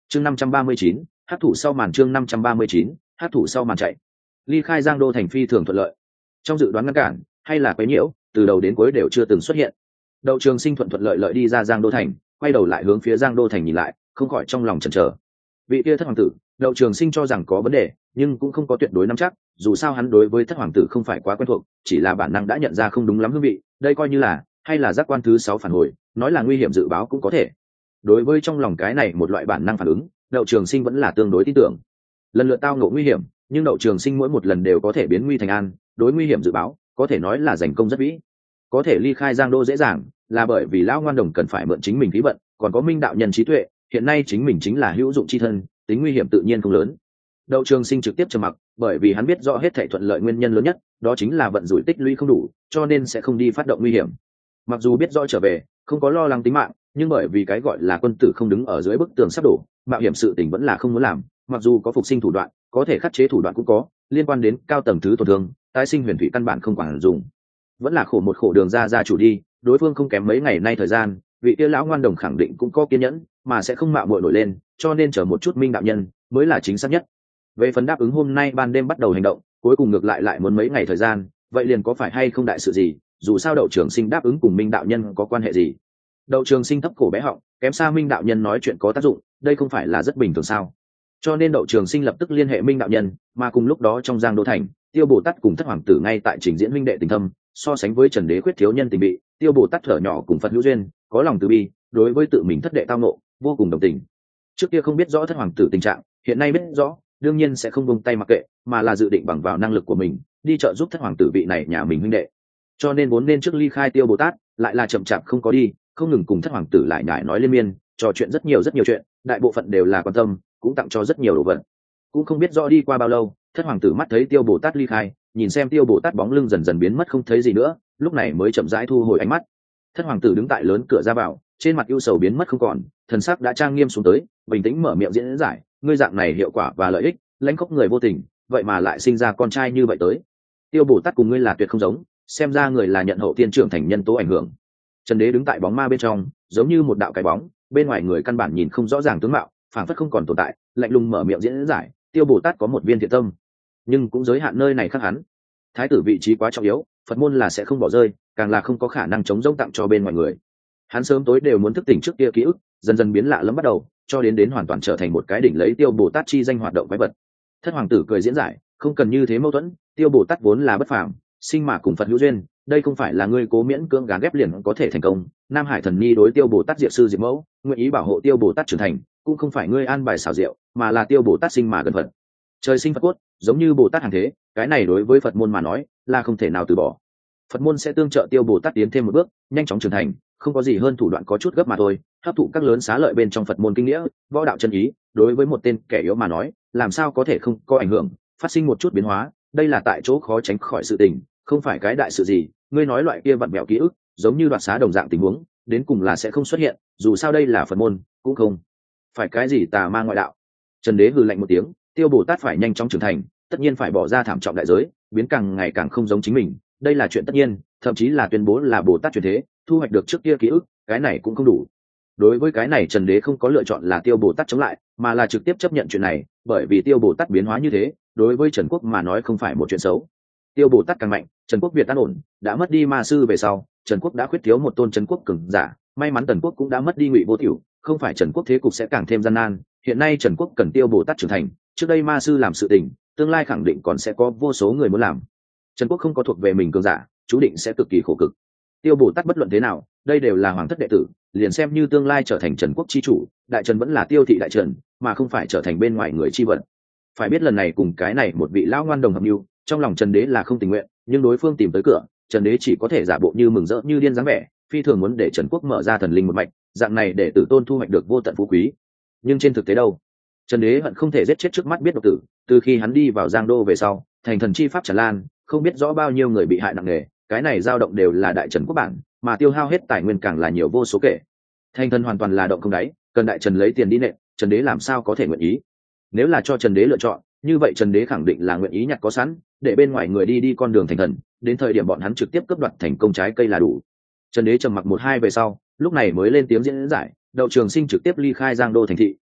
chương 539, hát thủ sau màn. chương 539, hát thủ sau màn chạy. Ly khai Giang Đô thành phi thường thuận lợi. Trong dự đoán ngăn cản hay là quấy nhiễu, từ đầu đến cuối đều chưa từng xuất hiện. Đậu Trường Sinh thuận lợi lợi đi ra Giang Đô thành, quay đầu lại hướng phía Giang Đô thành nhìn lại, không khỏi trong lòng chần chờ. Vị kia thất hoàng tử, Đậu Trường Sinh cho rằng có vấn đề, nhưng cũng không có tuyệt đối nắm chắc, dù sao hắn đối với thất hoàng tử không phải quá quen thuộc, chỉ là bản năng đã nhận ra không đúng lắm hương vị, đây coi như là hay là giác quan thứ 6 phản hồi, nói là nguy hiểm dự báo cũng có thể. Đối với trong lòng cái này một loại bản năng phản ứng, Đậu Trường Sinh vẫn là tương đối tin tưởng. Lần lượt tao ngộ nguy hiểm, nhưng Đậu Trường Sinh mỗi một lần đều có thể biến nguy thành an, đối nguy hiểm dự báo, có thể nói là thành công rất vĩ. Có thể ly khai Giang Đô dễ dàng, là bởi vì lão ngoan đồng cần phải mượn chính mình khí vận, còn có Minh đạo nhân trí tuệ, hiện nay chính mình chính là hữu dụng chi thân, tính nguy hiểm tự nhiên không lớn. Đậu Trường Sinh trực tiếp trầm mặc, bởi vì hắn biết rõ hết thảy thuận lợi nguyên nhân lớn nhất, đó chính là vận rủi tích lũy không đủ, cho nên sẽ không đi phát động nguy hiểm. Mặc dù biết rõ trở về, không có lo lắng tính mạng, nhưng bởi vì cái gọi là quân tử không đứng ở dưới bức tường sắp đổ, mạo hiểm sự tình vẫn là không muốn làm. Mặc dù có phục sinh thủ đoạn, có thể khắc chế thủ đoạn cũng có, liên quan đến cao tầng thứ tổn thương, tái sinh huyền thủy căn bản không quản dùng. Vẫn là khổ một khổ đường ra chủ đi, đối phương không kém mấy ngày nay thời gian, vị kia lão ngoan đồng khẳng định cũng có kiên nhẫn, mà sẽ không mạo muội nổi lên, cho nên chờ một chút Minh đạo nhân mới là chính xác nhất. Về phần đáp ứng hôm nay ban đêm bắt đầu hành động, cuối cùng ngược lại muốn mấy ngày thời gian, vậy liền có phải hay không đại sự gì, dù sao Đậu Trường Sinh đáp ứng cùng Minh đạo nhân có quan hệ gì. Đậu Trường Sinh thấp cổ bé họng, kém xa Minh đạo nhân nói chuyện có tác dụng, đây không phải là rất bình thường sao? Cho nên Đậu Trường Sinh lập tức liên hệ Minh đạo nhân, mà cùng lúc đó trong Giang Đô thành, Tiêu Bồ Tát cùng thất hoàng tử ngay tại trình diễn huynh đệ tình thâm, so sánh với Trần Đế khuyết thiếu nhân tình bị, Tiêu Bồ Tát thở nhỏ cùng Phật hữu duyên, có lòng từ bi, đối với tự mình thất đệ tao ngộ, vô cùng đồng tình. Trước kia không biết rõ thất hoàng tử tình trạng, hiện nay biết rõ, đương nhiên sẽ không buông tay mặc kệ, mà là dự định bằng vào năng lực của mình, đi trợ giúp thất hoàng tử vị này nhà mình huynh đệ. Cho nên vốn nên trước ly khai Tiêu Bồ Tát, lại là chậm chạp không có đi, không ngừng cùng thất hoàng tử lại nhải nói liên miên, trò chuyện rất nhiều chuyện, đại bộ phận đều là quan tâm, cũng tặng cho rất nhiều đồ vật. Cũng không biết rõ đi qua bao lâu, thất hoàng tử mắt thấy Tiêu Bồ Tát ly khai, nhìn xem Tiêu Bồ Tát bóng lưng dần dần biến mất không thấy gì nữa, lúc này mới chậm rãi thu hồi ánh mắt. Thất hoàng tử đứng tại lớn cửa ra vào, trên mặt ưu sầu biến mất không còn, thần sắc đã trang nghiêm xuống tới, bình tĩnh mở miệng diễn giải, ngươi dạng này hiệu quả và lợi ích, lãnh khốc người vô tình, vậy mà lại sinh ra con trai như vậy tới. Tiêu Bồ Tát cùng ngươi là tuyệt không giống, xem ra người là nhận hậu tiên trưởng thành nhân tố ảnh hưởng. Trần Đế đứng tại bóng ma bên trong, giống như một đạo cái bóng, bên ngoài người căn bản nhìn không rõ ràng tướng mạo, phảng phất không còn tồn tại, lạnh lùng mở miệng diễn giải, Tiêu Bồ Tát có một viên thiện tâm, nhưng cũng giới hạn nơi này khác hắn. Thái tử vị trí quá trọng yếu, Phật môn là sẽ không bỏ rơi, càng là không có khả năng chống rỗng tặng cho bên ngoài người. Hắn sớm tối đều muốn thức tỉnh trước kia ký ức, dần dần biến lạ lẫm bắt đầu, cho đến hoàn toàn trở thành một cái đỉnh lấy Tiêu Bồ Tát chi danh hoạt động quái vật. Thất hoàng tử cười diễn giải, không cần như thế mâu thuẫn, Tiêu Bồ Tát vốn là bất phàm, sinh mà cùng Phật hữu duyên, đây không phải là ngươi cố miễn cưỡng gán ghép liền có thể thành công. Nam Hải thần nhi đối Tiêu Bồ Tát diệt sư diệt mẫu, nguyện ý bảo hộ Tiêu Bồ Tát trưởng thành, cũng không phải ngươi an bài xảo diệu, mà là Tiêu Bồ Tát sinh mà gần Phật, trời sinh Phật cốt, giống như Bồ Tát hàng thế, cái này đối với Phật môn mà nói là không thể nào từ bỏ. Phật môn sẽ tương trợ Tiêu Bồ Tát tiến thêm một bước, nhanh chóng trưởng thành, không có gì hơn thủ đoạn có chút gấp mà thôi, hấp thụ các lớn xá lợi bên trong Phật môn kinh nghĩa, võ đạo chân ý, đối với một tên kẻ yếu mà nói, làm sao có thể không có ảnh hưởng, phát sinh một chút biến hóa, đây là tại chỗ khó tránh khỏi sự tình, không phải cái đại sự gì. Ngươi nói loại kia vặn vẹo ký ức, giống như đoạt xá đồng dạng tình huống, đến cùng là sẽ không xuất hiện, dù sao đây là Phật môn, cũng không phải cái gì tà ma ngoại đạo. Trần Đế hừ lạnh một tiếng, Tiêu Bồ Tát phải nhanh chóng trưởng thành, tất nhiên phải bỏ ra thảm trọng đại giới, biến càng ngày càng không giống chính mình, đây là chuyện tất nhiên, thậm chí là tuyên bố là Bồ Tát truyền thế, thu hoạch được trước kia ký ức, cái này cũng không đủ. Đối với cái này Trần Đế không có lựa chọn là Tiêu Bồ Tát chống lại, mà là trực tiếp chấp nhận chuyện này, bởi vì Tiêu Bồ Tát biến hóa như thế, đối với Trần Quốc mà nói không phải một chuyện xấu. Tiêu Bồ Tát càng mạnh, Trần Quốc Việt an ổn, đã mất đi ma sư về sau, Trần Quốc đã khuyết thiếu một tôn Trần Quốc cường giả, may mắn Tần Quốc cũng đã mất đi Ngụy Vô Tiểu, không phải Trần Quốc thế cục sẽ càng thêm gian nan. Hiện nay Trần Quốc cần Tiêu Bồ Tát trưởng thành, trước đây ma sư làm sự tình, tương lai khẳng định còn sẽ có vô số người muốn làm. Trần Quốc không có thuộc về mình cường giả, chú định sẽ cực kỳ khổ cực. Tiêu Bồ Tát bất luận thế nào, đây đều là hoàng thất đệ tử, liền xem như tương lai trở thành Trần Quốc chi chủ, đại trần vẫn là Tiêu thị đại trần, mà không phải trở thành bên ngoài người chi vận. Phải biết lần này cùng cái này một vị lão ngoan đồng hợp mưu, trong lòng Trần Đế là không tình nguyện, nhưng đối phương tìm tới cửa, Trần Đế chỉ có thể giả bộ như mừng rỡ như điên dáng vẻ, phi thường muốn để Trần Quốc mở ra thần linh một mạch, dạng này để tử tôn thu hoạch được vô tận phú quý. Nhưng trên thực tế đâu, Trần Đế hận không thể giết chết trước mắt biết độc tử, từ khi hắn đi vào Giang Đô về sau, thành thần chi pháp tràn lan, không biết rõ bao nhiêu người bị hại nặng nề, cái này dao động đều là đại trần quốc bản, mà tiêu hao hết tài nguyên càng là nhiều vô số kể. Thành thần hoàn toàn là động không đáy, cần đại trần lấy tiền đi nện, Trần Đế làm sao có thể nguyện ý? Nếu là cho Trần Đế lựa chọn, như vậy Trần Đế khẳng định là nguyện ý nhặt có sẵn, để bên ngoài người đi con đường thành thần, đến thời điểm bọn hắn trực tiếp cướp đoạt thành công trái cây là đủ. Trần Đế trầm mặc một hai về sau, lúc này mới lên tiếng diễn giải, Đậu Trường Sinh trực tiếp ly khai Giang Đô thành thị,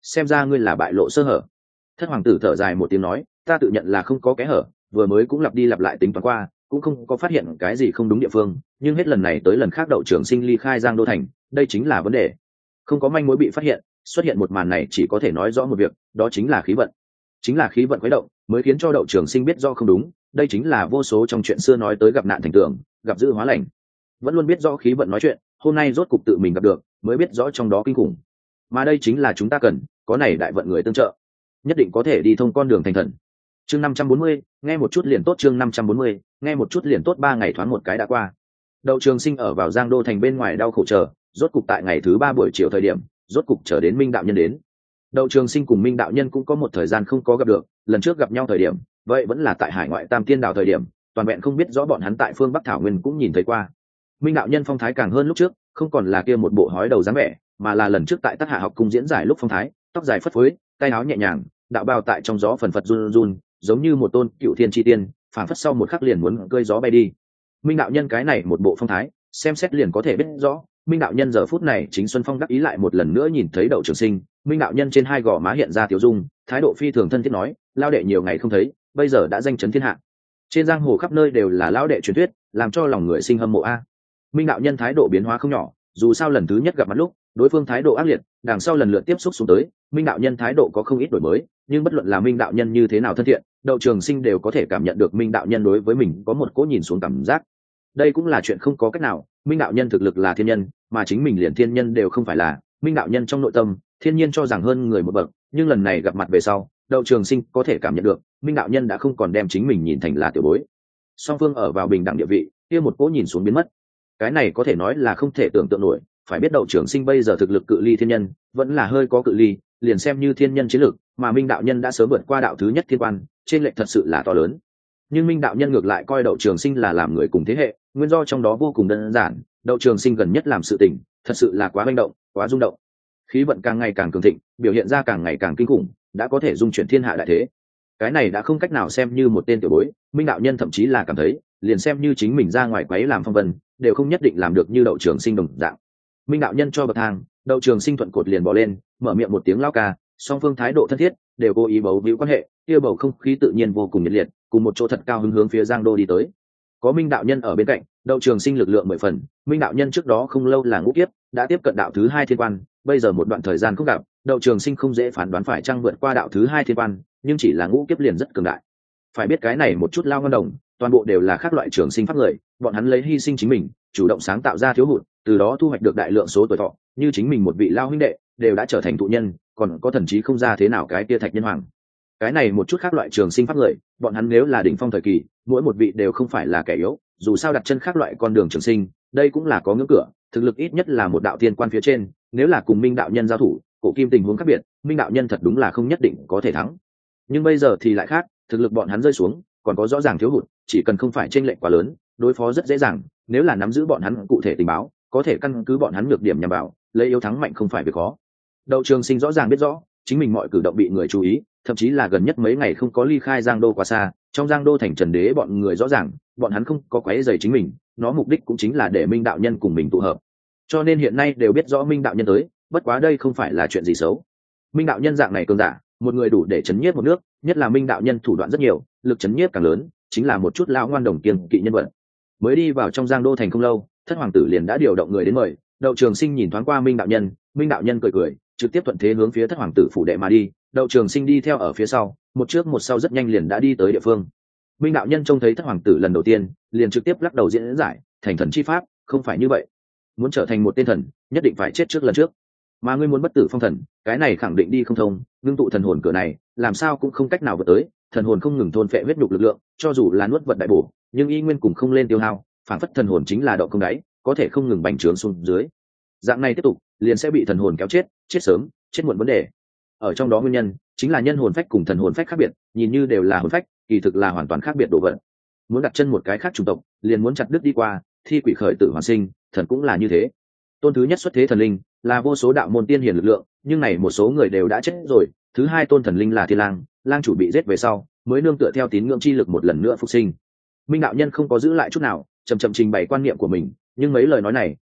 xem ra ngươi là bại lộ sơ hở. Thất hoàng tử thở dài một tiếng nói, ta tự nhận là không có kẽ hở, vừa mới cũng lặp đi lặp lại tính toán qua, cũng không có phát hiện cái gì không đúng địa phương, nhưng hết lần này tới lần khác Đậu Trường Sinh ly khai Giang Đô thành, đây chính là vấn đề. Không có manh mối bị phát hiện, xuất hiện một màn này chỉ có thể nói rõ một việc, đó chính là khí vận. Chính là khí vận khuấy động, mới khiến cho Đậu Trường Sinh biết rõ không đúng, đây chính là vô số trong chuyện xưa nói tới gặp nạn thành tường, gặp dữ hóa lành. Vẫn luôn biết rõ khí vận nói chuyện, hôm nay rốt cục tự mình gặp được, mới biết rõ trong đó kinh khủng. Mà đây chính là chúng ta cần, có này đại vận người tương trợ, nhất định có thể đi thông con đường thành thần. Chương 540, nghe một chút liền tốt. Chương 540, nghe một chút liền tốt. 3 ngày thoáng một cái đã qua. Đậu Trường Sinh ở vào Giang Đô thành bên ngoài đau khổ chờ, rốt cục tại ngày thứ 3 buổi chiều thời điểm, rốt cục chờ đến Minh đạo nhân đến. Đậu Trường Sinh cùng Minh đạo nhân cũng có một thời gian không có gặp được, lần trước gặp nhau thời điểm, vậy vẫn là tại Hải Ngoại Tam Tiên Đảo thời điểm, toàn vẹn không biết rõ bọn hắn tại phương Bắc Thảo Nguyên cũng nhìn thấy qua. Minh đạo nhân phong thái càng hơn lúc trước, không còn là kia một bộ hói đầu dáng vẻ, mà là lần trước tại Tắc Hạ học cung diễn giải lúc phong thái, tóc dài phất phới, tay áo nhẹ nhàng, đạo bào tại trong gió phần phật run run, giống như một tôn cựu thiên chi tiên, phảng phất sau một khắc liền muốn cơi gió bay đi. Minh đạo nhân cái này một bộ phong thái, xem xét liền có thể biết rõ, Minh đạo nhân giờ phút này chính xuân phong đắc ý lại một lần nữa nhìn thấy Đậu Trường Sinh, Minh đạo nhân trên hai gò má hiện ra tiểu dung, thái độ phi thường thân thiết nói, lao đệ nhiều ngày không thấy, bây giờ đã danh chấn thiên hạ. Trên giang hồ khắp nơi đều là lão đệ truyền thuyết, làm cho lòng người sinh hâm mộ a. Minh đạo nhân thái độ biến hóa không nhỏ, dù sao lần thứ nhất gặp mặt lúc, đối phương thái độ ác liệt, đằng sau lần lượt tiếp xúc xuống tới, Minh đạo nhân thái độ có không ít đổi mới, nhưng bất luận là Minh đạo nhân như thế nào thân thiện, Đậu Trường Sinh đều có thể cảm nhận được Minh đạo nhân đối với mình có một cỗ nhìn xuống cảm giác. Đây cũng là chuyện không có cách nào, Minh đạo nhân thực lực là thiên nhân, mà chính mình liền thiên nhân đều không phải là, Minh đạo nhân trong nội tâm, thiên nhiên cho rằng hơn người một bậc, nhưng lần này gặp mặt về sau, Đậu Trường Sinh có thể cảm nhận được, Minh đạo nhân đã không còn đem chính mình nhìn thành là tiểu bối. Song phương ở vào bình đẳng địa vị, kia một cỗ nhìn xuống biến mất. Cái này có thể nói là không thể tưởng tượng nổi, phải biết Đậu Trường Sinh bây giờ thực lực cự ly thiên nhân, vẫn là hơi có cự ly, liền xem như thiên nhân chiến lực, mà Minh đạo nhân đã sớm vượt qua đạo thứ nhất thiên quan, trên lệch thật sự là to lớn. Nhưng Minh đạo nhân ngược lại coi Đậu Trường Sinh là làm người cùng thế hệ, nguyên do trong đó vô cùng đơn giản, Đậu Trường Sinh gần nhất làm sự tình, thật sự là quá manh động, quá rung động. Khí vận càng ngày càng cường thịnh, biểu hiện ra càng ngày càng kinh khủng, đã có thể dung chuyển thiên hạ đại thế. Cái này đã không cách nào xem như một tên tiểu bối, Minh đạo nhân thậm chí là cảm thấy, liền xem như chính mình ra ngoài quấy làm phong vân, đều không nhất định làm được như Đậu Trường Sinh đồng dạng. Minh đạo nhân cho bậc thang, Đậu Trường Sinh thuận cột liền bỏ lên, mở miệng một tiếng lao ca, song phương thái độ thân thiết, đều cố ý bấu víu quan hệ, kia bầu không khí tự nhiên vô cùng nhiệt liệt, cùng một chỗ thật cao hướng phía Giang Đô đi tới. Có Minh đạo nhân ở bên cạnh, Đậu Trường Sinh lực lượng 10 phần, Minh đạo nhân trước đó không lâu là ngũ kiếp, đã tiếp cận đạo thứ 2 thiên quan, bây giờ một đoạn thời gian không gặp, Đậu Trường Sinh không dễ phán đoán phải chăng vượt qua đạo thứ 2 thiên quan, nhưng chỉ là ngũ kiếp liền rất cường đại. Phải biết cái này một chút lao ngân đồng, toàn bộ đều là các loại trường sinh pháp người, bọn hắn lấy hy sinh chính mình, chủ động sáng tạo ra thiếu hụt, từ đó thu hoạch được đại lượng số tuổi thọ, như chính mình một vị lao huynh đệ, đều đã trở thành thụ nhân, còn có thần trí không ra thế nào cái kia thạch nhân hoàng. Cái này một chút khác loại trường sinh pháp người, bọn hắn nếu là đỉnh phong thời kỳ, mỗi một vị đều không phải là kẻ yếu, dù sao đặt chân khác loại con đường trường sinh, đây cũng là có ngưỡng cửa, thực lực ít nhất là một đạo tiên quan phía trên, nếu là cùng Minh đạo nhân giao thủ, cổ kim tình huống khác biệt, Minh đạo nhân thật đúng là không nhất định có thể thắng. Nhưng bây giờ thì lại khác, thực lực bọn hắn rơi xuống, còn có rõ ràng thiếu hụt, chỉ cần không phải chênh lệch quá lớn, đối phó rất dễ dàng, nếu là nắm giữ bọn hắn cụ thể tình báo, có thể căn cứ bọn hắn nhược điểm nhằm vào, lấy yếu thắng mạnh không phải việc khó. Đậu Trường Sinh rõ ràng biết rõ, chính mình mọi cử động bị người chú ý, thậm chí là gần nhất mấy ngày không có ly khai Giang Đô quá xa, trong Giang Đô thành Trần Đế bọn người rõ ràng, bọn hắn không có quấy rầy chính mình, nó mục đích cũng chính là để Minh đạo nhân cùng mình tụ hợp. Cho nên hiện nay đều biết rõ Minh đạo nhân tới, bất quá đây không phải là chuyện gì xấu. Minh đạo nhân dạng này cường giả, một người đủ để chấn nhiếp một nước, nhất là Minh đạo nhân thủ đoạn rất nhiều, lực chấn nhiếp càng lớn, chính là một chút lão ngoan đồng kiêng kỵ nhân vật. Mới đi vào trong Giang Đô thành không lâu, Thất hoàng tử liền đã điều động người đến mời. Đậu Trường Sinh nhìn thoáng qua Minh đạo nhân, Minh đạo nhân cười cười, trực tiếp thuận thế hướng phía Thất hoàng tử phủ đệ mà đi. Đậu Trường Sinh đi theo ở phía sau, một trước một sau rất nhanh liền đã đi tới địa phương. Minh đạo nhân trông thấy Thất hoàng tử lần đầu tiên, liền trực tiếp lắc đầu diễn giải, thành thần chi pháp, không phải như vậy. Muốn trở thành một tên thần, nhất định phải chết trước lần trước. Mà ngươi muốn bất tử phong thần, cái này khẳng định đi không thông, ngưng tụ thần hồn cửa này, làm sao cũng không cách nào vượt tới. Thần hồn không ngừng thôn phệ huyết nhục lực lượng, cho dù là nuốt vật đại bổ, nhưng y nguyên cùng không lên tiêu hao, phản phất thần hồn chính là động không đáy, có thể không ngừng bành trướng xuống dưới. Dạng này tiếp tục, liền sẽ bị thần hồn kéo chết, chết sớm, chết muộn vấn đề. Ở trong đó nguyên nhân chính là nhân hồn phách cùng thần hồn phách khác biệt, nhìn như đều là hồn phách, kỳ thực là hoàn toàn khác biệt đồ vật. Muốn đặt chân một cái khác chủng tộc, liền muốn chặt đứt đi qua, thi quỷ khởi tử hoàn sinh, thần cũng là như thế. Tôn thứ nhất xuất thế thần linh, là vô số đạo môn tiên hiển lực lượng, nhưng này một số người đều đã chết rồi. Thứ hai tôn thần linh là Thiên Lang, lang chủ bị giết về sau, mới nương tựa theo tín ngưỡng chi lực một lần nữa phục sinh. Minh đạo nhân không có giữ lại chút nào, chậm chậm trình bày quan niệm của mình, nhưng mấy lời nói này,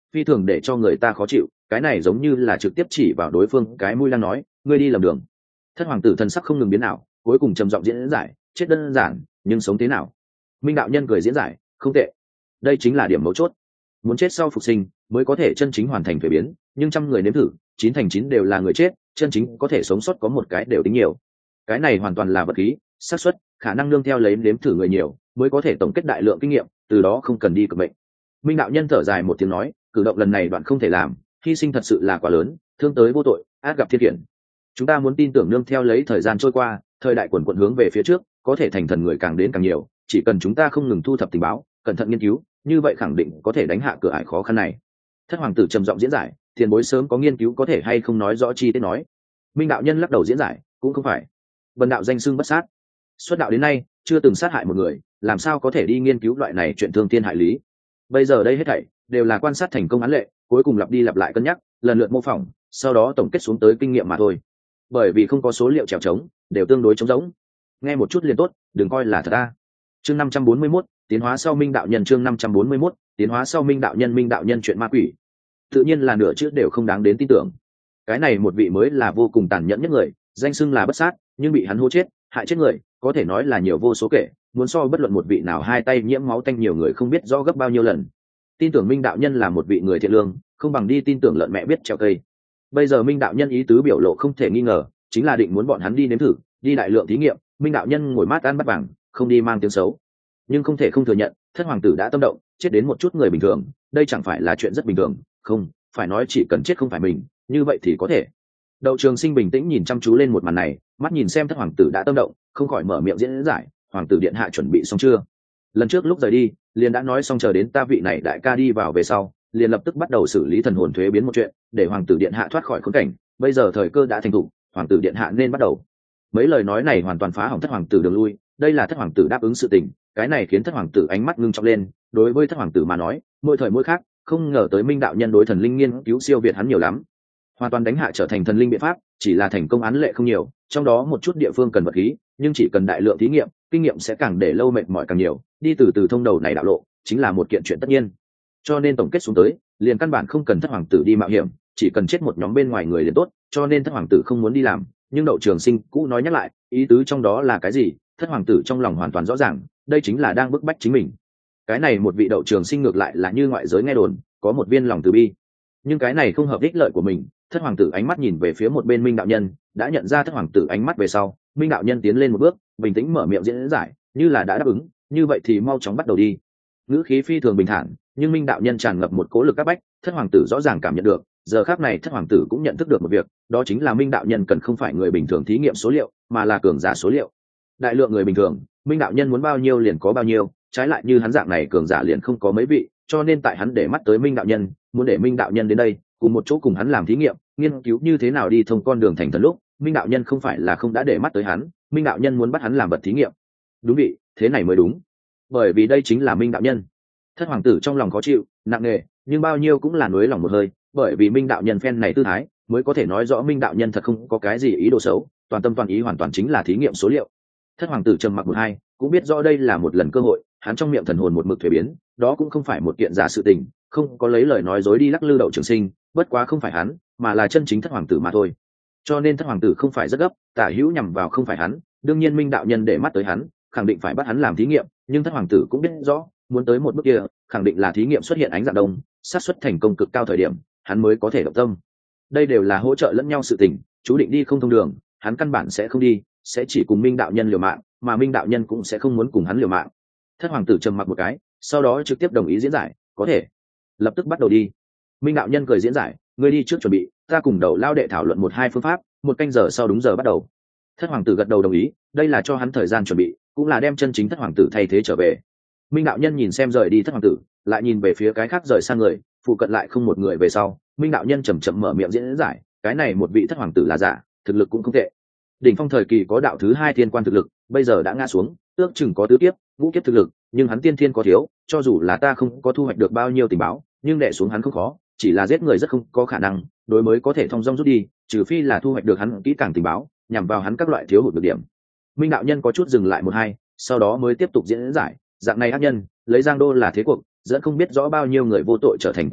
phi thường để cho người ta khó chịu, cái này giống như là trực tiếp chỉ vào đối phương cái mũi đang nói ngươi đi lầm đường. Thất hoàng tử thần sắc không ngừng biến nào, cuối cùng trầm giọng diễn giải, chết đơn giản nhưng sống thế nào. Minh đạo nhân cười diễn giải, không tệ, đây chính là điểm mấu chốt, muốn chết sau phục sinh mới có thể chân chính hoàn thành thuế biến, nhưng trăm người nếm thử 9 thành 9 đều là người chết, chân chính có thể sống sót có một cái đều tính nhiều. Cái này hoàn toàn là vật khí, xác suất, khả năng nương theo lấy nếm thử người nhiều mới có thể tổng kết đại lượng kinh nghiệm, từ đó không cần đi cực mệnh. Minh đạo nhân thở dài một tiếng nói, cử động lần này đoạn không thể làm, hy sinh thật sự là quá lớn, thương tới vô tội át gặp thiên khiển. Chúng ta muốn tin tưởng nương theo lấy thời gian trôi qua, thời đại quần quận hướng về phía trước, có thể thành thần người càng đến càng nhiều, chỉ cần chúng ta không ngừng thu thập tình báo, cẩn thận nghiên cứu, như vậy khẳng định có thể đánh hạ cửa ải khó khăn này. Thất hoàng tử trầm giọng diễn giải, tiền bối sớm có nghiên cứu có thể hay không nói rõ chi tiết nói. Minh đạo nhân lắc đầu diễn giải, cũng không phải, bần đạo danh xưng bất sát, xuất đạo đến nay chưa từng sát hại một người, làm sao có thể đi nghiên cứu loại này chuyện thương thiên hại lý. Bây giờ đây hết thảy đều là quan sát thành công án lệ, cuối cùng lặp đi lặp lại cân nhắc, lần lượt mô phỏng, sau đó tổng kết xuống tới kinh nghiệm mà thôi. Bởi vì không có số liệu trèo trống, đều tương đối trống rỗng. Nghe một chút liền tốt, đừng coi là thật ta. Chương 541, tiến hóa sau Minh đạo nhân. Chương 541, tiến hóa sau Minh đạo nhân. Minh đạo nhân chuyện ma quỷ, tự nhiên là nửa chữ đều không đáng đến tin tưởng. Cái này một vị mới là vô cùng tàn nhẫn nhất người, danh xưng là bất sát, nhưng bị hắn hô chết, hại chết người, có thể nói là nhiều vô số kể, muốn so bất luận một vị nào hai tay nhiễm máu tanh nhiều người không biết rõ gấp bao nhiêu lần. Tin tưởng Minh đạo nhân là một vị người thiện lương, không bằng đi tin tưởng lợn mẹ biết trèo cây. Bây giờ Minh đạo nhân ý tứ biểu lộ không thể nghi ngờ, chính là định muốn bọn hắn đi nếm thử, đi đại lượng thí nghiệm. Minh đạo nhân ngồi mát ăn bắt vàng, không đi mang tiếng xấu. Nhưng không thể không thừa nhận, thất hoàng tử đã tâm động, chết đến một chút người bình thường, đây chẳng phải là chuyện rất bình thường, không, phải nói chỉ cần chết không phải mình, như vậy thì có thể. Đậu Trường Sinh bình tĩnh nhìn chăm chú lên một màn này, mắt nhìn xem thất hoàng tử đã tâm động, không khỏi mở miệng diễn giải, hoàng tử điện hạ chuẩn bị xong chưa? Lần trước lúc rời đi, liền đã nói xong chờ đến ta vị này đại ca đi vào về sau, liền lập tức bắt đầu xử lý thần hồn thuế biến một chuyện, để hoàng tử điện hạ thoát khỏi khốn cảnh. Bây giờ thời cơ đã thành thủ, hoàng tử điện hạ nên bắt đầu. Mấy lời nói này hoàn toàn phá hỏng thất hoàng tử đường lui, đây là thất hoàng tử đáp ứng sự tình, cái này khiến thất hoàng tử ánh mắt ngưng trọng lên. Đối với thất hoàng tử mà nói, mỗi thời mỗi khác, không ngờ tới Minh đạo nhân đối thần linh nghiên cứu siêu việt hắn nhiều lắm, hoàn toàn đánh hạ trở thành thần linh biện pháp, chỉ là thành công án lệ không nhiều, trong đó một chút địa phương cần vật khí, nhưng chỉ cần đại lượng thí nghiệm, kinh nghiệm sẽ càng để lâu mệt mỏi càng nhiều, đi từ từ thông đầu này đạo lộ chính là một kiện chuyện tất nhiên. Cho nên tổng kết xuống tới, liền căn bản không cần thất hoàng tử đi mạo hiểm, chỉ cần chết một nhóm bên ngoài người liền tốt, cho nên thất hoàng tử không muốn đi làm. Nhưng Đậu Trường Sinh cũ nói nhắc lại, ý tứ trong đó là cái gì, thất hoàng tử trong lòng hoàn toàn rõ ràng, đây chính là đang bức bách chính mình. Cái này một vị Đậu Trường Sinh ngược lại là như ngoại giới nghe đồn, có một viên lòng từ bi, nhưng cái này không hợp ích lợi của mình. Thất hoàng tử ánh mắt nhìn về phía một bên Minh đạo nhân, đã nhận ra thất hoàng tử ánh mắt về sau, Minh đạo nhân tiến lên một bước, bình tĩnh mở miệng diễn giải, như là đã đáp ứng, như vậy thì mau chóng bắt đầu đi. Ngữ khí phi thường bình thản, nhưng Minh đạo nhân tràn ngập một cố lực áp bách, thất hoàng tử rõ ràng cảm nhận được. Giờ khắc này thất hoàng tử cũng nhận thức được một việc, đó chính là Minh đạo nhân cần không phải người bình thường thí nghiệm số liệu, mà là cường giả số liệu. Đại lượng người bình thường, Minh đạo nhân muốn bao nhiêu liền có bao nhiêu, trái lại như hắn dạng này cường giả liền không có mấy vị, cho nên tại hắn để mắt tới Minh đạo nhân, muốn để Minh đạo nhân đến đây cùng một chỗ cùng hắn làm thí nghiệm, nghiên cứu như thế nào đi thông con đường thành thần lúc, Minh đạo nhân không phải là không đã để mắt tới hắn, Minh đạo nhân muốn bắt hắn làm vật thí nghiệm. Đúng vị, thế này mới đúng, bởi vì đây chính là Minh đạo nhân. Thất hoàng tử trong lòng khó chịu nặng nề, nhưng bao nhiêu cũng là nuối lòng một hơi, bởi vì Minh đạo nhân phen này tư thái mới có thể nói rõ Minh đạo nhân thật không có cái gì ý đồ xấu, toàn tâm toàn ý hoàn toàn chính là thí nghiệm số liệu. Thất hoàng tử trầm mặc một hai, cũng biết rõ đây là một lần cơ hội, hắn trong miệng thần hồn một mực thuế biến, đó cũng không phải một kiện giả sự tình, không có lấy lời nói dối đi lắc lư Đậu Trường Sinh, bất quá không phải hắn, mà là chân chính thất hoàng tử mà thôi. Cho nên thất hoàng tử không phải rất gấp, tả hữu nhằm vào không phải hắn, đương nhiên Minh đạo nhân để mắt tới hắn, khẳng định phải bắt hắn làm thí nghiệm, nhưng thất hoàng tử cũng biết rõ, muốn tới một bước kia, khẳng định là thí nghiệm xuất hiện ánh dạng đông, xác suất thành công cực cao thời điểm, hắn mới có thể động tâm. Đây đều là hỗ trợ lẫn nhau sự tình, chú định đi không thông đường, hắn căn bản sẽ không đi, sẽ chỉ cùng Minh đạo nhân liều mạng, mà Minh đạo nhân cũng sẽ không muốn cùng hắn liều mạng. Thất hoàng tử trầm mặc một cái, sau đó trực tiếp đồng ý diễn giải, có thể, lập tức bắt đầu đi. Minh đạo nhân cười diễn giải, ngươi đi trước chuẩn bị, ta cùng Đầu lao đệ thảo luận một hai phương pháp, 1 canh giờ sau đúng giờ bắt đầu. Thất hoàng tử gật đầu đồng ý, đây là cho hắn thời gian chuẩn bị, cũng là đem chân chính thất hoàng tử thay thế trở về. Minh đạo nhân nhìn xem rời đi thất hoàng tử, lại nhìn về phía cái khác rời sang người, phụ cận lại không một người về sau, Minh đạo nhân chậm chậm mở miệng diễn giải, cái này một vị thất hoàng tử là giả, thực lực cũng không tệ. Đỉnh phong thời kỳ có đạo thứ 2 thiên quan thực lực, bây giờ đã ngã xuống, ước chừng có tứ kiếp, ngũ kiếp thực lực, nhưng hắn tiên thiên có thiếu, cho dù là ta không có thu hoạch được bao nhiêu tình báo, nhưng đè xuống hắn không khó, chỉ là giết người rất không có khả năng, đối mới có thể thông dong rút đi, trừ phi là thu hoạch được hắn kỹ càng tình báo, nhằm vào hắn các loại thiếu hụt được điểm. Minh đạo nhân có chút dừng lại một hai, sau đó mới tiếp tục diễn giải, dạng này ác nhân lấy Giang Đô là thế cuộc, dẫn không biết rõ bao nhiêu người vô tội trở thành quân cờ,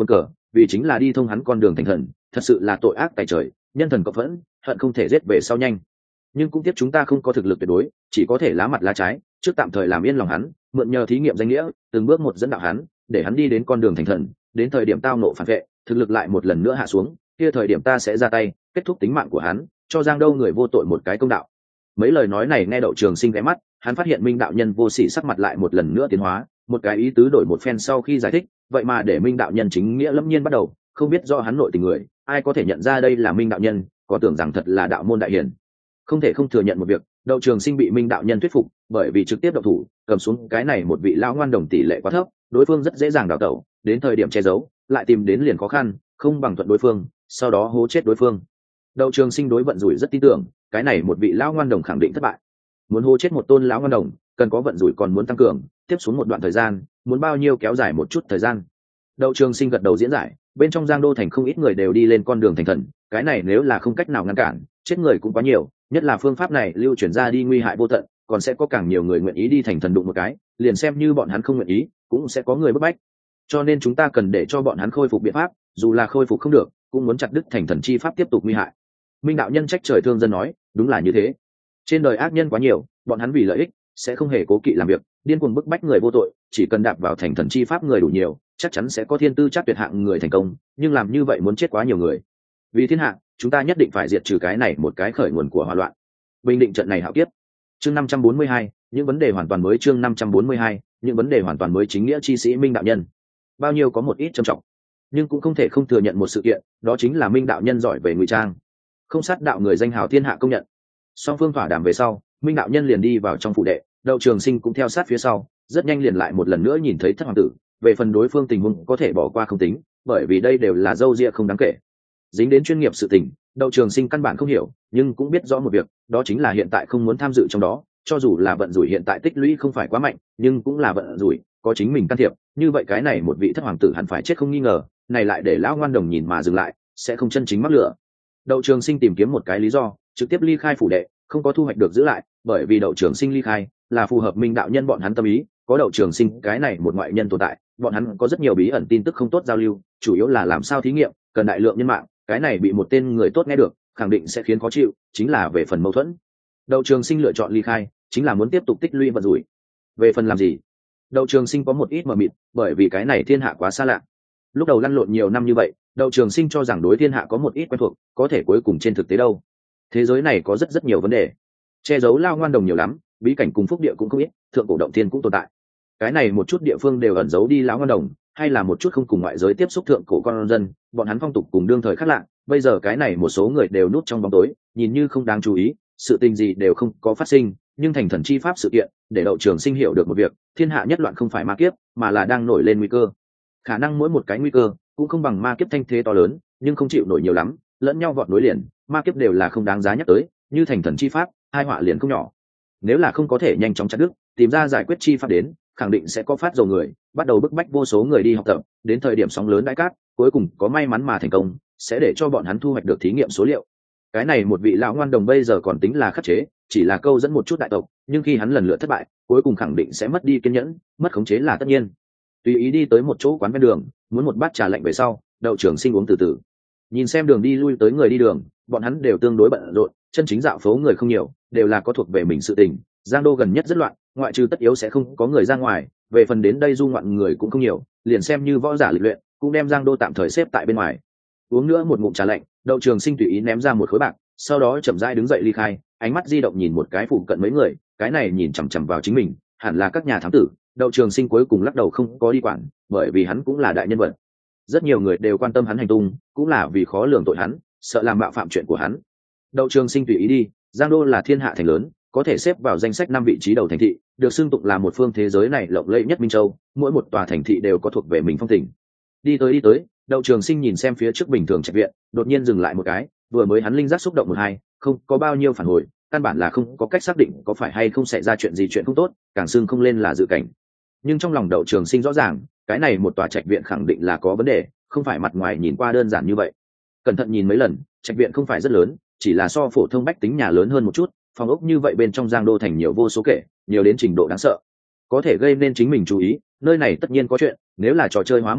vì chính là đi thông hắn con đường thành thần, thật sự là tội ác tại trời, nhân thần cộng phẫn, hận không thể giết về sau nhanh. Nhưng cũng tiếc chúng ta không có thực lực tuyệt đối, chỉ có thể lá mặt lá trái, trước tạm thời làm yên lòng hắn, mượn nhờ thí nghiệm danh nghĩa, từng bước một dẫn đạo hắn, để hắn đi đến con đường thành thần, đến thời điểm tao nộ phản vệ, thực lực lại một lần nữa hạ xuống, kia thời điểm ta sẽ ra tay, kết thúc tính mạng của hắn, cho Giang Đâu người vô tội một cái công đạo. Mấy lời nói này nghe Đậu Trường Sinh ghé mắt, hắn phát hiện Minh đạo nhân vô sỉ sắc mặt lại một lần nữa tiến hóa, một cái ý tứ đổi một phen sau khi giải thích, vậy mà để Minh đạo nhân chính nghĩa lâm nhiên bắt đầu, không biết do hắn nội tình người, ai có thể nhận ra đây là Minh đạo nhân, có tưởng rằng thật là đạo môn đại hiển. Không thể không thừa nhận một việc, Đậu Trường Sinh bị Minh đạo nhân thuyết phục, bởi vì trực tiếp động thủ, cầm xuống cái này một vị lão ngoan đồng tỷ lệ quá thấp, đối phương rất dễ dàng đào tẩu, đến thời điểm che giấu, lại tìm đến liền khó khăn, không bằng thuận đối phương, sau đó hố chết đối phương. Đậu Trường Sinh đối vận rủi rất tin tưởng, cái này một vị lão ngoan đồng khẳng định thất bại. Muốn hố chết một tôn lão ngoan đồng, cần có vận rủi còn muốn tăng cường, tiếp xuống một đoạn thời gian, muốn bao nhiêu kéo dài một chút thời gian. Đậu Trường Sinh gật đầu diễn giải, bên trong Giang Đô thành không ít người đều đi lên con đường thành thần, cái này nếu là không cách nào ngăn cản, chết người cũng quá nhiều, nhất là phương pháp này lưu truyền ra đi nguy hại vô tận, còn sẽ có càng nhiều người nguyện ý đi thành thần đụng một cái, liền xem như bọn hắn không nguyện ý, cũng sẽ có người bức bách. Cho nên chúng ta cần để cho bọn hắn khôi phục biện pháp, dù là khôi phục không được, cũng muốn chặt đứt thành thần chi pháp tiếp tục nguy hại. Minh đạo nhân trách trời thương dân nói, đúng là như thế. Trên đời ác nhân quá nhiều, bọn hắn vì lợi ích sẽ không hề cố kỵ làm việc, điên cuồng bức bách người vô tội, chỉ cần đạp vào thành thần chi pháp người đủ nhiều, chắc chắn sẽ có thiên tư chắc tuyệt hạng người thành công, nhưng làm như vậy muốn chết quá nhiều người. Vì thiên hạ, chúng ta nhất định phải diệt trừ cái này một cái khởi nguồn của hỏa loạn. Bình định trận này hạo kiếp. Chương 542, những vấn đề hoàn toàn mới. Chương 542, những vấn đề hoàn toàn mới. Chính nghĩa chi sĩ Minh đạo nhân bao nhiêu có một ít trầm trọng, nhưng cũng không thể không thừa nhận một sự kiện, đó chính là Minh đạo nhân giỏi về ngụy trang, không sát đạo người danh hào thiên hạ công nhận. Song phương thỏa đàm về sau, Minh đạo nhân liền đi vào trong phủ đệ, Đậu Trường Sinh cũng theo sát phía sau, rất nhanh liền lại một lần nữa nhìn thấy Thất hoàng tử. Về phần đối phương tình huống có thể bỏ qua không tính, bởi vì đây đều là dâu ria không đáng kể. Dính đến chuyên nghiệp sự tình, Đậu Trường Sinh căn bản không hiểu, nhưng cũng biết rõ một việc, đó chính là hiện tại không muốn tham dự trong đó, cho dù là vận rủi hiện tại tích lũy không phải quá mạnh, nhưng cũng là vận rủi, có chính mình can thiệp, như vậy cái này một vị Thất hoàng tử hẳn phải chết không nghi ngờ, này lại để lão ngoan đồng nhìn mà dừng lại, sẽ không chân chính mắc lửa. Đậu Trường Sinh tìm kiếm một cái lý do, trực tiếp ly khai phủ đệ, không có thu hoạch được giữ lại, bởi vì Đậu Trường Sinh ly khai là phù hợp Minh đạo nhân bọn hắn tâm ý, có Đậu Trường Sinh cái này một ngoại nhân tồn tại, bọn hắn có rất nhiều bí ẩn tin tức không tốt giao lưu, chủ yếu là làm sao thí nghiệm, cần đại lượng nhân mạng, cái này bị một tên người tốt nghe được, khẳng định sẽ khiến khó chịu, chính là về phần mâu thuẫn. Đậu Trường Sinh lựa chọn ly khai, chính là muốn tiếp tục tích lũy vận rủi. Về phần làm gì, Đậu Trường Sinh có một ít mờ mịt, bởi vì cái này thiên hạ quá xa lạ. Lúc đầu lăn lộn nhiều năm như vậy, Đậu Trường Sinh cho rằng đối thiên hạ có một ít quen thuộc, có thể cuối cùng trên thực tế đâu. Thế giới này có rất nhiều vấn đề, che giấu lao ngoan đồng nhiều lắm, bí cảnh cùng phúc địa cũng không ít, thượng cổ động thiên cũng tồn tại. Cái này một chút địa phương đều ẩn giấu đi lão ngoan đồng, hay là một chút không cùng ngoại giới tiếp xúc thượng cổ con dân, bọn hắn phong tục cùng đương thời khác lạ, bây giờ cái này một số người đều núp trong bóng tối, nhìn như không đáng chú ý, sự tình gì đều không có phát sinh, nhưng thành thần chi pháp sự kiện để Đậu Trường Sinh hiểu được một việc, thiên hạ nhất loạn không phải ma kiếp, mà là đang nổi lên nguy cơ. Khả năng mỗi một cái nguy cơ cũng không bằng ma kiếp thanh thế to lớn, nhưng không chịu nổi nhiều lắm, lẫn nhau vọt nối liền, ma kiếp đều là không đáng giá nhắc tới, như thành thần chi pháp, hai họa liền không nhỏ. Nếu là không có thể nhanh chóng chặt đứt, tìm ra giải quyết chi pháp đến, khẳng định sẽ có phát dầu người, bắt đầu bức bách vô số người đi học tập, đến thời điểm sóng lớn đại cát, cuối cùng có may mắn mà thành công, sẽ để cho bọn hắn thu hoạch được thí nghiệm số liệu. Cái này một vị lão ngoan đồng bây giờ còn tính là khắc chế, chỉ là câu dẫn một chút đại tộc, nhưng khi hắn lần lượt thất bại, cuối cùng khẳng định sẽ mất đi kiên nhẫn, mất khống chế là tất nhiên. Tùy ý đi tới một chỗ quán ven đường, muốn một bát trà lạnh về sau, Đậu Trường Sinh uống từ từ. Nhìn xem đường đi lui tới người đi đường, bọn hắn đều tương đối bận rộn, chân chính dạo phố người không nhiều, đều là có thuộc về mình sự tình. Giang Đô gần nhất rất loạn, ngoại trừ tất yếu sẽ không có người ra ngoài, về phần đến đây du ngoạn người cũng không nhiều, liền xem như võ giả lịch luyện, cũng đem Giang Đô tạm thời xếp tại bên ngoài. Uống nữa một ngụm trà lạnh, Đậu Trường Sinh tùy ý ném ra một khối bạc, sau đó chậm rãi đứng dậy ly khai, ánh mắt di động nhìn một cái phụ cận mấy người, cái này nhìn chằm chằm vào chính mình, hẳn là các nhà thám tử. Đậu Trường Sinh cuối cùng lắc đầu không có đi quản, bởi vì hắn cũng là đại nhân vật, rất nhiều người đều quan tâm hắn hành tung, cũng là vì khó lường tội hắn, sợ làm bạo phạm chuyện của hắn. Đậu Trường Sinh tùy ý đi, Giang Đô là thiên hạ thành lớn, có thể xếp vào danh sách 5 vị trí đầu thành thị, được xưng tụng là một phương thế giới này lộng lẫy nhất Minh Châu, mỗi một tòa thành thị đều có thuộc về mình phong tình. Đi tới, Đậu Trường Sinh nhìn xem phía trước bình thường trạch viện, đột nhiên dừng lại một cái, vừa mới hắn linh giác xúc động một hai, không có bao nhiêu phản hồi, căn bản là không có cách xác định có phải hay không xảy ra chuyện gì, chuyện không tốt, càng xưng không lên là dự cảnh. Nhưng trong lòng Đậu Trường Sinh rõ ràng, cái này một tòa trạch viện khẳng định là có vấn đề, không phải mặt ngoài nhìn qua đơn giản như vậy. Cẩn thận nhìn mấy lần, trạch viện không phải rất lớn, chỉ là so phổ thông bách tính nhà lớn hơn một chút, phòng ốc như vậy bên trong Giang Đô thành nhiều vô số kể, nhiều đến trình độ đáng sợ, có thể gây nên chính mình chú ý, nơi này tất nhiên có chuyện, nếu là trò chơi hóa một cái,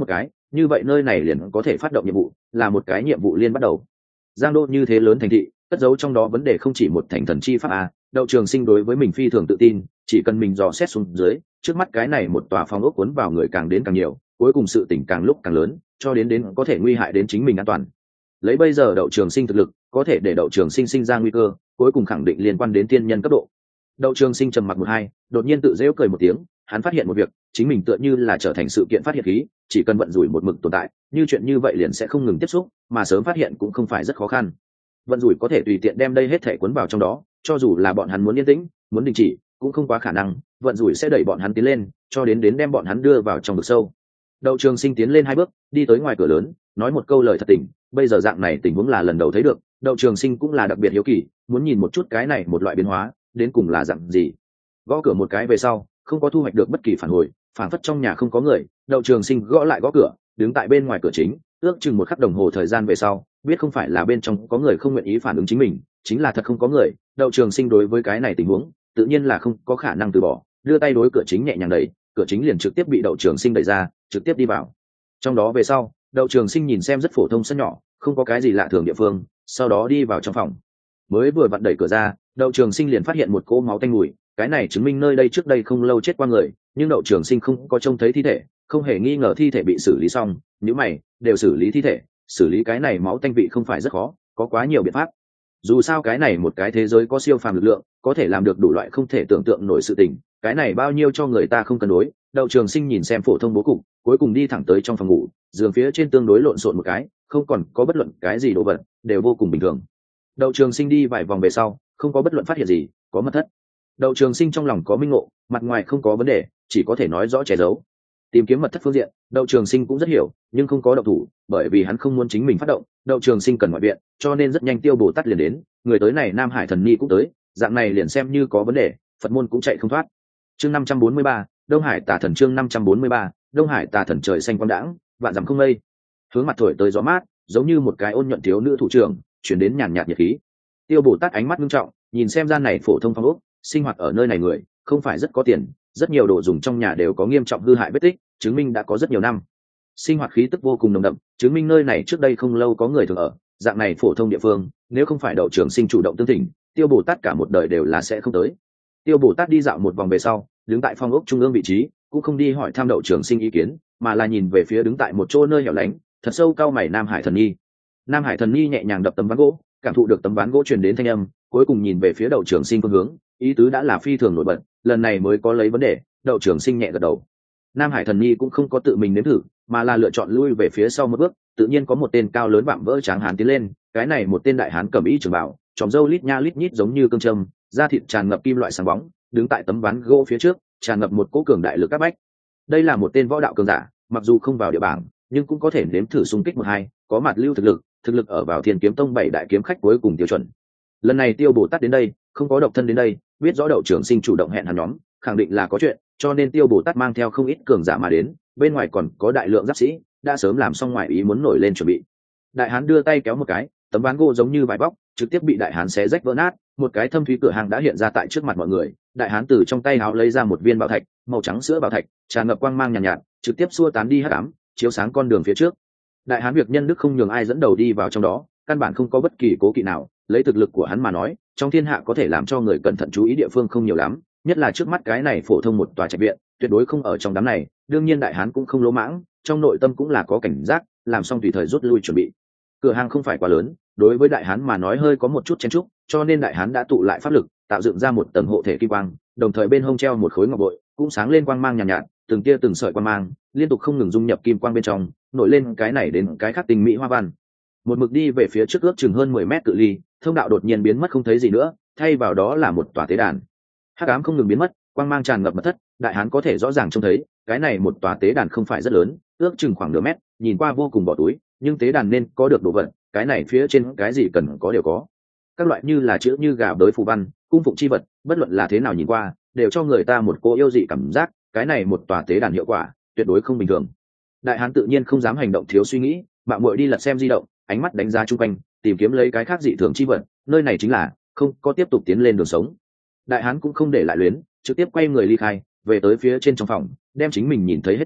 như vậy nơi này liền có thể phát động nhiệm vụ, là một cái nhiệm vụ liên bắt đầu. Giang Đô như thế lớn thành thị, cất giấu trong đó vấn đề không chỉ một thành thần chi pháp a. Đậu Trường Sinh đối với mình phi thường tự tin, chỉ cần mình dò xét xuống dưới, trước mắt cái này một tòa phòng ốc cuốn vào người càng đến càng nhiều, cuối cùng sự tỉnh càng lúc càng lớn, cho đến có thể nguy hại đến chính mình an toàn. Lấy bây giờ Đậu Trường Sinh thực lực, có thể để Đậu Trường Sinh sinh ra nguy cơ, cuối cùng khẳng định liên quan đến tiên nhân cấp độ. Đậu Trường Sinh trầm mặc một hai, đột nhiên tự giễu cười một tiếng, hắn phát hiện một việc, chính mình tựa như là trở thành sự kiện phát hiện khí, chỉ cần vận rủi một mực tồn tại, như chuyện như vậy liền sẽ không ngừng tiếp xúc, mà sớm phát hiện cũng không phải rất khó khăn. Vận rủi có thể tùy tiện đem đây hết thể cuốn vào trong đó, cho dù là bọn hắn muốn yên tĩnh, muốn đình chỉ, cũng không quá khả năng, vận rủi sẽ đẩy bọn hắn tiến lên, cho đến đem bọn hắn đưa vào trong vực sâu. Đậu Trường Sinh tiến lên 2 bước, đi tới ngoài cửa lớn, nói một câu lời thật tình, bây giờ dạng này tình huống là lần đầu thấy được, Đậu Trường Sinh cũng là đặc biệt hiếu kỳ, muốn nhìn một chút cái này một loại biến hóa, đến cùng là dạng gì. Gõ cửa một cái về sau, không có thu hoạch được bất kỳ phản hồi, phản phất trong nhà không có người. Đậu Trường Sinh gõ lại gõ cửa, đứng tại bên ngoài cửa chính, ước chừng một khắc đồng hồ thời gian về sau, biết không phải là bên trong có người không nguyện ý phản ứng chính mình, chính là thật không có người. Đậu Trường Sinh đối với cái này tình huống, tự nhiên là không có khả năng từ bỏ, đưa tay đối cửa chính nhẹ nhàng đẩy, cửa chính liền trực tiếp bị Đậu Trường Sinh đẩy ra, trực tiếp đi vào. Trong đó về sau, Đậu Trường Sinh nhìn xem rất phổ thông sân nhỏ, không có cái gì lạ thường địa phương, sau đó đi vào trong phòng. Mới vừa vặn đẩy cửa ra, Đậu Trường Sinh liền phát hiện một cỗ máu tanh mùi, cái này chứng minh nơi đây trước đây không lâu chết qua người, nhưng Đậu Trường Sinh không có trông thấy thi thể, không hề nghi ngờ thi thể bị xử lý xong. Nếu mày đều xử lý thi thể, xử lý cái này máu tanh vị không phải rất khó, có quá nhiều biện pháp. Dù sao cái này một cái thế giới có siêu phàm lực lượng, có thể làm được đủ loại không thể tưởng tượng nổi sự tình, cái này bao nhiêu cho người ta không cân đối. Đậu Trường Sinh nhìn xem phổ thông bố cục, cuối cùng đi thẳng tới trong phòng ngủ, giường phía trên tương đối lộn xộn một cái, không còn có bất luận cái gì đồ vật, đều vô cùng bình thường. Đậu Trường Sinh đi vài vòng về sau, không có bất luận phát hiện gì, có mật thất. Đậu Trường Sinh trong lòng có minh ngộ, mặt ngoài không có vấn đề, chỉ có thể nói rõ che giấu. Tìm kiếm mật thất phương diện, Đậu Trường Sinh cũng rất hiểu, nhưng không có động thủ, bởi vì hắn không muốn chính mình phát động. Đậu Trường Sinh cần ngoại viện, cho nên rất nhanh Tiêu Bồ Tát liền đến, người tới này Nam Hải Thần Ni cũng tới, dạng này liền xem như có vấn đề, Phật môn cũng chạy không thoát. Chương 543, Đông Hải Tà Thần. Chương 543, Đông Hải Tà Thần. Trời xanh quang đãng, vạn dặm không mây, hướng mặt thổi tới gió mát, giống như một cái ôn nhuận thiếu nữ thủ trưởng, chuyển đến nhàn nhạt nhiệt khí. Tiêu Bồ Tát ánh mắt nghiêm trọng, nhìn xem gian này phổ thông phong ốc, sinh hoạt ở nơi này người không phải rất có tiền, rất nhiều đồ dùng trong nhà đều có nghiêm trọng hư hại vết tích, chứng minh đã có rất nhiều năm. Sinh hoạt khí tức vô cùng nồng đậm, chứng minh nơi này trước đây không lâu có người thường ở. Dạng này phổ thông địa phương, nếu không phải Đậu Trường Sinh chủ động tương thỉnh, Tiêu Bồ Tát cả một đời đều là sẽ không tới. Tiêu Bồ Tát đi dạo một vòng về sau, đứng tại phong ốc trung ương vị trí, cũng không đi hỏi thăm Đậu Trường Sinh ý kiến, mà là nhìn về phía đứng tại một chỗ nơi hẻo lánh, thật sâu cao mày Nam Hải Thần Nhi. Nam Hải Thần Nhi nhẹ nhàng đập tấm ván gỗ, cảm thụ được tấm ván gỗ truyền đến thanh âm, cuối cùng nhìn về phía Đậu Trường Sinh phương hướng, ý tứ đã là phi thường nổi bật, lần này mới có lấy vấn đề. Đậu Trường Sinh nhẹ gật đầu. Nam Hải Thần Nhi cũng không có tự mình nếm thử, mà là lựa chọn lui về phía sau một bước. Tự nhiên có một tên cao lớn vạm vỡ tráng hán tiến lên, cái này một tên đại hán cẩm y trường bào, tròm râu lít nha lít nhít giống như cương châm, da thịt tràn ngập kim loại sáng bóng, đứng tại tấm ván gỗ phía trước, tràn ngập một cỗ cường đại lực áp bách. Đây là một tên võ đạo cường giả, mặc dù không vào địa bảng, nhưng cũng có thể nếm thử xung kích một hai, có mặt lưu thực lực ở vào Thiên Kiếm Tông 7 đại kiếm khách cuối cùng tiêu chuẩn. Lần này Tiêu Bồ Tát đến đây, không có độc thân đến đây, biết rõ Đậu Trường Sinh chủ động hẹn hắn nhóm, khẳng định là có chuyện, cho nên Tiêu Bồ Tát mang theo không ít cường giả mà đến, bên ngoài còn có đại lượng giáp sĩ, đã sớm làm xong ngoài ý muốn nổi lên chuẩn bị. Đại hán đưa tay kéo một cái, tấm ván gỗ giống như vải bóc, trực tiếp bị đại hán xé rách vỡ nát, một cái thâm thúy cửa hàng đã hiện ra tại trước mặt mọi người. Đại hán từ trong tay áo lấy ra một viên bảo thạch, màu trắng sữa bảo thạch, tràn ngập quang mang nhàn nhạt, trực tiếp xua tán đi hắc ám, chiếu sáng con đường phía trước. Đại hán việc nhân đức không nhường ai dẫn đầu đi vào trong đó, căn bản không có bất kỳ cố kỵ nào, lấy thực lực của hắn mà nói, trong thiên hạ có thể làm cho người cẩn thận chú ý địa phương không nhiều lắm, nhất là trước mắt cái này phổ thông một tòa trạch viện, tuyệt đối không ở trong đám này. Đương nhiên đại hán cũng không lỗ mãng, trong nội tâm cũng là có cảnh giác, làm xong tùy thời rút lui chuẩn bị. Cửa hàng không phải quá lớn, đối với đại hán mà nói hơi có một chút chen chúc, cho nên đại hán đã tụ lại pháp lực, tạo dựng ra một tầng hộ thể kim quang, đồng thời bên hông treo một khối ngọc bội, cũng sáng lên quang mang nhàn nhạt, từng tia từng sợi quang mang liên tục không ngừng dung nhập kim quang bên trong, nổi lên cái này đến cái khác tinh mỹ hoa văn. Một mực đi về phía trước ước chừng hơn 10 mét cự ly, thông đạo đột nhiên biến mất không thấy gì nữa, thay vào đó là một tòa tế đàn. Hắc ám không ngừng biến mất, quang mang tràn ngập mật thất, đại hán có thể rõ ràng trông thấy, cái này một tòa tế đàn không phải rất lớn, ước chừng khoảng nửa mét, nhìn qua vô cùng bỏ túi, nhưng tế đàn nên có được đồ vật, cái này phía trên cái gì cần có đều có. Các loại như là chữ như gà bới phù văn, cung phụng chi vật, bất luận là thế nào nhìn qua, đều cho người ta một cô yêu dị cảm giác, cái này một tòa tế đàn hiệu quả, tuyệt đối không bình thường. Đại hán tự nhiên không dám hành động thiếu suy nghĩ, mạo muội đi lật xem di động, ánh mắt đánh giá chung quanh, tìm kiếm lấy cái khác dị thường chi vật, nơi này chính là không có tiếp tục tiến lên đường sống. Đại hán cũng không để lại luyến, trực tiếp quay người ly khai, về tới phía trên trong phòng, đem chính mình nhìn thấy hết thảy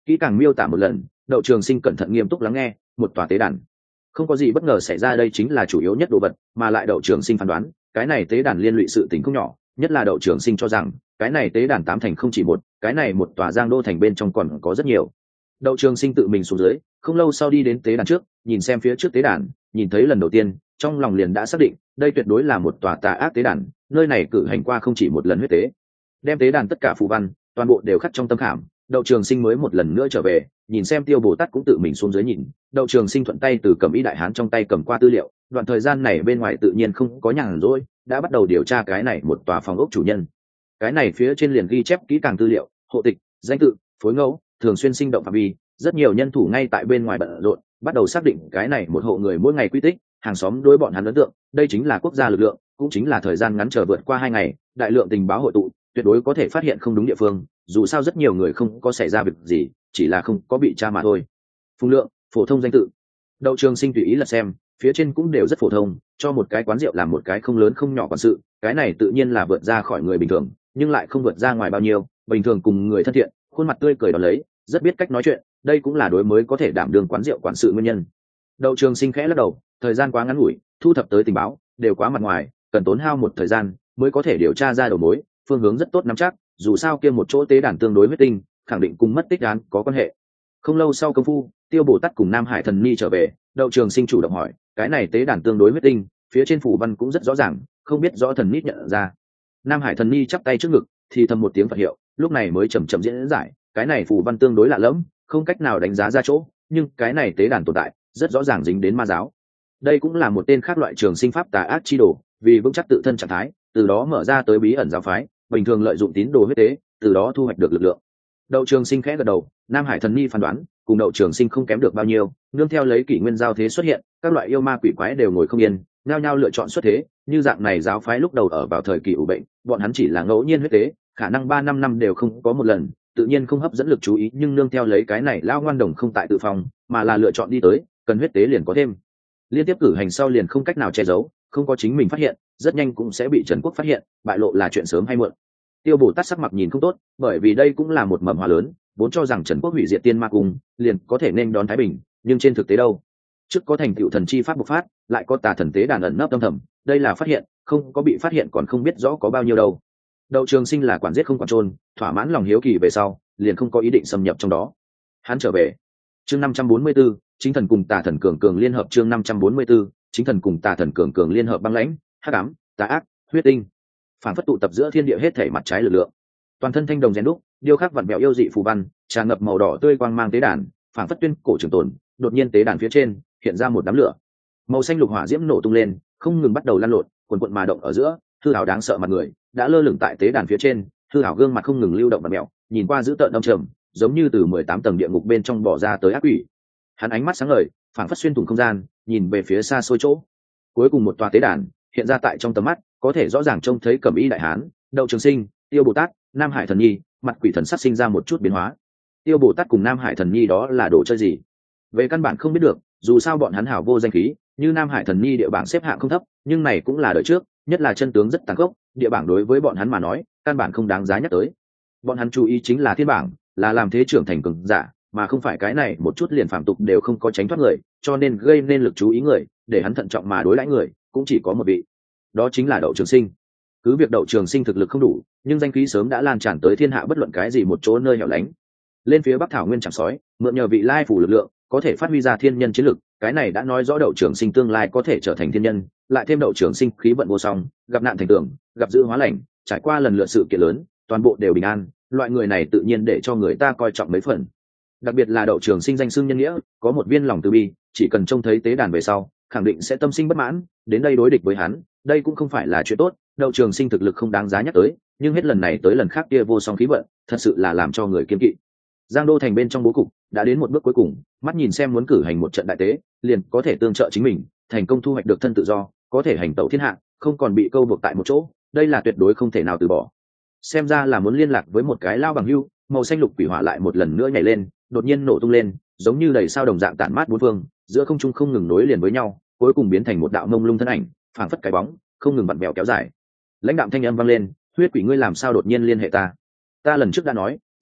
kỹ càng miêu tả một lần. Đậu Trường Sinh cẩn thận nghiêm túc lắng nghe. Một tòa tế đàn, không có gì bất ngờ xảy ra, đây chính là chủ yếu nhất đồ vật, mà lại Đậu Trường Sinh phán đoán cái này tế đàn liên lụy sự tình không nhỏ, nhất là Đậu Trường Sinh cho rằng cái này tế đàn tám thành không chỉ một, cái này một tòa Giang Đô thành bên trong còn có rất nhiều. Đậu Trường Sinh tự mình xuống dưới, không lâu sau đi đến tế đàn trước, nhìn xem phía trước tế đàn, nhìn thấy lần đầu tiên, trong lòng liền đã xác định, đây tuyệt đối là một tòa tà ác tế đàn, nơi này cử hành qua không chỉ một lần huyết tế. Đem tế đàn tất cả phù văn, toàn bộ đều khắc trong tâm khảm, Đậu Trường Sinh mới một lần nữa trở về, nhìn xem Tiêu Bồ Tát cũng tự mình xuống dưới nhìn. Đậu Trường Sinh thuận tay từ Cẩm Y đại hán trong tay cầm qua tư liệu, đoạn thời gian này bên ngoài tự nhiên không có nhàn rỗi, đã bắt đầu điều tra cái này một tòa phòng ốc chủ nhân. Cái này phía trên liền ghi chép kỹ càng tư liệu, hộ tịch, danh tự, phối ngẫu, thường xuyên sinh động phạm vi, rất nhiều nhân thủ ngay tại bên ngoài bận rộn, bắt đầu xác định cái này một hộ người mỗi ngày quy tích, hàng xóm đối bọn hắn ấn tượng, đây chính là quốc gia lực lượng, cũng chính là thời gian ngắn chờ vượt qua 2 ngày, đại lượng tình báo hội tụ, tuyệt đối có thể phát hiện không đúng địa phương, dù sao rất nhiều người không có xảy ra việc gì, chỉ là không có bị tra mà thôi. Phùng Lượng, phổ thông danh tự. Đậu Trường Sinh tùy ý lật xem, phía trên cũng đều rất phổ thông, cho một cái quán rượu làm một cái không lớn không nhỏ quản sự, cái này tự nhiên là vượt ra khỏi người bình thường, nhưng lại không vượt ra ngoài bao nhiêu, bình thường cùng người thân thiện, khuôn mặt tươi cười đón lấy, rất biết cách nói chuyện, đây cũng là đối mới có thể đảm đương quán rượu quản sự nguyên nhân. Đậu Trường Sinh khẽ lắc đầu, thời gian quá ngắn ngủi, thu thập tới tình báo đều quá mặt ngoài, cần tốn hao một thời gian mới có thể điều tra ra đầu mối, phương hướng rất tốt nắm chắc, dù sao kia một chỗ tế đàn tương đối huyết tinh, khẳng định cùng mất tích án có quan hệ. Không lâu sau công phu, Tiêu Bồ Tát cùng Nam Hải Thần Ni trở về, Đậu Trường Sinh chủ động hỏi, cái này tế đàn tương đối huyết tinh, phía trên phù văn cũng rất rõ ràng, không biết rõ Thần Ni nhận ra. Nam Hải Thần Ni chắp tay trước ngực, thì thầm một tiếng Phật hiệu, lúc này mới chậm chậm diễn giải, cái này phù văn tương đối lạ lẫm, không cách nào đánh giá ra chỗ, nhưng cái này tế đàn tồn tại, rất rõ ràng dính đến ma giáo. Đây cũng là một tên khác loại trường sinh pháp tà ác chi đồ, vì vững chắc tự thân trạng thái, từ đó mở ra tới bí ẩn giáo phái, bình thường lợi dụng tín đồ huyết tế, từ đó thu hoạch được lực lượng. Đậu Trường Sinh khẽ gật đầu, Nam Hải Thần Ni phán đoán, cùng Đậu Trường Sinh không kém được bao nhiêu, nương theo lấy kỷ nguyên giao thế xuất hiện, các loại yêu ma quỷ quái đều ngồi không yên, nhao nhao lựa chọn xuất thế, như dạng này giáo phái lúc đầu ở vào thời kỳ ủ bệnh, bọn hắn chỉ là ngẫu nhiên huyết tế, khả năng 3-5 năm đều không có một lần, tự nhiên không hấp dẫn lực chú ý, nhưng nương theo lấy cái này lao ngoan đồng không tại tự phòng, mà là lựa chọn đi tới, cần huyết tế liền có thêm. Liên tiếp cử hành sau liền không cách nào che giấu, không có chính mình phát hiện, rất nhanh cũng sẽ bị Trần Quốc phát hiện, bại lộ là chuyện sớm hay muộn. Tiêu Bồ Tát sắc mặt nhìn không tốt, bởi vì đây cũng là một mầm hoa lớn, vốn cho rằng Trần Quốc hủy diệt tiên ma cung, liền có thể nên đón thái bình, nhưng trên thực tế đâu? Trước có thành tựu thần chi pháp bộc phát, lại có tà thần tế đàn ẩn nấp âm thầm, đây là phát hiện, không có bị phát hiện còn không biết rõ có bao nhiêu đâu. Đậu Trường Sinh là quản giết không quản trôn, thỏa mãn lòng hiếu kỳ về sau, liền không có ý định xâm nhập trong đó. Hắn trở về. Chương 544, chính thần cùng tà thần cường cường liên hợp, chương 544, chính thần cùng tà thần cường cường liên hợp, băng lãnh, hắc ám, tà ác, huyết tinh. Phản phất tụ tập giữa thiên địa hết thảy mặt trái lực lượng. Toàn thân thanh đồng rèn đúc, điêu khắc vặn vẹo yêu dị phù văn, tràn ngập màu đỏ tươi quang mang tế đàn, phản phất tuyên cổ trường tồn, đột nhiên tế đàn phía trên hiện ra một đám lửa. Màu xanh lục hỏa diễm nổ tung lên, không ngừng bắt đầu lan lộn, cuồn cuộn mà động ở giữa, hư ảo đáng sợ mặt người đã lơ lửng tại tế đàn phía trên, hư ảo gương mặt không ngừng lưu động vặn vẹo, nhìn qua dữ tợn âm trầm, giống như từ 18 tầng địa ngục bên trong bỏ ra tới ác quỷ. Hắn ánh mắt sáng ngời, phảng phất xuyên thủng không gian, nhìn về phía xa xôi chỗ. Cuối cùng một tòa tế đàn hiện ra tại trong tầm mắt, có thể rõ ràng trông thấy Cẩm Y đại hán, Đậu Trường Sinh, Tiêu Bồ Tát, Nam Hải Thần Nhi, mặt quỷ thần sắc sinh ra một chút biến hóa. Tiêu Bồ Tát cùng Nam Hải Thần Nhi đó là đồ chơi gì? Về căn bản không biết được, dù sao bọn hắn hảo vô danh khí, như Nam Hải Thần Nhi địa bảng xếp hạng không thấp, nhưng này cũng là đời trước, nhất là chân tướng rất tàn khốc, địa bảng đối với bọn hắn mà nói, căn bản không đáng giá nhắc tới. Bọn hắn chú ý chính là thiên bảng, là làm thế trưởng thành cường giả, mà không phải cái này một chút liền phạm tục đều không có tránh thoát người, cho nên gây nên lực chú ý người, để hắn thận trọng mà đối đãi người, cũng chỉ có một vị, đó chính là Đậu Trường Sinh. Cứ việc Đậu Trường Sinh thực lực không đủ, nhưng danh khí sớm đã lan tràn tới thiên hạ bất luận cái gì một chỗ nơi hẻo lánh. Lên phía Bắc Thảo Nguyên chẳng sói, mượn nhờ vị lai phủ lực lượng, có thể phát huy ra thiên nhân chiến lực, cái này đã nói rõ Đậu Trường Sinh tương lai có thể trở thành thiên nhân, lại thêm Đậu Trường Sinh khí vận vô song, gặp nạn thành tưởng, gặp dữ hóa lành, trải qua lần lượt sự kiện lớn, toàn bộ đều bình an, loại người này tự nhiên để cho người ta coi trọng mấy phần. Đặc biệt là Đậu Trường Sinh danh xưng nhân nghĩa, có một viên lòng từ bi, chỉ cần trông thấy tế đàn về sau, khẳng định sẽ tâm sinh bất mãn, đến đây đối địch với hắn, đây cũng không phải là chuyện tốt. Đậu Trường Sinh thực lực không đáng giá nhắc tới, nhưng hết lần này tới lần khác kia vô song khí vận, thật sự là làm cho người kiêng kỵ. Giang Đô thành bên trong bố cục đã đến một bước cuối cùng, mắt nhìn xem muốn cử hành một trận đại tế, liền có thể tương trợ chính mình, thành công thu hoạch được thân tự do, có thể hành tẩu thiên hạ, không còn bị câu buộc tại một chỗ, đây là tuyệt đối không thể nào từ bỏ. Xem ra là muốn liên lạc với một cái lao bằng hưu, màu xanh lục quỷ hỏa lại một lần nữa nhảy lên, đột nhiên nổ tung lên, giống như đầy sao đồng dạng tản mát bốn phương, giữa không trung không ngừng nối liền với nhau, cuối cùng biến thành một đạo mông lung thân ảnh, phảng phất cái bóng, không ngừng vặn vẹo kéo dài. Lãnh đạm thanh âm vang lên, huyết quỷ ngươi làm sao đột nhiên liên hệ ta? Ta lần trước đã nói,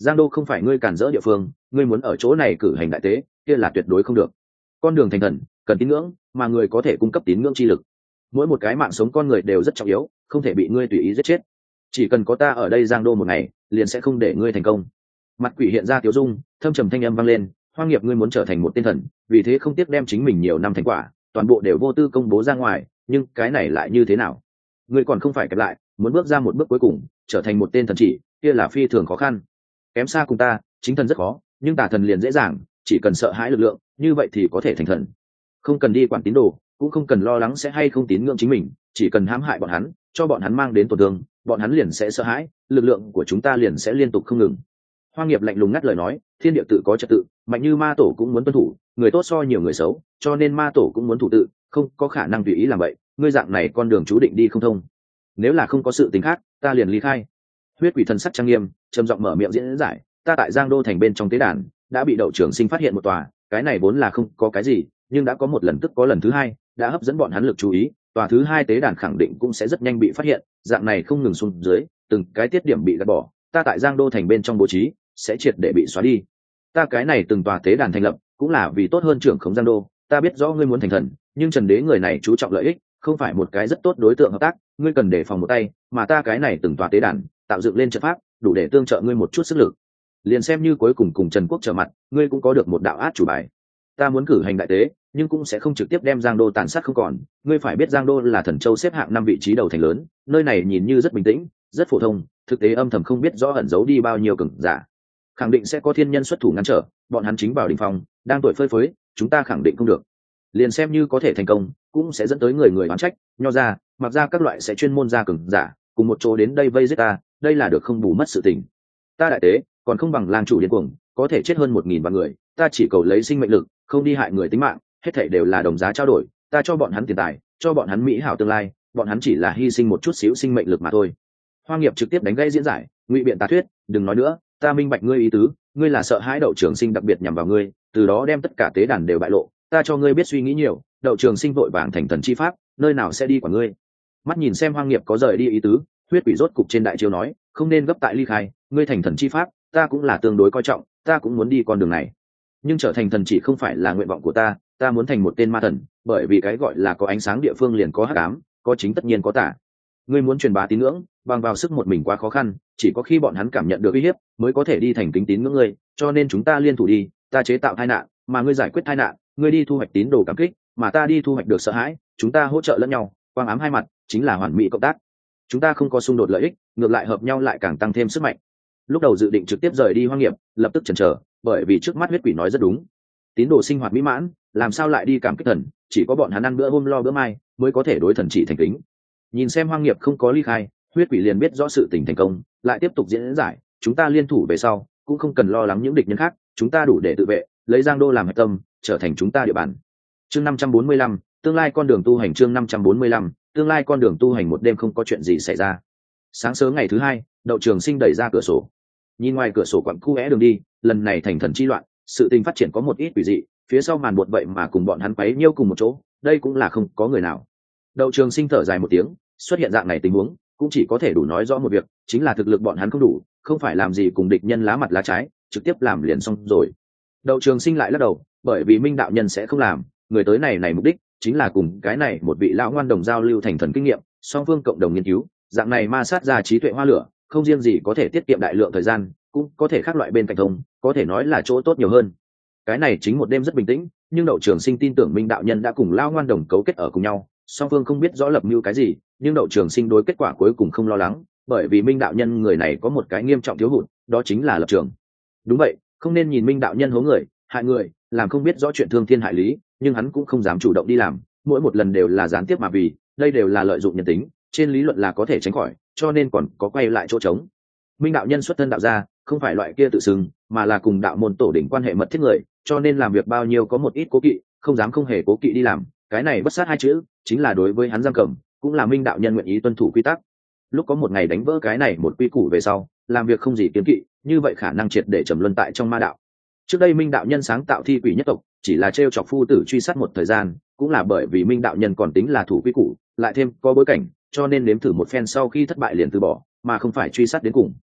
Giang Đô không phải ngươi cản rỡ địa phương, ngươi muốn ở chỗ này cử hành đại tế kia là tuyệt đối không được. Con đường thành thần cần tín ngưỡng, mà người có thể cung cấp tín ngưỡng chi lực. Mỗi một cái mạng sống con người đều rất trọng yếu, không thể bị ngươi tùy ý giết chết. Chỉ cần có ta ở đây Giang Đô một ngày, liền sẽ không để ngươi thành công. Mặt quỷ hiện ra tiếu dung, thâm trầm thanh âm vang lên, Hoang Nghiệp ngươi muốn trở thành một tên thần, vì thế không tiếc đem chính mình nhiều năm thành quả toàn bộ đều vô tư công bố ra ngoài, nhưng cái này lại như thế nào? Ngươi còn không phải kẹp lại, muốn bước ra một bước cuối cùng trở thành một tên thần chỉ, kia là phi thường khó khăn. Kém xa cùng ta, chính thần rất khó, nhưng tà thần liền dễ dàng, chỉ cần sợ hãi lực lượng, như vậy thì có thể thành thần. Không cần đi quản tín đồ, cũng không cần lo lắng sẽ hay không tín ngưỡng chính mình, chỉ cần hãm hại bọn hắn, cho bọn hắn mang đến tổn thương, bọn hắn liền sẽ sợ hãi, lực lượng của chúng ta liền sẽ liên tục không ngừng. Hoang Nghiệp lạnh lùng ngắt lời nói, thiên địa tự có trật tự, mạnh như ma tổ cũng muốn tuân thủ, người tốt so nhiều người xấu, cho nên ma tổ cũng muốn thủ tự, không có khả năng tùy ý làm vậy. Ngươi dạng này con đường chú định đi không thông. Nếu là không có sự tính khác, ta liền ly khai. Huyết quỷ thần sắc trang nghiêm, trầm giọng mở miệng diễn giải, ta tại Giang Đô thành bên trong tế đàn đã bị Đậu Trường Sinh phát hiện một tòa, cái này vốn là không có cái gì, nhưng đã có một lần tức có lần thứ hai, đã hấp dẫn bọn hắn lực chú ý, tòa thứ hai tế đàn khẳng định cũng sẽ rất nhanh bị phát hiện, dạng này không ngừng xuống dưới, từng cái tiết điểm bị gạt bỏ, ta tại Giang Đô thành bên trong bố trí sẽ triệt để bị xóa đi. Ta cái này từng tòa tế đàn thành lập cũng là vì tốt hơn trưởng khống Giang Đô, ta biết rõ ngươi muốn thành thần, nhưng Trần Đế người này chú trọng lợi ích, không phải một cái rất tốt đối tượng hợp tác, ngươi cần đề phòng một tay, mà ta cái này từng tòa tế đàn tạo dựng lên trận pháp, đủ để tương trợ ngươi một chút sức lực. Liền xem như cuối cùng cùng Trần Quốc trở mặt, ngươi cũng có được một đạo át chủ bài. Ta muốn cử hành đại tế, nhưng cũng sẽ không trực tiếp đem Giang Đô tàn sát không còn. Ngươi phải biết Giang Đô là Thần Châu xếp hạng 5 vị trí đầu thành lớn, nơi này nhìn như rất bình tĩnh, rất phổ thông, thực tế âm thầm không biết rõ ẩn giấu đi bao nhiêu cường giả. Khẳng định sẽ có thiên nhân xuất thủ ngăn trở, bọn hắn chính vào đỉnh phong, đang tuổi phơi phới, chúng ta khẳng định không được. Liền xem như có thể thành công, cũng sẽ dẫn tới người oán trách, Nho ra, Mặc ra các loại sẽ chuyên môn ra cường giả, cùng một chỗ đến đây vây giết ta, đây là được không bù mất sự tình. Ta đại tế, còn không bằng lang chủ điên cuồng, có thể chết hơn 1000 vạn người, ta chỉ cầu lấy sinh mệnh lực, không đi hại người tính mạng, hết thảy đều là đồng giá trao đổi, ta cho bọn hắn tiền tài, cho bọn hắn mỹ hảo tương lai, bọn hắn chỉ là hy sinh một chút xíu sinh mệnh lực mà thôi. Hoang Nghiệp trực tiếp đánh gãy diễn giải, ngụy biện tà thuyết, đừng nói nữa, ta minh bạch ngươi ý tứ, ngươi là sợ hãi Đậu Trường Sinh đặc biệt nhằm vào ngươi, từ đó đem tất cả tế đàn đều bại lộ, ta cho ngươi biết suy nghĩ nhiều, Đậu Trường Sinh vội vàng thành thần chi pháp, nơi nào sẽ đi quả ngươi. Mắt nhìn xem Hoang Nghiệp có rời đi ý tứ, Huyết Quỷ rốt cục trên đại chiêu nói, không nên gấp tại ly khai, ngươi thành thần chi pháp, ta cũng là tương đối coi trọng, ta cũng muốn đi con đường này. Nhưng trở thành thần chỉ không phải là nguyện vọng của ta, ta muốn thành một tên ma thần, bởi vì cái gọi là có ánh sáng địa phương liền có hắc ám, có chính tất nhiên có tà. Ngươi muốn truyền bá tín ngưỡng, bằng vào sức một mình quá khó khăn, chỉ có khi bọn hắn cảm nhận được uy hiếp, mới có thể đi thành kính tín ngưỡng ngươi, cho nên chúng ta liên thủ đi, ta chế tạo tai nạn, mà ngươi giải quyết tai nạn, ngươi đi thu hoạch tín đồ cảm kích, mà ta đi thu hoạch được sợ hãi, chúng ta hỗ trợ lẫn nhau, quang ám hai mặt, chính là hoàn mỹ cộng tác. Chúng ta không có xung đột lợi ích, ngược lại hợp nhau lại càng tăng thêm sức mạnh. Lúc đầu dự định trực tiếp rời đi Hoang Nghiệp, lập tức chần chờ, bởi vì trước mắt Huyết Quỷ nói rất đúng. Tín đồ sinh hoạt mỹ mãn, làm sao lại đi cảm kích thần, chỉ có bọn hắn ăn bữa hôm lo bữa mai, mới có thể đối thần chỉ thành kính. Nhìn xem Hoang Nghiệp không có ly khai, Huyết Quỷ liền biết rõ sự tình thành công, lại tiếp tục diễn giải, chúng ta liên thủ về sau, cũng không cần lo lắng những địch nhân khác, chúng ta đủ để tự vệ, lấy Giang Đô làm hạch tâm, trở thành chúng ta địa bàn. Chương 545, tương lai con đường tu hành. Chương 545, tương lai con đường tu hành. Một đêm không có chuyện gì xảy ra. Sáng sớm ngày thứ hai, Đậu Trường Sinh đẩy ra cửa sổ, nhìn ngoài cửa sổ quặng khu é đường đi, lần này thành thần chi loạn, sự tình phát triển có một ít quỷ dị, phía sau màn buột vậy mà cùng bọn hắn quấy nhiêu cùng một chỗ, đây cũng là không có người nào. Đậu Trường Sinh thở dài một tiếng, xuất hiện dạng này tình huống, cũng chỉ có thể đủ nói rõ một việc, chính là thực lực bọn hắn không đủ, không phải làm gì cùng địch nhân lá mặt lá trái, trực tiếp làm liền xong rồi. Đậu Trường Sinh lại lắc đầu, bởi vì Minh đạo nhân sẽ không làm, người tới này mục đích chính là cùng cái này một vị lão ngoan đồng giao lưu thành thần kinh nghiệm, song phương cộng đồng nghiên cứu, dạng này ma sát ra trí tuệ hoa lửa, không riêng gì có thể tiết kiệm đại lượng thời gian, cũng có thể khác loại bên cạnh thông, có thể nói là chỗ tốt nhiều hơn. Cái này chính một đêm rất bình tĩnh, nhưng Đậu Trường Sinh tin tưởng Minh đạo nhân đã cùng lão ngoan đồng cấu kết ở cùng nhau, song phương không biết rõ lập mưu cái gì, nhưng Đậu Trường Sinh đối kết quả cuối cùng không lo lắng, bởi vì Minh đạo nhân người này có một cái nghiêm trọng thiếu hụt, đó chính là lập trường. Đúng vậy, không nên nhìn Minh đạo nhân hố người, hại người, làm không biết rõ chuyện thương thiên hại lý, nhưng hắn cũng không dám chủ động đi làm, mỗi một lần đều là gián tiếp mà vì, đây đều là lợi dụng nhân tính, trên lý luận là có thể tránh khỏi, cho nên còn có quay lại chỗ trống. Minh đạo nhân xuất thân đạo gia, không phải loại kia tự xưng, mà là cùng đạo môn tổ đỉnh quan hệ mật thiết người, cho nên làm việc bao nhiêu có một ít cố kỵ, không dám không hề cố kỵ đi làm, cái này bất sát hai chữ, chính là đối với hắn giam cầm, cũng là Minh đạo nhân nguyện ý tuân thủ quy tắc. Lúc có một ngày đánh vỡ cái này một quy củ về sau, làm việc không gì kiếm kỵ, như vậy khả năng triệt để trầm luân tại trong ma đạo. Trước đây Minh đạo nhân sáng tạo thi quỷ nhất tộc, chỉ là trêu chọc phu tử truy sát một thời gian, cũng là bởi vì Minh đạo nhân còn tính là thủ quy củ, lại thêm có bối cảnh, cho nên nếm thử một phen sau khi thất bại liền từ bỏ, mà không phải truy sát đến cùng.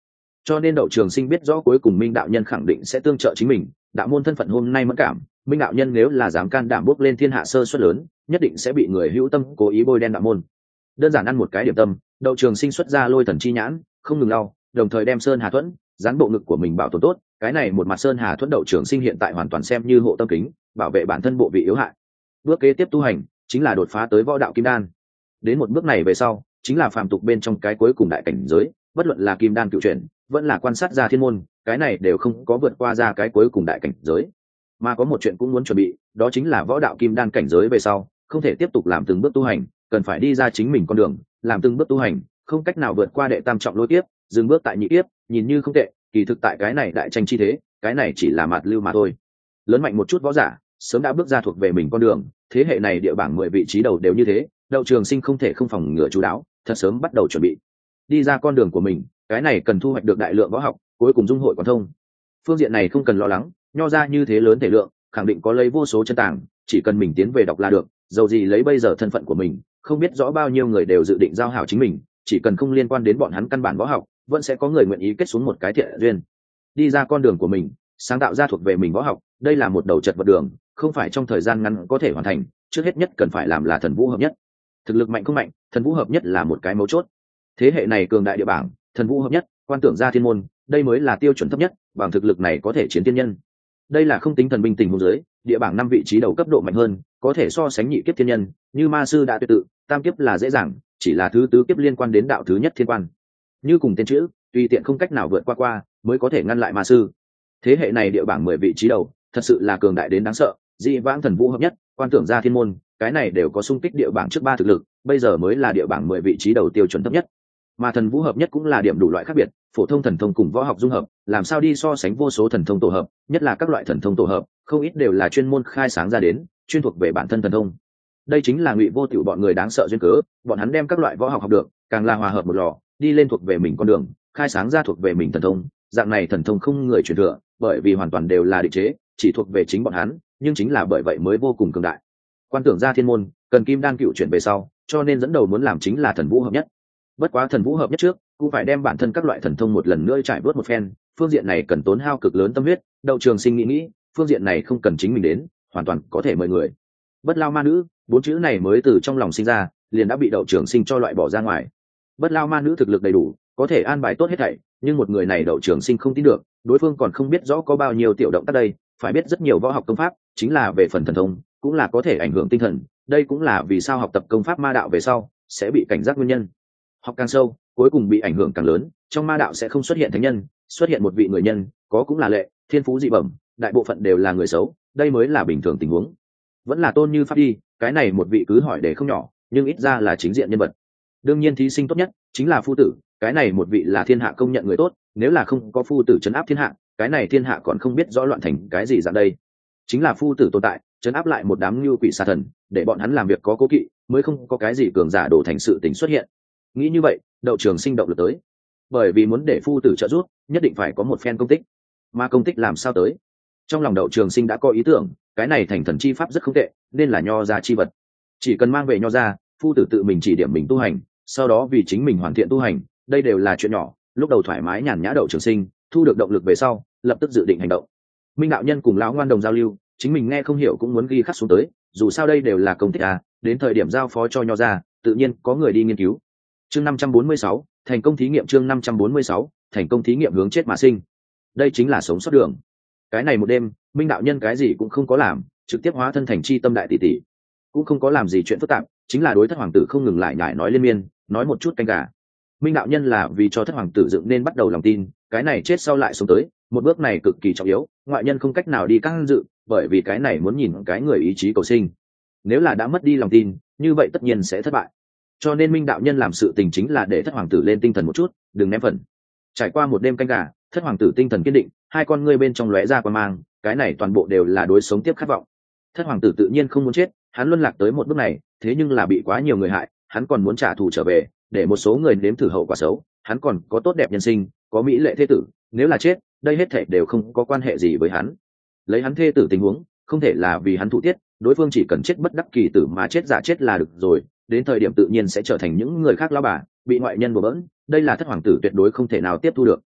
Cho nên Đậu Trường Sinh biết rõ cuối cùng Minh đạo nhân khẳng định sẽ tương trợ chính mình, đạo môn thân phận hôm nay mẫn cảm, Minh đạo nhân nếu là dám can đảm bước lên thiên hạ sơ suất lớn, nhất định sẽ bị người hữu tâm cố ý bôi đen đạo môn. Đơn giản ăn một cái điểm tâm, Đậu Trường Sinh xuất ra lôi thần chi nhãn, không ngừng lau, đồng thời đem sơn hà thuẫn dán bộ ngực của mình bảo tồn tốt. Cái này một mặt sơn hà thuẫn Đậu Trường Sinh hiện tại hoàn toàn xem như hộ tâm kính, bảo vệ bản thân bộ vị yếu hại. Bước kế tiếp tu hành chính là đột phá tới võ đạo kim đan. Đến một bước này về sau, chính là phàm tục bên trong cái cuối cùng đại cảnh giới, bất luận là kim đan cựu chuyển, vẫn là quan sát ra thiên môn, cái này đều không có vượt qua ra cái cuối cùng đại cảnh giới. Mà có một chuyện cũng muốn chuẩn bị, đó chính là võ đạo kim đan cảnh giới về sau, không thể tiếp tục làm từng bước tu hành, cần phải đi ra chính mình con đường, làm từng bước tu hành, không cách nào vượt qua đệ tam trọng lôi kiếp, dừng bước tại nhị kiếp, nhìn như không tệ, kỳ thực tại cái này đại tranh chi thế, cái này chỉ là mạt lưu mà thôi. Lớn mạnh một chút võ giả, sớm đã bước ra thuộc về mình con đường, thế hệ này địa bảng 10 vị trí đầu đều như thế, Đậu Trường Sinh không thể không phòng ngừa chú đáo, thật sớm bắt đầu chuẩn bị đi ra con đường của mình, cái này cần thu hoạch được đại lượng võ học, cuối cùng dung hội quán thông. Phương diện này không cần lo lắng, nho ra như thế lớn thể lượng, khẳng định có lấy vô số chân tàng, chỉ cần mình tiến về đọc là được, dầu gì lấy bây giờ thân phận của mình, không biết rõ bao nhiêu người đều dự định giao hảo chính mình, chỉ cần không liên quan đến bọn hắn căn bản võ học, vẫn sẽ có người nguyện ý kết xuống một cái thiện duyên. Đi ra con đường của mình, sáng tạo ra thuộc về mình võ học, đây là một đầu chật vật đường, không phải trong thời gian ngắn có thể hoàn thành, trước hết nhất cần phải làm là thần vũ hợp nhất. Thực lực mạnh không mạnh, thần vũ hợp nhất là một cái mấu chốt. Thế hệ này cường đại địa bảng, thần vũ hợp nhất, quan tưởng ra thiên môn, đây mới là tiêu chuẩn thấp nhất, bằng thực lực này có thể chiến tiên nhân. Đây là không tính thần binh tình huống dưới, địa bảng 5 vị trí đầu cấp độ mạnh hơn, có thể so sánh nhị kiếp thiên nhân, như ma sư đã tuyệt tự, tam kiếp là dễ dàng, chỉ là thứ tứ kiếp liên quan đến đạo thứ nhất thiên quan. Như cùng tên chữ, tùy tiện không cách nào vượt qua mới có thể ngăn lại ma sư. Thế hệ này địa bảng 10 vị trí đầu, thật sự là cường đại đến đáng sợ, dị vãng thần vũ hợp nhất, quan tưởng ra thiên môn, cái này đều có xung kích địa bảng trước 3 thực lực, bây giờ mới là địa bảng 10 vị trí đầu tiêu chuẩn thấp nhất. Mà thần vũ hợp nhất cũng là điểm đủ loại khác biệt, phổ thông thần thông cùng võ học dung hợp, làm sao đi so sánh vô số thần thông tổ hợp, nhất là các loại thần thông tổ hợp, không ít đều là chuyên môn khai sáng ra đến, chuyên thuộc về bản thân thần thông. Đây chính là Ngụy Vô Tiểu bọn người đáng sợ duyên cớ, bọn hắn đem các loại võ học học được, càng là hòa hợp một lò, đi lên thuộc về mình con đường, khai sáng ra thuộc về mình thần thông, dạng này thần thông không người truyền thừa, bởi vì hoàn toàn đều là định chế, chỉ thuộc về chính bọn hắn, nhưng chính là bởi vậy mới vô cùng cường đại. Quan tưởng ra thiên môn, cần kim đan cựu chuyển về sau, cho nên dẫn đầu muốn làm chính là thần vũ hợp nhất. Bất quá thần vũ hợp nhất trước, cũng phải đem bản thân các loại thần thông một lần nữa trải vớt một phen, phương diện này cần tốn hao cực lớn tâm huyết, Đậu Trường Sinh nghĩ, phương diện này không cần chính mình đến, hoàn toàn có thể mời người. Bất lao ma nữ, 4 chữ này mới từ trong lòng sinh ra, liền đã bị Đậu Trường Sinh cho loại bỏ ra ngoài. Bất lao ma nữ thực lực đầy đủ, có thể an bài tốt hết thảy, nhưng một người này Đậu Trường Sinh không tin được, đối phương còn không biết rõ có bao nhiêu tiểu động tác đây, phải biết rất nhiều võ học công pháp, chính là về phần thần thông, cũng là có thể ảnh hưởng tinh thần, đây cũng là vì sao học tập công pháp ma đạo về sau sẽ bị cảnh giác nguyên nhân. Học càng sâu, cuối cùng bị ảnh hưởng càng lớn, trong ma đạo sẽ không xuất hiện thánh nhân, xuất hiện một vị người nhân, có cũng là lệ, thiên phú dị bẩm, đại bộ phận đều là người xấu, đây mới là bình thường tình huống. Vẫn là tôn như pháp đi, cái này một vị cứ hỏi để không nhỏ, nhưng ít ra là chính diện nhân vật. Đương nhiên thí sinh tốt nhất chính là phu tử, cái này một vị là thiên hạ công nhận người tốt, nếu là không có phu tử trấn áp thiên hạ, cái này thiên hạ còn không biết rõ loạn thành cái gì dạng đây. Chính là phu tử tồn tại, trấn áp lại một đám như quỷ xà thần, để bọn hắn làm việc có cố kỵ, mới không có cái gì cường giả đổ thành sự tình xuất hiện. Nghĩ như vậy, Đậu Trường Sinh động lực tới, bởi vì muốn để phu tử trợ giúp, nhất định phải có một phen công tích. Mà công tích làm sao tới? Trong lòng Đậu Trường Sinh đã có ý tưởng, cái này thành thần chi pháp rất không tệ, nên là nho gia chi vật. Chỉ cần mang về nho gia, phu tử tự mình chỉ điểm mình tu hành, sau đó vì chính mình hoàn thiện tu hành, đây đều là chuyện nhỏ. Lúc đầu thoải mái nhàn nhã Đậu Trường Sinh, thu được động lực về sau, lập tức dự định hành động. Minh đạo nhân cùng lão ngoan đồng giao lưu, chính mình nghe không hiểu cũng muốn ghi khắc xuống tới, dù sao đây đều là công tích à, đến thời điểm giao phó cho nho gia, tự nhiên có người đi nghiên cứu. Chương 546, thành công thí nghiệm. Chương 546, thành công thí nghiệm hướng chết mà sinh. Đây chính là sống sót đường. Cái này một đêm, Minh đạo nhân cái gì cũng không có làm, trực tiếp hóa thân thành chi tâm đại tỷ tỷ, cũng không có làm gì chuyện phức tạp, chính là đối Thất hoàng tử không ngừng lại nhải nói liên miên, nói một chút canh gà. Minh đạo nhân là vì cho Thất hoàng tử dựng nên bắt đầu lòng tin, cái này chết sau lại sống tới, một bước này cực kỳ trọng yếu, ngoại nhân không cách nào đi can dự, bởi vì cái này muốn nhìn cái người ý chí cầu sinh. Nếu là đã mất đi lòng tin, như vậy tất nhiên sẽ thất bại. Cho nên Minh đạo nhân làm sự tình chính là để Thất hoàng tử lên tinh thần một chút, đừng ném phần. Trải qua một đêm canh gà, Thất hoàng tử tinh thần kiên định, hai con ngươi bên trong lóe ra quan mang, cái này toàn bộ đều là đối sống tiếp khát vọng. Thất hoàng tử tự nhiên không muốn chết, hắn luân lạc tới một bước này, thế nhưng là bị quá nhiều người hại, hắn còn muốn trả thù trở về, để một số người nếm thử hậu quả xấu, hắn còn có tốt đẹp nhân sinh, có mỹ lệ thế tử, nếu là chết, đây hết thảy đều không có quan hệ gì với hắn. Lấy hắn thê tử tình huống, không thể là vì hắn thụ tiết, đối phương chỉ cần chết bất đắc kỳ tử mà chết giả chết là được rồi, đến thời điểm tự nhiên sẽ trở thành những người khác lao bà, bị ngoại nhân bừa bỡn, đây là Thất hoàng tử tuyệt đối không thể nào tiếp thu được.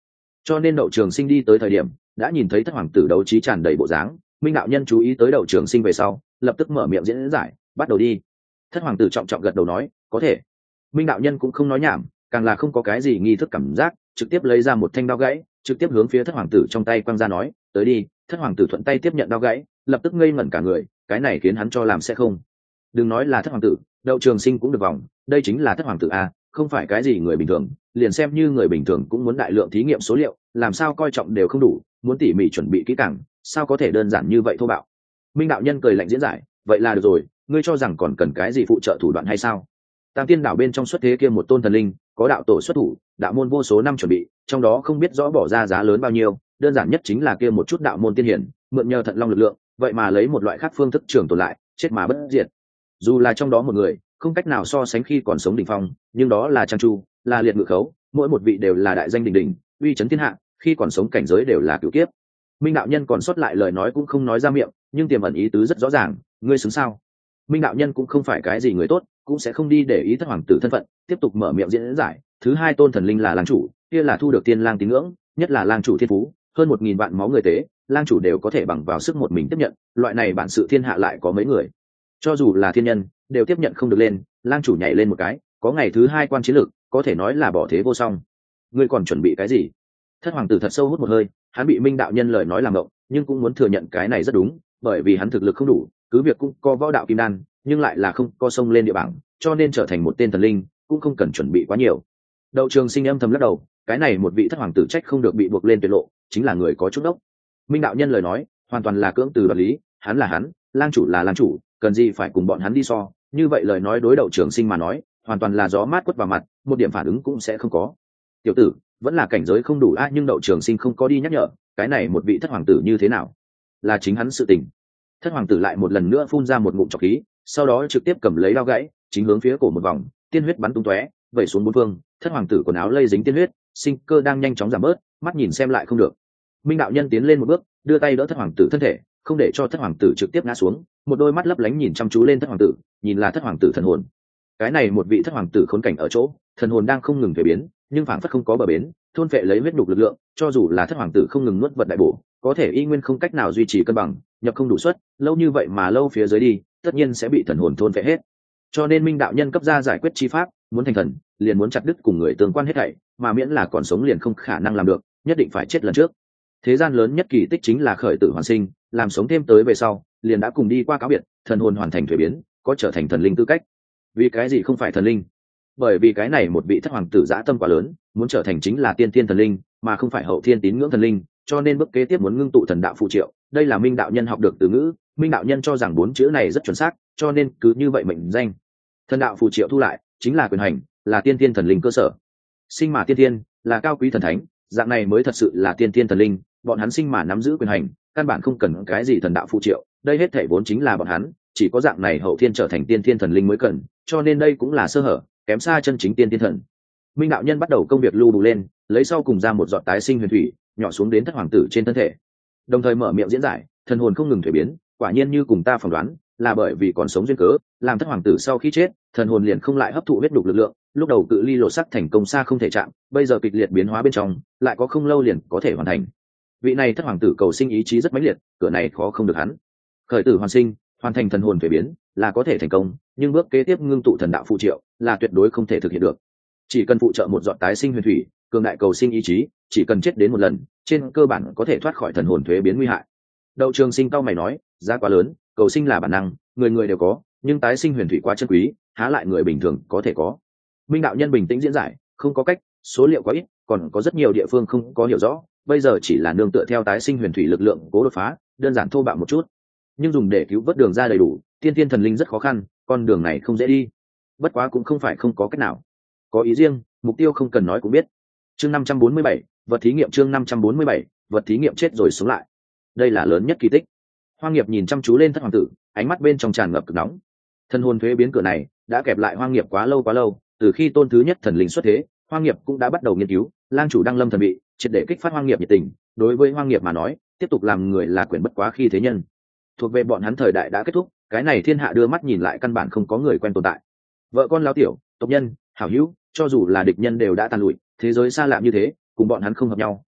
cho nên Đậu Trường Sinh đi tới thời điểm đã nhìn thấy thất hoàng tử đấu trí tràn đầy bộ dáng. Minh đạo nhân chú ý tới Đậu Trường Sinh về sau lập tức mở miệng diễn giải, bắt đầu đi. Thất hoàng tử trọng trọng gật đầu nói có thể. Minh đạo nhân cũng không nói nhảm, càng là không có cái gì nghi thức cảm giác, trực tiếp lấy ra một thanh đao gãy, trực tiếp hướng phía thất hoàng tử trong tay quăng ra nói tới đi. Thất hoàng tử thuận tay tiếp nhận đao gãy, lập tức ngây ngẩn cả người, cái này khiến hắn cho làm sẽ không. Đừng nói là thất hoàng tử, Đậu Trường Sinh cũng được vòng, đây chính là thất hoàng tử a, không phải cái gì người bình thường, liền xem như người bình thường cũng muốn đại lượng thí nghiệm số liệu, làm sao coi trọng đều không đủ, muốn tỉ mỉ chuẩn bị kỹ càng, sao có thể đơn giản như vậy thô bạo. Minh đạo nhân cười lạnh diễn giải, vậy là được rồi, ngươi cho rằng còn cần cái gì phụ trợ thủ đoạn hay sao? Tam Tiên đảo bên trong xuất thế kia một tôn thần linh, có đạo tổ xuất thủ, đạo môn vô số năm chuẩn bị, trong đó không biết rõ bỏ ra giá lớn bao nhiêu, đơn giản nhất chính là kia một chút đạo môn tiên hiển, mượn nhờ Thận Long lực lượng, vậy mà lấy một loại khác phương thức trường tồn lại, chết mà bất diệt. Dù là trong đó một người, không cách nào so sánh khi còn sống đỉnh phong, nhưng đó là Trang Chu, là Liệt Ngự Khấu, mỗi một vị đều là đại danh đỉnh đỉnh, uy chấn thiên hạ, khi còn sống cảnh giới đều là cửu kiếp. Minh đạo nhân còn sót lại lời nói cũng không nói ra miệng, nhưng tiềm ẩn ý tứ rất rõ ràng, ngươi xứng sao? Minh đạo nhân cũng không phải cái gì người tốt, cũng sẽ không đi để ý thất hoàng tử thân phận, tiếp tục mở miệng diễn giải, thứ hai tôn thần linh là lang chủ, kia là thu được tiên lang tín ngưỡng, nhất là lang chủ thiên phú, hơn 1000 vạn máu người tế, lang chủ đều có thể bằng vào sức một mình tiếp nhận, loại này bản sự thiên hạ lại có mấy người. Cho dù là thiên nhân, đều tiếp nhận không được lên, lang chủ nhảy lên một cái, có ngày thứ hai quan chiến lược, có thể nói là bỏ thế vô song. Ngươi còn chuẩn bị cái gì? Thất hoàng tử thật sâu hút một hơi, hắn bị Minh đạo nhân lời nói làm ngộng, nhưng cũng muốn thừa nhận cái này rất đúng, bởi vì hắn thực lực không đủ, cứ việc cũng có võ đạo kim đan, nhưng lại là không có sông lên địa bảng, cho nên trở thành một tên thần linh cũng không cần chuẩn bị quá nhiều. Đậu Trường Sinh âm thầm lắc đầu, cái này một vị thất hoàng tử trách không được bị buộc lên tuyệt lộ, chính là người có chút đốc. Minh đạo nhân lời nói hoàn toàn là cưỡng từ đoạt lý, hắn là hắn, lang chủ là lang chủ, cần gì phải cùng bọn hắn đi so, như vậy lời nói đối Đậu Trường Sinh mà nói hoàn toàn là gió mát quất vào mặt, một điểm phản ứng cũng sẽ không có. Tiểu tử vẫn là cảnh giới không đủ a, nhưng Đậu Trường Sinh không có đi nhắc nhở, cái này một vị thất hoàng tử như thế nào, là chính hắn sự tình. Thất hoàng tử lại một lần nữa phun ra một ngụm trọc khí, sau đó trực tiếp cầm lấy đao gãy, chính hướng phía cổ một vòng, tiên huyết bắn tung tóe, vẩy xuống bốn phương. Thất hoàng tử quần áo lây dính tiên huyết, sinh cơ đang nhanh chóng giảm bớt, mắt nhìn xem lại không được. Minh đạo nhân tiến lên một bước, đưa tay đỡ thất hoàng tử thân thể, không để cho thất hoàng tử trực tiếp ngã xuống, một đôi mắt lấp lánh nhìn chăm chú lên thất hoàng tử, nhìn là thất hoàng tử thần hồn. Cái này một vị thất hoàng tử khốn cảnh ở chỗ, thần hồn đang không ngừng thay biến, nhưng phảng phất không có bờ bến, thôn phệ lấy huyết nhục lực lượng, cho dù là thất hoàng tử không ngừng nuốt vật đại bổ, có thể y nguyên không cách nào duy trì cân bằng, nhập không đủ suất, lâu như vậy mà lâu phía dưới đi, tất nhiên sẽ bị thần hồn thôn phệ hết. Cho nên Minh đạo nhân cấp ra giải quyết chi pháp, muốn thành thần, liền muốn chặt đứt cùng người tương quan hết thảy, mà miễn là còn sống liền không khả năng làm được, nhất định phải chết lần trước. Thế gian lớn nhất kỳ tích chính là khởi tử hoàn sinh, làm sống thêm tới về sau, liền đã cùng đi qua cáo biệt, thần hồn hoàn thành thuế biến, có trở thành thần linh tư cách. Vì cái gì không phải thần linh? Bởi vì cái này một vị thất hoàng tử dã tâm quá lớn, muốn trở thành chính là tiên thiên thần linh, mà không phải hậu thiên tín ngưỡng thần linh, cho nên bước kế tiếp muốn ngưng tụ thần đạo phù triệu. Đây là Minh đạo nhân học được từ ngữ, Minh đạo nhân cho rằng 4 chữ này rất chuẩn xác, cho nên cứ như vậy mệnh danh. Thần đạo phù triệu thu lại, chính là quyền hành, là tiên thiên thần linh cơ sở. Sinh mà tiên thiên, là cao quý thần thánh, dạng này mới thật sự là tiên thiên thần linh, bọn hắn sinh mà nắm giữ quyền hành, căn bản không cần cái gì thần đạo phù triệu, đây hết thảy vốn chính là bọn hắn, chỉ có dạng này hậu thiên trở thành tiên thiên thần linh mới cần, cho nên đây cũng là sơ hở, kém xa chân chính tiên thiên thần. Minh đạo nhân bắt đầu công việc lưu đủ lên, lấy sau cùng ra một giọt tái sinh huyền thủy, nhỏ xuống đến thất hoàng tử trên thân thể, đồng thời mở miệng diễn giải, thần hồn không ngừng thay biến, quả nhiên như cùng ta phỏng đoán, là bởi vì còn sống duyên cớ, làm thất hoàng tử sau khi chết, thần hồn liền không lại hấp thụ huyết đục lực lượng, lúc đầu cự ly lột sắc thành công xa không thể chạm, bây giờ kịch liệt biến hóa bên trong, lại có không lâu liền có thể hoàn thành. Vị này thất hoàng tử cầu sinh ý chí rất mãnh liệt, cửa này khó không được hắn. Khởi tử hoàn sinh, hoàn thành thần hồn thay biến, là có thể thành công, nhưng bước kế tiếp ngưng tụ thần đạo phù triệu, là tuyệt đối không thể thực hiện được. Chỉ cần phụ trợ một giọt tái sinh huyền thủy, cường đại cầu sinh ý chí, chỉ cần chết đến một lần, trên cơ bản có thể thoát khỏi thần hồn thuế biến nguy hại. Đậu Trường Sinh cao mày nói, giá quá lớn, cầu sinh là bản năng, người người đều có, nhưng tái sinh huyền thủy quá chân quý, há lại người bình thường có thể có. Minh đạo nhân bình tĩnh diễn giải, không có cách, số liệu quá ít, còn có rất nhiều địa phương không có hiểu rõ, bây giờ chỉ là nương tựa theo tái sinh huyền thủy lực lượng cố đột phá, đơn giản thô bạo một chút, nhưng dùng để cứu vớt đường ra đầy đủ, tiên thiên thần linh rất khó khăn, con đường này không dễ đi. Bất quá cũng không phải không có cách nào, có ý riêng, mục tiêu không cần nói cũng biết. Chương 547, vật thí nghiệm. Chương 547, vật thí nghiệm chết rồi sống lại. Đây là lớn nhất kỳ tích. Hoang Nghiệp nhìn chăm chú lên thất hoàng tử, ánh mắt bên trong tràn ngập cực nóng. Thần hồn thuế biến cửa này đã kẹp lại Hoang Nghiệp quá lâu, từ khi tôn thứ nhất thần linh xuất thế, Hoang Nghiệp cũng đã bắt đầu nghiên cứu, lang chủ đăng lâm thần vị, triệt để kích phát Hoang Nghiệp nhiệt tình. Đối với Hoang Nghiệp mà nói, tiếp tục làm người là quyền bất quá khi thế nhân. Thuộc về bọn hắn thời đại đã kết thúc, cái này thiên hạ đưa mắt nhìn lại căn bản không có người quen tồn tại. Vợ con lão tiểu, tộc nhân, hảo hữu, cho dù là địch nhân đều đã tàn lụi, thế giới xa lạ như thế, cùng bọn hắn không hợp nhau,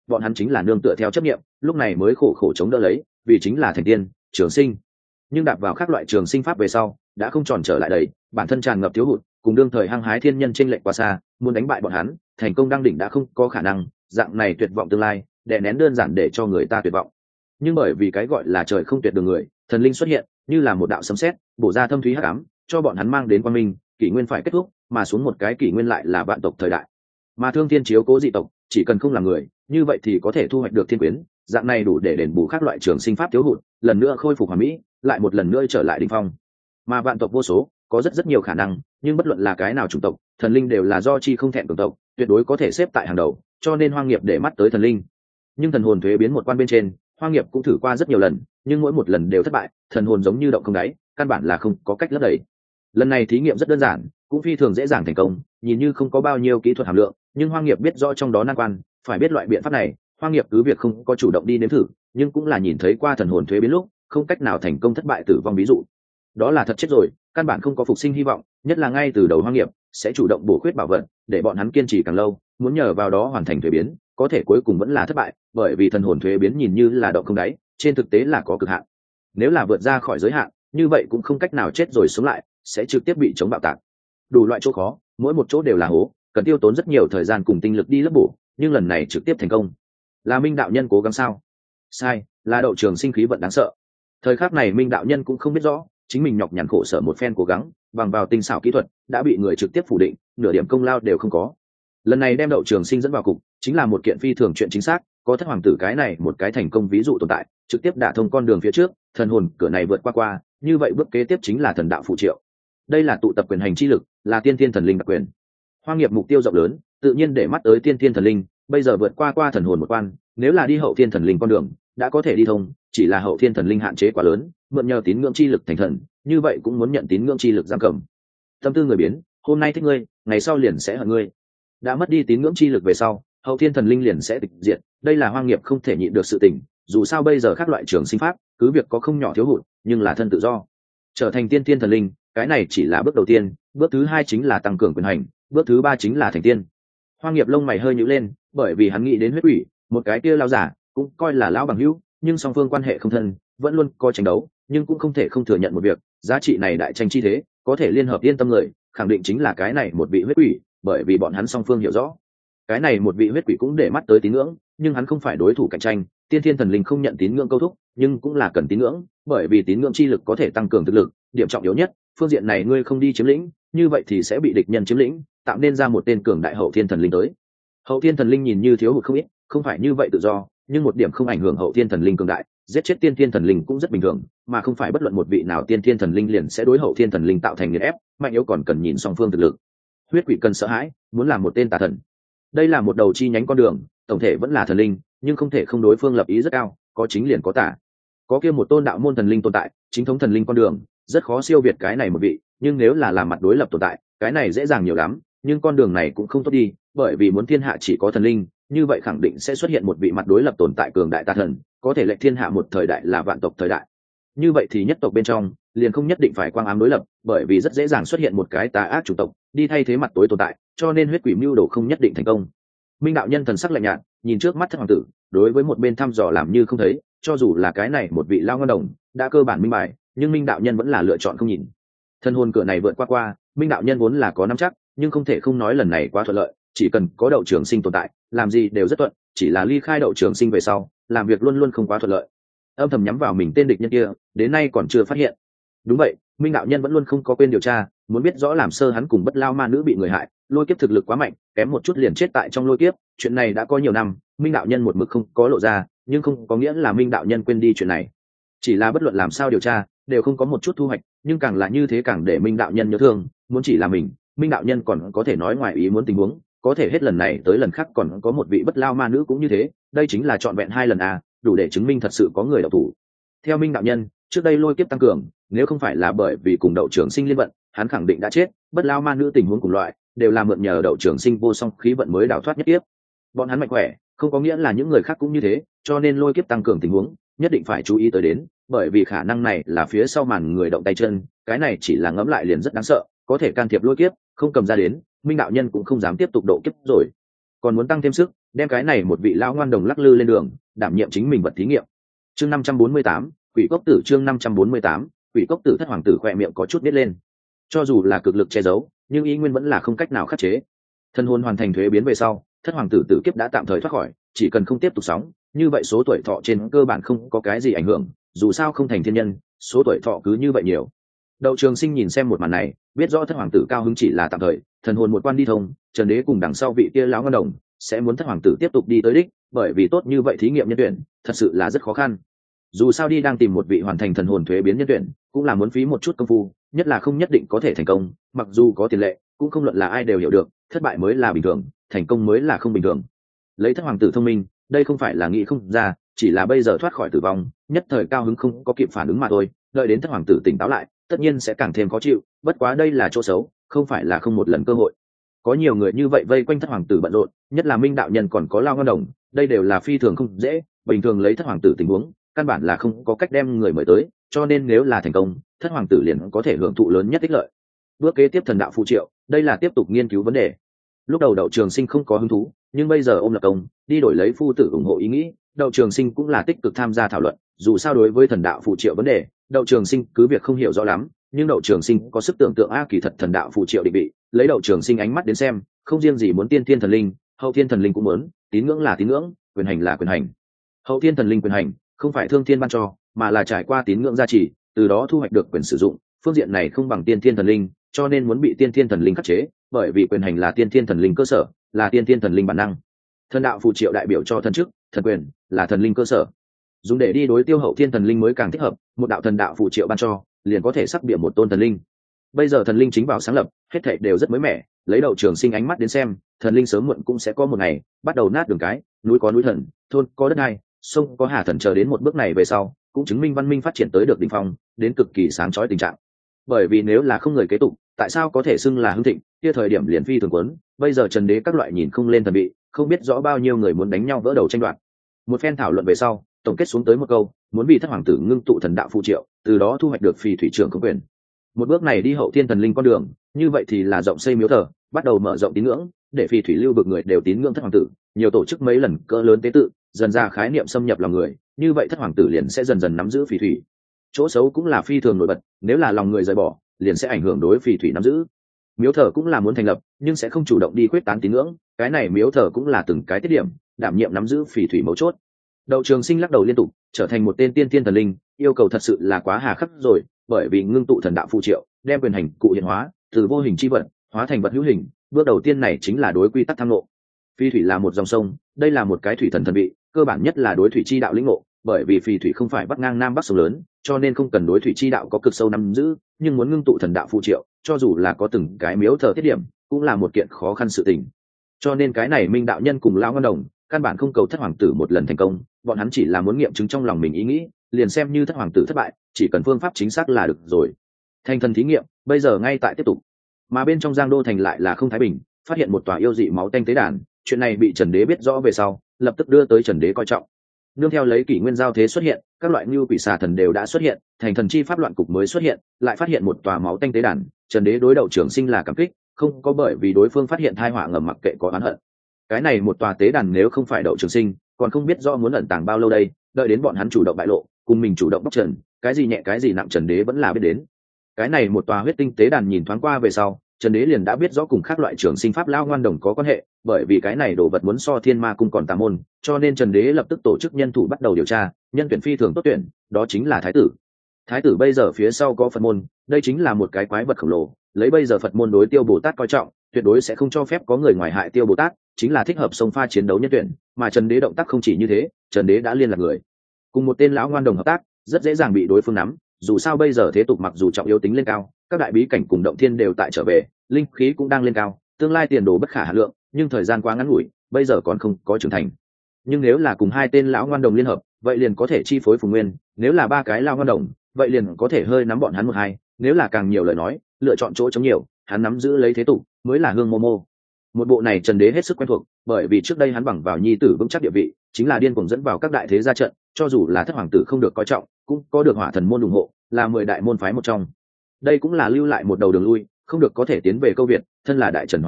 bọn hắn chính là nương tựa theo chấp nghiệm, lúc này mới khổ khổ chống đỡ lấy, vì chính là thành tiên trường sinh. Nhưng đạp vào các loại trường sinh pháp về sau đã không tròn trở lại đầy, bản thân tràn ngập thiếu hụt, cùng đương thời hăng hái thiên nhân chênh lệch quá xa, muốn đánh bại bọn hắn thành công đăng đỉnh đã không có khả năng. Dạng này tuyệt vọng tương lai đè nén đơn giản để cho người ta tuyệt vọng. Nhưng bởi vì cái gọi là trời không tuyệt đường người, thần linh xuất hiện như là một đạo sấm sét, bổ ra thâm thúy hắc ám, cho bọn hắn mang đến quang minh. Kỷ nguyên phải kết thúc, mà xuống một cái kỷ nguyên lại là vạn tộc thời đại. Mà thương thiên chiếu cố dị tộc, chỉ cần không làm người, như vậy thì có thể thu hoạch được thiên quyến, dạng này đủ để đền bù các loại trường sinh pháp thiếu hụt, lần nữa khôi phục hoàn mỹ, lại một lần nữa trở lại đỉnh phong. Mà vạn tộc vô số, có rất nhiều khả năng, nhưng bất luận là cái nào chủng tộc, thần linh đều là do chi không thẹn cường tộc, tuyệt đối có thể xếp tại hàng đầu, cho nên Hoang Nghiệp để mắt tới thần linh. Nhưng thần hồn thuế biến một quan bên trên, Hoang Nghiệp cũng thử qua rất nhiều lần, nhưng mỗi một lần đều thất bại, thần hồn giống như động không đáy, căn bản là không có cách lấp đầy. Lần này thí nghiệm rất đơn giản, cũng phi thường dễ dàng thành công, nhìn như không có bao nhiêu kỹ thuật hàm lượng, nhưng Hoang Nghiệp biết rõ trong đó nan quan, phải biết loại biện pháp này, Hoang Nghiệp cứ việc không có chủ động đi nếm thử, nhưng cũng là nhìn thấy qua thần hồn thuế biến lúc không cách nào thành công thất bại tử vong ví dụ. Đó là thật chết rồi, căn bản không có phục sinh hy vọng, nhất là ngay từ đầu Hoang Nghiệp sẽ chủ động bổ khuyết bảo vận, để bọn hắn kiên trì càng lâu, muốn nhờ vào đó hoàn thành thuế biến, có thể cuối cùng vẫn là thất bại, bởi vì thần hồn thuế biến nhìn như là động không đáy, trên thực tế là có cực hạn. Nếu là vượt ra khỏi giới hạn, như vậy cũng không cách nào chết rồi sống lại, sẽ trực tiếp bị chống bạo tạc. Đủ loại chỗ khó, mỗi một chỗ đều là hố, cần tiêu tốn rất nhiều thời gian cùng tinh lực đi lấp bổ, nhưng lần này trực tiếp thành công. Là Minh đạo nhân cố gắng sao? Sai, là Đậu Trường Sinh khí vận đáng sợ. Thời khắc này Minh đạo nhân cũng không biết rõ, chính mình nhọc nhằn khổ sở một phen cố gắng, bằng vào tinh xảo kỹ thuật, đã bị người trực tiếp phủ định, nửa điểm công lao đều không có. Lần này đem Đậu Trường Sinh dẫn vào cục, chính là một kiện phi thường chuyện chính xác, có Thất hoàng tử cái này một cái thành công ví dụ tồn tại, trực tiếp đả thông con đường phía trước, thần hồn cửa này vượt qua, như vậy bước kế tiếp chính là thần đạo phụ triệu. Đây là tụ tập quyền hành chi lực, là tiên thiên thần linh đặc quyền. Hoang Nghiệp mục tiêu rộng lớn, tự nhiên để mắt tới tiên thiên thần linh, bây giờ vượt qua thần hồn một quan, nếu là đi hậu thiên thần linh con đường, đã có thể đi thông, chỉ là hậu thiên thần linh hạn chế quá lớn, mượn nhờ tín ngưỡng chi lực thành thần, như vậy cũng muốn nhận tín ngưỡng chi lực giam cầm. Tâm tư người biến, hôm nay thích ngươi, ngày sau liền sẽ hận ngươi. Đã mất đi tín ngưỡng chi lực về sau, hậu thiên thần linh liền sẽ tịch diệt, đây là Hoang Nghiệp không thể nhịn được sự tình, dù sao bây giờ các loại trường sinh pháp, cứ việc có không nhỏ thiếu hụt, nhưng là thân tự do. Trở thành tiên thiên thần linh, cái này chỉ là bước đầu tiên, bước thứ hai chính là tăng cường quyền hành, bước thứ ba chính là thành tiên. Hoang Nghiệp lông mày hơi nhíu lên, bởi vì hắn nghĩ đến huyết quỷ, một cái kia lão giả, cũng coi là lão bằng hữu, nhưng song phương quan hệ không thân, vẫn luôn có tranh đấu, nhưng cũng không thể không thừa nhận một việc, giá trị này đại tranh chi thế, có thể liên hợp yên tâm người, khẳng định chính là cái này một vị huyết quỷ, bởi vì bọn hắn song phương hiểu rõ. Cái này một vị huyết quỷ cũng để mắt tới tín ngưỡng, nhưng hắn không phải đối thủ cạnh tranh, tiên thiên thần linh không nhận tín ngưỡng câu thúc, nhưng cũng là cần tín ngưỡng, bởi vì tín ngưỡng chi lực có thể tăng cường thực lực, điểm trọng yếu nhất, phương diện này ngươi không đi chiếm lĩnh, như vậy thì sẽ bị địch nhân chiếm lĩnh, tạo nên ra một tên cường đại hậu thiên thần linh tới. Hậu thiên thần linh nhìn như thiếu hụt không ít, không phải như vậy tự do, nhưng một điểm không ảnh hưởng hậu thiên thần linh cường đại, giết chết tiên thiên thần linh cũng rất bình thường, mà không phải bất luận một vị nào tiên thiên thần linh liền sẽ đối hậu thiên thần linh tạo thành nghiền ép, mạnh yếu còn cần nhìn song phương thực lực. Huyết quỷ cần sợ hãi, muốn làm một tên tà thần. Đây là một đầu chi nhánh con đường, tổng thể vẫn là thần linh, nhưng không thể không đối phương lập ý rất cao, có chính liền có tà. Có kia một tôn đạo môn thần linh tồn tại, chính thống thần linh con đường, rất khó siêu việt cái này một vị, nhưng nếu là làm mặt đối lập tồn tại, cái này dễ dàng nhiều lắm, nhưng con đường này cũng không tốt đi, bởi vì muốn thiên hạ chỉ có thần linh, như vậy khẳng định sẽ xuất hiện một vị mặt đối lập tồn tại cường đại tà thần, có thể lệch thiên hạ một thời đại là vạn tộc thời đại. Như vậy thì nhất tộc bên trong liền không nhất định phải quang ám đối lập, bởi vì rất dễ dàng xuất hiện một cái tà ác chủng tộc đi thay thế mặt tối tồn tại, cho nên huyết quỷ mưu đồ không nhất định thành công. Minh đạo nhân thần sắc lạnh nhạt, nhìn trước mắt Thất hoàng tử, đối với một bên thăm dò làm như không thấy, cho dù là cái này một vị lao ngân đồng đã cơ bản minh bài, nhưng Minh đạo nhân vẫn là lựa chọn không nhìn. Thân hồn cửa này vượt qua, Minh đạo nhân vốn là có nắm chắc, nhưng không thể không nói lần này quá thuận lợi, chỉ cần có Đậu Trường Sinh tồn tại, làm gì đều rất thuận, chỉ là ly khai Đậu Trường Sinh về sau, làm việc luôn luôn không quá thuận lợi. Âm thầm nhắm vào mình tên địch nhân kia, đến nay còn chưa phát hiện. Đúng vậy, Minh đạo nhân vẫn luôn không có quên điều tra, muốn biết rõ làm sơ hắn cùng Bất Lao ma nữ bị người hại, lôi kiếp thực lực quá mạnh, kém một chút liền chết tại trong lôi kiếp, chuyện này đã có nhiều năm, Minh đạo nhân một mực không có lộ ra, nhưng không có nghĩa là Minh đạo nhân quên đi chuyện này. Chỉ là bất luận làm sao điều tra, đều không có một chút thu hoạch, nhưng càng là như thế càng để Minh đạo nhân nhớ thương, muốn chỉ là mình, Minh đạo nhân còn có thể nói ngoài ý muốn tình huống, có thể hết lần này tới lần khác còn có một vị Bất Lao ma nữ cũng như thế, đây chính là trọn vẹn 2 lần à, đủ để chứng minh thật sự có người đạo thủ. Theo Minh đạo nhân, trước đây lôi kiếp tăng cường, nếu không phải là bởi vì cùng Đậu Trường Sinh liên vận, hắn khẳng định đã chết, Bất Lao ma nữ tình huống cùng loại, đều là mượn nhờ Đậu Trường Sinh vô song khí vận mới đào thoát nhất kiếp. Bọn hắn mạnh khỏe, không có nghĩa là những người khác cũng như thế, cho nên lôi kiếp tăng cường tình huống, nhất định phải chú ý tới đến, bởi vì khả năng này là phía sau màn người động tay chân, cái này chỉ là ngẫm lại liền rất đáng sợ, có thể can thiệp lôi kiếp, không cầm ra đến, Minh đạo nhân cũng không dám tiếp tục độ kiếp rồi. còn muốn tăng thêm sức đem cái này một vị lão ngoan đồng lắc lư lên đường đảm nhiệm chính mình vật thí nghiệm. Chương 548, quỷ cốc tử. Chương 548, quỷ cốc tử. Thất hoàng tử khỏe miệng có chút biết lên, cho dù là cực lực che giấu nhưng ý nguyên vẫn là không cách nào khắc chế. Thân hồn hoàn thành thuế biến về sau, thất hoàng tử tử kiếp đã tạm thời thoát khỏi, chỉ cần không tiếp tục sóng như vậy số tuổi thọ trên cơ bản không có cái gì ảnh hưởng, dù sao không thành thiên nhân, số tuổi thọ cứ như vậy nhiều. Đậu Trường Sinh nhìn xem một màn này, biết rõ thất hoàng tử cao hứng chỉ là tạm thời, thần hồn một quan đi thông, Trần Đế cùng đằng sau vị kia lão ngân đồng sẽ muốn thất hoàng tử tiếp tục đi tới đích, bởi vì tốt như vậy thí nghiệm nhân tuyển thật sự là rất khó khăn. Dù sao đi đang tìm một vị hoàn thành thần hồn thuế biến nhân tuyển cũng là muốn phí một chút công phu, nhất là không nhất định có thể thành công, mặc dù có tiền lệ cũng không luận là ai đều hiểu được, thất bại mới là bình thường, thành công mới là không bình thường. Lấy thất hoàng tử thông minh, đây không phải là nghĩ không ra, chỉ là bây giờ thoát khỏi tử vong, nhất thời cao hứng không có kịp phản ứng mà thôi, đợi đến thất hoàng tử tỉnh táo lại tất nhiên sẽ càng thêm khó chịu, bất quá đây là chỗ xấu, không phải là không một lần cơ hội. Có nhiều người như vậy vây quanh thất hoàng tử bận rộn, nhất là Minh đạo nhân còn có Lao Ngân Đồng, đây đều là phi thường không dễ, bình thường lấy thất hoàng tử tình huống căn bản là không có cách đem người mời tới, cho nên nếu là thành công, thất hoàng tử liền có thể hưởng thụ lớn nhất ích lợi. Bước kế tiếp thần đạo phù triệu, đây là tiếp tục nghiên cứu vấn đề. Lúc đầu Đậu Trường Sinh không có hứng thú, nhưng bây giờ ôm lập công đi đổi lấy phu tử ủng hộ ý nghĩ, Đậu Trường Sinh cũng là tích cực tham gia thảo luận. Dù sao đối với thần đạo phù triệu vấn đề, Đậu Trường Sinh cứ việc không hiểu rõ lắm, nhưng Đậu Trường Sinh có sức tưởng tượng kỳ thật thần đạo phù triệu định vị, lấy Đậu Trường Sinh ánh mắt đến xem, không riêng gì muốn tiên thiên thần linh, hậu thiên thần linh cũng muốn, tín ngưỡng là tín ngưỡng, quyền hành là quyền hành. Hậu thiên thần linh quyền hành không phải thương thiên ban cho, mà là trải qua tín ngưỡng gia trì, từ đó thu hoạch được quyền sử dụng, phương diện này không bằng tiên thiên thần linh, cho nên muốn bị tiên thiên thần linh khắc chế, bởi vì quyền hành là tiên thiên thần linh cơ sở, là tiên thiên thần linh bản năng. Thần đạo phù triệu đại biểu cho thần chức, thần quyền, là thần linh cơ sở, dùng để đi đối tiêu hậu thiên thần linh mới càng thích hợp, một đạo thần đạo phù triệu ban cho liền có thể sắc bịa một tôn thần linh. Bây giờ thần linh chính vào sáng lập, hết thảy đều rất mới mẻ, lấy Đậu Trường Sinh ánh mắt đến xem, thần linh sớm muộn cũng sẽ có một ngày bắt đầu nát đường cái, núi có núi thần, thôn có đất đai, sông có hà thần, chờ đến một bước này về sau cũng chứng minh văn minh phát triển tới được đỉnh phong, đến cực kỳ sáng chói tình trạng. Bởi vì nếu là không người kế tục, tại sao có thể xưng là hưng thịnh, kia thời điểm liền phi thường quấn. Bây giờ Trần Đế các loại nhìn không lên thần bị, không biết rõ bao nhiêu người muốn đánh nhau vỡ đầu tranh đoạt. Một phen thảo luận về sau, tổng kết xuống tới một câu, muốn vì thất hoàng tử ngưng tụ thần đạo phù triệu, từ đó thu hoạch được phì thủy trưởng công quyền. Một bước này đi hậu thiên thần linh con đường, như vậy thì là rộng xây miếu thờ, bắt đầu mở rộng tín ngưỡng, để phì thủy lưu vực người đều tín ngưỡng thất hoàng tử, nhiều tổ chức mấy lần cỡ lớn tế tự, dần ra khái niệm xâm nhập lòng người, như vậy thất hoàng tử liền sẽ dần dần nắm giữ phì thủy. Chỗ xấu cũng là phi thường nổi bật, nếu là lòng người rời bỏ, liền sẽ ảnh hưởng đối phì thủy nắm giữ. Miếu thờ cũng là muốn thành lập, nhưng sẽ không chủ động đi quyết tán tín ngưỡng, cái này miếu thờ cũng là từng cái tiết điểm, đảm nhiệm nắm giữ phì thủy mấu chốt. Đậu Trường Sinh lắc đầu liên tục, trở thành một tên tiên thiên thần linh, yêu cầu thật sự là quá hà khắc rồi, bởi vì ngưng tụ thần đạo phù triệu, đem quyền hành cụ hiện hóa, từ vô hình chi vật hóa thành vật hữu hình, bước đầu tiên này chính là đối quy tắc tham ngộ. Phi thủy là một dòng sông, đây là một cái thủy thần thần vị, cơ bản nhất là đối thủy chi đạo lĩnh ngộ, bởi vì phi thủy không phải bắc ngang nam bắc sông lớn, cho nên không cần đối thủy chi đạo có cực sâu nắm giữ, nhưng muốn ngưng tụ thần đạo phù triệu, cho dù là có từng cái miếu thờ tiết điểm, cũng là một kiện khó khăn sự tình. Cho nên cái này Minh đạo nhân cùng lão ngân đồng, căn bản không cầu thất hoàng tử một lần thành công, bọn hắn chỉ là muốn nghiệm chứng trong lòng mình ý nghĩ, liền xem như thất hoàng tử thất bại, chỉ cần phương pháp chính xác là được rồi. Thành thần thí nghiệm bây giờ ngay tại tiếp tục, mà bên trong Giang Đô thành lại là không thái bình, phát hiện một tòa yêu dị máu tanh tế đàn, chuyện này bị Trần Đế biết rõ về sau, lập tức đưa tới Trần Đế coi trọng. Nương theo lấy kỷ nguyên giao thế xuất hiện, các loại như quỷ xà thần đều đã xuất hiện, thành thần chi pháp loạn cục mới xuất hiện, lại phát hiện một tòa máu tanh tế đàn, Trần Đế đối Đậu Trường Sinh là cảm kích, không có bởi vì đối phương phát hiện tai họa ngầm mặc kệ có oán hận. Cái này một tòa tế đàn nếu không phải Đậu Trường Sinh, còn không biết rõ muốn ẩn tàng bao lâu đây, đợi đến bọn hắn chủ động bại lộ, cùng mình chủ động bóc trần, cái gì nhẹ cái gì nặng Trần Đế vẫn là biết đến. Cái này một tòa huyết tinh tế đàn nhìn thoáng qua về sau, Trần Đế liền đã biết rõ cùng khác loại trường sinh pháp lao ngoan đồng có quan hệ, bởi vì cái này đồ vật muốn so Thiên Ma cung còn tà môn, cho nên Trần Đế lập tức tổ chức nhân thủ bắt đầu điều tra, nhân tuyển phi thường tốt tuyển, đó chính là thái tử. Thái tử bây giờ phía sau có Phật môn, đây chính là một cái quái vật khổng lồ, lấy bây giờ Phật môn đối Tiêu Bồ Tát coi trọng, tuyệt đối sẽ không cho phép có người ngoài hại Tiêu Bồ Tát, chính là thích hợp xông pha chiến đấu nhân tuyển, mà Trần Đế động tác không chỉ như thế, Trần Đế đã liên lạc người cùng một tên lão ngoan đồng hợp tác, rất dễ dàng bị đối phương nắm, dù sao bây giờ thế tục mặc dù trọng yếu tính lên cao, các đại bí cảnh cùng động thiên đều tại trở về, linh khí cũng đang lên cao, tương lai tiền đồ bất khả hà lượng, nhưng thời gian quá ngắn ngủi, bây giờ còn không có trưởng thành. Nhưng nếu là cùng hai tên lão ngoan đồng liên hợp, vậy liền có thể chi phối Phùng Nguyên, nếu là ba cái lão ngoan đồng, vậy liền có thể hơi nắm bọn hắn một hai, nếu là càng nhiều lời nói, lựa chọn chỗ chống nhiều, hắn nắm giữ lấy thế tục, mới là hương Momo. Một bộ này Trần Đế hết sức quen thuộc, bởi vì trước đây hắn bằng vào nhi tử vững chắc địa vị, chính là điên cuồng dẫn vào các đại thế gia trận, cho dù là thất hoàng tử không được coi trọng, cũng có được Hỏa Thần môn ủng hộ, là 10 đại môn phái một trong. Đây cũng là lưu lại một đầu đường lui, không được có thể tiến về câu Việt, thân là đại Trần hoàng tử,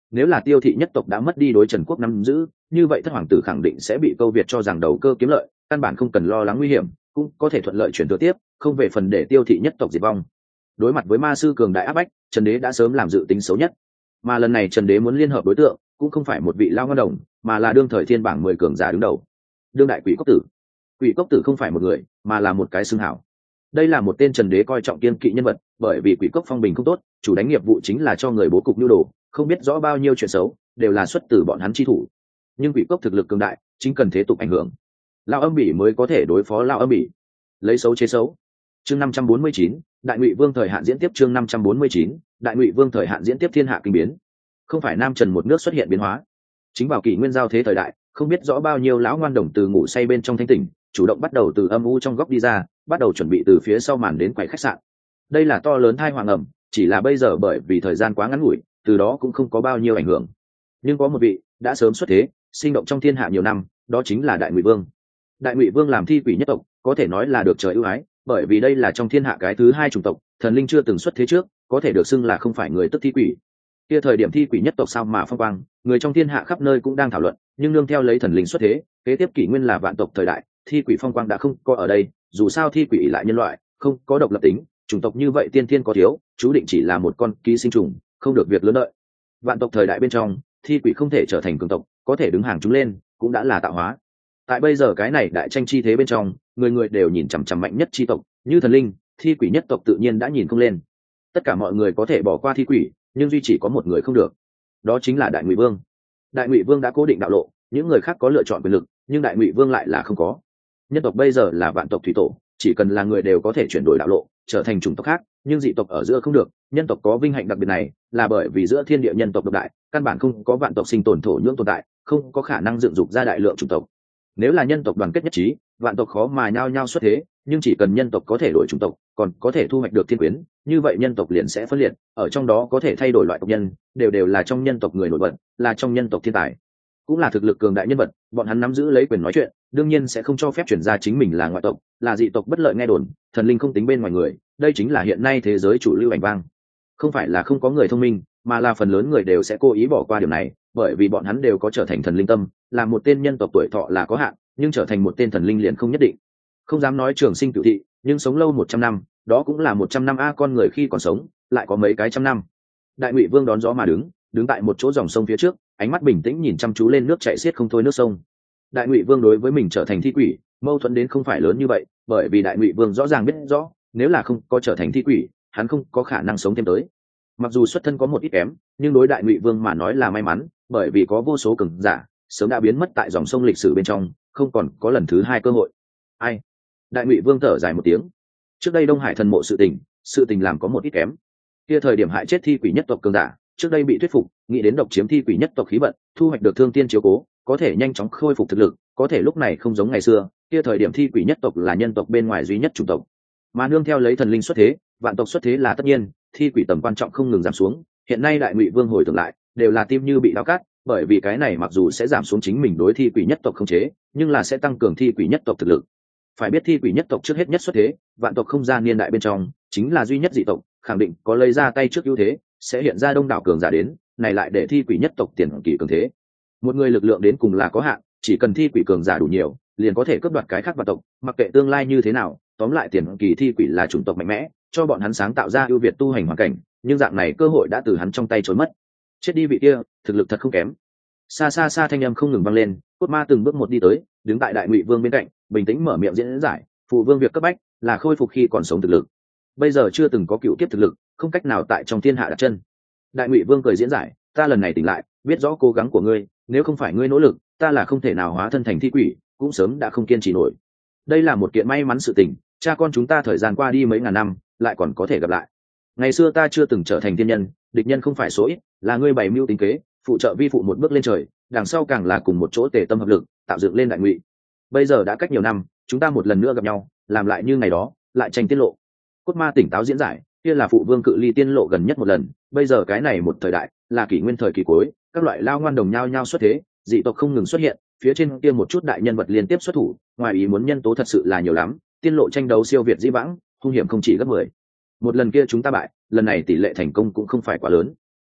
Nếu là Tiêu thị nhất tộc đã mất đi đối Trần quốc nắm giữ, như vậy thất hoàng tử khẳng định sẽ bị câu Việt cho rằng đầu cơ kiếm lợi, căn bản không cần lo lắng nguy hiểm, cũng có thể thuận lợi chuyển thừa tiếp, không về phần để Tiêu thị nhất tộc diệt vong. Đối mặt với ma sư cường đại áp bách, Trần đế đã sớm làm dự tính xấu nhất, mà lần này Trần đế muốn liên hợp đối tượng cũng không phải một vị lao ngân đồng, mà là đương thời thiên bảng 10 cường giả đứng đầu, đương đại Quỷ Cốc Tử. Quỷ Cốc Tử không phải một người, mà là một cái xưng hảo. Đây là một tên Trần đế coi trọng kiên kỵ nhân vật, bởi vì Quỷ Cốc phong bình không tốt, chủ đánh nghiệp vụ chính là cho người bố cục nhu đồ, không biết rõ bao nhiêu chuyện xấu đều là xuất từ bọn hắn chi thủ. Nhưng Quỷ Cốc thực lực cường đại, chính cần thế tục ảnh hưởng, Lão Âm Bỉ mới có thể đối phó Lão Âm Bỉ. Lấy xấu chế xấu. Chương 549, Đại Ngụy Vương thời hạn diễn tiếp. Chương 549, Đại Ngụy Vương thời hạn diễn tiếp. Thiên hạ kinh biến, không phải Nam Trần một nước xuất hiện biến hóa. Chính vào kỷ nguyên giao thế thời đại, không biết rõ bao nhiêu lão ngoan đồng từ ngủ say bên trong thanh tỉnh, chủ động bắt đầu từ âm u trong góc đi ra, bắt đầu chuẩn bị từ phía sau màn đến quầy khách sạn. Đây là to lớn thai hoàng ẩm, chỉ là bây giờ bởi vì thời gian quá ngắn ngủi, từ đó cũng không có bao nhiêu ảnh hưởng. Nhưng có một vị đã sớm xuất thế, sinh động trong thiên hạ nhiều năm, đó chính là Đại Ngụy Vương. Đại Ngụy Vương làm thi quỷ nhất tộc, có thể nói là được trời ưu ái, bởi vì đây là trong thiên hạ cái thứ hai chủng tộc, thần linh chưa từng xuất thế trước, có thể được xưng là không phải người tức thi quỷ. Kia thời điểm thi quỷ nhất tộc sao mà phong quang, người trong thiên hạ khắp nơi cũng đang thảo luận, nhưng nương theo lấy thần linh xuất thế, kế tiếp kỷ nguyên là vạn tộc thời đại, thi quỷ phong quang đã không có ở đây, dù sao thi quỷ lại nhân loại, không có độc lập tính, chủng tộc như vậy tiên thiên có thiếu, chú định chỉ là một con ký sinh trùng, không được việc lớn lợi. Vạn tộc thời đại bên trong, thi quỷ không thể trở thành cường tộc, có thể đứng hàng chúng lên, cũng đã là tạo hóa. Tại bây giờ cái này đại tranh chi thế bên trong, người người đều nhìn chằm chằm mạnh nhất chi tộc, như thần linh, thi quỷ nhất tộc tự nhiên đã nhìn không lên. Tất cả mọi người có thể bỏ qua thi quỷ, nhưng duy chỉ có một người không được, đó chính là Đại Ngụy Vương. Đại Ngụy Vương đã cố định đạo lộ, những người khác có lựa chọn quyền lực, nhưng Đại Ngụy Vương lại là không có. Nhân tộc bây giờ là vạn tộc thủy tổ, chỉ cần là người đều có thể chuyển đổi đạo lộ, trở thành chủng tộc khác, nhưng dị tộc ở giữa không được. Nhân tộc có vinh hạnh đặc biệt này, là bởi vì giữa thiên địa nhân tộc độc đại, căn bản không có vạn tộc sinh tồn thổ nhưỡng tồn tại, không có khả năng dựng dục ra đại lượng chủng tộc. Nếu là nhân tộc đoàn kết nhất trí, vạn tộc khó mà nhao nhao xuất thế, nhưng chỉ cần nhân tộc có thể đổi chủng tộc, còn có thể thu hoạch được thiên quyến, như vậy nhân tộc liền sẽ phân liệt, ở trong đó có thể thay đổi loại tộc nhân, đều là trong nhân tộc người nổi bật, là trong nhân tộc thiên tài, cũng là thực lực cường đại nhân vật, bọn hắn nắm giữ lấy quyền nói chuyện, đương nhiên sẽ không cho phép chuyển ra chính mình là ngoại tộc, là dị tộc bất lợi nghe đồn, thần linh không tính bên ngoài người, đây chính là hiện nay thế giới chủ lưu ảnh vang. Không phải là không có người thông minh, mà là phần lớn người đều sẽ cố ý bỏ qua điều này, bởi vì bọn hắn đều có trở thành thần linh tâm, là một tên nhân tộc tuổi thọ là có hạn, nhưng trở thành một tên thần linh liền không nhất định. Không dám nói trường sinh cửu thị, nhưng sống lâu 100 năm, đó cũng là 100 năm a, con người khi còn sống, lại có mấy cái trăm năm. Đại Ngụy Vương đón gió mà đứng tại một chỗ dòng sông phía trước, ánh mắt bình tĩnh nhìn chăm chú lên nước chảy xiết không thôi nước sông. Đại Ngụy Vương đối với mình trở thành thi quỷ, mâu thuẫn đến không phải lớn như vậy, bởi vì Đại Ngụy Vương rõ ràng biết rõ, nếu là không có trở thành thi quỷ, hắn không có khả năng sống thêm tới. Mặc dù xuất thân có một ít kém, nhưng đối Đại Ngụy Vương mà nói là may mắn, bởi vì có vô số cường giả sớm đã biến mất tại dòng sông lịch sử bên trong, không còn có lần thứ hai cơ hội. Ai? Đại Ngụy Vương thở dài một tiếng. Trước đây Đông Hải thần mộ sự tình làm có một ít kém. Kia thời điểm hại chết thi quỷ nhất tộc cường giả, trước đây bị thuyết phục, nghĩ đến độc chiếm thi quỷ nhất tộc khí vận, thu hoạch được thương tiên chiếu cố, có thể nhanh chóng khôi phục thực lực, có thể lúc này không giống ngày xưa, kia thời điểm thi quỷ nhất tộc là nhân tộc bên ngoài duy nhất chủng tộc, mà nương theo lấy thần linh xuất thế, vạn tộc xuất thế là tất nhiên, thi quỷ tầm quan trọng không ngừng giảm xuống. Hiện nay Đại Ngụy Vương hồi tưởng lại, đều là tim như bị đau cắt, bởi vì cái này mặc dù sẽ giảm xuống chính mình đối thi quỷ nhất tộc không chế, nhưng là sẽ tăng cường thi quỷ nhất tộc thực lực. Phải biết thi quỷ nhất tộc trước hết nhất xuất thế, vạn tộc không gian niên đại bên trong chính là duy nhất dị tộc, khẳng định có lấy ra tay trước ưu thế, sẽ hiện ra đông đảo cường giả đến, này lại để thi quỷ nhất tộc tiền kỳ cường thế. Một người lực lượng đến cùng là có hạn, chỉ cần thi quỷ cường giả đủ nhiều, liền có thể cướp đoạt cái khác vạn tộc, mặc kệ tương lai như thế nào, tóm lại tiền kỳ thi quỷ là chủng tộc mạnh mẽ, cho bọn hắn sáng tạo ra ưu việt tu hành hoàn cảnh, nhưng dạng này cơ hội đã từ hắn trong tay trốn mất. Chết đi vị kia, thực lực thật không kém. Xa xa xa thanh âm không ngừng vang lên, cốt ma từng bước một đi tới, đứng tại Đại Ngụy Vương bên cạnh, bình tĩnh mở miệng diễn giải, phụ vương việc cấp bách là khôi phục khi còn sống thực lực. Bây giờ chưa từng có cựu kiếp thực lực, không cách nào tại trong thiên hạ đặt chân. Đại Ngụy Vương cười diễn giải, ta lần này tỉnh lại, biết rõ cố gắng của ngươi, nếu không phải ngươi nỗ lực, ta là không thể nào hóa thân thành thi quỷ, cũng sớm đã không kiên trì nổi. Đây là một kiện may mắn sự tình, cha con chúng ta thời gian qua đi mấy ngàn năm, lại còn có thể gặp lại. Ngày xưa ta chưa từng trở thành thiên nhân, địch nhân không phải số ít, là ngươi bày mưu tính kế, phụ trợ vi phụ một bước lên trời, đằng sau càng là cùng một chỗ tề tâm hợp lực, tạo dựng lên Đại Ngụy. Bây giờ đã cách nhiều năm, chúng ta một lần nữa gặp nhau, làm lại như ngày đó, lại tranh tiết lộ. Cốt ma tỉnh táo diễn giải, kia là phụ vương cự ly tiên lộ gần nhất một lần, bây giờ cái này một thời đại, là kỷ nguyên thời kỳ cuối, các loại lao ngoan đồng nhau nhau xuất thế, dị tộc không ngừng xuất hiện, phía trên kia một chút đại nhân vật liên tiếp xuất thủ, ngoài ý muốn nhân tố thật sự là nhiều lắm, tiên lộ tranh đấu siêu việt dĩ vãng, hung hiểm không chỉ gấp 10. Một lần kia chúng ta bại, lần này tỷ lệ thành công cũng không phải quá lớn.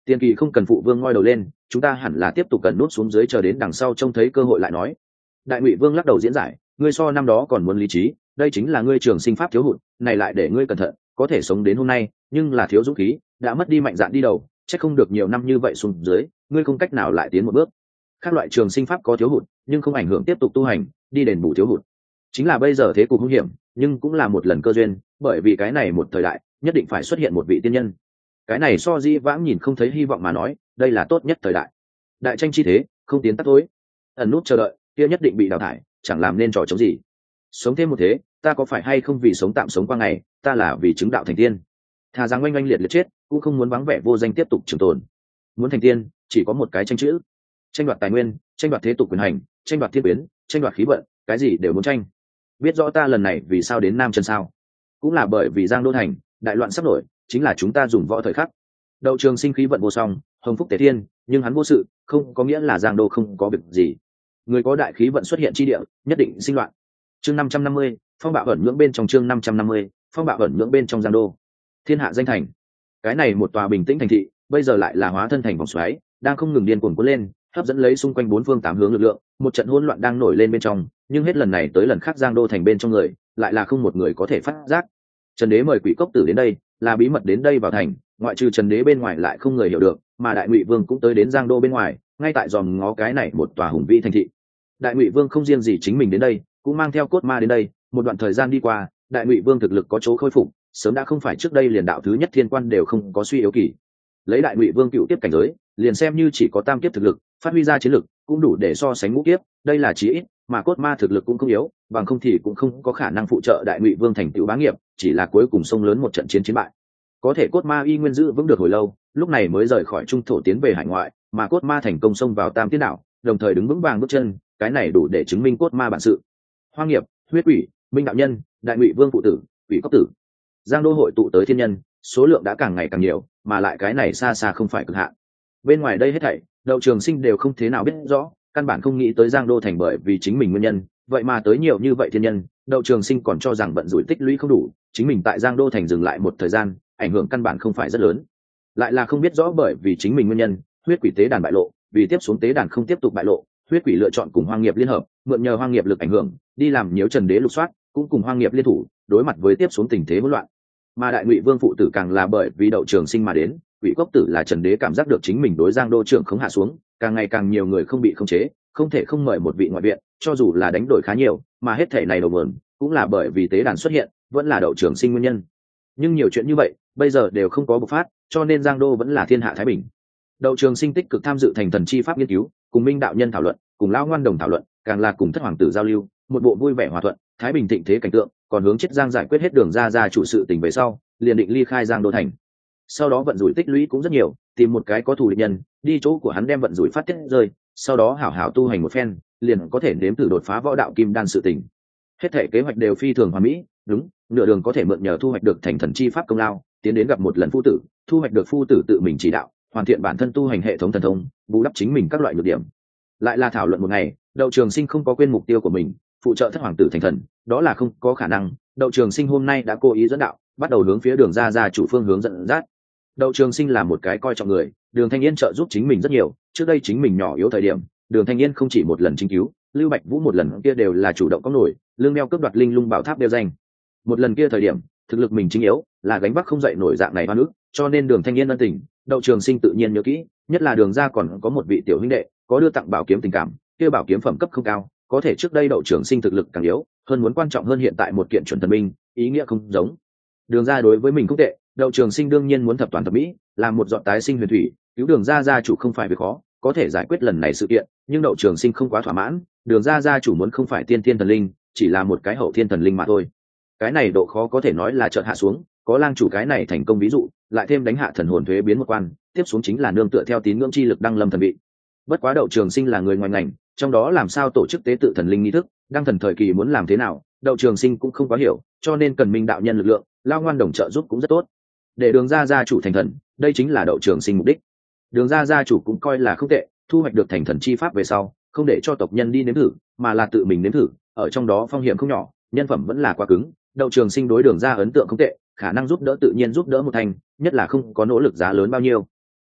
Tiền kỳ không cần phụ vương ngoi đầu lên, chúng ta hẳn là tiếp tục cần nút xuống dưới chờ đến đằng sau trông thấy cơ hội lại nói. Đại Ngụy Vương lắc đầu diễn giải, ngươi so năm đó còn muốn lý trí, đây chính là ngươi trường sinh pháp thiếu hụt, này lại để ngươi cẩn thận, có thể sống đến hôm nay, nhưng là thiếu dũng khí, đã mất đi mạnh dạn đi đầu, chắc không được nhiều năm như vậy xuống dưới, ngươi không cách nào lại tiến một bước. Các loại trường sinh pháp có thiếu hụt, nhưng không ảnh hưởng tiếp tục tu hành, đi đền bù thiếu hụt. Chính là bây giờ thế cục hung hiểm, nhưng cũng là một lần cơ duyên, bởi vì cái này một thời đại, nhất định phải xuất hiện một vị tiên nhân. Cái này so di vãng nhìn không thấy hy vọng mà nói, đây là tốt nhất thời đại. Đại tranh chi thế, không tiến tắt tối, ẩn nút chờ đợi, kia nhất định bị đào thải, chẳng làm nên trò chống gì. Sống thêm một thế, ta có phải hay không vì sống tạm sống qua ngày, ta là vì chứng đạo thành tiên. Thà rằng oanh oanh liệt liệt chết, cũng không muốn vắng vẻ vô danh tiếp tục trường tồn. Muốn thành tiên, chỉ có một cái tranh chữ: tranh đoạt tài nguyên, tranh đoạt thế tục quyền hành, tranh đoạt thiên biến, tranh đoạt khí vận, cái gì đều muốn tranh. Biết rõ ta lần này vì sao đến Nam Chân sao? Cũng là bởi vì Giang Đô thành đại loạn sắp nổi, chính là chúng ta dùng võ thời khắc. Đậu Trường Sinh khí vận vô song, hồng phúc tế thiên, nhưng hắn vô sự, không có nghĩa là Giang Đô không có việc gì. Người có đại khí vận xuất hiện chi địa, nhất định sinh loạn. Chương 550, phong bạo ẩn nhưỡng bên trong. Chương 550, phong bạo ẩn nhưỡng bên trong Giang Đô. Thiên hạ danh thành. Cái này một tòa bình tĩnh thành thị, bây giờ lại là hóa thân thành vòng xoáy, đang không ngừng điên cuồng cuốn lên, hấp dẫn lấy xung quanh bốn phương tám hướng lực lượng, một trận hỗn loạn đang nổi lên bên trong, nhưng hết lần này tới lần khác Giang Đô thành bên trong người, lại là không một người có thể phát giác. Trần Đế mời Quỷ Cốc Tử đến đây, là bí mật đến đây vào thành, ngoại trừ Trần Đế bên ngoài lại không người hiểu được, mà Đại Ngụy Vương cũng tới đến Giang Đô bên ngoài, ngay tại dòm ngó cái này một tòa hùng vĩ thành thị. Đại Ngụy Vương không riêng gì chính mình đến đây, cũng mang theo cốt ma đến đây, một đoạn thời gian đi qua, Đại Ngụy Vương thực lực có chỗ khôi phục, sớm đã không phải trước đây liền đạo thứ nhất thiên quan đều không có suy yếu kỳ. Lấy Đại Ngụy Vương cựu tiếp cảnh giới, liền xem như chỉ có tam kiếp thực lực, phát huy ra chiến lực cũng đủ để so sánh ngũ kiếp, đây là chí ít, mà cốt ma thực lực cũng không yếu, bằng không thì cũng không có khả năng phụ trợ Đại Ngụy Vương thành tựu bá nghiệp, chỉ là cuối cùng sông lớn một trận chiến bại. Có thể cốt ma y nguyên giữ vững được hồi lâu, lúc này mới rời khỏi trung thổ tiến về hải ngoại, mà cốt ma thành công xông vào tam tiên đảo, đồng thời đứng vững vàng bước chân, cái này đủ để chứng minh cốt ma bản sự. Hoang nghiệp, huyết quỷ, minh đạo nhân, Đại Ngụy Vương phụ tử, Quỷ Cốc Tử, Giang Đô hội tụ tới thiên nhân, số lượng đã càng ngày càng nhiều, mà lại cái này xa xa không phải cực hạn. Bên ngoài đây hết thảy, Đậu Trường Sinh đều không thế nào biết rõ, căn bản không nghĩ tới Giang Đô thành bởi vì chính mình nguyên nhân, vậy mà tới nhiều như vậy thiên nhân. Đậu Trường Sinh còn cho rằng vận rủi tích lũy không đủ, chính mình tại Giang Đô thành dừng lại một thời gian, ảnh hưởng căn bản không phải rất lớn. Lại là không biết rõ bởi vì chính mình nguyên nhân, huyết quỷ tế đàn bại lộ, vì tiếp xuống tế đàn không tiếp tục bại lộ, huyết quỷ lựa chọn cùng hoang nghiệp liên hợp, mượn nhờ hoang nghiệp lực ảnh hưởng, đi làm nhiễu Trần Đế lục soát, cũng cùng hoang nghiệp liên thủ, đối mặt với tiếp xuống tình thế hỗn loạn. Mà Đại Ngụy Vương phụ tử càng là bởi vì Đậu Trường Sinh mà đến, Quỷ Cốc Tử là Trần Đế cảm giác được chính mình đối Giang Đô trưởng khống hạ xuống, càng ngày càng nhiều người không bị khống chế, không thể không mời một vị ngoại viện, cho dù là đánh đổi khá nhiều, mà hết thể này đầu nguồn cũng là bởi vì tế đàn xuất hiện, vẫn là Đậu Trường Sinh nguyên nhân. Nhưng nhiều chuyện như vậy, bây giờ đều không có bộc phát, cho nên Giang Đô vẫn là thiên hạ thái bình. Đậu Trường Sinh tích cực tham dự thành thần chi pháp nghiên cứu, cùng Minh đạo nhân thảo luận, cùng Lão Ngoan Đồng thảo luận, càng là cùng Thất hoàng tử giao lưu, một bộ vui vẻ hòa thuận, thái bình thịnh thế cảnh tượng, còn hướng chết Giang giải quyết hết đường ra chủ sự tình về sau, liền định ly khai Giang Đô thành. Sau đó vận rủi tích lũy cũng rất nhiều, tìm một cái có thù địch nhân, đi chỗ của hắn đem vận rủi phát tiết rơi, sau đó hảo hảo tu hành một phen, liền có thể nếm thử đột phá võ đạo kim đan sự tình. Hết thể kế hoạch đều phi thường hoàn mỹ, đúng, nửa đường có thể mượn nhờ thu hoạch được thành thần chi pháp công lao, tiến đến gặp một lần phu tử, thu hoạch được phu tử tự mình chỉ đạo, hoàn thiện bản thân tu hành hệ thống thần thông, bù đắp chính mình các loại nhược điểm. Lại là thảo luận một ngày, Đậu Trường Sinh không có quên mục tiêu của mình, phụ trợ Thất hoàng tử thành thần, đó là không có khả năng. Đậu Trường Sinh hôm nay đã cố ý dẫn đạo, bắt đầu hướng phía đường ra chủ phương hướng dẫn dắt. Đậu Trường Sinh là một cái coi trọng người, Đường Thanh Yên trợ giúp chính mình rất nhiều, trước đây chính mình nhỏ yếu thời điểm, Đường Thanh Yên không chỉ một lần chính cứu, Lưu Bạch Vũ một lần kia đều là chủ động có nổi, lương đeo cướp đoạt linh lung bảo tháp đeo danh. Một lần kia thời điểm, thực lực mình chính yếu, là gánh vác không dậy nổi dạng này hoa nữ, cho nên Đường Thanh Yên ân tình, Đậu Trường Sinh tự nhiên nhớ kỹ, nhất là Đường gia còn có một vị tiểu huynh đệ, có đưa tặng bảo kiếm tình cảm, kia bảo kiếm phẩm cấp không cao, có thể trước đây Đậu Trường Sinh thực lực càng yếu, hơn muốn quan trọng hơn hiện tại một kiện chuẩn thần binh, ý nghĩa không giống. Đường gia đối với mình không tệ, Đậu Trường Sinh đương nhiên muốn thập toàn thập mỹ, làm một giọt tái sinh huyền thủy, cứu Đường gia gia chủ không phải việc khó, có thể giải quyết lần này sự kiện, nhưng Đậu Trường Sinh không quá thỏa mãn, Đường gia gia chủ muốn không phải tiên thiên thần linh, chỉ là một cái hậu thiên thần linh mà thôi. Cái này độ khó có thể nói là chợt hạ xuống, có lang chủ cái này thành công ví dụ, lại thêm đánh hạ thần hồn thuế biến một quan, tiếp xuống chính là nương tựa theo tín ngưỡng chi lực đăng lâm thần vị. Bất quá Đậu Trường Sinh là người ngoài ngành, trong đó làm sao tổ chức tế tự thần linh nghi thức, đăng thần thời kỳ muốn làm thế nào, Đậu Trường Sinh cũng không quá hiểu, cho nên cần Minh đạo nhân lực lượng, Lao Ngoan Đồng trợ giúp cũng rất tốt. Để Đường gia gia chủ thành thần, đây chính là Đậu Trường Sinh mục đích. Đường gia gia chủ cũng coi là không tệ, thu hoạch được thành thần chi pháp về sau, không để cho tộc nhân đi nếm thử, mà là tự mình nếm thử, ở trong đó phong hiểm không nhỏ, nhân phẩm vẫn là quá cứng. Đậu Trường Sinh đối Đường gia ấn tượng không tệ, khả năng giúp đỡ tự nhiên giúp đỡ một thành, nhất là không có nỗ lực giá lớn bao nhiêu.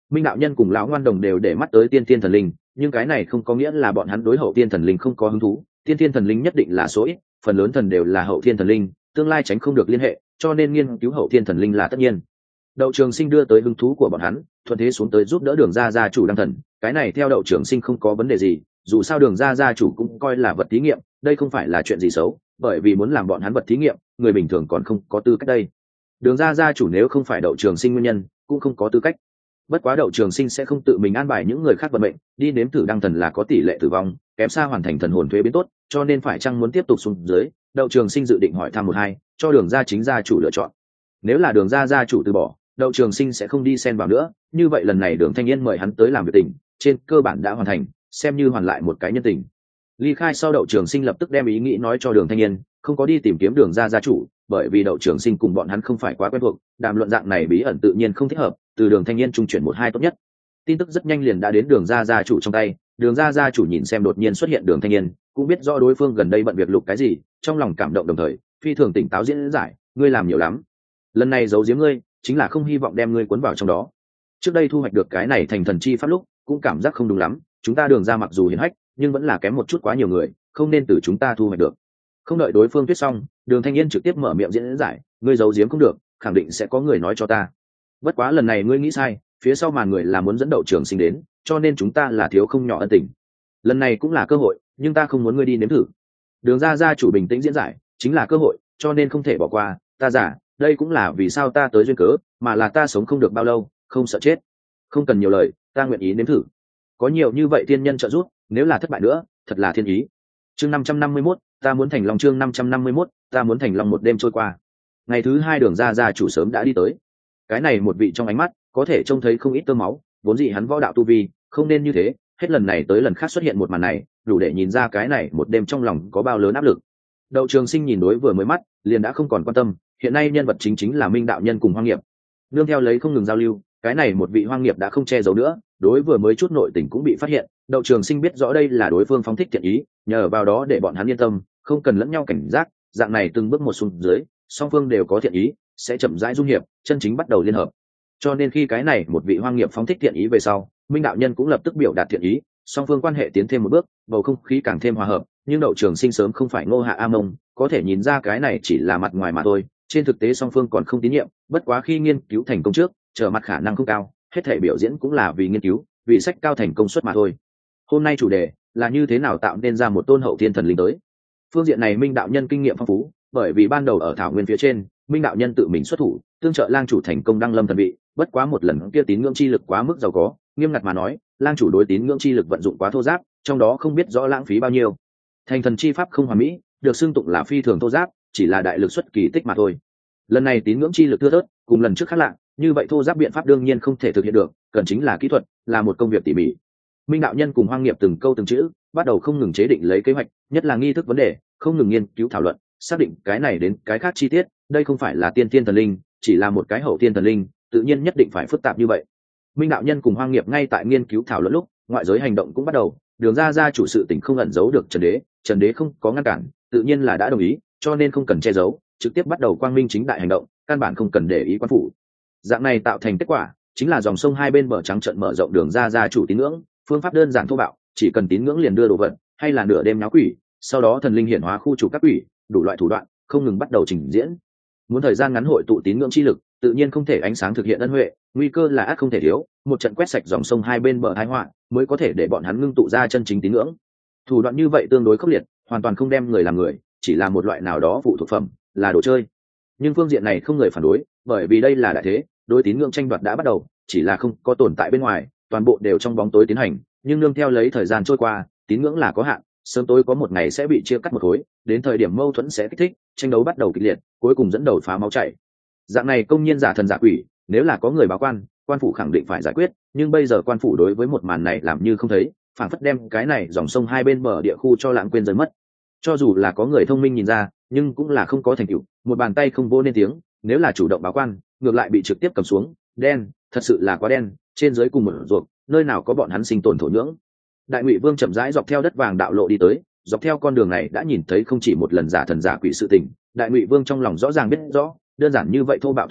Minh đạo nhân cùng lão ngoan đồng đều để mắt tới tiên thiên thần linh, nhưng cái này không có nghĩa là bọn hắn đối hậu tiên thần linh không có hứng thú. Tiên thiên thần linh nhất định là số ít, phần lớn thần đều là hậu thiên thần linh, tương lai tránh không được liên hệ, cho nên nghiên cứu hậu thiên thần linh là tất nhiên. Đậu Trường Sinh đưa tới hứng thú của bọn hắn, thuận thế xuống tới giúp đỡ Đường gia chủ đăng thần, cái này theo Đậu Trường Sinh không có vấn đề gì, dù sao Đường gia chủ cũng coi là vật thí nghiệm, đây không phải là chuyện gì xấu, bởi vì muốn làm bọn hắn vật thí nghiệm, người bình thường còn không có tư cách đây. Đường gia chủ nếu không phải Đậu Trường Sinh nguyên nhân, cũng không có tư cách. Bất quá Đậu Trường Sinh sẽ không tự mình an bài những người khác vận mệnh, đi nếm thử đăng thần là có tỷ lệ tử vong kém xa hoàn thành thần hồn thuế biến tốt, cho nên phải chăng muốn tiếp tục xuống dưới, Đậu Trường Sinh dự định hỏi thăm một hai, cho Đường gia chính gia chủ lựa chọn. Nếu là Đường gia chủ từ bỏ, Đậu Trường Sinh sẽ không đi xen vào nữa, như vậy lần này Đường Thanh Yên mời hắn tới làm việc tình, trên cơ bản đã hoàn thành, xem như hoàn lại một cái nhân tình. Ly khai sau Đậu Trường Sinh lập tức đem ý nghĩ nói cho Đường Thanh Yên, không có đi tìm kiếm Đường gia chủ, bởi vì Đậu Trường Sinh cùng bọn hắn không phải quá quen thuộc, đàm luận dạng này bí ẩn tự nhiên không thích hợp, từ Đường Thanh Yên trung chuyển một hai tốt nhất. Tin tức rất nhanh liền đã đến Đường gia chủ trong tay, Đường gia chủ nhìn xem đột nhiên xuất hiện Đường Thanh Yên, cũng biết rõ đối phương gần đây bận việc lục cái gì, trong lòng cảm động đồng thời phi thường tỉnh táo diễn giải, ngươi làm nhiều lắm, lần này giấu giếm ngươi chính là không hy vọng đem ngươi cuốn vào trong đó. Trước đây thu hoạch được cái này thành thần chi pháp lúc cũng cảm giác không đúng lắm, chúng ta Đường gia mặc dù hiển hách nhưng vẫn là kém một chút quá nhiều người, không nên từ chúng ta thu hoạch được. Không đợi đối phương thuyết xong, Đường Thanh Yên trực tiếp mở miệng diễn giải, ngươi giấu giếm không được, khẳng định sẽ có người nói cho ta. Bất quá lần này ngươi nghĩ sai, phía sau màn người là muốn dẫn Đậu Trường Sinh đến, cho nên chúng ta là thiếu không nhỏ ân tình. Lần này cũng là cơ hội, nhưng ta không muốn ngươi đi nếm thử. Đường gia chủ bình tĩnh diễn giải, chính là cơ hội, cho nên không thể bỏ qua. Ta giả, đây cũng là vì sao ta tới duyên cớ, mà là ta sống không được bao lâu, không sợ chết. Không cần nhiều lời, ta nguyện ý nếm thử. Có nhiều như vậy thiên nhân trợ giúp, nếu là thất bại nữa, thật là thiên ý. Chương 551, ta muốn thành long. Chương 551, ta muốn thành long. Một đêm trôi qua, ngày thứ hai Đường gia chủ sớm đã đi tới. Cái này một vị trong ánh mắt có thể trông thấy không ít tơ máu, vốn dĩ hắn võ đạo tu vi không nên như thế, hết lần này tới lần khác xuất hiện một màn này, đủ để nhìn ra cái này một đêm trong lòng có bao lớn áp lực. Đậu Trường Sinh nhìn đối vừa mới mắt liền đã không còn quan tâm, hiện nay nhân vật chính là Minh đạo nhân cùng Hoang Nghiệp. Nương theo lấy không ngừng giao lưu, cái này một vị Hoang Nghiệp đã không che giấu nữa, đối vừa mới chút nội tình cũng bị phát hiện. Đậu Trường Sinh biết rõ đây là đối phương phóng thích thiện ý, nhờ vào đó để bọn hắn yên tâm, không cần lẫn nhau cảnh giác, dạng này từng bước một xuống dưới, song phương đều có thiện ý, sẽ chậm rãi dung hiệp, chân chính bắt đầu liên hợp. Cho nên khi cái này một vị Hoang Nghiệp phóng thích thiện ý về sau, Minh đạo nhân cũng lập tức biểu đạt thiện ý, song phương quan hệ tiến thêm một bước, bầu không khí càng thêm hòa hợp. Nhưng Đậu Trường Sinh sớm không phải Ngô Hạ A Mông, có thể nhìn ra cái này chỉ là mặt ngoài mà thôi, trên thực tế song phương còn không tín nhiệm. Bất quá khi nghiên cứu thành công trước, trở mặt khả năng không cao, hết thể biểu diễn cũng là vì nghiên cứu, vì sách cao thành công suất mà thôi. Hôm nay chủ đề là như thế nào tạo nên ra một tôn hậu thiên thần linh tới. Phương diện này Minh đạo nhân kinh nghiệm phong phú, bởi vì ban đầu ở thảo nguyên phía trên, Minh đạo nhân tự mình xuất thủ, tương trợ lang chủ thành công đăng lâm thần vị. Bất quá một lần kia tín ngưỡng chi lực quá mức giàu có, nghiêm ngặt mà nói, lang chủ đối tín ngưỡng chi lực vận dụng quá thô giáp, trong đó không biết rõ lãng phí bao nhiêu. Thành thần chi pháp không hoàn mỹ, được xưng tụng là phi thường thô giáp, chỉ là đại lực xuất kỳ tích mà thôi. Lần này tín ngưỡng chi lực thưa thớt, cùng lần trước khác lạ, như vậy thô giáp biện pháp đương nhiên không thể thực hiện được, cần chính là kỹ thuật, là một công việc tỉ mỉ. Minh đạo nhân cùng Hoang Nghiệp từng câu từng chữ, bắt đầu không ngừng chế định lấy kế hoạch, nhất là nghi thức vấn đề, không ngừng nghiên cứu thảo luận, xác định cái này đến cái khác chi tiết. Đây không phải là tiên thiên thần linh, chỉ là một cái hậu thiên thần linh, tự nhiên nhất định phải phức tạp như vậy. Minh đạo nhân cùng Hoang Nghiệp ngay tại nghiên cứu thảo luận lúc, ngoại giới hành động cũng bắt đầu. Đường gia chủ sự tình không ẩn giấu được Trần Đế không có ngăn cản, tự nhiên là đã đồng ý, cho nên không cần che giấu, trực tiếp bắt đầu quang minh chính đại hành động, căn bản không cần để ý quan phủ. Dạng này tạo thành kết quả chính là dòng sông hai bên bờ trắng trợn mở rộng Đường gia chủ tín ngưỡng, phương pháp đơn giản thô bạo, chỉ cần tín ngưỡng liền đưa đồ vật, hay là nửa đêm náo quỷ, sau đó thần linh hiển hóa khu trục các quỷ, đủ loại thủ đoạn không ngừng bắt đầu trình diễn. Muốn thời gian ngắn hội tụ tín ngưỡng chi lực, tự nhiên không thể ánh sáng thực hiện ân huệ, nguy cơ là ắt không thể thiếu, một trận quét sạch dòng sông hai bên bờ tai họa mới có thể để bọn hắn ngưng tụ ra chân chính tín ngưỡng. Thủ đoạn như vậy tương đối khốc liệt, hoàn toàn không đem người làm người, chỉ là một loại nào đó phụ thuộc phẩm, là đồ chơi. Nhưng phương diện này không người phản đối, bởi vì đây là đại thế, đối tín ngưỡng tranh đoạt đã bắt đầu, chỉ là không có tồn tại bên ngoài, toàn bộ đều trong bóng tối tiến hành. Nhưng nương theo lấy thời gian trôi qua, tín ngưỡng là có hạn, sớm tối có một ngày sẽ bị chia cắt một khối, đến thời điểm mâu thuẫn sẽ kích thích, tranh đấu bắt đầu kịch liệt, cuối cùng dẫn đầu phá máu chảy. Dạng này công nhiên giả thần giả quỷ, nếu là có người báo quan phủ khẳng định phải giải quyết, nhưng bây giờ quan phủ đối với một màn này làm như không thấy, phảng phất đem cái này dòng sông hai bên bờ địa khu cho lãng quên rơi mất. Cho dù là có người thông minh nhìn ra, nhưng cũng là không có thành tựu, một bàn tay không vô nên tiếng, nếu là chủ động báo quan, ngược lại bị trực tiếp cầm xuống, đen, thật sự là quá đen, trên dưới cùng một ruột, nơi nào có bọn hắn sinh tồn thổ nhưỡng. Đại Ngụy Vương chậm rãi dọc theo đất vàng đạo lộ đi tới, dọc theo con đường này đã nhìn thấy không chỉ một lần giả thần giả quỷ sự tình. Đại Ngụy Vương trong lòng rõ ràng biết rõ, đơn giản như vậy thô bạo thủ đoạn,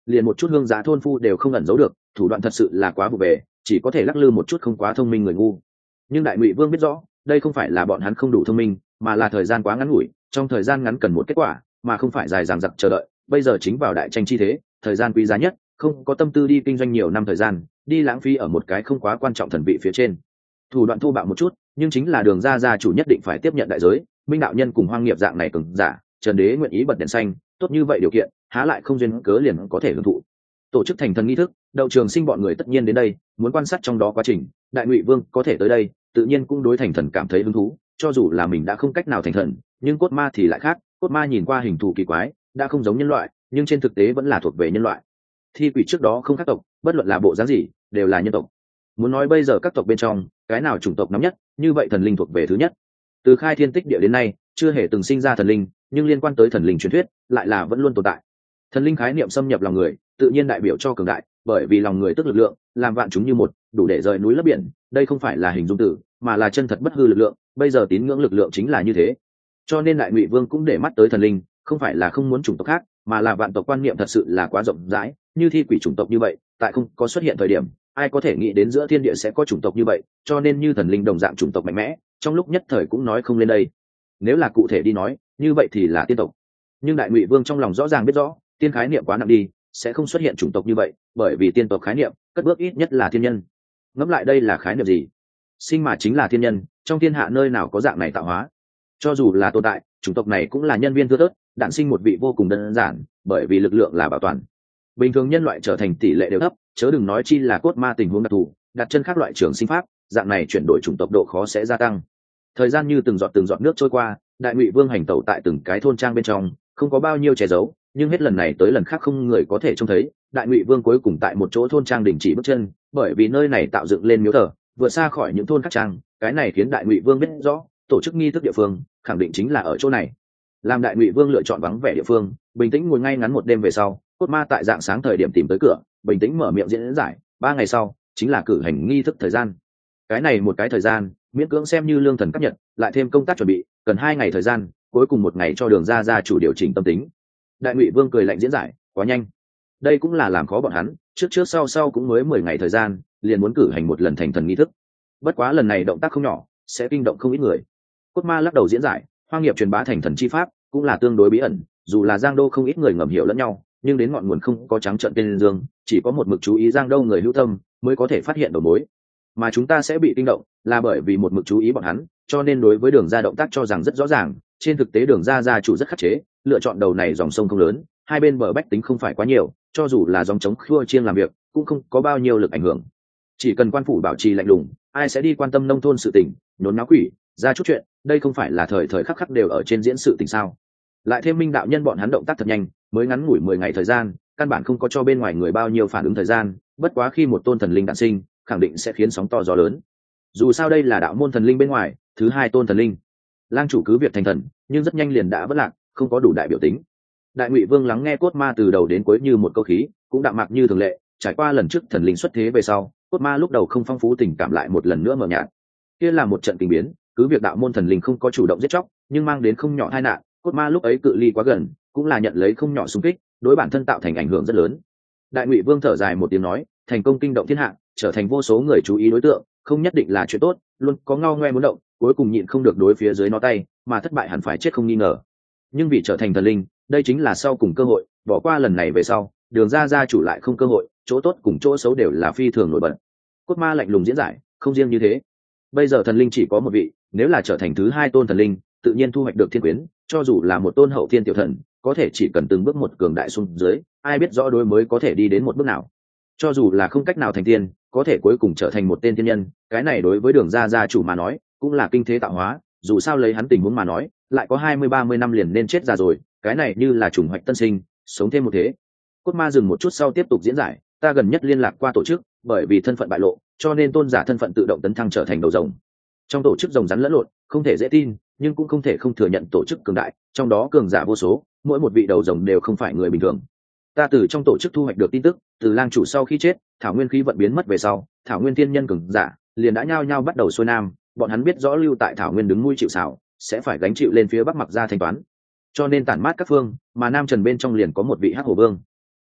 liền một chút hương giá thôn phu đều không ẩn giấu được, thủ đoạn thật sự là quá vụ về, chỉ có thể lắc lư một chút không quá thông minh người ngu. Nhưng đại ngụy vương biết rõ đây không phải là bọn hắn không đủ thông minh, mà là thời gian quá ngắn ngủi, trong thời gian ngắn cần một kết quả mà không phải dài dằng dặc chờ đợi. Bây giờ chính vào đại tranh chi thế, thời gian quý giá nhất, không có tâm tư đi kinh doanh nhiều năm thời gian, đi lãng phí ở một cái không quá quan trọng thần vị phía trên. Thủ đoạn thô bạo một chút, nhưng chính là đường ra gia chủ nhất định phải tiếp nhận đại giới. Minh đạo nhân cùng hoang nghiệp dạng này cường giả, Trần Đế nguyện ý bật đèn xanh, tốt như vậy điều kiện, há lại không duyên cớ liền có thể hưởng thụ. Tổ chức thành thần nghi thức, Đậu Trường Sinh bọn người tất nhiên đến đây, muốn quan sát trong đó quá trình. Đại Ngụy Vương có thể tới đây, tự nhiên cũng đối thành thần cảm thấy hứng thú. Cho dù là mình đã không cách nào thành thần, nhưng cốt ma thì lại khác. Cốt ma nhìn qua hình thù kỳ quái, đã không giống nhân loại, nhưng trên thực tế vẫn là thuộc về nhân loại. Thi quỷ trước đó không khác tộc, bất luận là bộ dáng gì, đều là nhân tộc. Muốn nói bây giờ các tộc bên trong, cái nào chủng tộc nóng nhất, như vậy thần linh thuộc về thứ nhất. Từ khai thiên tích địa đến nay, chưa hề từng sinh ra thần linh, nhưng liên quan tới thần linh truyền thuyết, lại là vẫn luôn tồn tại. Thần linh khái niệm xâm nhập lòng người, tự nhiên đại biểu cho cường đại, bởi vì lòng người tức lực lượng, làm vạn chúng như một, đủ để rời núi lấp biển. Đây không phải là hình dung từ, mà là chân thật bất hư lực lượng. Bây giờ tín ngưỡng lực lượng chính là như thế. Cho nên Đại Ngụy Vương cũng để mắt tới thần linh, không phải là không muốn chủng tộc khác, mà là vạn tộc quan niệm thật sự là quá rộng rãi, như thi quỷ chủng tộc như vậy, tại không có xuất hiện thời điểm, ai có thể nghĩ đến giữa thiên địa sẽ có chủng tộc như vậy, cho nên như thần linh đồng dạng chủng tộc mạnh mẽ, trong lúc nhất thời cũng nói không lên đây. Nếu là cụ thể đi nói, như vậy thì là tiên tộc. Nhưng Đại Ngụy Vương trong lòng rõ ràng biết rõ, tiên khái niệm quá nặng đi, sẽ không xuất hiện chủng tộc như vậy, bởi vì tiên tộc khái niệm, cất bước ít nhất là thiên nhân. Ngẫm lại đây là khái niệm gì? Sinh mà chính là thiên nhân, trong thiên hạ nơi nào có dạng này tạo hóa? Cho dù là tồn tại, chủng tộc này cũng là nhân viên thưa thớt, đản sinh một vị vô cùng đơn giản, bởi vì lực lượng là bảo toàn. Bình thường nhân loại trở thành tỷ lệ đều thấp, chớ đừng nói chi là cốt ma tình huống đặc thù, đặt chân khác loại trường sinh pháp, dạng này chuyển đổi chủng tộc độ khó sẽ gia tăng. Thời gian như từng giọt nước trôi qua, Đại Ngụy Vương hành tẩu tại từng cái thôn trang bên trong, không có bao nhiêu che giấu, nhưng hết lần này tới lần khác không người có thể trông thấy. Đại Ngụy Vương cuối cùng tại một chỗ thôn trang đình chỉ bước chân, bởi vì nơi này tạo dựng lên miếu thờ, vượt xa khỏi những thôn khác trang, cái này khiến Đại Ngụy Vương biết rõ, tổ chức nghi thức địa phương, khẳng định chính là ở chỗ này. Làm Đại Ngụy Vương lựa chọn vắng vẻ địa phương, bình tĩnh ngồi ngay ngắn một đêm về sau, cốt ma tại dạng sáng thời điểm tìm tới cửa, bình tĩnh mở miệng diễn giải, 3 ngày sau chính là cử hành nghi thức thời gian. Cái này một cái thời gian, miễn cưỡng xem như lương thần cấp nhật, lại thêm công tác chuẩn bị, cần 2 ngày thời gian, cuối cùng một ngày cho đường ra gia chủ điều chỉnh tâm tính. Đại Ngụy Vương cười lạnh diễn giải, quá nhanh. Đây cũng là làm khó bọn hắn, trước sau cũng mới 10 ngày thời gian, liền muốn cử hành một lần thành thần nghi thức. Bất quá lần này động tác không nhỏ, sẽ kinh động không ít người. Cốt ma lắc đầu diễn giải, hoang nghiệp truyền bá thành thần chi pháp, cũng là tương đối bí ẩn, dù là Giang Đô không ít người ngầm hiểu lẫn nhau, nhưng đến ngọn nguồn không có trắng trợn tên dương, chỉ có một mực chú ý Giang Đô người hữu tâm mới có thể phát hiện đầu mối. Mà chúng ta sẽ bị kinh động, là bởi vì một mực chú ý bọn hắn, cho nên đối với đường ra động tác cho rằng rất rõ ràng, trên thực tế đường ra gia chủ rất khắc chế, lựa chọn đầu này dòng sông không lớn, hai bên bờ bách tính không phải quá nhiều, cho dù là dòng chống khua chiêng làm việc, cũng không có bao nhiêu lực ảnh hưởng. Chỉ cần quan phủ bảo trì lạnh lùng, ai sẽ đi quan tâm nông thôn sự tình, nhốn náo quỷ, ra chút chuyện, đây không phải là thời khắc đều ở trên diễn sự tình sao? Lại thêm Minh đạo nhân bọn hắn động tác thật nhanh, mới ngắn ngủi 10 ngày thời gian, căn bản không có cho bên ngoài người bao nhiêu phản ứng thời gian, bất quá khi một tôn thần linh đản sinh, khẳng định sẽ khiến sóng to gió lớn. Dù sao đây là đạo môn thần linh bên ngoài, thứ hai tôn thần linh. Lang chủ cứ việc thành thần, nhưng rất nhanh liền đã vất lạc, không có đủ đại biểu tính. Đại Ngụy Vương lắng nghe cốt ma từ đầu đến cuối như một câu khí, cũng đạm mạc như thường lệ, trải qua lần trước thần linh xuất thế về sau, cốt ma lúc đầu không phong phú tình cảm lại một lần nữa mờ nhạt. Kia là một trận tình biến, cứ việc đạo môn thần linh không có chủ động giết chóc, nhưng mang đến không nhỏ tai nạn, cốt ma lúc ấy cự ly quá gần, cũng là nhận lấy không nhỏ xung kích, đối bản thân tạo thành ảnh hưởng rất lớn. Đại Ngụy Vương thở dài một tiếng nói, thành công kinh động thiên hạ, trở thành vô số người chú ý đối tượng, không nhất định là chuyện tốt, luôn có ngao ngoe muốn động, cuối cùng nhịn không được đối phía dưới nó tay, mà thất bại hẳn phải chết không nghi ngờ. Nhưng vì trở thành thần linh, đây chính là sau cùng cơ hội, bỏ qua lần này về sau, đường ra gia chủ lại không cơ hội, chỗ tốt cùng chỗ xấu đều là phi thường nổi bật. Cốt ma lạnh lùng diễn giải, không riêng như thế. Bây giờ thần linh chỉ có một vị, nếu là trở thành thứ hai tôn thần linh, tự nhiên thu hoạch được thiên quyến, cho dù là một tôn hậu thiên tiểu thần, có thể chỉ cần từng bước một cường đại xuống dưới, ai biết rõ đối mới có thể đi đến một bước nào. Cho dù là không cách nào thành tiên, có thể cuối cùng trở thành một tên tiên nhân, cái này đối với đường ra gia chủ mà nói, cũng là kinh thế tạo hóa, dù sao lấy hắn tình huống mà nói, lại có 20-30 năm liền nên chết già rồi, cái này như là trùng hoạch tân sinh, sống thêm một thế. Cốt ma dừng một chút sau tiếp tục diễn giải, ta gần nhất liên lạc qua tổ chức, bởi vì thân phận bại lộ, cho nên tôn giả thân phận tự động tấn thăng trở thành đầu rồng. Trong tổ chức rồng rắn lẫn lộn, không thể dễ tin, nhưng cũng không thể không thừa nhận tổ chức cường đại, trong đó cường giả vô số, mỗi một vị đầu rồng đều không phải người bình thường. Ta từ trong tổ chức thu hoạch được tin tức, từ lang chủ sau khi chết, thảo nguyên khí vận biến mất về sau, thảo nguyên thiên nhân cường giả liền đã nhao nhao bắt đầu xuôi nam, bọn hắn biết rõ lưu tại thảo nguyên đứng nuôi chịu sào, sẽ phải gánh chịu lên phía bắc mặc ra thanh toán, cho nên tản mát các phương, mà nam trần bên trong liền có một vị hắc hổ vương.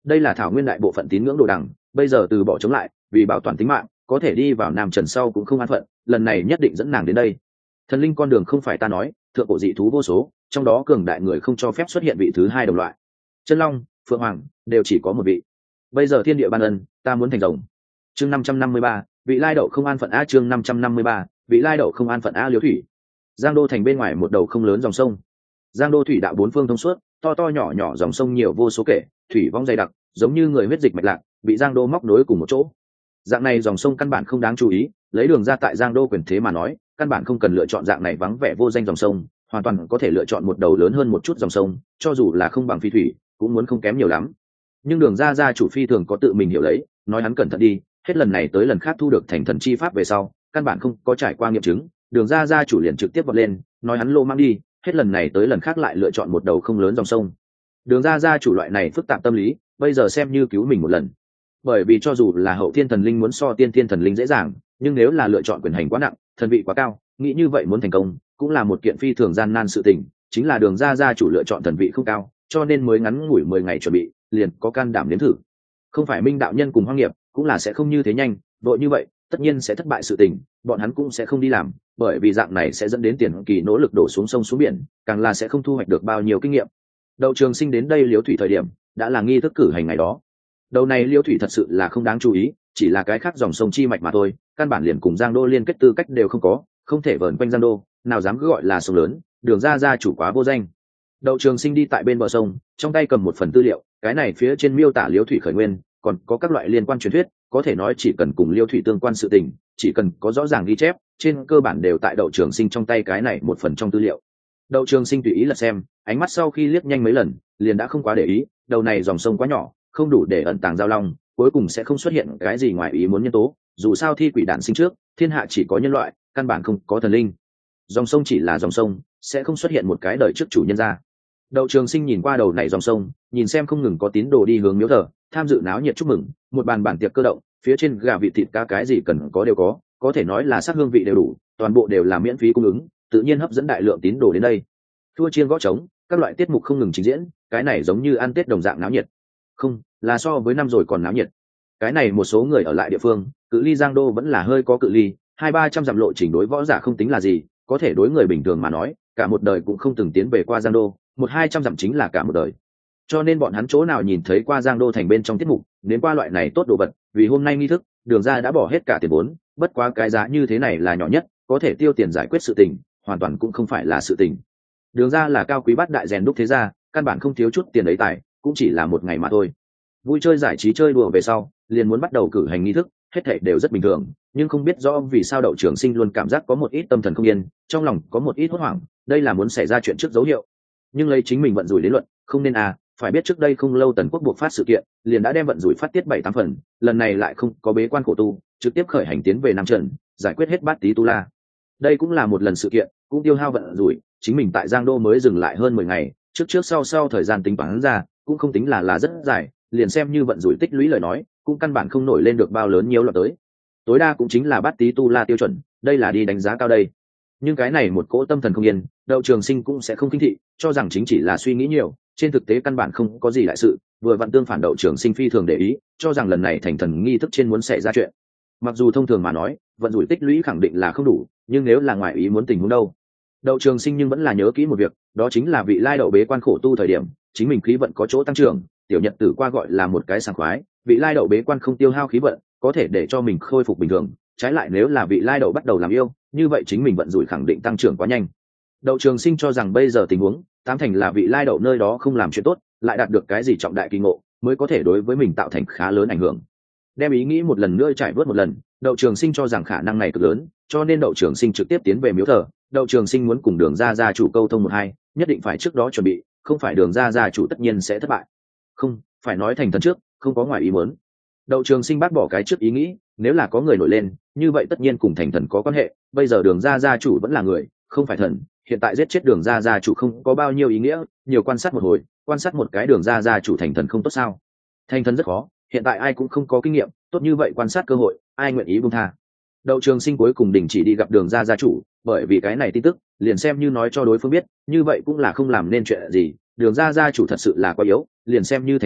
đây là thảo nguyên đại bộ phận tín ngưỡng đồ đằng, bây giờ từ bỏ chống lại vì bảo toàn tính mạng có thể đi vào Nam Trần sau cũng không an phận, lần này nhất định dẫn nàng đến đây. Thần linh con đường không phải ta nói, thượng cổ dị thú vô số, trong đó cường đại người không cho phép xuất hiện vị thứ hai đồng loại. Chân long, phượng hoàng đều chỉ có một vị. Bây giờ thiên địa ban ân, ta muốn thành rồng. Chương 553, vị lai đậu không an phận a. Chương 553, vị lai đậu không an phận a. Liễu thủy, Giang Đô thành bên ngoài một đầu không lớn dòng sông. Giang Đô thủy đạo bốn phương thông suốt, to to nhỏ nhỏ dòng sông nhiều vô số kể, thủy vong dày đặc, giống như người huyết dịch mạch lạc, bị Giang Đô móc nối cùng một chỗ. Dạng này dòng sông căn bản không đáng chú ý, lấy đường ra tại Giang Đô quyền thế mà nói, căn bản không cần lựa chọn dạng này vắng vẻ vô danh dòng sông, hoàn toàn có thể lựa chọn một đầu lớn hơn một chút dòng sông, cho dù là không bằng phi thủy, cũng muốn không kém nhiều lắm. Nhưng đường ra gia chủ phi thường có tự mình hiểu lấy, nói hắn cẩn thận đi, hết lần này tới lần khác thu được thành thần chi pháp về sau, căn bản không có trải qua nghiệm chứng, đường ra gia chủ liền trực tiếp vọt lên, nói hắn lô mang đi, hết lần này tới lần khác lại lựa chọn một đầu không lớn dòng sông. Đường ra gia chủ loại này phức tạp tâm lý, bây giờ xem như cứu mình một lần. Bởi vì cho dù là hậu thiên thần linh muốn so tiên thiên thần linh dễ dàng, nhưng nếu là lựa chọn quyền hành quá nặng, thần vị quá cao, nghĩ như vậy muốn thành công cũng là một kiện phi thường gian nan sự tình. Chính là đường ra gia chủ lựa chọn thần vị không cao, cho nên mới ngắn ngủi 10 ngày chuẩn bị liền có can đảm nếm thử. Không phải Minh đạo nhân cùng Hoang Nghiệp cũng là sẽ không như thế nhanh vội như vậy, tất nhiên sẽ thất bại sự tình, bọn hắn cũng sẽ không đi làm, bởi vì dạng này sẽ dẫn đến tiền kỳ nỗ lực đổ xuống sông xuống biển, càng là sẽ không thu hoạch được bao nhiêu kinh nghiệm. Đậu Trường Sinh đến đây Liễu thủy thời điểm đã là nghi thức cử hành ngày đó. Đầu này Liễu thủy thật sự là không đáng chú ý, chỉ là cái khác dòng sông chi mạch mà thôi, căn bản liền cùng Giang Đô liên kết tư cách đều không có, không thể vờn quanh Giang Đô, nào dám cứ gọi là sông lớn, đường ra gia chủ quá vô danh. Đậu Trường Sinh đi tại bên bờ sông, trong tay cầm một phần tư liệu, cái này phía trên miêu tả Liễu thủy khởi nguyên, còn có các loại liên quan truyền thuyết, có thể nói chỉ cần cùng Liễu thủy tương quan sự tình, chỉ cần có rõ ràng ghi chép, trên cơ bản đều tại Đậu Trường Sinh trong tay cái này một phần trong tư liệu. Đậu Trường Sinh tùy ý lật xem, ánh mắt sau khi liếc nhanh mấy lần, liền đã không quá để ý, đầu này dòng sông quá nhỏ, không đủ để ẩn tàng giao long, cuối cùng sẽ không xuất hiện cái gì ngoài ý muốn nhân tố, dù sao thi quỷ đản sinh trước, thiên hạ chỉ có nhân loại, căn bản không có thần linh. Dòng sông chỉ là dòng sông, sẽ không xuất hiện một cái đời trước chủ nhân ra. Đậu Trường Sinh nhìn qua đầu này dòng sông, nhìn xem không ngừng có tín đồ đi hướng miếu thờ, tham dự náo nhiệt chúc mừng, một bàn bản tiệc cơ động, phía trên gà vịt thịt cá cái gì cần có đều có thể nói là sắc hương vị đều đủ, toàn bộ đều là miễn phí cung ứng, tự nhiên hấp dẫn đại lượng tín đồ đến đây. Thua chiên gõ trống, các loại tiết mục không ngừng trình diễn, cái này giống như ăn Tết đồng dạng náo nhiệt. Không, là so với năm rồi còn náo nhiệt. Cái này một số người ở lại địa phương, cự ly Giang Đô vẫn là hơi có cự ly, 200-300 dặm lộ trình đối võ giả không tính là gì, có thể đối người bình thường mà nói, cả một đời cũng không từng tiến về qua Giang Đô, 100-200 dặm chính là cả một đời. Cho nên bọn hắn chỗ nào nhìn thấy qua Giang Đô thành bên trong tiết mục, đến qua loại này tốt đồ vật, vì hôm nay nghi thức, đường ra đã bỏ hết cả tiền vốn, bất quá cái giá như thế này là nhỏ nhất, có thể tiêu tiền giải quyết sự tình, hoàn toàn cũng không phải là sự tình. Đường ra là cao quý bát đại rèn đúc thế gia, căn bản không thiếu chút tiền ấy tài, cũng chỉ là một ngày mà thôi. Vui chơi giải trí chơi đùa về sau, liền muốn bắt đầu cử hành nghi thức, hết thảy đều rất bình thường, nhưng không biết rõ vì sao Đậu Trường Sinh luôn cảm giác có một ít tâm thần không yên, trong lòng có một ít hốt hoảng, đây là muốn xảy ra chuyện trước dấu hiệu. Nhưng lấy chính mình vận rủi đến luận, không nên phải biết trước đây không lâu Tần Quốc buộc phát sự kiện, liền đã đem vận rủi phát tiết 7-8 phần, lần này lại không có bế quan khổ tu, trực tiếp khởi hành tiến về Nam Trần, giải quyết hết Bát Tý Tu La. Đây cũng là một lần sự kiện, cũng tiêu hao vận rủi, chính mình tại Giang Đô mới dừng lại hơn 10 ngày, trước sau thời gian tính toán ra, cũng không tính là rất dài, liền xem như vận rủi tích lũy lời nói, cũng căn bản không nổi lên được bao lớn nhiều loạt tới. Tối đa cũng chính là Bát Tý Tu La tiêu chuẩn, đây là đi đánh giá cao đây. Nhưng cái này một cỗ tâm thần không yên, Đậu Trường Sinh cũng sẽ không khinh thị, cho rằng chính chỉ là suy nghĩ nhiều, trên thực tế căn bản không có gì đại sự, vừa vặn tương phản Đậu Trường Sinh phi thường để ý, cho rằng lần này thành thần nghi thức trên muốn xảy ra chuyện. Mặc dù thông thường mà nói, vận rủi tích lũy khẳng định là không đủ, nhưng nếu là ngoài ý muốn tình huống đâu. Đậu Trường Sinh nhưng vẫn là nhớ kỹ một việc, đó chính là vị lai đậu bế quan khổ tu thời điểm, chính mình khí vận có chỗ tăng trưởng, tiểu nhật tử qua gọi là một cái sảng khoái, vị lai đậu bế quan không tiêu hao khí vận, có thể để cho mình khôi phục bình thường, trái lại nếu là vị lai đậu bắt đầu làm yêu, như vậy chính mình vận rủi khẳng định tăng trưởng quá nhanh. Đậu Trường Sinh cho rằng bây giờ tình huống, tám thành là vị lai đậu nơi đó không làm chuyện tốt, lại đạt được cái gì trọng đại kỳ ngộ, mới có thể đối với mình tạo thành khá lớn ảnh hưởng. Đem ý nghĩ một lần nữa trải vớt một lần, Đậu Trường Sinh cho rằng khả năng này cực lớn, cho nên Đậu Trường Sinh trực tiếp tiến về miếu thờ. Đậu Trường Sinh muốn cùng Đường gia gia chủ câu thông 1-2, nhất định phải trước đó chuẩn bị, không phải Đường gia gia chủ tất nhiên sẽ thất bại. Không, phải nói thành thần trước, không có ngoài ý muốn. Đậu Trường Sinh bác bỏ cái trước ý nghĩ, nếu là có người nổi lên, như vậy tất nhiên cùng thành thần có quan hệ, bây giờ Đường gia gia chủ vẫn là người, không phải thần, hiện tại giết chết Đường gia gia chủ không có bao nhiêu ý nghĩa, nhiều quan sát một hồi, quan sát một cái Đường gia gia chủ thành thần không tốt sao? Thành thần rất khó, hiện tại ai cũng không có kinh nghiệm, tốt như vậy quan sát cơ hội, ai nguyện ý buông tha. Đậu Trường Sinh cuối cùng đình chỉ đi gặp Đường gia gia chủ, bởi vì cái này tin tức, liền xem như nói cho đối phương biết, như vậy cũng là không làm nên chuyện gì, Đường gia gia chủ thật sự là quá yếu, liền xem như thành thần,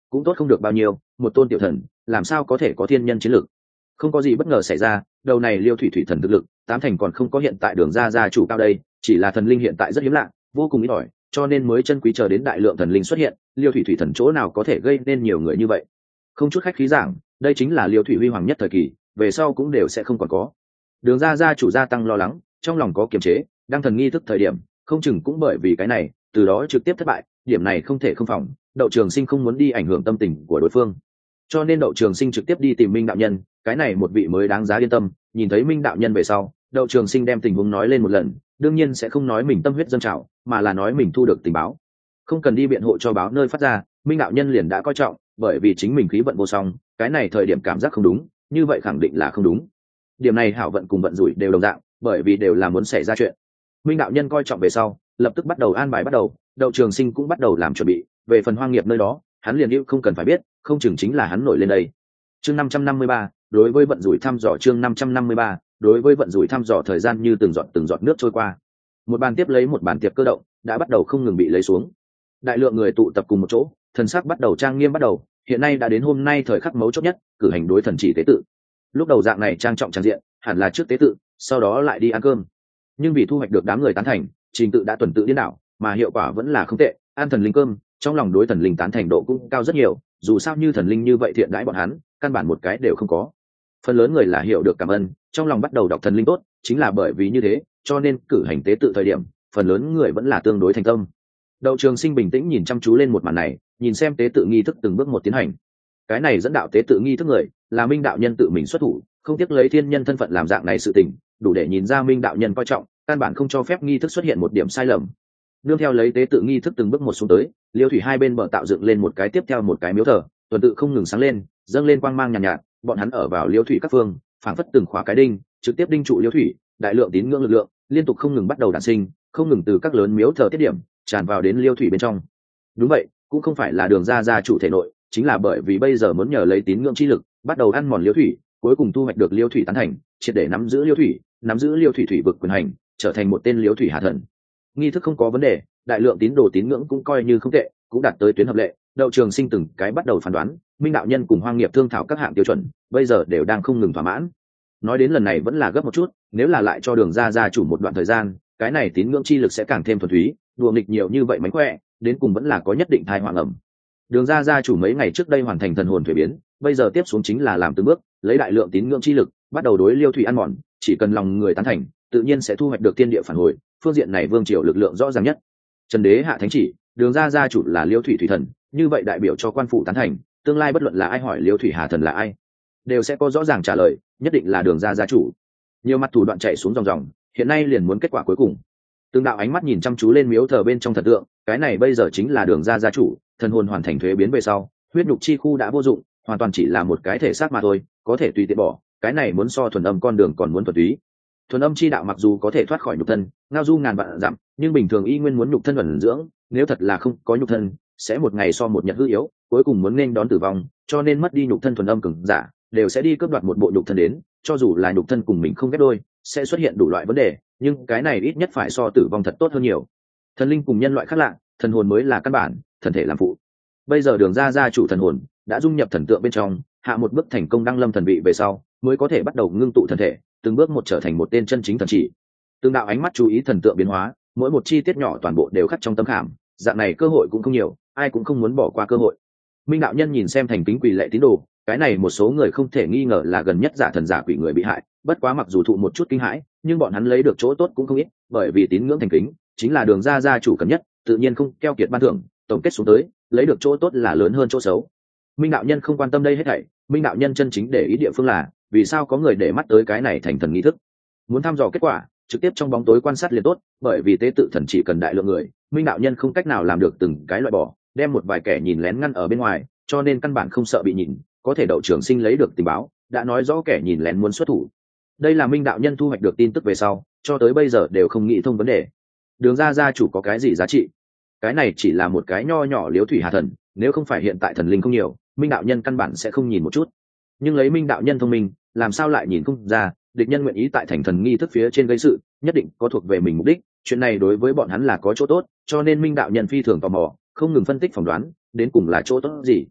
cũng tốt không được bao nhiêu, một tôn tiểu thần làm sao có thể có thiên nhân chiến lực. Không có gì bất ngờ xảy ra, đầu này liêu thủy thủy thần thực lực tám thành còn không có hiện tại đường ra gia chủ cao đây, chỉ là thần linh hiện tại rất hiếm lạ, vô cùng ít ỏi, cho nên mới chân quý chờ đến đại lượng thần linh xuất hiện. Liêu thủy thủy thần chỗ nào có thể gây nên nhiều người như vậy. Không chút khách khí giảng, đây chính là liêu thủy huy hoàng nhất thời kỳ, về sau cũng đều sẽ không còn có. Đường ra gia chủ gia tăng lo lắng, trong lòng có kiềm chế, đang thần nghi thức thời điểm không chừng cũng bởi vì cái này từ đó trực tiếp thất bại, điểm này không thể không phòng. Đậu Trường Sinh không muốn đi ảnh hưởng tâm tình của đối phương, cho nên Đậu Trường Sinh trực tiếp đi tìm Minh đạo nhân, cái này một vị mới đáng giá yên tâm. Nhìn thấy Minh đạo nhân về sau, Đậu Trường Sinh đem tình huống nói lên một lần, đương nhiên sẽ không nói mình tâm huyết dâng trào, mà là nói mình thu được tình báo, không cần đi biện hộ cho báo nơi phát ra. Minh đạo nhân liền đã coi trọng, bởi vì chính mình khí vận vô song, cái này thời điểm cảm giác không đúng, như vậy khẳng định là không đúng. Điểm này hảo vận cùng vận rủi đều đồng dạng, bởi vì đều là muốn xảy ra chuyện. Minh đạo nhân coi trọng về sau, lập tức bắt đầu an bài bắt đầu. Đậu Trường Sinh cũng bắt đầu làm chuẩn bị, về phần hoang nghiệp nơi đó hắn liền yêu không cần phải biết, không chừng chính là hắn nổi lên đây. Chương 553, đối với vận rủi thăm dò. Chương 553, đối với vận rủi thăm dò. Thời gian như từng giọt nước trôi qua, một bàn tiếp lấy một bàn tiệc cơ động đã bắt đầu không ngừng bị lấy xuống. Đại lượng người tụ tập cùng một chỗ, thần sắc bắt đầu trang nghiêm bắt đầu. Hiện nay đã đến hôm nay thời khắc mấu chốt nhất, cử hành đối thần chỉ tế tự. Lúc đầu dạng này trang trọng tràn diện, hẳn là trước tế tự, sau đó lại đi ăn cơm. Nhưng vì thu hoạch được đám người tán thành, trình tự đã tuần tự điên đảo, mà hiệu quả vẫn là không tệ. Ăn thần linh cơm, trong lòng đối thần linh tán thành độ cũng cao rất nhiều. Dù sao như thần linh như vậy thiện đãi bọn hắn, căn bản một cái đều không có. Phần lớn người là hiểu được cảm ơn, trong lòng bắt đầu đọc thần linh tốt. Chính là bởi vì như thế, cho nên cử hành tế tự thời điểm, phần lớn người vẫn là tương đối thành tâm. Đậu Trường Sinh bình tĩnh nhìn chăm chú lên một màn này, nhìn xem tế tự nghi thức từng bước một tiến hành. Cái này dẫn đạo tế tự nghi thức người là Minh đạo nhân tự mình xuất thủ, không tiếc lấy thiên nhân thân phận làm dạng này sự tình, đủ để nhìn ra Minh đạo nhân coi trọng, căn bản không cho phép nghi thức xuất hiện một điểm sai lầm. Nương theo lấy tế tự nghi thức từng bước một xuống tới, liêu thủy hai bên bờ tạo dựng lên một cái tiếp theo một cái miếu thờ, tuần tự không ngừng sáng lên, dâng lên quang mang nhàn nhạt, bọn hắn ở vào liêu thủy các phương, phảng phất từng khóa cái đinh, trực tiếp đinh trụ liêu thủy. Đại lượng tín ngưỡng lực lượng liên tục không ngừng bắt đầu đản sinh, không ngừng từ các lớn miếu thờ tiết điểm tràn vào đến liêu thủy bên trong. Đúng vậy, cũng không phải là đường ra gia chủ thể nội, chính là bởi vì bây giờ muốn nhờ lấy tín ngưỡng chi lực bắt đầu ăn mòn liêu thủy, cuối cùng thu hoạch được liêu thủy tán thành, triệt để nắm giữ liêu thủy thủy vực quyền hành, trở thành một tên liêu thủy hạ thần. Nghi thức không có vấn đề, đại lượng tín đồ tín ngưỡng cũng coi như không tệ, cũng đạt tới tuyến hợp lệ. Đậu Trường Sinh từng cái bắt đầu phán đoán, Minh đạo nhân cùng hoang nghiệp thương thảo các hạng tiêu chuẩn, bây giờ đều đang không ngừng thỏa mãn. Nói đến lần này vẫn là gấp một chút, nếu là lại cho đường ra gia chủ một đoạn thời gian, cái này tín ngưỡng chi lực sẽ càng thêm thuần túy, đùa nghịch nhiều như vậy mánh khỏe, đến cùng vẫn là có nhất định thai hoàng ẩm. Đường ra gia chủ mấy ngày trước đây hoàn thành thần hồn thuế biến, bây giờ tiếp xuống chính là làm từng bước, lấy đại lượng tín ngưỡng chi lực bắt đầu đối liêu thủy ăn mòn, chỉ cần lòng người tán thành, tự nhiên sẽ thu hoạch được thiên địa phản hồi. Phương diện này vương triều lực lượng rõ ràng nhất. Trần đế hạ thánh chỉ, đường ra gia chủ là liêu thủy thủy thần, như vậy đại biểu cho quan phủ tán thành, tương lai bất luận là ai hỏi liêu thủy hà thần là ai, đều sẽ có rõ ràng trả lời, nhất định là đường ra gia chủ. Nhiều mặt thủ đoạn chạy xuống dòng hiện nay liền muốn kết quả cuối cùng. Từng đạo ánh mắt nhìn chăm chú lên miếu thờ bên trong thần tượng, cái này bây giờ chính là đường ra gia chủ. Thần hồn hoàn thành thuế biến về sau, huyết nhục chi khu đã vô dụng, hoàn toàn chỉ là một cái thể xác mà thôi, có thể tùy tiện bỏ. Cái này muốn so thuần âm con đường còn muốn thuần túy. Thuần âm chi đạo mặc dù có thể thoát khỏi nhục thân, ngao du ngàn vạn dặm, nhưng bình thường y nguyên muốn nhục thân ẩn dưỡng, nếu thật là không có nhục thân, sẽ một ngày so một nhật hư yếu, cuối cùng muốn nên đón tử vong. Cho nên mất đi nhục thân thuần âm cường giả đều sẽ đi cướp đoạt một bộ nhục thân đến, cho dù là nhục thân cùng mình không ghép đôi, sẽ xuất hiện đủ loại vấn đề, nhưng cái này ít nhất phải so tử vong thật tốt hơn nhiều. Thần linh cùng nhân loại khác lạ, thần hồn mới là căn bản, thần thể làm phụ. Bây giờ đường ra gia chủ thần hồn đã dung nhập thần tượng bên trong, hạ một bước thành công đăng lâm thần vị về sau, mới có thể bắt đầu ngưng tụ thần thể, từng bước một trở thành một tên chân chính thần chỉ. Từng đạo ánh mắt chú ý thần tượng biến hóa, mỗi một chi tiết nhỏ toàn bộ đều khắc trong tâm khảm, dạng này cơ hội cũng không nhiều, ai cũng không muốn bỏ qua cơ hội. Minh đạo nhân nhìn xem thành kính quỳ lệ tín đồ, cái này một số người không thể nghi ngờ là gần nhất giả thần giả quỷ người bị hại, bất quá mặc dù thụ một chút kinh hãi, nhưng bọn hắn lấy được chỗ tốt cũng không ít, bởi vì tín ngưỡng thành kính chính là đường ra gia chủ cần nhất, tự nhiên không keo kiệt ban thưởng, tổng kết xuống tới, lấy được chỗ tốt là lớn hơn chỗ xấu. Minh đạo nhân không quan tâm đây hết thảy, Minh đạo nhân chân chính để ý địa phương là vì sao có người để mắt tới cái này thành thần nghi thức. Muốn thăm dò kết quả, trực tiếp trong bóng tối quan sát liền tốt, bởi vì tế tự thần chỉ cần đại lượng người, Minh đạo nhân không cách nào làm được từng cái loại bỏ, đem một vài kẻ nhìn lén ngăn ở bên ngoài, cho nên căn bản không sợ bị nhìn. Có thể Đậu Trường Sinh lấy được tình báo, đã nói rõ kẻ nhìn lén muốn xuất thủ. Đây là Minh đạo nhân thu hoạch được tin tức về sau, cho tới bây giờ đều không nghĩ thông vấn đề. Đường ra gia chủ có cái gì giá trị? Cái này chỉ là một cái nho nhỏ liếu thủy hà thần, nếu không phải hiện tại thần linh không nhiều, Minh đạo nhân căn bản sẽ không nhìn một chút. Nhưng lấy Minh đạo nhân thông minh, làm sao lại nhìn không ra, địch nhân nguyện ý tại thành thần nghi thức phía trên gây sự, nhất định có thuộc về mình mục đích, chuyện này đối với bọn hắn là có chỗ tốt, cho nên Minh đạo nhân phi thường tò mò, không ngừng phân tích phỏng đoán, đến cùng là chỗ tốt gì.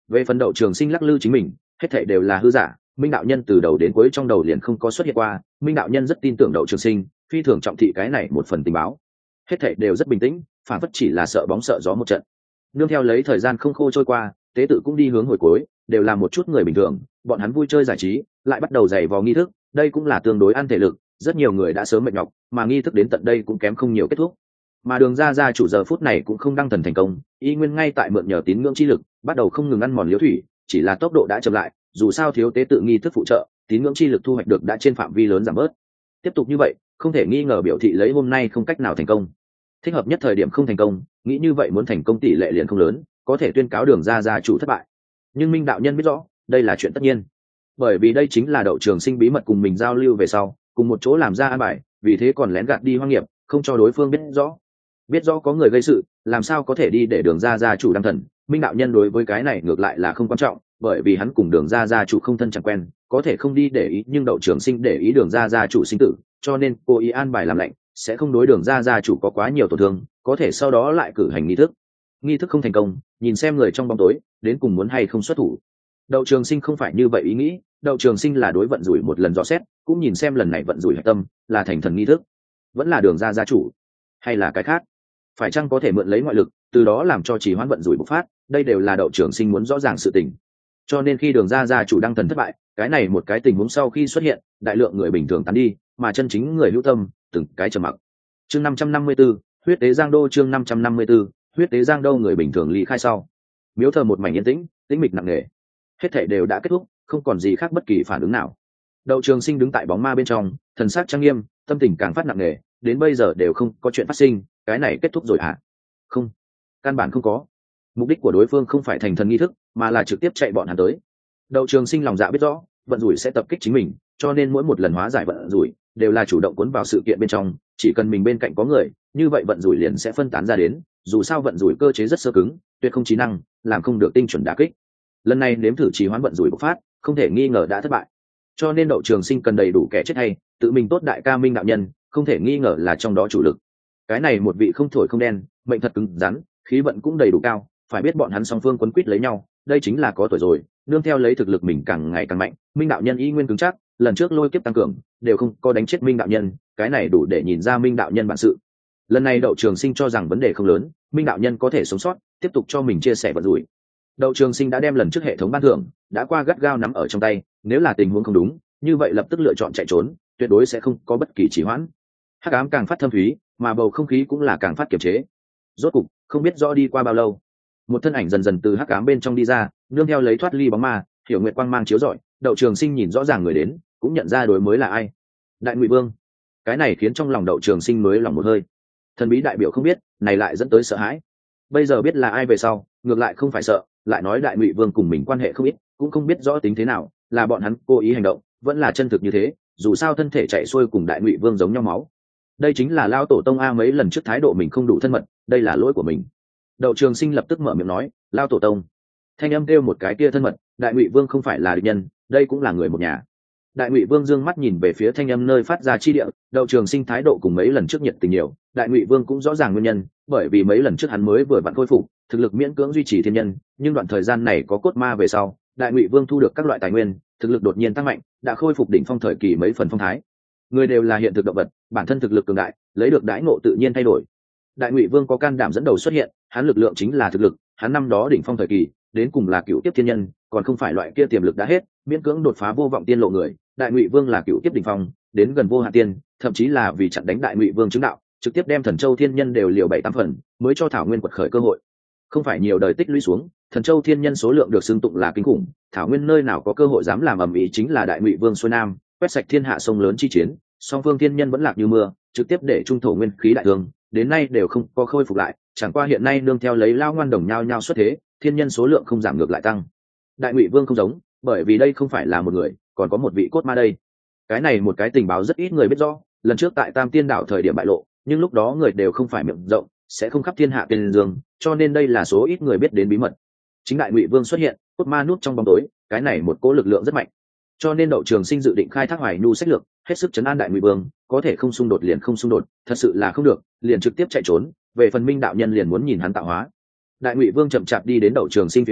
Về phần đậu trường sinh lắc lư chính mình, hết thảy đều là hư giả. Minh đạo nhân từ đầu đến cuối trong đầu liền không có xuất hiện qua. Minh đạo nhân rất tin tưởng đậu trường sinh, phi thường trọng thị cái này một phần tình báo. Hết thảy đều rất bình tĩnh, phản phất chỉ là sợ bóng sợ gió một trận. Nương theo lấy thời gian không khô trôi qua, tế tự cũng đi hướng hồi cuối, đều là một chút người bình thường, bọn hắn vui chơi giải trí, lại bắt đầu dày vò nghi thức, đây cũng là tương đối ăn thể lực, rất nhiều người đã sớm mệt nhọc, mà nghi thức đến tận đây cũng kém không nhiều kết thúc. Mà Đường Gia Gia chủ giờ phút này cũng không đăng thần thành công, y nguyên ngay tại mượn nhờ tín ngưỡng chi lực, bắt đầu không ngừng ăn mòn liễu thủy, chỉ là tốc độ đã chậm lại, dù sao thiếu tế tự nghi thức phụ trợ, tín ngưỡng chi lực thu hoạch được đã trên phạm vi lớn giảm bớt. Tiếp tục như vậy, không thể nghi ngờ biểu thị lấy hôm nay không cách nào thành công. Thích hợp nhất thời điểm không thành công, nghĩ như vậy muốn thành công tỷ lệ liền không lớn, có thể tuyên cáo Đường Gia Gia chủ thất bại. Nhưng Minh đạo nhân biết rõ, đây là chuyện tất nhiên, bởi vì đây chính là đậu trường sinh bí mật cùng mình giao lưu về sau, cùng một chỗ làm ra an bài, vì thế còn lén gạt đi hoang nghiệp, không cho đối phương biết rõ có người gây sự, làm sao có thể đi để Đường Gia Gia chủ đăng thần. Minh đạo nhân đối với cái này ngược lại là không quan trọng, bởi vì hắn cùng Đường Gia Gia chủ không thân chẳng quen, có thể không đi để ý, nhưng đậu trường sinh để ý Đường Gia Gia chủ sinh tử, cho nên cô ý an bài làm lạnh, sẽ không đối Đường Gia Gia chủ có quá nhiều tổn thương, có thể sau đó lại cử hành nghi thức không thành công, nhìn xem người trong bóng tối đến cùng muốn hay không xuất thủ. Đậu trường sinh không phải như vậy ý nghĩ, đậu trường sinh là đối vận rủi một lần dò xét, cũng nhìn xem lần này vận rủi hạch tâm là thành thần nghi thức, vẫn là Đường Gia Gia chủ, hay là cái khác, phải chăng có thể mượn lấy ngoại lực, từ đó làm cho trì hoãn vận rủi bộc phát, đây đều là đậu trường sinh muốn rõ ràng sự tình. Cho nên khi Đường Gia Gia chủ đăng thần thất bại, cái này một cái tình huống sau khi xuất hiện, đại lượng người bình thường tán đi, mà chân chính người hữu tâm từng cái trầm mặc. Chương 554, huyết tế Giang Đô. Chương 554, huyết tế Giang Đô. Người bình thường ly khai sau, miếu thờ một mảnh yên tĩnh, tĩnh mịch nặng nề, hết thảy đều đã kết thúc, không còn gì khác bất kỳ phản ứng nào. Đậu trường sinh đứng tại bóng ma bên trong, thần sắc trang nghiêm, tâm tình càng phát nặng nề, đến bây giờ đều không có chuyện phát sinh, cái này kết thúc rồi hả? Không, căn bản không có. Mục đích của đối phương không phải thành thần nghi thức, mà là trực tiếp chạy bọn hắn tới. Đậu trường sinh lòng dạ biết rõ, vận rủi sẽ tập kích chính mình, cho nên mỗi một lần hóa giải vận rủi đều là chủ động cuốn vào sự kiện bên trong, chỉ cần mình bên cạnh có người, như vậy vận rủi liền sẽ phân tán ra đến, dù sao vận rủi cơ chế rất sơ cứng, tuyệt không trí năng, làm không được tinh chuẩn đả kích. Lần này nếm thử trì hoãn vận rủi bộc phát, không thể nghi ngờ đã thất bại, cho nên đậu trường sinh cần đầy đủ kẻ chết hay, tự mình tốt đại ca Minh đạo nhân không thể nghi ngờ là trong đó chủ lực. Cái này một vị không thổi không đen, mệnh thật cứng rắn, khí vận cũng đầy đủ cao, phải biết bọn hắn song phương quấn quýt lấy nhau, đây chính là có tuổi rồi, nương theo lấy thực lực mình càng ngày càng mạnh, Minh đạo nhân y nguyên cứng chắc, lần trước lôi kiếp tăng cường đều không có đánh chết Minh đạo nhân, cái này đủ để nhìn ra Minh đạo nhân bản sự. Lần này đậu trường sinh cho rằng vấn đề không lớn, Minh đạo nhân có thể sống sót, tiếp tục cho mình chia sẻ vận rủi. Đậu trường sinh đã đem lần trước hệ thống ban thưởng đã qua gắt gao nắm ở trong tay, nếu là tình huống không đúng, như vậy lập tức lựa chọn chạy trốn, tuyệt đối sẽ không có bất kỳ trì hoãn. Hắc ám càng phát thâm thúy, mà bầu không khí cũng là càng phát kiềm chế. Rốt cục, không biết rõ đi qua bao lâu, một thân ảnh dần dần từ hắc ám bên trong đi ra, nương theo lấy thoát ly bóng ma, hiểu nguyệt quang mang chiếu rọi, đậu trường sinh nhìn rõ ràng người đến, cũng nhận ra đối mới là ai. Đại Ngụy Vương. Cái này khiến trong lòng đậu trường sinh mới lòng một hơi. Thần bí đại biểu không biết, này lại dẫn tới sợ hãi. Bây giờ biết là ai về sau, ngược lại không phải sợ, lại nói Đại Ngụy Vương cùng mình quan hệ không ít, cũng không biết rõ tính thế nào, là bọn hắn cố ý hành động, vẫn là chân thực như thế, dù sao thân thể chạy xuôi cùng Đại Ngụy Vương giống nhau máu. Đây chính là lao tổ tông a, mấy lần trước thái độ mình không đủ thân mật, đây là lỗi của mình. Đậu trường sinh lập tức mở miệng nói, lao tổ tông. Thanh âm kêu một cái kia thân mật, Đại Ngụy Vương không phải là địch nhân, đây cũng là người một nhà. Đại Ngụy Vương dương mắt nhìn về phía thanh âm nơi phát ra chi địa, đậu trường sinh thái độ cùng mấy lần trước nhiệt tình nhiều, Đại Ngụy Vương cũng rõ ràng nguyên nhân, bởi vì mấy lần trước hắn mới vừa vặn khôi phục, thực lực miễn cưỡng duy trì thiên nhân, nhưng đoạn thời gian này có cốt ma về sau, Đại Ngụy Vương thu được các loại tài nguyên, thực lực đột nhiên tăng mạnh, đã khôi phục đỉnh phong thời kỳ mấy phần phong thái. Người đều là hiện thực động vật, bản thân thực lực cường đại, lấy được đãi ngộ tự nhiên thay đổi. Đại Ngụy Vương có can đảm dẫn đầu xuất hiện, hắn lực lượng chính là thực lực, hắn năm đó đỉnh phong thời kỳ, đến cùng là cựu tiếp thiên nhân, còn không phải loại kia tiềm lực đã hết, miễn cưỡng đột phá vô vọng tiên lộ người. Đại Ngụy Vương là cựu tiếp đỉnh phong, đến gần vô hạn tiên, thậm chí là vì chặn đánh Đại Ngụy Vương chứng đạo, trực tiếp đem Thần Châu thiên nhân đều liều 7-8 phần, mới cho Thảo Nguyên quật khởi cơ hội. Không phải nhiều đời tích lũy xuống, Thần Châu thiên nhân số lượng được xưng tụng là kinh khủng, Thảo Nguyên nơi nào có cơ hội dám làm ầm ĩ, chính là Đại Ngụy Vương xuôi nam, quét sạch thiên hạ sông lớn chi chiến, song phương thiên nhân vẫn lạc như mưa, trực tiếp để trung thổ nguyên khí đại thương, đến nay đều không có khôi phục lại, chẳng qua hiện nay nương theo lấy lao ngoan đồng nhau nhau xuất thế, thiên nhân số lượng không giảm ngược lại tăng. Đại Ngụy Vương không giống, bởi vì đây không phải là một người, còn có một vị cốt ma đây. Cái này một cái tình báo rất ít người biết rõ, lần trước tại Tam Tiên đảo thời điểm bại lộ, nhưng lúc đó người đều không phải miệng rộng, sẽ không khắp thiên hạ tiên dương, cho nên đây là số ít người biết đến bí mật. Chính Đại Ngụy Vương xuất hiện, cốt ma núp trong bóng tối, cái này một cỗ lực lượng rất mạnh. Cho nên đậu trường sinh dự định khai thác Hoài Nhu sách lược, hết sức trấn an Đại Ngụy Vương, có thể không xung đột liền không xung đột, thật sự là không được, liền trực tiếp chạy trốn, về phần Minh đạo nhân liền muốn nhìn hắn tạo hóa. Đại Ngụy Vương chậm chạp đi đến đậu trường sinh phía trước,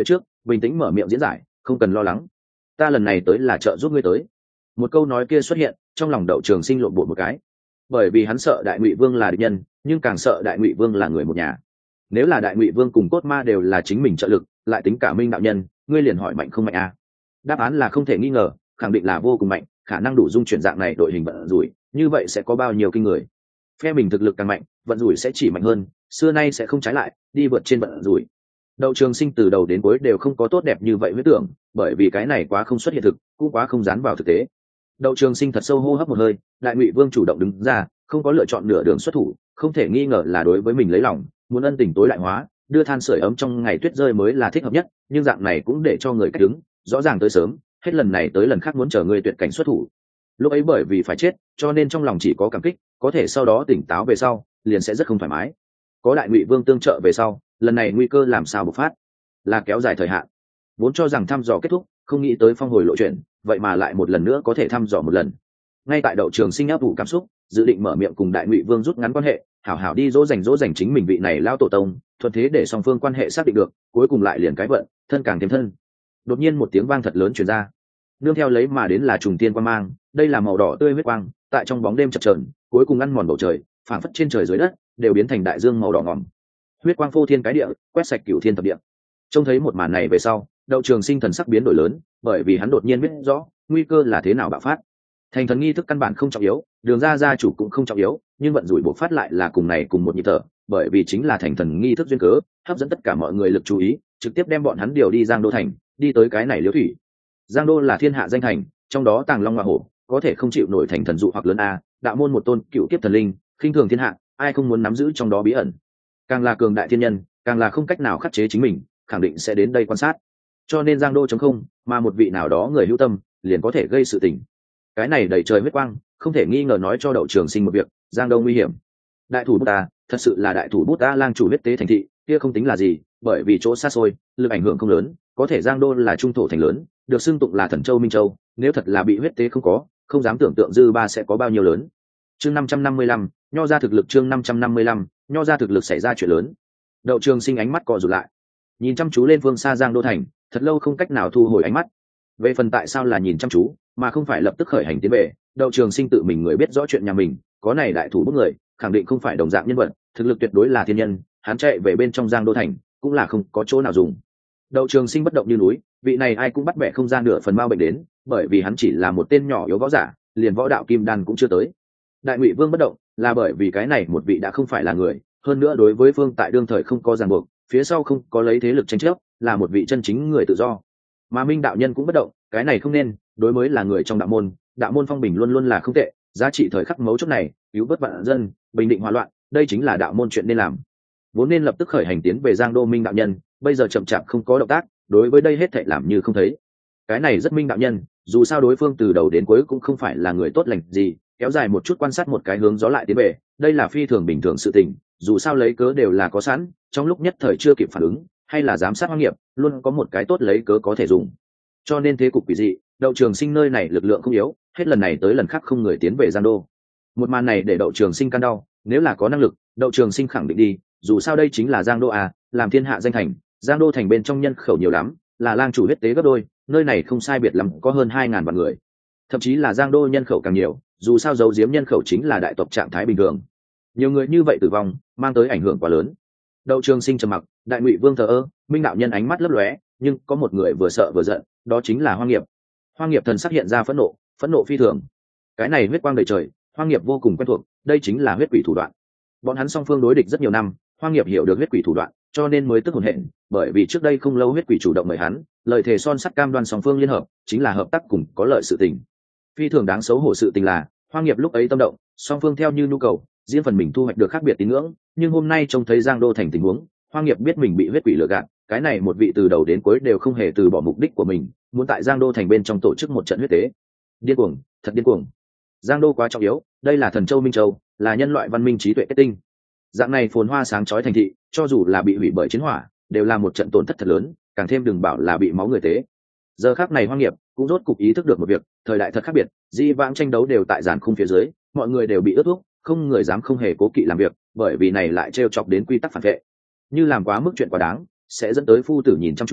bình tĩnh mở miệng diễn giải, không cần lo lắng, ta lần này tới là trợ giúp ngươi tới. Một câu nói kia xuất hiện trong lòng Đậu Trường Sinh lộn bột một cái, bởi vì hắn sợ Đại Ngụy Vương là địch nhân, nhưng càng sợ Đại Ngụy Vương là người một nhà. Nếu là Đại Ngụy Vương cùng Cốt Ma đều là chính mình trợ lực, lại tính cả Minh đạo nhân, ngươi liền hỏi mạnh không mạnh à? Đáp án là không thể nghi ngờ, khẳng định là vô cùng mạnh, khả năng đủ dung chuyển dạng này đội hình vận rủi, như vậy sẽ có bao nhiêu kinh người. Phe mình thực lực càng mạnh, vận rủi sẽ chỉ mạnh hơn, xưa nay sẽ không trái lại, đi vượt trên vận rủi. Đậu Trường Sinh từ đầu đến cuối đều không có tốt đẹp như vậy huyết tưởng, bởi vì cái này quá không xuất hiện thực, cũng quá không dán vào thực tế. Đậu Trường Sinh thật sâu hô hấp một hơi, Đại Ngụy Vương chủ động đứng ra, không có lựa chọn nửa đường xuất thủ, không thể nghi ngờ là đối với mình lấy lòng, muốn ân tình tối đại hóa, đưa than sưởi ấm trong ngày tuyết rơi mới là thích hợp nhất, nhưng dạng này cũng để cho người cách đứng, rõ ràng tới sớm, hết lần này tới lần khác muốn chờ người tuyệt cảnh xuất thủ. Lúc ấy bởi vì phải chết, cho nên trong lòng chỉ có cảm kích, có thể sau đó tỉnh táo về sau, liền sẽ rất không thoải mái. Có Đại Ngụy Vương tương trợ về sau, lần này nguy cơ làm sao bộc phát, là kéo dài thời hạn. Vốn cho rằng thăm dò kết thúc, không nghĩ tới phong hồi lộ chuyện, vậy mà lại một lần nữa có thể thăm dò một lần. Ngay tại Đậu Trường Sinh áp ủ cảm xúc, dự định mở miệng cùng Đại Ngụy Vương rút ngắn quan hệ, hảo hảo đi dỗ dành chính mình vị này lao tổ tông, thuận thế để song phương quan hệ xác định được, cuối cùng lại liền cái vận, thân càng thêm thân. Đột nhiên một tiếng vang thật lớn truyền ra, nương theo lấy mà đến là trùng tiên quang mang, đây là màu đỏ tươi huyết quang, tại trong bóng đêm chập chờn, cuối cùng ăn mòn bầu trời, phảng phất trên trời dưới đất đều biến thành đại dương màu đỏ ngòm. Huyết quang phô thiên cái địa, quét sạch cửu thiên thập địa. Trông thấy một màn này về sau, Đậu Trường Sinh thần sắc biến đổi lớn, bởi vì hắn đột nhiên biết rõ nguy cơ là thế nào bạo phát. Thành thần nghi thức căn bản không trọng yếu, đường ra gia chủ cũng không trọng yếu, nhưng vận rủi bộc phát lại là cùng này cùng một nhịp thở, bởi vì chính là thành thần nghi thức duyên cớ, hấp dẫn tất cả mọi người lực chú ý, trực tiếp đem bọn hắn điều đi Giang Đô thành, đi tới cái này Liễu Thủy. Giang Đô là thiên hạ danh thành, trong đó tàng long hoa hổ, có thể không chịu nổi thành thần dụ hoặc lớn a, đạo môn một tôn cựu kiếp thần linh, khinh thường thiên hạ, ai không muốn nắm giữ trong đó bí ẩn. Càng là cường đại thiên nhân, càng là không cách nào khắc chế chính mình, khẳng định sẽ đến đây quan sát. Cho nên Giang Đô chống không, mà một vị nào đó người hữu tâm, liền có thể gây sự tình. Cái này đầy trời huyết quang, không thể nghi ngờ nói cho Đậu Trường Sinh một việc, Giang Đô nguy hiểm. Đại thủ bút ta, thật sự là đại thủ bút ta lang chủ huyết tế thành thị, kia không tính là gì, bởi vì chỗ xa xôi, lực ảnh hưởng không lớn, có thể Giang Đô là trung thổ thành lớn, được xưng tụng là Thần Châu Minh Châu, nếu thật là bị huyết tế không dám tưởng tượng dư ba sẽ có bao nhiêu lớn. Chương 555, nho ra thực lực chương 555, nho ra thực lực xảy ra chuyện lớn. Đậu Trường Sinh ánh mắt co rụt lại, nhìn chăm chú lên phương xa Giang Đô thành, thật lâu không cách nào thu hồi ánh mắt. Về phần tại sao là nhìn chăm chú, mà không phải lập tức khởi hành tiến về, Đậu Trường Sinh tự mình người biết rõ chuyện nhà mình, có này đại thủ bút người, khẳng định không phải đồng dạng nhân vật, thực lực tuyệt đối là thiên nhân, hắn chạy về bên trong Giang Đô thành, cũng là không có chỗ nào dùng. Đậu Trường Sinh bất động như núi, vị này ai cũng bắt bẻ không ra nửa phần mau bệnh đến, bởi vì hắn chỉ là một tên nhỏ yếu võ giả, liền võ đạo kim đan cũng chưa tới. Đại Ngụy Vương bất động, là bởi vì cái này một vị đã không phải là người, hơn nữa đối với phương tại đương thời không có ràng buộc, phía sau không có lấy thế lực tranh chấp, là một vị chân chính người tự do. Mà Minh đạo nhân cũng bất động, cái này không nên, đối mới là người trong đạo môn phong bình luôn luôn là không tệ, giá trị thời khắc mấu chốt này, cứu vớt vạn dân, bình định hòa loạn, đây chính là đạo môn chuyện nên làm. Vốn nên lập tức khởi hành tiến về Giang Đô Minh đạo nhân, bây giờ chậm chạp không có động tác, đối với đây hết thảy làm như không thấy. Cái này rất Minh đạo nhân, dù sao đối phương từ đầu đến cuối cũng không phải là người tốt lành gì, kéo dài một chút quan sát một cái hướng gió lại tiến về, đây là phi thường bình thường sự tình, dù sao lấy cớ đều là có sẵn, trong lúc nhất thời chưa kịp phản ứng, hay là giám sát hoang nghiệp, luôn có một cái tốt lấy cớ có thể dùng. Cho nên thế cục quỷ dị, Đậu Trường Sinh nơi này lực lượng không yếu, hết lần này tới lần khác không người tiến về Giang Đô. Một màn này để Đậu Trường Sinh căn đau, nếu là có năng lực, Đậu Trường Sinh khẳng định đi, dù sao đây chính là Giang Đô à, làm thiên hạ danh thành, Giang Đô thành bên trong nhân khẩu nhiều lắm, là lang chủ huyết tế gấp đôi, nơi này không sai biệt lắm có hơn 2000 vạn người. Thậm chí là Giang Đô nhân khẩu càng nhiều, dù sao giấu giếm nhân khẩu chính là đại tộc trạng thái bình thường. Nhiều người như vậy tử vong, mang tới ảnh hưởng quá lớn. Đậu Trường Sinh trầm mặc, Đại Ngụy Vương thờ ơ, Minh đạo nhân ánh mắt lấp lóe, nhưng có một người vừa sợ vừa giận, đó chính là Hoang Nghiệp. Hoang Nghiệp thần sắc hiện ra phẫn nộ phi thường. Cái này huyết quang đầy trời, Hoang Nghiệp vô cùng quen thuộc, đây chính là huyết quỷ thủ đoạn. Bọn hắn song phương đối địch rất nhiều năm, Hoang Nghiệp hiểu được huyết quỷ thủ đoạn, cho nên mới tức hồn hện, bởi vì trước đây không lâu huyết quỷ chủ động mời hắn, lời thề son sắt cam đoan song phương liên hợp, chính là hợp tác cùng có lợi sự tình. Phi thường đáng xấu hổ sự tình là, Hoang Nghiệp lúc ấy tâm động, song phương theo như nhu cầu, riêng phần mình thu hoạch được khác biệt tín ngưỡng, nhưng hôm nay trông thấy Giang Đô thành tình huống, Hoang Nghiệp biết mình bị huyết quỷ lừa gạt, cái này một vị từ đầu đến cuối đều không hề từ bỏ mục đích của mình, muốn tại Giang Đô thành bên trong tổ chức một trận huyết tế. Điên cuồng, thật điên cuồng. Giang Đô quá trọng yếu, đây là Thần Châu Minh Châu, là nhân loại văn minh trí tuệ kết tinh. Dạng này phồn hoa sáng chói thành thị, cho dù là bị hủy bởi chiến hỏa, đều là một trận tổn thất thật lớn, càng thêm đừng bảo là bị máu người tế. Giờ khắc này Hoang Nghiệp cũng rốt cục ý thức được một việc, thời đại thật khác biệt, di vãng tranh đấu đều tại giàn khung phía dưới, mọi người đều bị ướt thuốc, không người dám không hề cố kỵ làm việc, bởi vì này lại trêu chọc đến quy tắc phản vệ. Như làm quá mức chuyện quá đáng, sẽ dẫn tới phu tử nhìn chăm chú,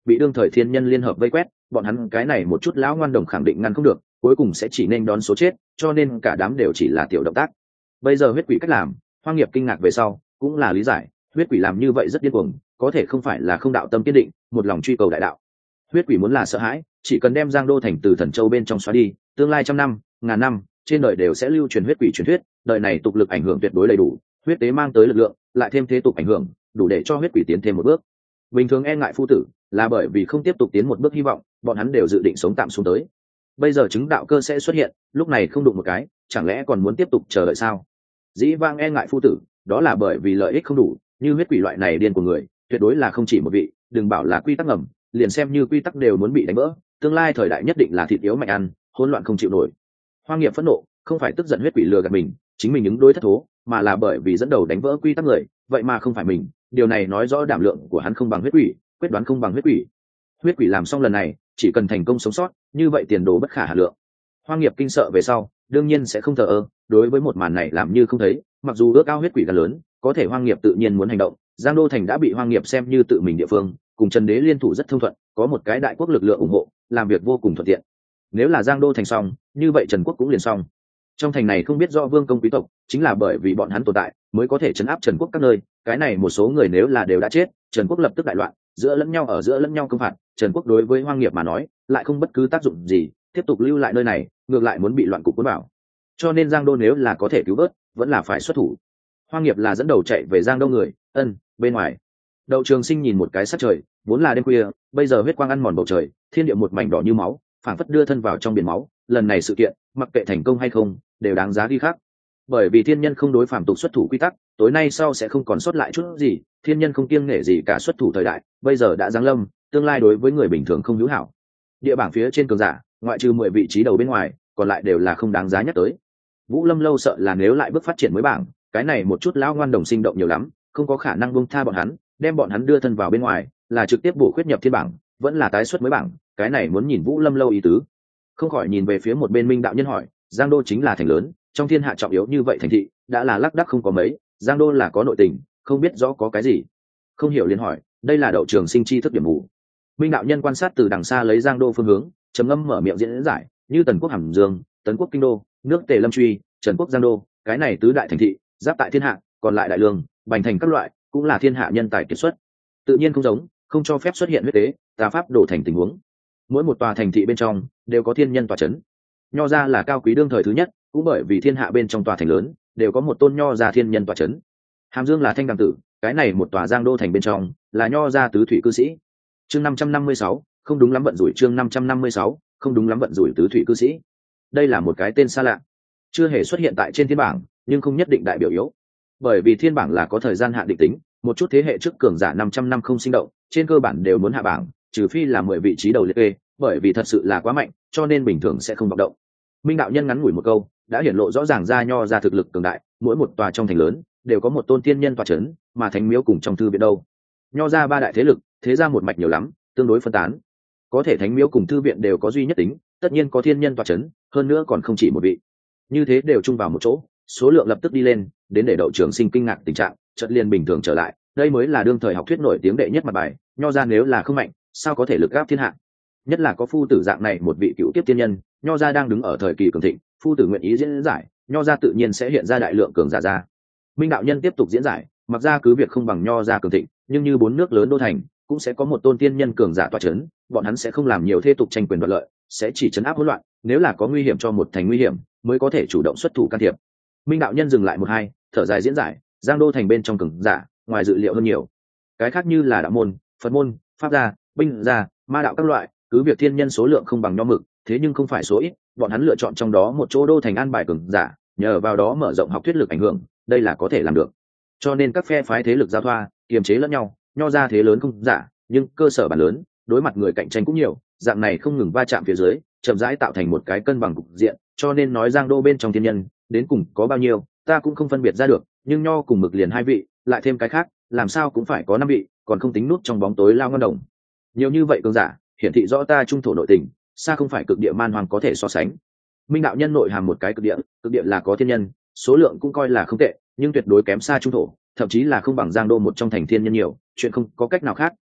bị đương thời thiên nhân liên hợp vây quét, bọn hắn cái này một chút lão ngoan đồng khẳng định ngăn không được, cuối cùng sẽ chỉ nên đón số chết, cho nên cả đám đều chỉ là tiểu động tác. Bây giờ huyết quỷ cách làm, Hoang Nghiệp kinh ngạc về sau cũng là lý giải, huyết quỷ làm như vậy rất điên cuồng, có thể không phải là không đạo tâm kiên định, một lòng truy cầu đại đạo. Huyết quỷ muốn là sợ hãi, chỉ cần đem Giang Đô thành từ Thần Châu bên trong xóa đi, tương lai trăm năm, ngàn năm, trên đời đều sẽ lưu truyền huyết quỷ truyền thuyết, đời này tục lực ảnh hưởng tuyệt đối đầy đủ, huyết tế mang tới lực lượng, lại thêm thế tục ảnh hưởng, đủ để cho huyết quỷ tiến thêm một bước. Bình thường e ngại phu tử, là bởi vì không tiếp tục tiến một bước hy vọng, bọn hắn đều dự định sống tạm xuống tới. Bây giờ chứng đạo cơ sẽ xuất hiện, lúc này không đụng một cái, chẳng lẽ còn muốn tiếp tục chờ đợi sao? Dĩ vãng e ngại phu tử, đó là bởi vì lợi ích không đủ, như huyết quỷ loại này điên của người, tuyệt đối là không chỉ một vị, đừng bảo là quy tắc ngầm, liền xem như quy tắc đều muốn bị đánh vỡ, tương lai thời đại nhất định là thịt yếu mạnh ăn, hỗn loạn không chịu nổi. Hoang Nghiệp phẫn nộ, không phải tức giận huyết quỷ lừa gạt mình, chính mình ứng đối thất thố, mà là bởi vì dẫn đầu đánh vỡ quy tắc người, vậy mà không phải mình, điều này nói rõ đảm lượng của hắn không bằng huyết quỷ, quyết đoán không bằng huyết quỷ. Huyết quỷ làm xong lần này, chỉ cần thành công sống sót, như vậy tiền đồ bất khả hà lượng. Hoang Nghiệp kinh sợ về sau, đương nhiên sẽ không thờ ơ, đối với một màn này làm như không thấy, mặc dù ước ao huyết quỷ gan lớn, có thể Hoang Nghiệp tự nhiên muốn hành động. Giang Đô thành đã bị Hoang Nghiệp xem như tự mình địa phương, cùng Trần Đế liên thủ rất thông thuận, có một cái đại quốc lực lượng ủng hộ, làm việc vô cùng thuận tiện. Nếu là Giang Đô thành xong, như vậy Trần Quốc cũng liền xong. Trong thành này không biết do vương công quý tộc, chính là bởi vì bọn hắn tồn tại, mới có thể trấn áp Trần Quốc các nơi. Cái này một số người nếu là đều đã chết, Trần Quốc lập tức đại loạn, giữa lẫn nhau công phạt. Trần Quốc đối với Hoang Nghiệp mà nói, lại không bất cứ tác dụng gì, tiếp tục lưu lại nơi này, ngược lại muốn bị loạn cục cuốn vào. Cho nên Giang Đô nếu là có thể cứu vớt, vẫn là phải xuất thủ. Hoang Nghiệp là dẫn đầu chạy về Giang Đô người, bên ngoài. Đậu Trường Sinh nhìn một cái sắc trời, vốn là đêm khuya, bây giờ huyết quang ăn mòn bầu trời, thiên địa một mảnh đỏ như máu, phảng phất đưa thân vào trong biển máu. Lần này sự kiện, mặc kệ thành công hay không, đều đáng giá ghi khắc. Bởi vì thiên nhân không đối phàm tục xuất thủ quy tắc, tối nay sau sẽ không còn sót lại chút gì, thiên nhân không kiêng nể gì cả xuất thủ thời đại, bây giờ đã giáng lâm, tương lai đối với người bình thường không hữu hảo. Địa bảng phía trên cường giả, ngoại trừ 10 vị trí đầu bên ngoài, còn lại đều là không đáng giá nhắc tới. Vũ Lâm lâu sợ là nếu lại bước phát triển mới bảng, cái này một chút lão ngoan đồng sinh động nhiều lắm, không có khả năng buông tha bọn hắn, đem bọn hắn đưa thân vào bên ngoài, là trực tiếp bổ khuyết nhập thiên bảng, vẫn là tái xuất mới bảng, cái này muốn nhìn Vũ Lâm lâu ý tứ. Không khỏi nhìn về phía một bên Minh đạo nhân hỏi, Giang Đô chính là thành lớn, trong thiên hạ trọng yếu như vậy thành thị, đã là lác đác không có mấy, Giang Đô là có nội tình, không biết rõ có cái gì. Không hiểu liền hỏi, đây là Đậu Trường Sinh chi thức điểm mù. Minh đạo nhân quan sát từ đằng xa lấy Giang Đô phương hướng, trầm ngâm mở miệng diễn giải, như Tần Quốc Hàm Dương, Tấn Quốc Kinh Đô, nước Tề Lâm Truy, Trần Quốc Giang Đô, cái này tứ đại thành thị, giáp tại thiên hạ, còn lại Đại Lương, Bành Thành các loại, cũng là thiên hạ nhân tài kiệt xuất. Tự nhiên không giống, không cho phép xuất hiện huyết tế, tà pháp đổ thành tình huống. Mỗi một tòa thành thị bên trong đều có thiên nhân tòa chấn. Nho gia là cao quý đương thời thứ nhất, cũng bởi vì thiên hạ bên trong tòa thành lớn đều có một tôn nho gia thiên nhân tòa chấn. Hàm Dương là thanh đằng tử, cái này một tòa Giang Đô thành bên trong là nho gia tứ thủy cư sĩ. Chương 556, không đúng lắm vận rủi. Chương 556, không đúng lắm vận rủi tứ thủy cư sĩ. Đây là một cái tên xa lạ, chưa hề xuất hiện tại trên thiên bảng, nhưng không nhất định đại biểu yếu. Bởi vì thiên bảng là có thời gian hạn định tính, một chút thế hệ trước cường giả 500 năm không sinh động, trên cơ bản đều muốn hạ bảng, trừ phi là 10 vị trí đầu liệt kê, bởi vì thật sự là quá mạnh, cho nên bình thường sẽ không vọng động. Minh đạo nhân ngắn ngủi một câu, đã hiển lộ rõ ràng ra nho ra thực lực cường đại, mỗi một tòa trong thành lớn đều có một tôn thiên nhân tòa chấn, mà thánh miếu cùng trong thư viện đâu. Nho ra ba đại thế lực, thế ra một mạch nhiều lắm, tương đối phân tán. Có thể thánh miếu cùng thư viện đều có duy nhất tính, tất nhiên có thiên nhân tòa chấn, hơn nữa còn không chỉ một vị. Như thế đều chung vào một chỗ, số lượng lập tức đi lên, đến để Đậu Trường Sinh kinh ngạc tình trạng, chợt liền bình thường trở lại, đây mới là đương thời học thuyết nổi tiếng đệ nhất mặt bài, nho ra nếu là không mạnh, sao có thể lực gáp thiên hạ. Nhất là có phu tử dạng này một vị cựu kiếp tiên nhân, nho ra đang đứng ở thời kỳ cường thịnh, phu tử nguyện ý diễn giải, nho ra tự nhiên sẽ hiện ra đại lượng cường giả ra. Minh đạo nhân tiếp tục diễn giải, mặc ra cứ việc không bằng nho ra cường thịnh, nhưng như bốn nước lớn đô thành cũng sẽ có một tôn tiên nhân cường giả tọa chấn, bọn hắn sẽ không làm nhiều thế tục tranh quyền đoạt lợi, sẽ chỉ chấn áp hỗn loạn, nếu là có nguy hiểm cho một thành nguy hiểm, mới có thể chủ động xuất thủ can thiệp. Minh đạo nhân dừng lại một hai, thở dài diễn giải, Giang Đô thành bên trong cường giả, ngoài dự liệu hơn nhiều. Cái khác như là đạo môn, Phật môn, pháp gia, binh gia, ma đạo các loại, cứ việc thiên nhân số lượng không bằng nho mực, thế nhưng không phải số ít, bọn hắn lựa chọn trong đó một chỗ đô thành an bài cường giả, nhờ vào đó mở rộng học thuyết lực ảnh hưởng, đây là có thể làm được. Cho nên các phe phái thế lực giao thoa, kiềm chế lẫn nhau, nho ra thế lớn không giả, nhưng cơ sở bản lớn, đối mặt người cạnh tranh cũng nhiều, dạng này không ngừng va chạm phía dưới, chậm rãi tạo thành một cái cân bằng cục diện, cho nên nói Giang Đô bên trong thiên nhân, đến cùng có bao nhiêu, ta cũng không phân biệt ra được, nhưng nho cùng mực liền 2 vị, lại thêm cái khác, làm sao cũng phải có 5 vị, còn không tính nút trong bóng tối lao ngân đồng. Nhiều như vậy cường giả, hiển thị rõ ta trung thổ nội tình, xa không phải cực địa man hoàng có thể so sánh. Minh đạo nhân nội hàm một cái cực địa là có thiên nhân, số lượng cũng coi là không tệ, nhưng tuyệt đối kém xa trung thổ, thậm chí là không bằng Giang Đô một trong thành thiên nhân nhiều, chuyện không có cách nào khác,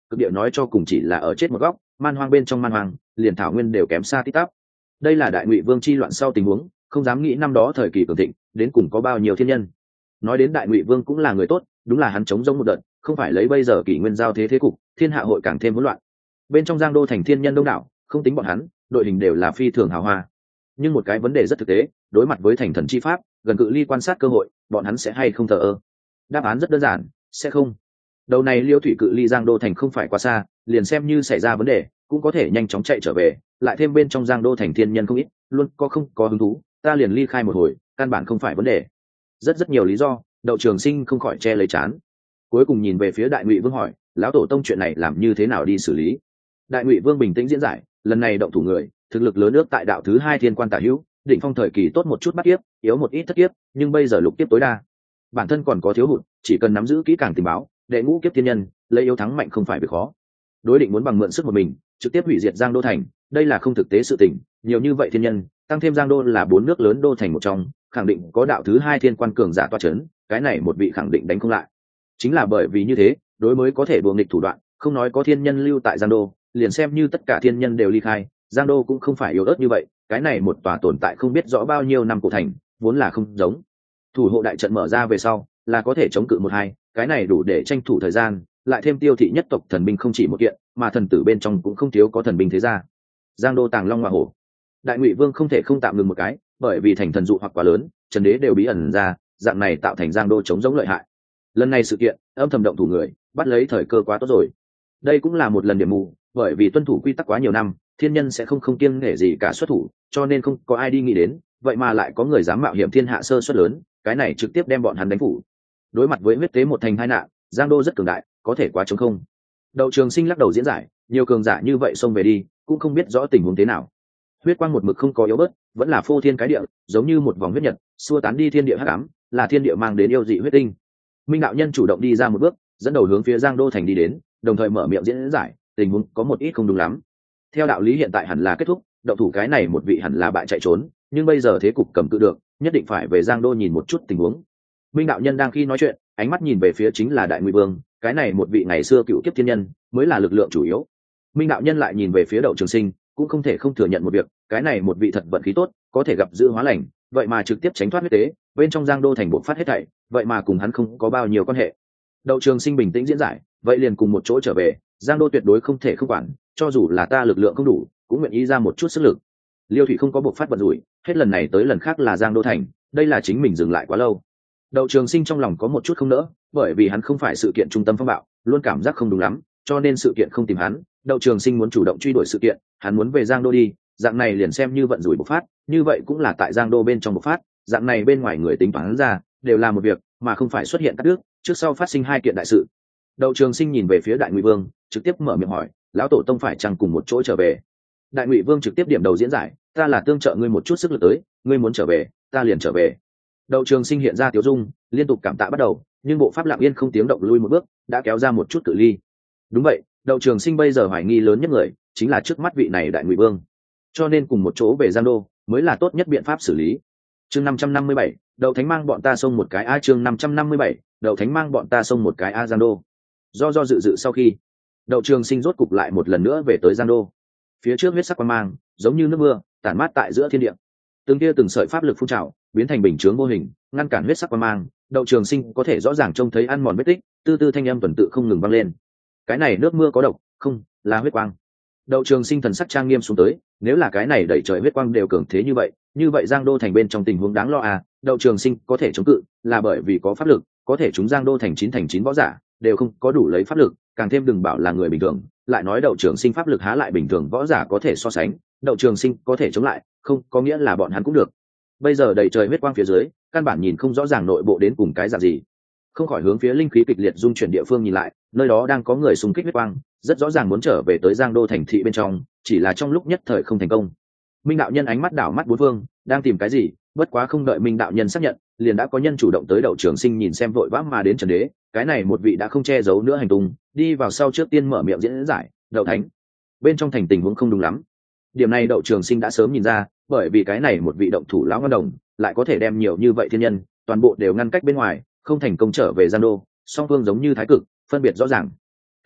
cực địa nói cho cùng chỉ là ở chết một góc, man hoang bên trong man hoang, liền thảo nguyên đều kém xa tít tắp. Đây là đại ngụy vương chi loạn sau tình huống, không dám nghĩ năm đó thời kỳ cường thịnh đến cùng có bao nhiêu thiên nhân. Nói đến đại ngụy vương cũng là người tốt, đúng là hắn chống giống một đợt, không phải lấy bây giờ kỷ nguyên giao thế thế cục, thiên hạ hội càng thêm hỗn loạn. Bên trong giang đô thành thiên nhân đông đảo, không tính bọn hắn, đội hình đều là phi thường hào hoa. Nhưng một cái vấn đề rất thực tế, đối mặt với thành thần chi pháp, gần cự ly quan sát cơ hội, bọn hắn sẽ hay không thờ ơ? Đáp án rất đơn giản, sẽ không. Đầu này Liêu thủy cự ly giang đô thành không phải quá xa, liền xem như xảy ra vấn đề cũng có thể nhanh chóng chạy trở về, lại thêm bên trong giang đô thành thiên nhân không ít, luôn không có hứng thú, ta liền ly khai một hồi, căn bản không phải vấn đề. Rất nhiều lý do, Đậu Trường Sinh không khỏi che lấy trán. Cuối cùng nhìn về phía đại ngụy vương hỏi, lão tổ tông chuyện này làm như thế nào đi xử lý? Đại ngụy vương bình tĩnh diễn giải, lần này động thủ người thực lực lớn nước tại đạo thứ hai thiên quan tả hữu, định phong thời kỳ tốt một chút bắt kiếp, yếu một ít thất kiếp, nhưng bây giờ lục kiếp tối đa, bản thân còn có thiếu hụt, chỉ cần nắm giữ kỹ càng tình báo, đệ ngũ kiếp thiên nhân lấy yếu thắng mạnh không phải việc khó. Đối định muốn bằng mượn sức một mình trực tiếp hủy diệt giang đô thành, đây là không thực tế sự tình. Nhiều như vậy thiên nhân, tăng thêm giang đô là 4 nước lớn đô thành một trong, khẳng định có đạo thứ hai thiên quan cường giả toa chấn, cái này một vị khẳng định đánh không lại. Chính là bởi vì như thế, đối mới có thể đùa nghịch thủ đoạn, không nói có thiên nhân lưu tại giang đô, liền xem như tất cả thiên nhân đều ly khai, giang đô cũng không phải yếu ớt như vậy. Cái này một tòa tồn tại không biết rõ bao nhiêu năm cổ thành, vốn là không giống. Thủ hộ đại trận mở ra về sau, là có thể chống cự một hai, cái này đủ để tranh thủ thời gian, lại thêm tiêu thị nhất tộc thần binh không chỉ một kiện, mà thần tử bên trong cũng không thiếu có thần binh thế gia. Giang đô tàng long hoa hổ, đại ngụy vương không thể không tạm ngừng một cái, bởi vì thành thần dụ hoặc quá lớn, trần đế đều bí ẩn ra, dạng này tạo thành giang đô chống giống lợi hại. Lần này sự kiện âm thầm động thủ người bắt lấy thời cơ quá tốt rồi. Đây cũng là một lần điểm mù, bởi vì tuân thủ quy tắc quá nhiều năm, thiên nhân sẽ không kiêng nể gì cả xuất thủ, cho nên không có ai đi nghĩ đến, vậy mà lại có người dám mạo hiểm thiên hạ sơ suất lớn, cái này trực tiếp đem bọn hắn đánh phủ. Đối mặt với huyết tế một thành hai nạn, giang đô rất cường đại, có thể quá chống không. Đậu Trường Sinh lắc đầu diễn giải, nhiều cường giả như vậy xông về đi, cũng không biết rõ tình huống thế nào. Huyết quang một mực không có yếu bớt, vẫn là phô thiên cái địa, giống như một vòng huyết nhật, xua tán đi thiên địa hắc ám, là thiên địa mang đến yêu dị huyết tinh. Minh đạo nhân chủ động đi ra một bước, dẫn đầu hướng phía giang đô thành đi đến, đồng thời mở miệng diễn giải, tình huống có một ít không đúng lắm. Theo đạo lý hiện tại hẳn là kết thúc, động thủ cái này một vị hẳn là bại chạy trốn, nhưng bây giờ thế cục cầm cự được, nhất định phải về giang đô nhìn một chút tình huống. Minh đạo nhân đang khi nói chuyện, ánh mắt nhìn về phía chính là đại ngụy vương, cái này một vị ngày xưa cựu kiếp thiên nhân mới là lực lượng chủ yếu. Minh đạo nhân lại nhìn về phía Đậu Trường Sinh, cũng không thể không thừa nhận một việc, cái này một vị thật vận khí tốt, có thể gặp dự hóa lành, vậy mà trực tiếp tránh thoát huyết tế, bên trong giang đô thành bộ phát hết thảy, vậy mà cùng hắn không có bao nhiêu quan hệ. Đậu Trường Sinh bình tĩnh diễn giải, vậy liền cùng một chỗ trở về, giang đô tuyệt đối không thể không quản, cho dù là ta lực lượng không đủ, cũng nguyện ý ra một chút sức lực. Liêu thủy không có bộ phát vận rủi, hết lần này tới lần khác là giang đô thành, đây là chính mình dừng lại quá lâu. Đậu Trường Sinh trong lòng có một chút không nỡ, bởi vì hắn không phải sự kiện trung tâm phong bạo, luôn cảm giác không đúng lắm, cho nên sự kiện không tìm hắn. Đậu Trường Sinh muốn chủ động truy đuổi sự kiện, hắn muốn về giang đô đi, dạng này liền xem như vận rủi bộc phát, như vậy cũng là tại giang đô bên trong bộc phát, dạng này bên ngoài người tính toán ra đều là một việc, mà không phải xuất hiện các nước trước sau phát sinh hai kiện đại sự. Đậu Trường Sinh nhìn về phía đại ngụy vương, trực tiếp mở miệng hỏi, lão tổ tông phải chăng cùng một chỗ trở về? Đại ngụy vương trực tiếp điểm đầu diễn giải, ta là tương trợ ngươi một chút sức lực tới, ngươi muốn trở về, ta liền trở về. Đậu Trường Sinh hiện ra tiểu dung, liên tục cảm tạ bắt đầu, nhưng bộ pháp lặng yên không tiếng động lui một bước, đã kéo ra một chút cự ly. Đúng vậy, Đậu Trường Sinh bây giờ hoài nghi lớn nhất người chính là trước mắt vị này đại ngụy vương, cho nên cùng một chỗ về giang đô mới là tốt nhất biện pháp xử lý. Chương 557, Đậu Thánh mang bọn ta xông một cái a. Chương 557, Đậu Thánh mang bọn ta xông một cái a. Giang đô. Do dự sau khi, Đậu Trường Sinh rốt cục lại một lần nữa về tới giang đô. Phía trước huyết sắc quang mang giống như nước mưa tản mát tại giữa thiên địa, từng tia từng sợi pháp lực phun trào biến thành bình chướng vô hình, ngăn cản huyết sắc quang mang. Đậu Trường Sinh có thể rõ ràng trông thấy ăn mòn vết tích, tư tư thanh âm tuần tự không ngừng vang lên. Cái này nước mưa có độc không, là huyết quang. Đậu Trường Sinh thần sắc trang nghiêm xuống tới, nếu là cái này đẩy trời huyết quang đều cường thế như vậy giang đô thành bên trong tình huống đáng lo à. Đậu Trường Sinh có thể chống cự là bởi vì có pháp lực, có thể chúng giang đô thành chín võ giả đều không có đủ lấy pháp lực, càng thêm đừng bảo là người bình thường, lại nói Đậu Trường Sinh pháp lực há lại bình thường võ giả có thể so sánh. Đậu Trường Sinh có thể chống lại, không có nghĩa là bọn hắn cũng được. Bây giờ đầy trời huyết quang phía dưới, căn bản nhìn không rõ ràng nội bộ đến cùng cái dạng gì, không khỏi hướng phía linh khí kịch liệt dung chuyển địa phương nhìn lại, nơi đó đang có người xung kích huyết quang, rất rõ ràng muốn trở về tới giang đô thành thị bên trong, chỉ là trong lúc nhất thời không thành công. Minh đạo nhân ánh mắt đảo mắt bốn phương, đang tìm cái gì, bất quá không đợi Minh đạo nhân xác nhận, liền đã có nhân chủ động tới Đậu Trường Sinh nhìn xem vội vã mà đến Trần Đế, cái này một vị đã không che giấu nữa hành tung, đi vào sau trước tiên mở miệng diễn giải, Đậu Thánh, bên trong thành tình huống không đúng lắm. Điểm này Đậu Trường Sinh đã sớm nhìn ra, bởi vì cái này một vị động thủ lão ngân đồng lại có thể đem nhiều như vậy thiên nhân toàn bộ đều ngăn cách bên ngoài, không thành công trở về giang đô, song phương giống như thái cực, phân biệt rõ ràng.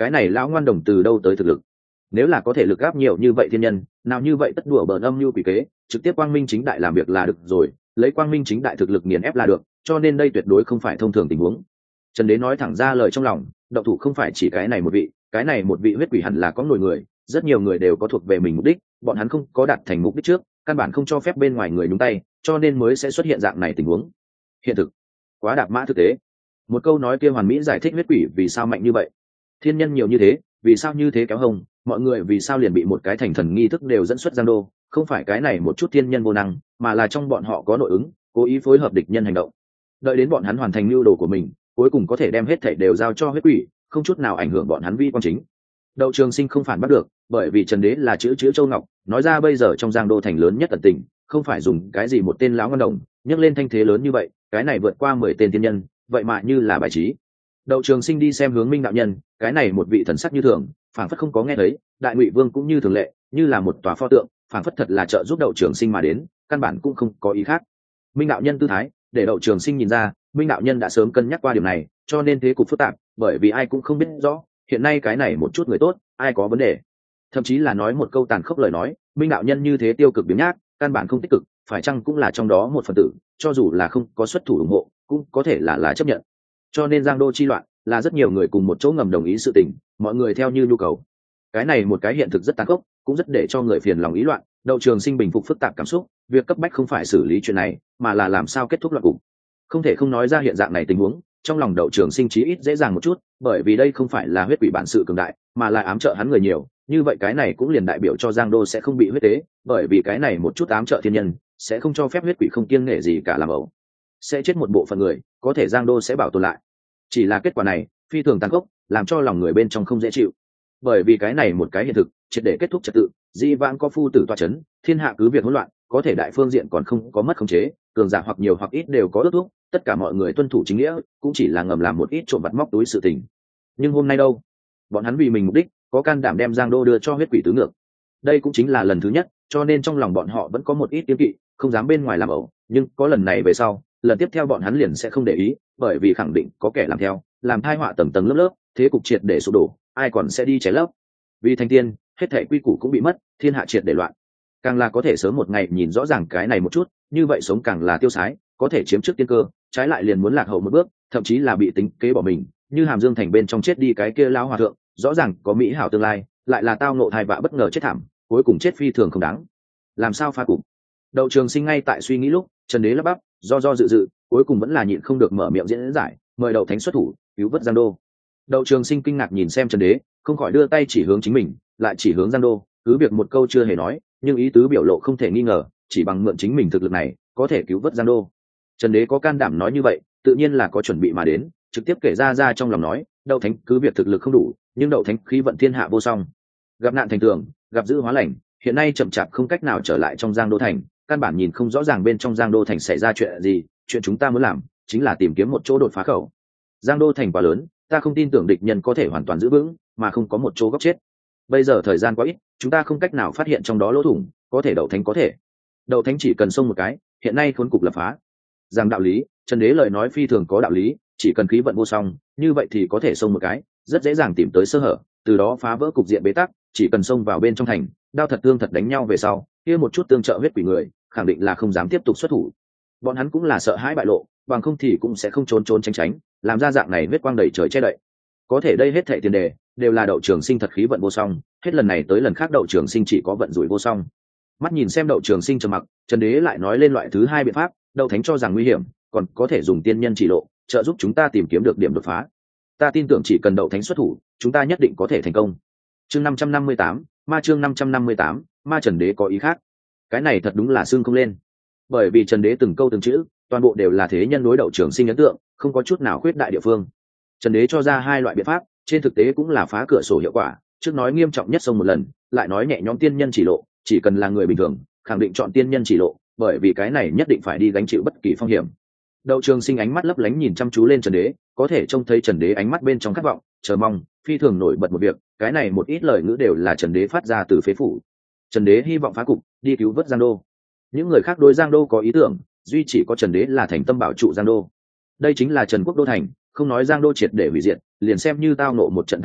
cái này lão ngoan đồng từ đâu tới thực lực? Nếu là có thể lực áp nhiều như vậy thiên nhân, nào như vậy tất đùa bỡn âm như quỷ kế, trực tiếp quang minh chính đại làm việc là được rồi, lấy quang minh chính đại thực lực nghiền ép là được, cho nên đây tuyệt đối không phải thông thường tình huống. Trần Đế nói thẳng ra lời trong lòng, động thủ không phải chỉ cái này một vị, cái này một vị huyết quỷ hẳn là có nổi người, rất nhiều người đều có thuộc về mình mục đích, bọn hắn không có đạt thành mục đích trước, căn bản không cho phép bên ngoài người nhúng tay, cho nên mới sẽ xuất hiện dạng này tình huống. Hiện thực, quá đạp mã thực tế. Một câu nói kia hoàn mỹ giải thích huyết quỷ vì sao mạnh như vậy. Thiên nhân nhiều như thế, vì sao như thế kéo hông, mọi người vì sao liền bị một cái thành thần nghi thức đều dẫn xuất Giang Đô, không phải cái này một chút thiên nhân vô năng, mà là trong bọn họ có nội ứng, cố ý phối hợp địch nhân hành động. Đợi đến bọn hắn hoàn thành mưu đồ của mình, cuối cùng có thể đem hết thảy đều giao cho huyết quỷ, không chút nào ảnh hưởng bọn hắn vi quan chính. Đậu Trường Sinh không phản bắt được, bởi vì Trần Đế là chữ Châu Ngọc, nói ra bây giờ trong Giang Đô thành lớn nhất tận tình, không phải dùng cái gì một tên lão ngân đồng, nhấc lên thanh thế lớn như vậy, cái này vượt qua 10 tên tiên nhân, vậy mà như là bài trí. Đậu Trường Sinh đi xem Hướng Minh đạo nhân, cái này một vị thần sắc như thường, phảng phất không có nghe thấy, Đại Ngụy Vương cũng như thường lệ, như là một tòa pho tượng, phảng phất thật là trợ giúp Đậu Trường Sinh mà đến, căn bản cũng không có ý khác. Minh đạo nhân tư thái, để Đậu Trường Sinh nhìn ra, Minh đạo nhân đã sớm cân nhắc qua điểm này, cho nên thế cục phức tạp, bởi vì ai cũng không biết rõ, hiện nay cái này một chút người tốt, ai có vấn đề. Thậm chí là nói một câu tàn khốc lời nói, Minh đạo nhân như thế tiêu cực biếng nhác, căn bản không tích cực, phải chăng cũng là trong đó một phần tử, cho dù là không có xuất thủ ủng hộ, cũng có thể là chấp nhận. Cho nên Giang Đô chi loạn là rất nhiều người cùng một chỗ ngầm đồng ý sự tình, mọi người theo như nhu cầu. Cái này một cái hiện thực rất tàn khốc, cũng rất để cho người phiền lòng ý loạn. Đậu Trường Sinh bình phục phức tạp cảm xúc, việc cấp bách không phải xử lý chuyện này, mà là làm sao kết thúc loạn cục. Không thể không nói ra hiện dạng này tình huống, trong lòng Đậu Trường Sinh chí ít dễ dàng một chút, bởi vì đây không phải là huyết quỷ bản sự cường đại, mà là ám trợ hắn người nhiều, như vậy cái này cũng liền đại biểu cho Giang Đô sẽ không bị huyết tế, bởi vì cái này một chút ám trợ thiên nhân sẽ không cho phép huyết quỷ không kiêng nể gì cả làm ẩu, sẽ chết một bộ phận người, có thể Giang Đô sẽ bảo tồn lại. Chỉ là kết quả này phi thường tàn khốc, làm cho lòng người bên trong không dễ chịu, bởi vì cái này một cái hiện thực triệt để kết thúc trật tự. Di vãng có phu tử toa chấn, thiên hạ cứ việc hỗn loạn, có thể đại phương diện còn không có mất khống chế, cường giả hoặc nhiều hoặc ít đều có ước thúc, tất cả mọi người tuân thủ chính nghĩa, cũng chỉ là ngầm làm một ít trộm vặt móc túi sự tình. Nhưng hôm nay đâu, bọn hắn vì mình mục đích có can đảm đem Giang Đô đưa cho huyết quỷ tứ ngược. Đây cũng chính là lần thứ nhất, cho nên trong lòng bọn họ vẫn có một ít kiêng kỵ, không dám bên ngoài làm ẩu. Nhưng có lần này về sau, lần tiếp theo bọn hắn liền sẽ không để ý, bởi vì khẳng định có kẻ làm theo, làm thai họa tầng tầng lớp lớp, thế cục triệt để sụp đổ, ai còn sẽ đi cháy lấp. Vì thành tiên, hết thảy quy củ cũng bị mất, thiên hạ triệt để loạn. Càng là có thể sớm một ngày nhìn rõ ràng cái này một chút, như vậy sống càng là tiêu sái, có thể chiếm trước tiên cơ, trái lại liền muốn lạc hậu một bước, thậm chí là bị tính kế bỏ mình. Như Hàm Dương thành bên trong chết đi cái kia lão hòa thượng, rõ ràng có mỹ hảo tương lai, lại là tao ngộ thai vạ bất ngờ chết thảm, cuối cùng chết phi thường không đáng. Làm sao phá cục? Đậu Trường Sinh ngay tại suy nghĩ lúc, Trần Đế lắp bắp, do dự, cuối cùng vẫn là nhịn không được mở miệng diễn giải, mời Đậu Thánh xuất thủ, cứu vớt Giang Đô. Đậu Trường Sinh kinh ngạc nhìn xem Trần Đế, không khỏi đưa tay chỉ hướng chính mình, lại chỉ hướng Giang Đô, cứ việc một câu chưa hề nói, nhưng ý tứ biểu lộ không thể nghi ngờ, chỉ bằng mượn chính mình thực lực này, có thể cứu vớt Giang Đô. Trần Đế có can đảm nói như vậy, tự nhiên là có chuẩn bị mà đến, trực tiếp kể ra trong lòng nói, Đậu Thánh cứ việc thực lực không đủ, nhưng Đậu Thánh khí vận thiên hạ vô song, gặp nạn thành tường, gặp dữ hóa lành, hiện nay chậm chạp không cách nào trở lại trong Giang Đô thành, căn bản nhìn không rõ ràng bên trong Giang Đô thành xảy ra chuyện gì. Chuyện chúng ta muốn làm chính là tìm kiếm một chỗ đột phá khẩu. Giang Đô thành quá lớn, ta không tin tưởng địch nhân có thể hoàn toàn giữ vững, mà không có một chỗ góc chết. Bây giờ thời gian quá ít, chúng ta không cách nào phát hiện trong đó lỗ thủng, có thể Đậu Thánh có thể. Đậu Thánh chỉ cần xông một cái, hiện nay khốn cục lập phá. Rằng đạo lý, Trần Đế lời nói phi thường có đạo lý, chỉ cần khí vận vô song, như vậy thì có thể xông một cái, rất dễ dàng tìm tới sơ hở, từ đó phá vỡ cục diện bế tắc. Chỉ cần xông vào bên trong thành, đao thật thương thật đánh nhau về sau, kia một chút tương trợ huyết quỷ người, khẳng định là không dám tiếp tục xuất thủ. Bọn hắn cũng là sợ hãi bại lộ, bằng không thì cũng sẽ không trốn tránh, làm ra dạng này huyết quang đầy trời che đậy. Có thể đây hết thảy tiền đề đều là Đậu Trường Sinh thật khí vận vô song, hết lần này tới lần khác Đậu Trường Sinh chỉ có vận rủi vô song. Mắt nhìn xem Đậu Trường Sinh trầm mặc, Trần Đế lại nói lên loại thứ hai biện pháp, Đậu Thánh cho rằng nguy hiểm, còn có thể dùng tiên nhân chỉ lộ, trợ giúp chúng ta tìm kiếm được điểm đột phá. Ta tin tưởng chỉ cần Đậu Thánh xuất thủ, chúng ta nhất định có thể thành công. Chương 558, chương 558, Trần Đế có ý khác. Cái này thật đúng là xương không lên. Bởi vì Trần Đế từng câu từng chữ, toàn bộ đều là thế nhân đối Đậu Trường Sinh ấn tượng, không có chút nào khuyết đại địa phương. Trần Đế cho ra hai loại biện pháp, trên thực tế cũng là phá cửa sổ hiệu quả, trước nói nghiêm trọng nhất xông một lần, lại nói nhẹ nhõm tiên nhân chỉ lộ, chỉ cần là người bình thường, khẳng định chọn tiên nhân chỉ lộ, bởi vì cái này nhất định phải đi gánh chịu bất kỳ phong hiểm. Đậu Trường Sinh ánh mắt lấp lánh nhìn chăm chú lên Trần Đế, có thể trông thấy Trần Đế ánh mắt bên trong khát vọng, chờ mong, phi thường nổi bật một việc, cái này một ít lời ngữ đều là Trần Đế phát ra từ phế phủ. Trần Đế hy vọng phá cục, đi cứu vớt Giang Đô. Những người khác đối Giang Đô có ý tưởng, duy chỉ có Trần Đế là thành tâm bảo trụ Giang Đô. Đây chính là Trần Quốc đô thành, không nói Giang Đô triệt để hủy diệt, liền xem như tao nộ một trận tai nạn,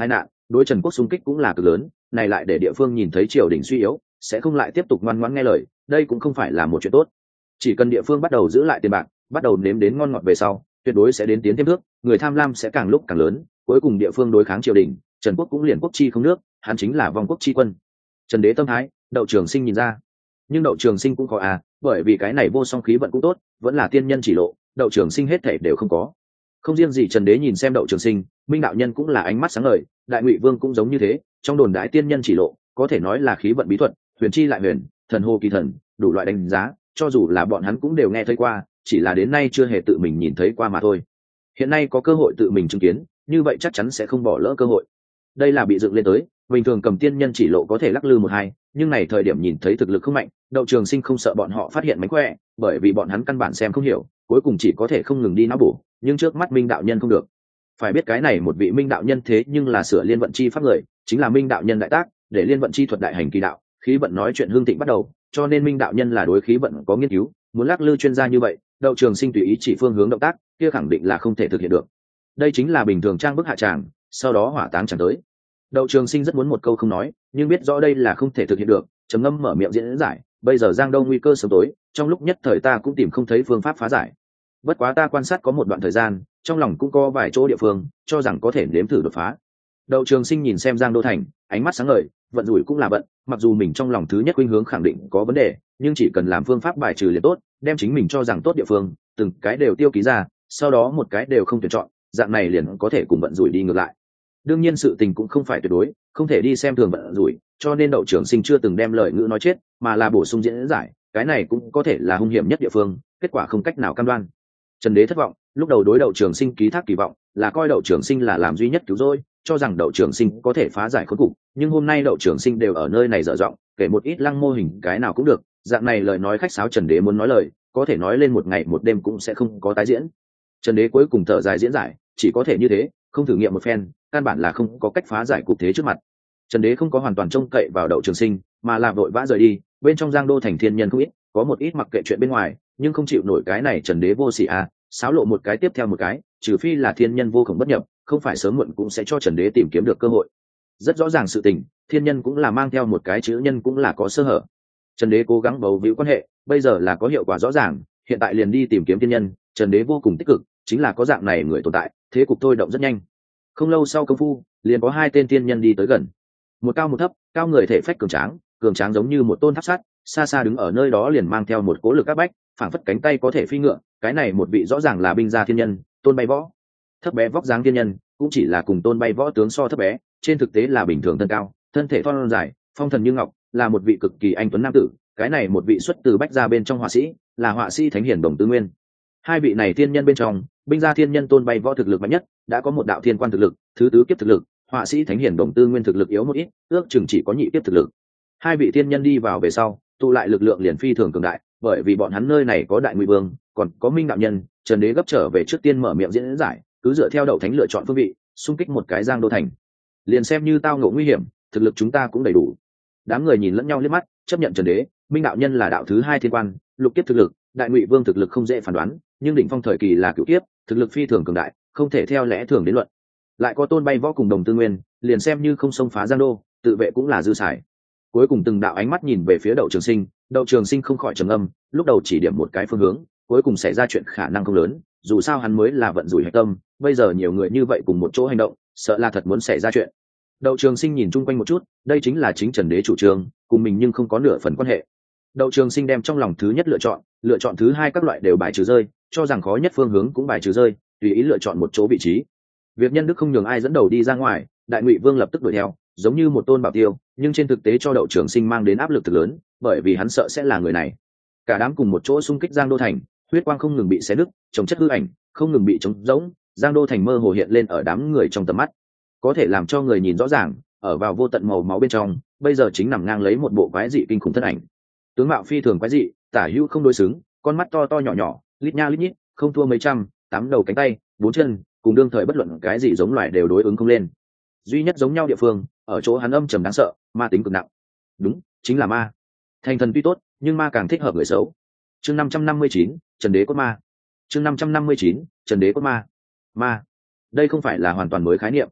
đối Trần Quốc xung kích cũng là cực lớn, này lại để địa phương nhìn thấy triều đình suy yếu, sẽ không lại tiếp tục ngoan ngoãn nghe lời, đây cũng không phải là một chuyện tốt. Chỉ cần địa phương bắt đầu giữ lại tiền bạc, bắt đầu nếm đến ngon ngọt về sau, tuyệt đối sẽ đến tiến thêm bước, người tham lam sẽ càng lúc càng lớn, cuối cùng địa phương đối kháng triều đình, Trần Quốc cũng liền quốc chi không nước, hắn chính là vong quốc chi quân. Trần Đế tâm thái, Đậu Trường Sinh nhìn ra, nhưng Đậu Trường Sinh cũng có bởi vì cái này vô song khí vận cũng tốt, vẫn là tiên nhân chỉ lộ, Đậu Trường Sinh hết thảy đều không có. Không riêng gì Trần Đế nhìn xem Đậu Trường Sinh, Minh đạo nhân cũng là ánh mắt sáng ngời, Đại Ngụy Vương cũng giống như thế, trong đồn đại tiên nhân chỉ lộ, có thể nói là khí vận bí thuật, huyền chi lại huyền, thần hô kỳ thần, đủ loại đánh giá, cho dù là bọn hắn cũng đều nghe thấy qua, chỉ là đến nay chưa hề tự mình nhìn thấy qua mà thôi. Hiện nay có cơ hội tự mình chứng kiến, như vậy chắc chắn sẽ không bỏ lỡ cơ hội. Đây là bị dựng lên tới, bình thường cầm tiên nhân chỉ lộ có thể lắc lư một hai, nhưng này thời điểm nhìn thấy thực lực không mạnh, Đậu Trường Sinh không sợ bọn họ phát hiện mánh khỏe, bởi vì bọn hắn căn bản xem không hiểu, cuối cùng chỉ có thể không ngừng đi não bổ, nhưng trước mắt Minh đạo nhân không được. Phải biết cái này một vị Minh đạo nhân thế nhưng là sửa liên vận chi pháp người, chính là Minh đạo nhân đại tác, để liên vận chi thuật đại hành kỳ đạo, khí vận nói chuyện hương thịnh bắt đầu, cho nên Minh đạo nhân là đối khí vận có nghiên cứu, muốn lắc lư chuyên gia như vậy, Đậu Trường Sinh tùy ý chỉ phương hướng động tác, kia khẳng định là không thể thực hiện được. Đây chính là bình thường trang bức hạ tràng, sau đó hỏa táng chẳng tới. Đậu Trường Sinh rất muốn một câu không nói, nhưng biết rõ đây là không thể thực hiện được, trầm ngâm mở miệng diễn giải, bây giờ Giang Đông nguy cơ sớm tối, trong lúc nhất thời ta cũng tìm không thấy phương pháp phá giải. Bất quá ta quan sát có một đoạn thời gian, trong lòng cũng có vài chỗ địa phương, cho rằng có thể nếm thử đột phá. Đậu Trường Sinh nhìn xem Giang Đô thành, ánh mắt sáng ngời, vận rủi cũng là vận, mặc dù mình trong lòng thứ nhất khuynh hướng khẳng định có vấn đề, nhưng chỉ cần làm phương pháp bài trừ liền tốt, đem chính mình cho rằng tốt địa phương, từng cái đều tiêu ký ra, sau đó một cái đều không tuyển chọn, dạng này liền có thể cùng vận rủi đi ngược lại. Đương nhiên sự tình cũng không phải tuyệt đối, không thể đi xem thường vận rủi, cho nên Đậu Trường Sinh chưa từng đem lời ngữ nói chết, mà là bổ sung diễn giải, cái này cũng có thể là hung hiểm nhất địa phương, kết quả không cách nào cam đoan. Trần Đế thất vọng, lúc đầu đối Đậu Trường Sinh ký thác kỳ vọng, là coi Đậu Trường Sinh là làm duy nhất cứu rỗi, cho rằng Đậu Trường Sinh có thể phá giải khốn cục, nhưng hôm nay Đậu Trường Sinh đều ở nơi này dở giọng, kể một ít lăng mô hình cái nào cũng được, dạng này lời nói khách sáo Trần Đế muốn nói lời, có thể nói lên một ngày một đêm cũng sẽ không có tái diễn. Trần Đế cuối cùng thở dài diễn giải, chỉ có thể như thế, không thử nghiệm một phen, căn bản là không có cách phá giải cục thế trước mặt. Trần Đế không có hoàn toàn trông cậy vào Đậu Trường Sinh, mà là vội vã rời đi, bên trong Giang Đô thành thiên nhân không ít, có một ít mặc kệ chuyện bên ngoài, nhưng không chịu nổi cái này Trần Đế vô sỉ xáo lộ một cái tiếp theo một cái, trừ phi là thiên nhân vô cùng bất nhập, không phải sớm muộn cũng sẽ cho Trần Đế tìm kiếm được cơ hội. Rất rõ ràng sự tình, thiên nhân cũng là mang theo một cái chữ nhân cũng là có sơ hở. Trần Đế cố gắng bầu víu quan hệ, bây giờ là có hiệu quả rõ ràng, hiện tại liền đi tìm kiếm thiên nhân, Trần Đế vô cùng tích cực, chính là có dạng này người tồn tại, thế cục thôi động rất nhanh. Không lâu sau công phu, liền có hai tên thiên nhân đi tới gần. Một cao một thấp, cao người thể phách cường tráng giống như một tôn tháp sắt, xa xa đứng ở nơi đó liền mang theo một cố lực áp bách, phảng phất cánh tay có thể phi ngựa, cái này một vị rõ ràng là binh gia thiên nhân, Tôn Bay Võ. Thấp bé vóc dáng thiên nhân, cũng chỉ là cùng Tôn Bay Võ tướng so thấp bé, trên thực tế là bình thường thân cao, thân thể thon dài, phong thần như ngọc, là một vị cực kỳ anh tuấn nam tử, cái này một vị xuất từ Bách gia bên trong họa sĩ, là họa sĩ Thánh Hiển Đồng Tư Nguyên. Hai vị này thiên nhân bên trong, binh gia thiên nhân Tôn Bay Võ thực lực mạnh nhất, đã có một đạo thiên quan thực lực, thứ tứ kiếp thực lực, họa sĩ Thánh Hiển Đồng Tư Nguyên thực lực yếu một ít, ước chừng chỉ có nhị kiếp thực lực. Hai vị thiên nhân đi vào về sau, tụ lại lực lượng liền phi thường cường đại, bởi vì bọn hắn nơi này có Đại Ngụy Vương, còn có Minh đạo nhân. Trần Đế gấp trở về trước tiên mở miệng diễn giải, cứ dựa theo Đậu Thánh lựa chọn phương vị, xung kích một cái Giang Đô thành. Liền xem như tao ngộ nguy hiểm, thực lực chúng ta cũng đầy đủ. Đám người nhìn lẫn nhau liếc mắt, chấp nhận Trần Đế. Minh đạo nhân là đạo thứ hai thiên quan, lục kiếp thực lực, Đại Ngụy Vương thực lực không dễ phán đoán, nhưng đỉnh phong thời kỳ là cửu kiếp, thực lực phi thường cường đại, không thể theo lẽ thường đến luận. Lại có Tôn Bay Võ cùng Đồng Tư Nguyên, liền xem như không xông phá Giang Đô, tự vệ cũng là dư xài. Cuối cùng từng đạo ánh mắt nhìn về phía Đậu Trường Sinh, Đậu Trường Sinh không khỏi trầm ngâm, lúc đầu chỉ điểm một cái phương hướng, cuối cùng xảy ra chuyện khả năng không lớn, dù sao hắn mới là vận rủi hạch tâm, bây giờ nhiều người như vậy cùng một chỗ hành động, sợ là thật muốn xảy ra chuyện. Đậu Trường Sinh nhìn chung quanh một chút, đây chính là chính Trần Đế chủ trương, cùng mình nhưng không có nửa phần quan hệ. Đậu Trường Sinh đem trong lòng thứ nhất lựa chọn thứ hai các loại đều bài trừ rơi, cho rằng khó nhất phương hướng cũng bài trừ rơi, tùy ý lựa chọn một chỗ vị trí. Việc nhân đức không nhường ai dẫn đầu đi ra ngoài, Đại Ngụy Vương lập tức đuổi theo, giống như một tôn bảo tiêu, nhưng trên thực tế cho Đậu Trường Sinh mang đến áp lực thực lớn, bởi vì hắn sợ sẽ là người này. Cả đám cùng một chỗ xung kích Giang Đô thành, huyết quang không ngừng bị xé nứt, trồng chất hư ảnh không ngừng bị trống rỗng, Giang Đô thành mơ hồ hiện lên ở đám người trong tầm mắt, có thể làm cho người nhìn rõ ràng, ở vào vô tận màu máu bên trong, bây giờ chính nằm ngang lấy một bộ quái dị kinh khủng thân ảnh. Tướng mạo phi thường quái dị, tả hữu không đối xứng, con mắt to to nhỏ nhỏ, lít nha lít nhít, không thua mấy trăm, 8 đầu cánh tay, 4 chân, cùng đương thời bất luận cái gì giống loài đều đối ứng không lên. Duy nhất giống nhau địa phương, ở chỗ hắn âm trầm đáng sợ, ma tính cực nặng. Đúng, chính là ma. Thành thần tuy tốt, nhưng ma càng thích hợp người xấu. Chương 559, Trần Đế cốt ma. Chương 559, Trần Đế cốt ma. Ma. Đây không phải là hoàn toàn mới khái niệm.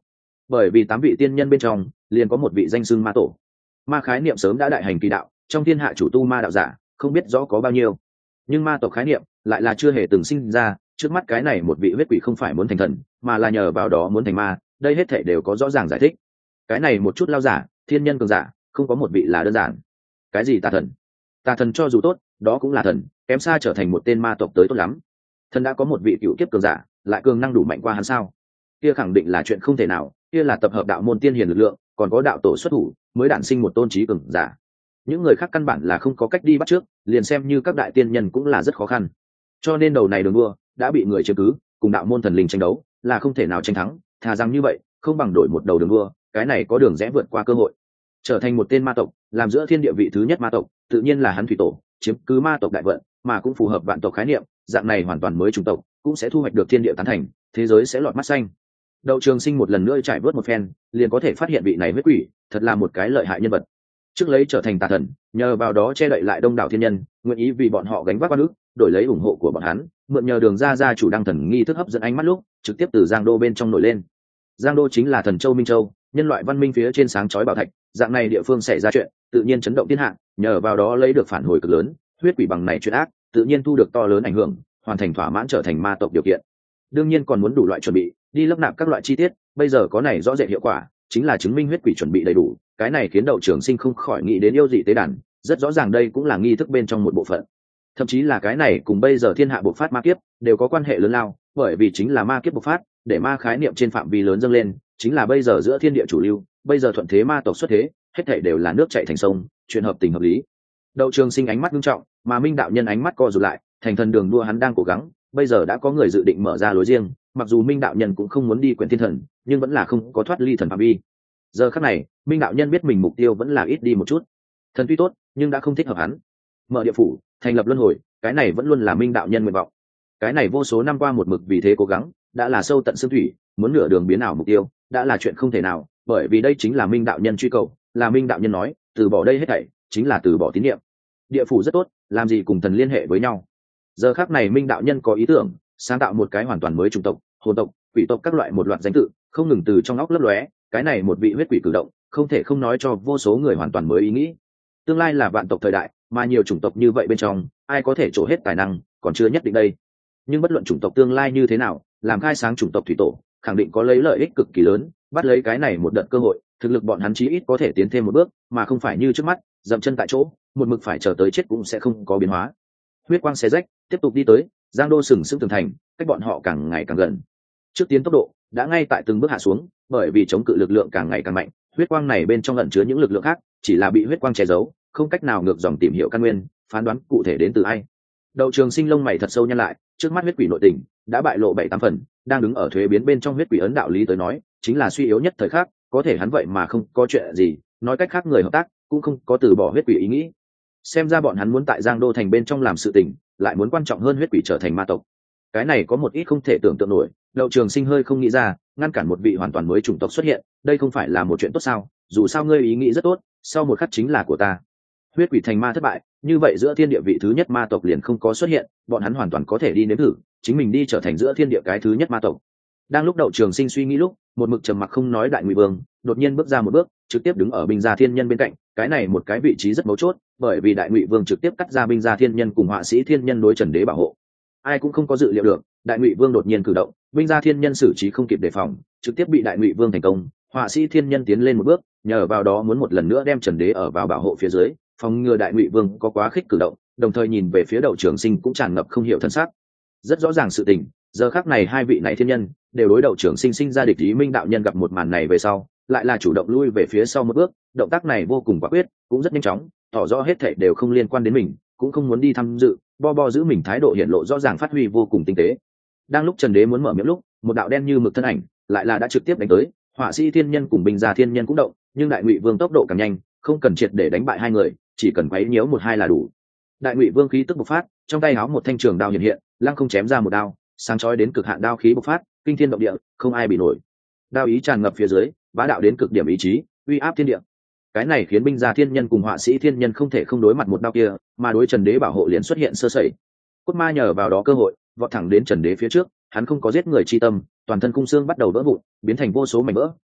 bởi vì 8 vị tiên nhân bên trong liền có một vị danh xưng ma tổ. Ma khái niệm sớm đã đại hành kỳ đạo, trong thiên hạ chủ tu ma đạo giả không biết rõ có bao nhiêu, nhưng ma tộc khái niệm lại là chưa hề từng sinh ra. Trước mắt cái này một vị huyết quỷ không phải muốn thành thần, mà là nhờ vào đó muốn thành ma, đây hết thảy đều có rõ ràng giải thích. Cái này một chút lao giả, thiên nhân cường giả, không có một vị là đơn giản. Cái gì tà thần? Tà thần cho dù tốt, đó cũng là thần, kém xa trở thành một tên ma tộc tới tốt lắm. Thần đã có một vị cựu kiếp cường giả, lại cường năng đủ mạnh qua hắn sao? Kia khẳng định là chuyện không thể nào, kia là tập hợp đạo môn tiên hiền lực lượng, còn có đạo tổ xuất thủ, mới đản sinh một tôn trí cường giả. Những người khác căn bản là không có cách đi bắt trước, liền xem như các đại tiên nhân cũng là rất khó khăn. Cho nên đầu này đường đua đã bị người chiếm cứ, cùng đạo môn thần linh tranh đấu, là không thể nào tranh thắng, thà rằng như vậy, không bằng đổi một đầu đường đua, cái này có đường rẽ vượt qua cơ hội. Trở thành một tên ma tộc, làm giữa thiên địa vị thứ nhất ma tộc, tự nhiên là hắn thủy tổ, chiếm cứ ma tộc đại vận, mà cũng phù hợp vạn tộc khái niệm, dạng này hoàn toàn mới chủng tộc, cũng sẽ thu hoạch được thiên địa tán thành, thế giới sẽ lọt mắt xanh. Đậu Trường Sinh một lần nữa trải vớt một phen, liền có thể phát hiện vị này huyết quỷ, thật là một cái lợi hại nhân vật. Trước lấy trở thành tà thần, nhờ vào đó che đậy lại đông đảo thiên nhân, nguyện ý vì bọn họ gánh vác oan ức, đổi lấy ủng hộ của bọn hắn, mượn nhờ đường ra gia chủ đăng thần nghi thức hấp dẫn ánh mắt lúc, trực tiếp từ Giang Đô bên trong nổi lên. Giang Đô chính là thần châu Minh Châu, nhân loại văn minh phía trên sáng chói bảo thạch, dạng này địa phương xảy ra chuyện, tự nhiên chấn động thiên hạ, nhờ vào đó lấy được phản hồi cực lớn, huyết quỷ bằng này chuyện ác, tự nhiên thu được to lớn ảnh hưởng, hoàn thành thỏa mãn trở thành ma tộc điều kiện. Đương nhiên còn muốn đủ loại chuẩn bị, đi lấp nạp các loại chi tiết, bây giờ có này rõ rệt hiệu quả, chính là chứng minh huyết quỷ chuẩn bị đầy đủ, cái này khiến Đậu Trường Sinh không khỏi nghĩ đến yêu dị tế đàn, rất rõ ràng đây cũng là nghi thức bên trong một bộ phận. Thậm chí là cái này cùng bây giờ thiên hạ bộc phát ma kiếp đều có quan hệ lớn lao, bởi vì chính là ma kiếp bộc phát, để ma khái niệm trên phạm vi lớn dâng lên, chính là bây giờ giữa thiên địa chủ lưu, bây giờ thuận thế ma tộc xuất thế, hết thảy đều là nước chảy thành sông, chuyện hợp tình hợp lý. Đậu Trường Sinh ánh mắt nghiêm trọng, mà Minh đạo nhân ánh mắt co rụt lại, thành thần đường đua hắn đang cố gắng, bây giờ đã có người dự định mở ra lối riêng, mặc dù Minh đạo nhân cũng không muốn đi quyển thiên thần, nhưng vẫn là không có thoát ly thần phạm vi. Giờ khắc này, Minh đạo nhân biết mình mục tiêu vẫn là ít đi một chút. Thần tuy tốt, nhưng đã không thích hợp hắn. Mở địa phủ, thành lập luân hồi, cái này vẫn luôn là Minh đạo nhân nguyện vọng. Cái này vô số năm qua một mực vì thế cố gắng, đã là sâu tận xương thủy, muốn nửa đường biến ảo mục tiêu, đã là chuyện không thể nào, bởi vì đây chính là Minh đạo nhân truy cầu, là Minh đạo nhân nói, từ bỏ đây hết thảy, chính là từ bỏ tín niệm. Địa phủ rất tốt, làm gì cùng thần liên hệ với nhau. Giờ khắc này Minh đạo nhân có ý tưởng, sáng tạo một cái hoàn toàn mới chủng tộc, hồn tộc, quỷ tộc các loại một loạt danh tự, không ngừng từ trong óc lấp lóe, cái này một vị huyết quỷ cử động, không thể không nói cho vô số người hoàn toàn mới ý nghĩ. Tương lai là vạn tộc thời đại, mà nhiều chủng tộc như vậy bên trong, ai có thể trổ hết tài năng, còn chưa nhất định đây. Nhưng bất luận chủng tộc tương lai như thế nào, làm khai sáng chủng tộc thủy tổ, khẳng định có lấy lợi ích cực kỳ lớn, bắt lấy cái này một đợt cơ hội, thực lực bọn hắn chí ít có thể tiến thêm một bước, mà không phải như trước mắt, dậm chân tại chỗ, một mực phải chờ tới chết cũng sẽ không có biến hóa. Huyết quang xé rách, tiếp tục đi tới, Giang Đô sừng sững tường thành, cách bọn họ càng ngày càng gần. Trước tiến tốc độ đã ngay tại từng bước hạ xuống, bởi vì chống cự lực lượng càng ngày càng mạnh, huyết quang này bên trong ẩn chứa những lực lượng khác, chỉ là bị huyết quang che giấu, không cách nào ngược dòng tìm hiểu căn nguyên, phán đoán cụ thể đến từ ai. Đậu Trường Sinh lông mày thật sâu nhăn lại, trước mắt huyết quỷ nội tình đã bại lộ 7-8 phần, đang đứng ở thuế biến bên trong huyết quỷ ấn đạo lý tới nói, chính là suy yếu nhất thời khắc, có thể hắn vậy mà không có chuyện gì, nói cách khác người hợp tác cũng không có từ bỏ huyết quỷ ý nghĩ. Xem ra bọn hắn muốn tại Giang Đô thành bên trong làm sự tình, lại muốn quan trọng hơn huyết quỷ trở thành ma tộc. Cái này có một ít không thể tưởng tượng nổi, Đậu Trường Sinh hơi không nghĩ ra, ngăn cản một vị hoàn toàn mới chủng tộc xuất hiện, đây không phải là một chuyện tốt sao? Dù sao ngươi ý nghĩ rất tốt, sau một khắc chính là của ta. Huyết quỷ thành ma thất bại, như vậy giữa thiên địa vị thứ nhất ma tộc liền không có xuất hiện, bọn hắn hoàn toàn có thể đi nếm thử, chính mình đi trở thành giữa thiên địa cái thứ nhất ma tộc. Đang lúc Đậu Trường Sinh suy nghĩ lúc, một mực trầm mặc không nói Đại Ngụy Vương đột nhiên bước ra một bước, trực tiếp đứng ở binh gia thiên nhân bên cạnh, cái này một cái vị trí rất mấu chốt, bởi vì Đại Ngụy Vương trực tiếp cắt ra binh gia thiên nhân cùng họa sĩ thiên nhân đối Trần Đế bảo hộ. Ai cũng không có dự liệu được, Đại Ngụy Vương đột nhiên cử động, binh gia thiên nhân xử trí không kịp đề phòng, trực tiếp bị Đại Ngụy Vương thành công, họa sĩ thiên nhân tiến lên một bước, nhờ vào đó muốn một lần nữa đem Trần Đế ở vào bảo hộ phía dưới, phòng ngừa Đại Ngụy Vương có quá khích cử động, đồng thời nhìn về phía Đậu Trường Sinh cũng tràn ngập không hiểu thân sắc. Rất rõ ràng sự tình, giờ khắc này hai vị này thiên nhân đều đối Đậu Trường Sinh sinh ra địch ý. Minh đạo nhân gặp một màn này về sau, lại là chủ động lui về phía sau một bước, động tác này vô cùng quả quyết, cũng rất nhanh chóng, tỏ rõ hết thảy đều không liên quan đến mình, cũng không muốn đi tham dự, bo giữ mình thái độ hiện lộ rõ ràng, phát huy vô cùng tinh tế. Đang lúc Trần Đế muốn mở miệng lúc, một đạo đen như mực thân ảnh lại là đã trực tiếp đánh tới, họa sĩ thiên nhân cùng binh gia thiên nhân cũng động, nhưng Đại Ngụy Vương tốc độ càng nhanh, không cần triệt để đánh bại hai người, chỉ cần quấy nhiễu một hai là đủ. Đại Ngụy Vương khí tức bộc phát, trong tay áo một thanh trường đao hiện hiện, lăng không chém ra một đao, sáng chói đến cực hạn đao khí bộc phát, kinh thiên động địa, không ai bị nổi. Đao ý tràn ngập phía dưới, bá đạo đến cực điểm ý chí, uy áp thiên địa. Cái này khiến binh gia thiên nhân cùng họa sĩ thiên nhân không thể không đối mặt một đao kia, mà đối Trần Đế bảo hộ liền xuất hiện sơ sẩy. Cốt ma nhờ vào đó cơ hội, vọt thẳng đến Trần Đế phía trước, hắn không có giết người chi tâm, toàn thân cung xương bắt đầu vỡ vụn, biến thành vô số mảnh vỡ,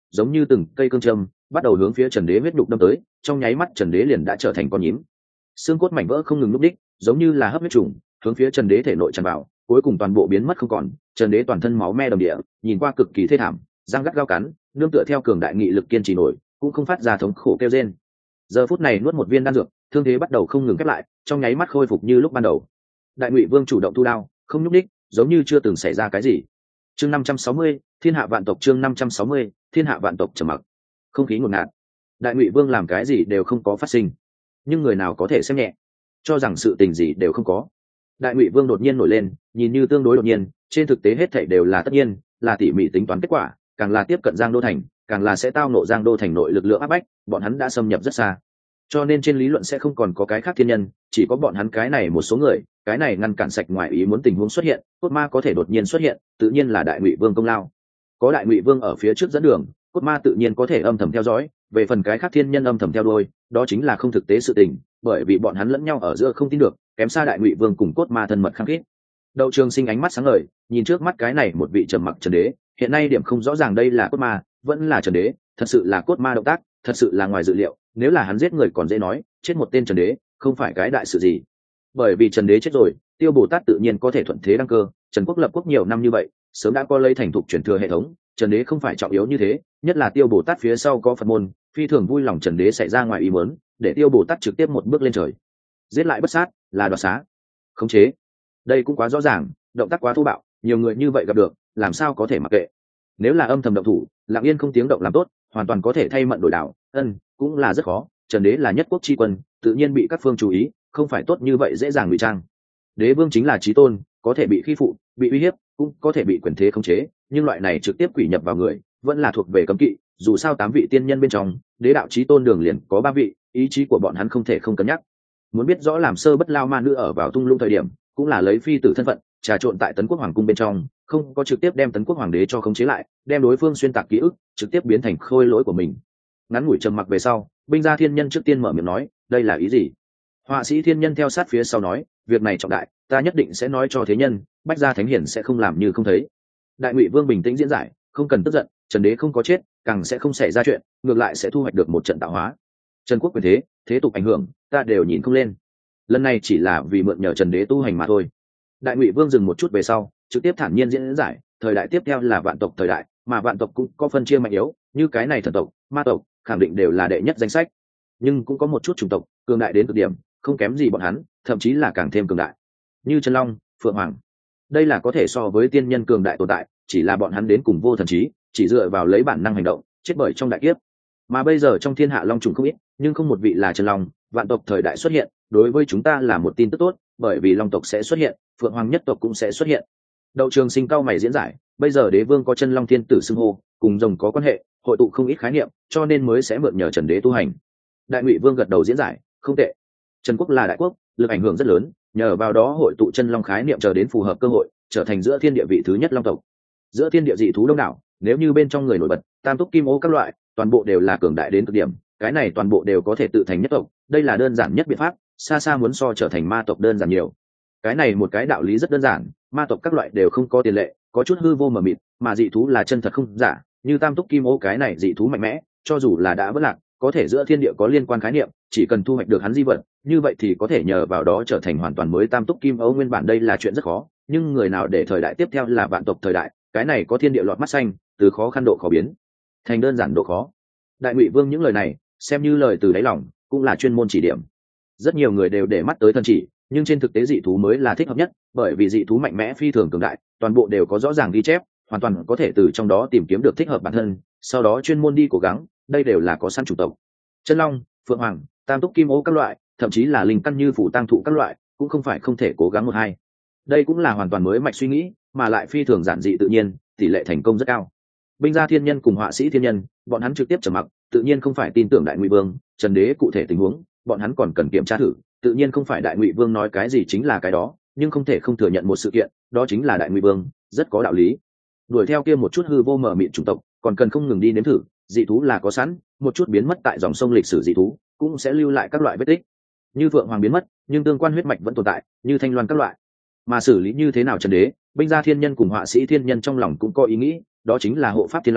giống như từng cây cương châm bắt đầu hướng phía Trần Đế huyết nhục đâm tới, trong nháy mắt Trần Đế liền đã trở thành con nhím. Xương cốt mảnh vỡ không ngừng núp đích, giống như là hấp huyết trùng, hướng phía Trần Đế thể nội tràn vào, cuối cùng toàn bộ biến mất không còn. Trần Đế toàn thân máu me đầm địa, nhìn qua cực kỳ thê thảm, răng gắt gao cắn, nương tựa theo cường đại nghị lực kiên trì nổi, cũng không phát ra thống khổ kêu rên. Giờ phút này nuốt một viên đan dược, thương thế bắt đầu không ngừng khép lại, trong nháy mắt khôi phục như lúc ban đầu. Đại Ngụy Vương chủ động thu đao, không nhúc đích, giống như chưa từng xảy ra cái gì. Chương 560, Thiên hạ vạn tộc. Chương 560, Thiên hạ vạn tộc trầm mặc. Không khí ngột ngạt. Đại Ngụy Vương làm cái gì đều không có phát sinh, nhưng người nào có thể xem nhẹ, cho rằng sự tình gì đều không có. Đại Ngụy Vương đột nhiên nổi lên, nhìn như tương đối đột nhiên, trên thực tế hết thảy đều là tất nhiên, là tỉ mỉ tính toán kết quả, càng là tiếp cận Giang Đô thành, càng là sẽ tao nộ Giang Đô thành nội lực lượng áp bách, bọn hắn đã xâm nhập rất xa. Cho nên trên lý luận sẽ không còn có cái khác thiên nhân, chỉ có bọn hắn cái này một số người, cái này ngăn cản sạch ngoài ý muốn tình huống xuất hiện, cốt ma có thể đột nhiên xuất hiện, tự nhiên là Đại Ngụy Vương công lao. Có Đại Ngụy Vương ở phía trước dẫn đường, cốt ma tự nhiên có thể âm thầm theo dõi, về phần cái khác thiên nhân âm thầm theo đuôi, đó chính là không thực tế sự tình, bởi vì bọn hắn lẫn nhau ở giữa không tin được, kém xa Đại Ngụy Vương cùng cốt ma thân mật khăng khít. Đậu Trường Sinh ánh mắt sáng ngời, nhìn trước mắt cái này một vị trầm mặc Trần Đế, hiện nay điểm không rõ ràng đây là cốt ma, vẫn là Trần Đế, thật sự là cốt ma động tác, thật sự là ngoài dự liệu, nếu là hắn giết người còn dễ nói, chết một tên Trần Đế, không phải cái đại sự gì. Bởi vì Trần Đế chết rồi, Tiêu Bồ Tát tự nhiên có thể thuận thế đăng cơ, Trần Quốc lập quốc nhiều năm như vậy, sớm đã có lấy thành thục truyền thừa hệ thống, Trần Đế không phải trọng yếu như thế, nhất là Tiêu Bồ Tát phía sau có Phật môn, phi thường vui lòng Trần Đế xảy ra ngoài ý muốn, để Tiêu Bồ Tát trực tiếp một bước lên trời. Giết lại bất sát, là đoạt xá. Khống chế. Đây cũng quá rõ ràng, động tác quá thô bạo, nhiều người như vậy gặp được, làm sao có thể mặc kệ. Nếu là âm thầm động thủ, lặng yên không tiếng động làm tốt, hoàn toàn có thể thay mận đổi đảo, cũng là rất khó. Trần Đế là nhất quốc chi quân, tự nhiên bị các phương chú ý, không phải tốt như vậy dễ dàng ngụy trang. Đế vương chính là chí tôn, có thể bị khi phụ, bị uy hiếp, cũng có thể bị quyền thế khống chế, nhưng loại này trực tiếp quỷ nhập vào người, vẫn là thuộc về cấm kỵ. Dù sao 8 vị tiên nhân bên trong, đế đạo chí tôn đường liền có 3 vị, ý chí của bọn hắn không thể không cân nhắc. Muốn biết rõ làm sơ bất lao ma nữ ở vào tung lũng thời điểm, cũng là lấy phi tử thân phận trà trộn tại Tấn Quốc hoàng cung bên trong, không có trực tiếp đem Tấn Quốc hoàng đế cho khống chế lại, đem đối phương xuyên tạc ký ức, trực tiếp biến thành khôi lỗi của mình. Ngắn ngủi trầm mặc về sau, binh gia thiên nhân trước tiên mở miệng nói, đây là ý gì? Họa sĩ thiên nhân theo sát phía sau nói, việc này trọng đại, ta nhất định sẽ nói cho thế nhân, bách gia thánh hiển sẽ không làm như không thấy. Đại Ngụy Vương bình tĩnh diễn giải, không cần tức giận, Trần Đế không có chết, càng sẽ không xảy ra chuyện, ngược lại sẽ thu hoạch được một trận tạo hóa. Trần Quốc quyền thế, thế tục ảnh hưởng, ta đều nhìn không lên. Lần này chỉ là vì mượn nhờ Trần Đế tu hành mà thôi. Đại Ngụy Vương dừng một chút về sau, trực tiếp thản nhiên diễn giải, thời đại tiếp theo là vạn tộc thời đại, mà vạn tộc cũng có phân chia mạnh yếu, như cái này thần tộc, ma tộc, khẳng định đều là đệ nhất danh sách. Nhưng cũng có một chút chủng tộc cường đại đến cực điểm, không kém gì bọn hắn, thậm chí là càng thêm cường đại. Như Trần Long, Phượng Hoàng, đây là có thể so với tiên nhân cường đại tồn tại, chỉ là bọn hắn đến cùng vô thần trí, chỉ dựa vào lấy bản năng hành động, chết bởi trong đại kiếp. Mà bây giờ trong thiên hạ long trùng không ít, nhưng không một vị là Trần Long, vạn tộc thời đại xuất hiện, đối với chúng ta là một tin tức tốt, bởi vì long tộc sẽ xuất hiện, Phượng Hoàng nhất tộc cũng sẽ xuất hiện. Đậu Trường Sinh cao mày diễn giải, bây giờ đế vương có chân long thiên tử xưng hô, cùng rồng có quan hệ, hội tụ không ít khái niệm, cho nên mới sẽ mượn nhờ Trần Đế tu hành. Đại Ngụy Vương gật đầu diễn giải, không tệ. Trần Quốc là đại quốc, lực ảnh hưởng rất lớn, nhờ vào đó hội tụ chân long khái niệm chờ đến phù hợp cơ hội, trở thành giữa thiên địa vị thứ nhất long tộc. Giữa thiên địa dị thú đông đảo, nếu như bên trong người nổi bật, tam túc kim ô các loại, toàn bộ đều là cường đại đến cực điểm, cái này toàn bộ đều có thể tự thành nhất tộc, đây là đơn giản nhất biện pháp, xa xa muốn so trở thành ma tộc đơn giản nhiều. Cái này một cái đạo lý rất đơn giản, ma tộc các loại đều không có tiền lệ, có chút hư vô mờ mịt, mà dị thú là chân thật không giả, như tam túc kim ô cái này dị thú mạnh mẽ, cho dù là đã vỡ lạc, có thể giữa thiên địa có liên quan khái niệm, chỉ cần thu hoạch được hắn di vật, như vậy thì có thể nhờ vào đó trở thành hoàn toàn mới tam túc kim ô nguyên bản, đây là chuyện rất khó, nhưng người nào để thời đại tiếp theo là vạn tộc thời đại, cái này có thiên địa lọt mắt xanh, từ khó khăn độ khó biến thành đơn giản độ khó. Đại Ngụy Vương những lời này, xem như lời từ đáy lòng, cũng là chuyên môn chỉ điểm. Rất nhiều người đều để mắt tới thần chỉ, nhưng trên thực tế dị thú mới là thích hợp nhất, bởi vì dị thú mạnh mẽ phi thường cường đại, toàn bộ đều có rõ ràng ghi chép, hoàn toàn có thể từ trong đó tìm kiếm được thích hợp bản thân, sau đó chuyên môn đi cố gắng, đây đều là có sẵn chủng tộc. Chân long, Phượng Hoàng, tam túc kim ô các loại, thậm chí là linh căn như phủ tăng thụ các loại, cũng không phải không thể cố gắng một hai. Đây cũng là hoàn toàn mới mạch suy nghĩ, mà lại phi thường giản dị tự nhiên, tỷ lệ thành công rất cao. Binh gia thiên nhân cùng họa sĩ thiên nhân, bọn hắn trực tiếp trầm mặc, tự nhiên không phải tin tưởng Đại Ngụy Vương, Trần Đế cụ thể tình huống, bọn hắn còn cần kiểm tra thử, tự nhiên không phải Đại Ngụy Vương nói cái gì chính là cái đó, nhưng không thể không thừa nhận một sự kiện, đó chính là Đại Ngụy Vương rất có đạo lý. Đuổi theo kia một chút hư vô mở mịn chủng tộc, còn cần không ngừng đi nếm thử, dị thú là có sẵn, một chút biến mất tại dòng sông lịch sử dị thú, cũng sẽ lưu lại các loại vết tích. Như Phượng Hoàng biến mất, nhưng tương quan huyết mạch vẫn tồn tại, như Thanh Loan các loại. Mà xử lý như thế nào Trần Đế, binh gia thiên nhân cùng họa sĩ thiên nhân trong lòng cũng có ý nghĩ, đó chính là hộ pháp thiên long,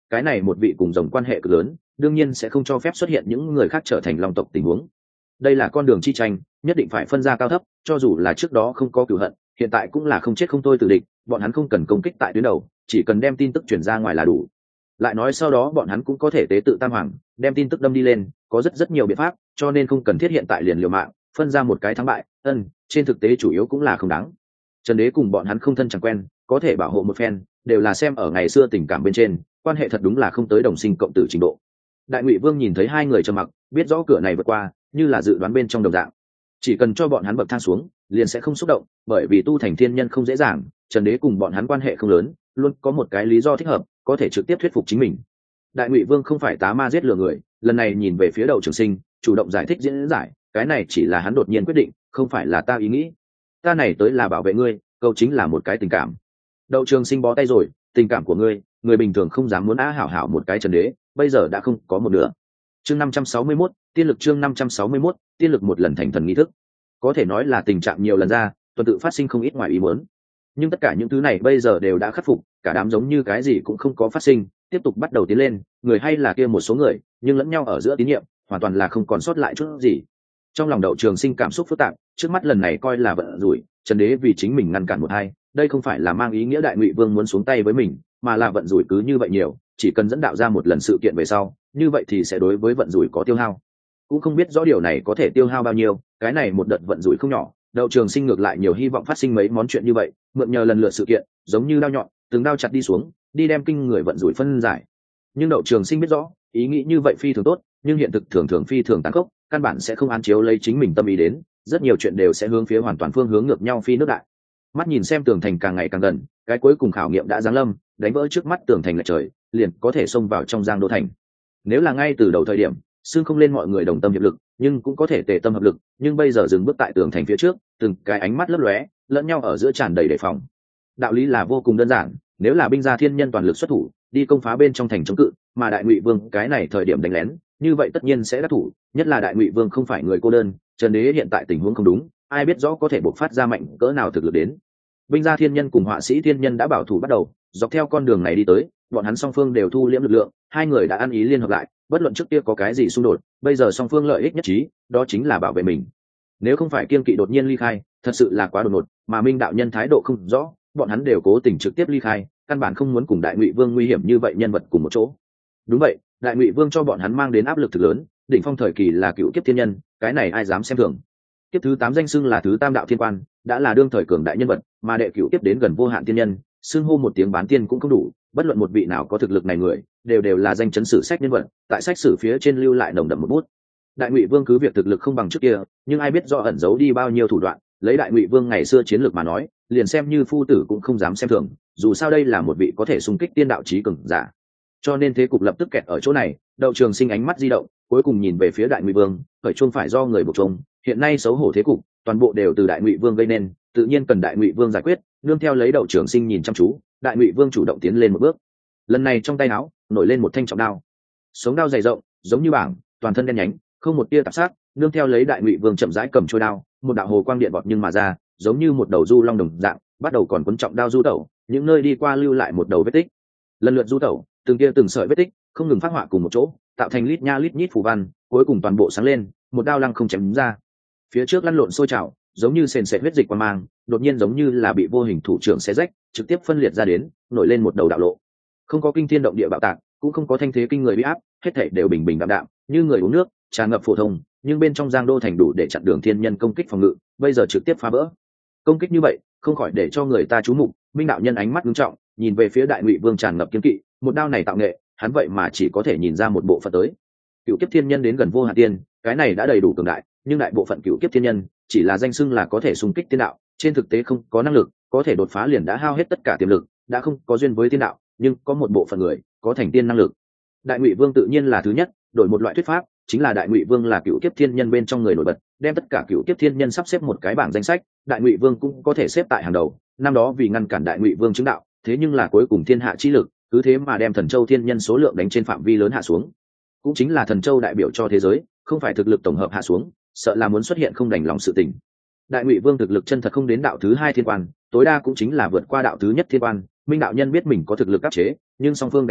cái này một vị cùng rồng quan hệ cực lớn, đương nhiên sẽ không cho phép xuất hiện những người khác trở thành long tộc tình huống. Đây là con đường chi tranh, nhất định phải phân ra cao thấp, cho dù là trước đó không có cửu hận, hiện tại cũng là không chết không thôi từ địch, bọn hắn không cần công kích tại tuyến đầu, chỉ cần đem tin tức truyền ra ngoài là đủ. Lại nói sau đó bọn hắn cũng có thể tế tự tam hoàng, đem tin tức đâm đi lên, có rất nhiều biện pháp, cho nên không cần thiết hiện tại liền liều mạng phân ra một cái thắng bại. Trên thực tế chủ yếu cũng là không đáng. Trần Đế cùng bọn hắn không thân chẳng quen, có thể bảo hộ một phen, đều là xem ở ngày xưa tình cảm bên trên, quan hệ thật đúng là không tới đồng sinh cộng tử trình độ. Đại Ngụy Vương nhìn thấy hai người trầm mặc, biết rõ cửa này vượt qua, như là dự đoán bên trong đồng dạng. Chỉ cần cho bọn hắn bậc thang xuống, liền sẽ không xúc động, bởi vì tu thành thiên nhân không dễ dàng, Trần Đế cùng bọn hắn quan hệ không lớn, luôn có một cái lý do thích hợp, có thể trực tiếp thuyết phục chính mình. Đại Ngụy Vương không phải tá ma giết lừa người, lần này nhìn về phía Đậu Trường Sinh, chủ động giải thích diễn giải, cái này chỉ là hắn đột nhiên quyết định, không phải là ta ý nghĩ. Ta này tới là bảo vệ ngươi, câu chính là một cái tình cảm. Đậu Trường Sinh bó tay rồi, tình cảm của ngươi, người bình thường không dám muốn hảo hảo một cái Trần Đế, bây giờ đã không có một nửa. Chương 561, tiên lực chương 561, tiên lực một lần thành thần nghi thức. Có thể nói là tình trạng nhiều lần ra, tuần tự phát sinh không ít ngoài ý muốn. Nhưng tất cả những thứ này bây giờ đều đã khắc phục, cả đám giống như cái gì cũng không có phát sinh, tiếp tục bắt đầu tiến lên, người hay là kia một số người, nhưng lẫn nhau ở giữa tín nhiệm, hoàn toàn là không còn sót lại chút gì. Trong lòng Đậu Trường Sinh cảm xúc phức tạp, trước mắt lần này coi là vận rủi, Trần Đế vì chính mình ngăn cản một hai, đây không phải là mang ý nghĩa Đại Ngụy Vương muốn xuống tay với mình, mà là vận rủi cứ như vậy nhiều, chỉ cần dẫn đạo ra một lần sự kiện về sau, như vậy thì sẽ đối với vận rủi có tiêu hao. Cũng không biết rõ điều này có thể tiêu hao bao nhiêu, cái này một đợt vận rủi không nhỏ, Đậu Trường Sinh ngược lại nhiều hy vọng phát sinh mấy món chuyện như vậy, mượn nhờ lần lượt sự kiện, giống như đao nhọn, từng đao chặt đi xuống, đi đem kinh người vận rủi phân giải. Nhưng Đậu Trường Sinh biết rõ, ý nghĩ như vậy phi thường tốt, nhưng hiện thực thường thường phi thường tàn khốc, căn bản sẽ không án chiếu lấy chính mình tâm ý đến, rất nhiều chuyện đều sẽ hướng phía hoàn toàn phương hướng ngược nhau phi nước đại. Mắt nhìn xem tường thành càng ngày càng gần, cái cuối cùng khảo nghiệm đã giáng lâm, đánh vỡ trước mắt tường thành lệch trời, liền có thể xông vào trong Giang Đô thành. Nếu là ngay từ đầu thời điểm, xương không lên mọi người đồng tâm hiệp lực, nhưng cũng có thể tề tâm hợp lực, nhưng bây giờ dừng bước tại tường thành phía trước, từng cái ánh mắt lấp lóe, lẫn nhau ở giữa tràn đầy đề phòng. Đạo lý là vô cùng đơn giản, nếu là binh gia thiên nhân toàn lực xuất thủ, đi công phá bên trong thành chống cự, mà Đại Ngụy Vương cái này thời điểm đánh lén, như vậy tất nhiên sẽ đắc thủ, nhất là Đại Ngụy Vương không phải người cô đơn, Trần Đế hiện tại tình huống không đúng, ai biết rõ có thể bộc phát ra mạnh cỡ nào thực lực đến. Binh gia thiên nhân cùng họa sĩ thiên nhân đã bảo thủ bắt đầu, dọc theo con đường này đi tới, bọn hắn song phương đều thu liễm lực lượng, hai người đã ăn ý liên hợp lại, bất luận trước kia có cái gì xung đột, bây giờ song phương lợi ích nhất trí, đó chính là bảo vệ mình. Nếu không phải kiên kỵ đột nhiên ly khai, thật sự là quá đột ngột, mà Minh đạo nhân thái độ không rõ, bọn hắn đều cố tình trực tiếp ly khai, căn bản không muốn cùng Đại Ngụy Vương nguy hiểm như vậy nhân vật cùng một chỗ. Đúng vậy, Đại Ngụy Vương cho bọn hắn mang đến áp lực thực lớn, đỉnh phong thời kỳ là cựu kiếp thiên nhân, cái này ai dám xem thường. Kiếp thứ 8 danh xưng là thứ tam đạo thiên quan, đã là đương thời cường đại nhân vật, mà đệ cửu kiếp đến gần vô hạn thiên nhân, xưng hô một tiếng bán tiên cũng không đủ, bất luận một vị nào có thực lực này người, đều là danh chấn sử sách nhân vật, tại sách sử phía trên lưu lại nồng đậm một bút. Đại Ngụy Vương cứ việc thực lực không bằng trước kia, nhưng ai biết do ẩn giấu đi bao nhiêu thủ đoạn, lấy Đại Ngụy Vương ngày xưa chiến lược mà nói, liền xem như phu tử cũng không dám xem thường, dù sao đây là một vị có thể xung kích tiên đạo chí cường giả. Cho nên thế cục lập tức kẹt ở chỗ này, Đậu Trường Sinh ánh mắt di động, cuối cùng nhìn về phía Đại Ngụy Vương, khởi chuông phải do người buộc chuông, hiện nay xấu hổ thế cục, toàn bộ đều từ Đại Ngụy Vương gây nên, tự nhiên cần Đại Ngụy Vương giải quyết. Nương theo lấy Đậu Trường Sinh nhìn chăm chú, Đại Ngụy Vương chủ động tiến lên một bước. Lần này trong tay áo nổi lên một thanh trọng đao, sống đao dày rộng, giống như bảng, toàn thân đen nhánh, không một tia tạp sắc. Nương theo lấy Đại Ngụy Vương chậm rãi cầm trôi đao, một đạo hồ quang điện vọt nhưng mà ra, giống như một đầu du long đồng dạng, bắt đầu còn cuốn trọng đao du tẩu, những nơi đi qua lưu lại một đầu vết tích. Lần lượt du tẩu, từng tia từng sợi vết tích không ngừng phát họa cùng một chỗ, tạo thành lít nha lít nhít phù văn, cuối cùng toàn bộ sáng lên, một đao lăng không chém ra. Phía trước lăn lộn sôi trào, giống như sền sệt huyết dịch quang mang, đột nhiên giống như là bị vô hình thủ trưởng xé rách, trực tiếp phân liệt ra đến, nổi lên một đầu đạo lộ. Không có kinh thiên động địa bạo tạc, cũng không có thanh thế kinh người uy áp, hết thảy đều bình bình đạm đạm, như người uống nước, tràn ngập phổ thông, nhưng bên trong Giang Đô thành đủ để chặn đường thiên nhân công kích phòng ngự, bây giờ trực tiếp phá vỡ. Công kích như vậy, không khỏi để cho người ta chú mục. Minh đạo nhân ánh mắt nghiêm trọng, nhìn về phía Đại Ngụy Vương tràn ngập kiên kỵ, một đao này tạo nghệ, hắn vậy mà chỉ có thể nhìn ra một bộ phận tới. Cựu kiếp thiên nhân đến gần vô hạn tiên, cái này đã đầy đủ cường đại, nhưng đại bộ phận cựu kiếp thiên nhân chỉ là danh xưng là có thể xung kích tiên đạo, trên thực tế không có năng lực, có thể đột phá liền đã hao hết tất cả tiềm lực, đã không có duyên với tiên đạo, nhưng có một bộ phận người có thành tiên năng lực. Đại Ngụy Vương tự nhiên là thứ nhất, đổi một loại thuyết pháp, chính là Đại Ngụy Vương là cựu kiếp thiên nhân bên trong người nổi bật, đem tất cả cựu kiếp thiên nhân sắp xếp một cái bảng danh sách, Đại Ngụy Vương cũng có thể xếp tại hàng đầu. Năm đó vì ngăn cản Đại Ngụy Vương chứng đạo, thế nhưng là cuối cùng thiên hạ chi lực, cứ thế mà đem Thần Châu thiên nhân số lượng đánh trên phạm vi lớn hạ xuống. Cũng chính là Thần Châu đại biểu cho thế giới, không phải thực lực tổng hợp hạ xuống, sợ là muốn xuất hiện không đành lòng sự tình. Đại Ngụy Vương thực lực chân thật không đến đạo thứ 2 thiên quan, tối đa cũng chính là vượt qua đạo thứ nhất thiên quan. Minh đạo nhân biết mình có thực lực áp chế, nhưng song phương đánh nhau,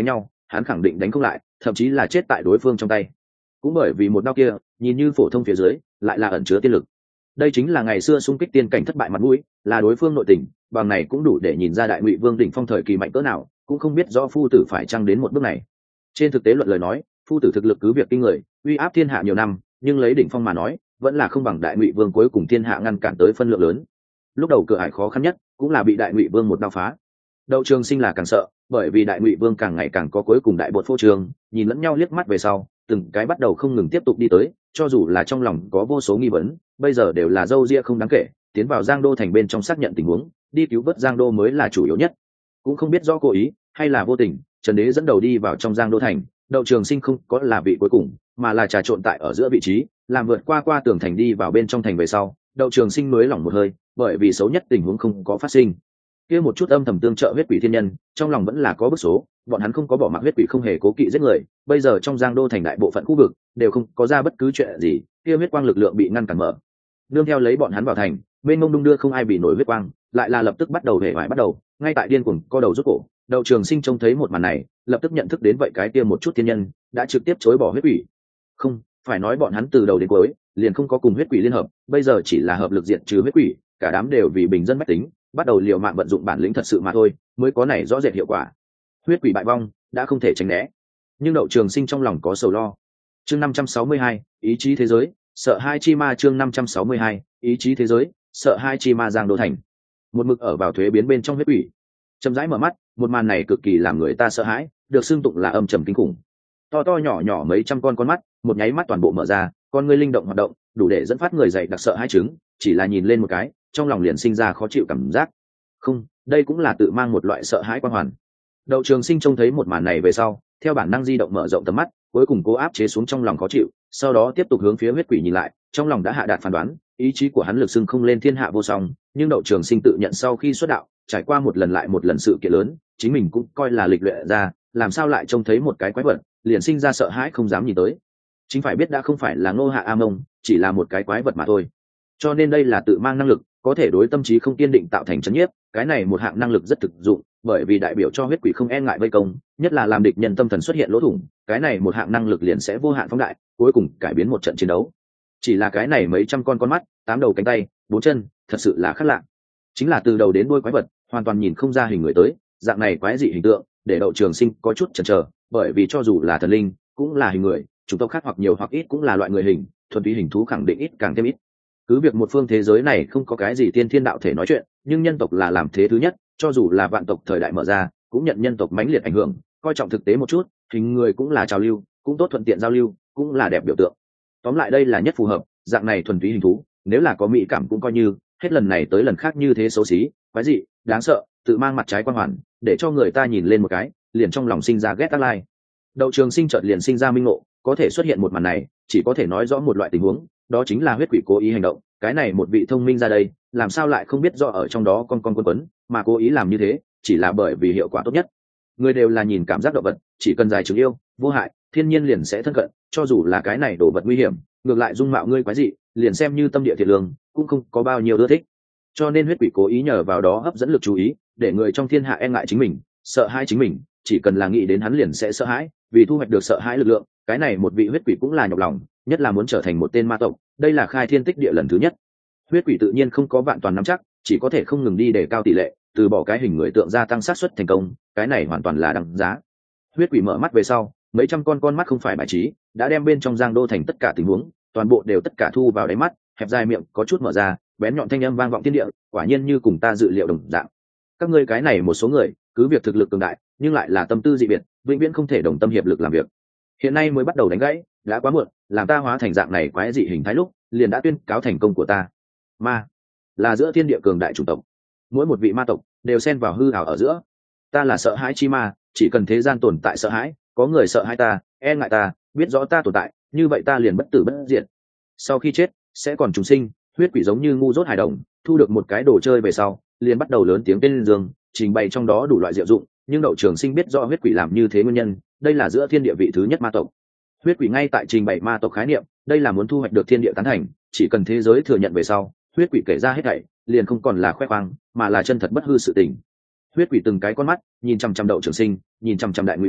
hắn khẳng định đánh không lại, thậm chí là chết tại đối phương trong tay. Cũng bởi vì một đao kia nhìn như phổ thông phía dưới lại là ẩn chứa tiên lực. Đây chính là ngày xưa xung kích tiên cảnh thất bại mặt mũi, là đối phương nội tình, bằng này cũng đủ để nhìn ra Đại Ngụy Vương đỉnh phong thời kỳ mạnh cỡ nào, cũng không biết rõ phu tử phải chăng đến một bước này. Trên thực tế luận lời nói, phu tử thực lực cứ việc kinh người, uy áp thiên hạ nhiều năm, nhưng lấy đỉnh phong mà nói, vẫn là không bằng Đại Ngụy Vương cuối cùng thiên hạ ngăn cản tới phân lượng lớn. Lúc đầu cửa ải khó khăn nhất cũng là bị Đại Ngụy Vương một đao phá. Đậu Trường Sinh là càng sợ, bởi vì Đại Ngụy Vương càng ngày càng có cuối cùng đại bột phô trường, nhìn lẫn nhau liếc mắt về sau, từng cái bắt đầu không ngừng tiếp tục đi tới, cho dù là trong lòng có vô số nghi vấn, bây giờ đều là dâu ria không đáng kể, tiến vào Giang Đô thành bên trong xác nhận tình huống, đi cứu vớt Giang Đô mới là chủ yếu nhất. Cũng không biết do cố ý hay là vô tình, Trần Đế dẫn đầu đi vào trong Giang Đô thành, Đậu Trường Sinh không có là vị cuối cùng, mà là trà trộn tại ở giữa vị trí, làm vượt qua tường thành đi vào bên trong thành về sau, Đậu Trường Sinh mới lỏng một hơi, bởi vì xấu nhất tình huống không có phát sinh. Kia một chút âm thầm tương trợ huyết quỷ thiên nhân, trong lòng vẫn là có bức số, bọn hắn không có bỏ mặc huyết quỷ không hề cố kỵ giết người, bây giờ trong Giang Đô thành đại bộ phận khu vực đều không có ra bất cứ chuyện gì, kia huyết quang lực lượng bị ngăn cản mở. Nương theo lấy bọn hắn vào thành, bên mông đung đưa không ai bị nổi huyết quang, lại là lập tức bắt đầu hề vải bắt đầu, ngay tại điên cuồng co đầu rút cổ. Đậu Trường Sinh trông thấy một màn này, lập tức nhận thức đến vậy cái kia một chút thiên nhân đã trực tiếp chối bỏ huyết quỷ. Không, phải nói bọn hắn từ đầu đến cuối liền không có cùng huyết quỷ liên hợp, bây giờ chỉ là hợp lực diệt trừ huyết quỷ, cả đám đều vì bình dân bách tính, bắt đầu liều mạng vận dụng bản lĩnh thật sự mà thôi, mới có này rõ rệt hiệu quả. Huyết quỷ bại vong đã không thể tránh né, nhưng Đậu Trường Sinh trong lòng có sầu lo. Chương 562, ý chí thế giới, sợ hai chi ma. Chương 562, ý chí thế giới, sợ hai chi ma. Giang Đô thành, một mực ở vào thuế biến bên trong huyết quỷ chậm rãi mở mắt, một màn này cực kỳ làm người ta sợ hãi, được xưng tụng là âm trầm kinh khủng. To to nhỏ nhỏ mấy trăm con mắt, một nháy mắt toàn bộ mở ra, con ngươi linh động hoạt động, đủ để dẫn phát người dậy đặc sợ hãi chứng, chỉ là nhìn lên một cái, trong lòng liền sinh ra khó chịu cảm giác. Không, đây cũng là tự mang một loại sợ hãi quan hoàn. Đậu Trường Sinh trông thấy một màn này về sau, theo bản năng di động mở rộng tầm mắt, cuối cùng cố áp chế xuống trong lòng khó chịu, sau đó tiếp tục hướng phía huyết quỷ nhìn lại, trong lòng đã hạ đạt phán đoán, ý chí của hắn lực xưng không lên thiên hạ vô song, nhưng Đậu Trường Sinh tự nhận sau khi xuất đạo, trải qua một lần lại một lần sự kiện lớn, chính mình cũng coi là lịch luyện ra, làm sao lại trông thấy một cái quái vật, liền sinh ra sợ hãi không dám nhìn tới. Chính phải biết đã không phải là Ngô Hạ A Mông, chỉ là một cái quái vật mà thôi. Cho nên đây là tự mang năng lực, có thể đối tâm trí không kiên định tạo thành chấn nhiếp, cái này một hạng năng lực rất thực dụng, bởi vì đại biểu cho huyết quỷ không e ngại vây công, nhất là làm địch nhân tâm thần xuất hiện lỗ thủng, cái này một hạng năng lực liền sẽ vô hạn phóng đại, cuối cùng cải biến một trận chiến đấu. Chỉ là cái này mấy trăm con mắt, 8 đầu cánh tay, 4 chân, thật sự là khác lạ. Chính là từ đầu đến đuôi quái vật, hoàn toàn nhìn không ra hình người tới, dạng này quái dị hình tượng, để Đậu Trường Sinh có chút chần chờ, bởi vì cho dù là thần linh, cũng là hình người, chủng tộc khác hoặc nhiều hoặc ít cũng là loại người hình, thuần túy hình thú khẳng định ít càng thêm ít. Cứ việc một phương thế giới này không có cái gì tiên thiên đạo thể nói chuyện, nhưng nhân tộc là làm thế thứ nhất, cho dù là vạn tộc thời đại mở ra, cũng nhận nhân tộc mãnh liệt ảnh hưởng, coi trọng thực tế một chút, hình người cũng là trào lưu, cũng tốt thuận tiện giao lưu, cũng là đẹp biểu tượng. Tóm lại đây là nhất phù hợp, dạng này thuần túy hình thú, nếu là có mỹ cảm cũng coi như, hết lần này tới lần khác như thế xấu xí, quái dị, đáng sợ, tự mang mặt trái quan hoàn, để cho người ta nhìn lên một cái, liền trong lòng sinh ra ghét tác lai. Đậu Trường Sinh chợt liền sinh ra minh ngộ, có thể xuất hiện một màn này, chỉ có thể nói rõ một loại tình huống, đó chính là huyết quỷ cố ý hành động. Cái này một vị thông minh ra đây, làm sao lại không biết rõ ở trong đó con quấn, mà cố ý làm như thế, chỉ là bởi vì hiệu quả tốt nhất. Người đều là nhìn cảm giác động vật, chỉ cần giải trừ yêu, vô hại, thiên nhiên liền sẽ thân cận, cho dù là cái này đồ vật nguy hiểm, ngược lại dung mạo ngươi quái dị, liền xem như tâm địa thiện lương, cũng không có bao nhiêu ưa thích. Cho nên huyết quỷ cố ý nhờ vào đó hấp dẫn lực chú ý, để người trong thiên hạ e ngại chính mình, sợ hãi chính mình, chỉ cần là nghĩ đến hắn liền sẽ sợ hãi, vì thu hoạch được sợ hãi lực lượng, cái này một vị huyết quỷ cũng là nhọc lòng, nhất là muốn trở thành một tên ma tộc, đây là khai thiên tích địa lần thứ nhất. Huyết quỷ tự nhiên không có vạn toàn nắm chắc, chỉ có thể không ngừng đi để cao tỷ lệ, từ bỏ cái hình người tượng gia tăng xác suất thành công, cái này hoàn toàn là đằng giá. Huyết quỷ mở mắt về sau, mấy trăm con mắt không phải bài trí, đã đem bên trong Giang Đô thành tất cả tình huống, toàn bộ đều tất cả thu vào đáy mắt, hẹp dài miệng có chút mở ra, bén nhọn thanh âm vang vọng thiên địa, quả nhiên như cùng ta dự liệu đồng dạng. Các ngươi cái này một số người, cứ việc thực lực cường đại, nhưng lại là tâm tư dị biệt, vĩnh viễn không thể đồng tâm hiệp lực làm việc. Hiện nay mới bắt đầu đánh gãy, đã quá muộn, làm ta hóa thành dạng này quái dị hình thái lúc, liền đã tuyên cáo thành công của ta. Ma là giữa thiên địa cường đại chủng tộc, mỗi một vị ma tộc đều xen vào hư ảo ở giữa. Ta là sợ hãi chi ma, chỉ cần thế gian tồn tại sợ hãi, có người sợ hãi ta, e ngại ta, biết rõ ta tồn tại, như vậy ta liền bất tử bất diệt. Sau khi chết sẽ còn trùng sinh. Huyết quỷ giống như ngu dốt hài đồng, thu được một cái đồ chơi về sau, liền bắt đầu lớn tiếng tên giường, trình bày trong đó đủ loại diệu dụng, nhưng Đậu Trường Sinh biết rõ huyết quỷ làm như thế nguyên nhân, đây là giữa thiên địa vị thứ nhất ma tộc. Huyết quỷ ngay tại trình bày ma tộc khái niệm, đây là muốn thu hoạch được thiên địa tán thành, chỉ cần thế giới thừa nhận về sau, huyết quỷ kể ra hết thảy, liền không còn là khoe khoang, mà là chân thật bất hư sự tình. Huyết quỷ từng cái con mắt nhìn chằm chằm Đậu Trường Sinh, nhìn chằm chằm Đại Ngụy Vương,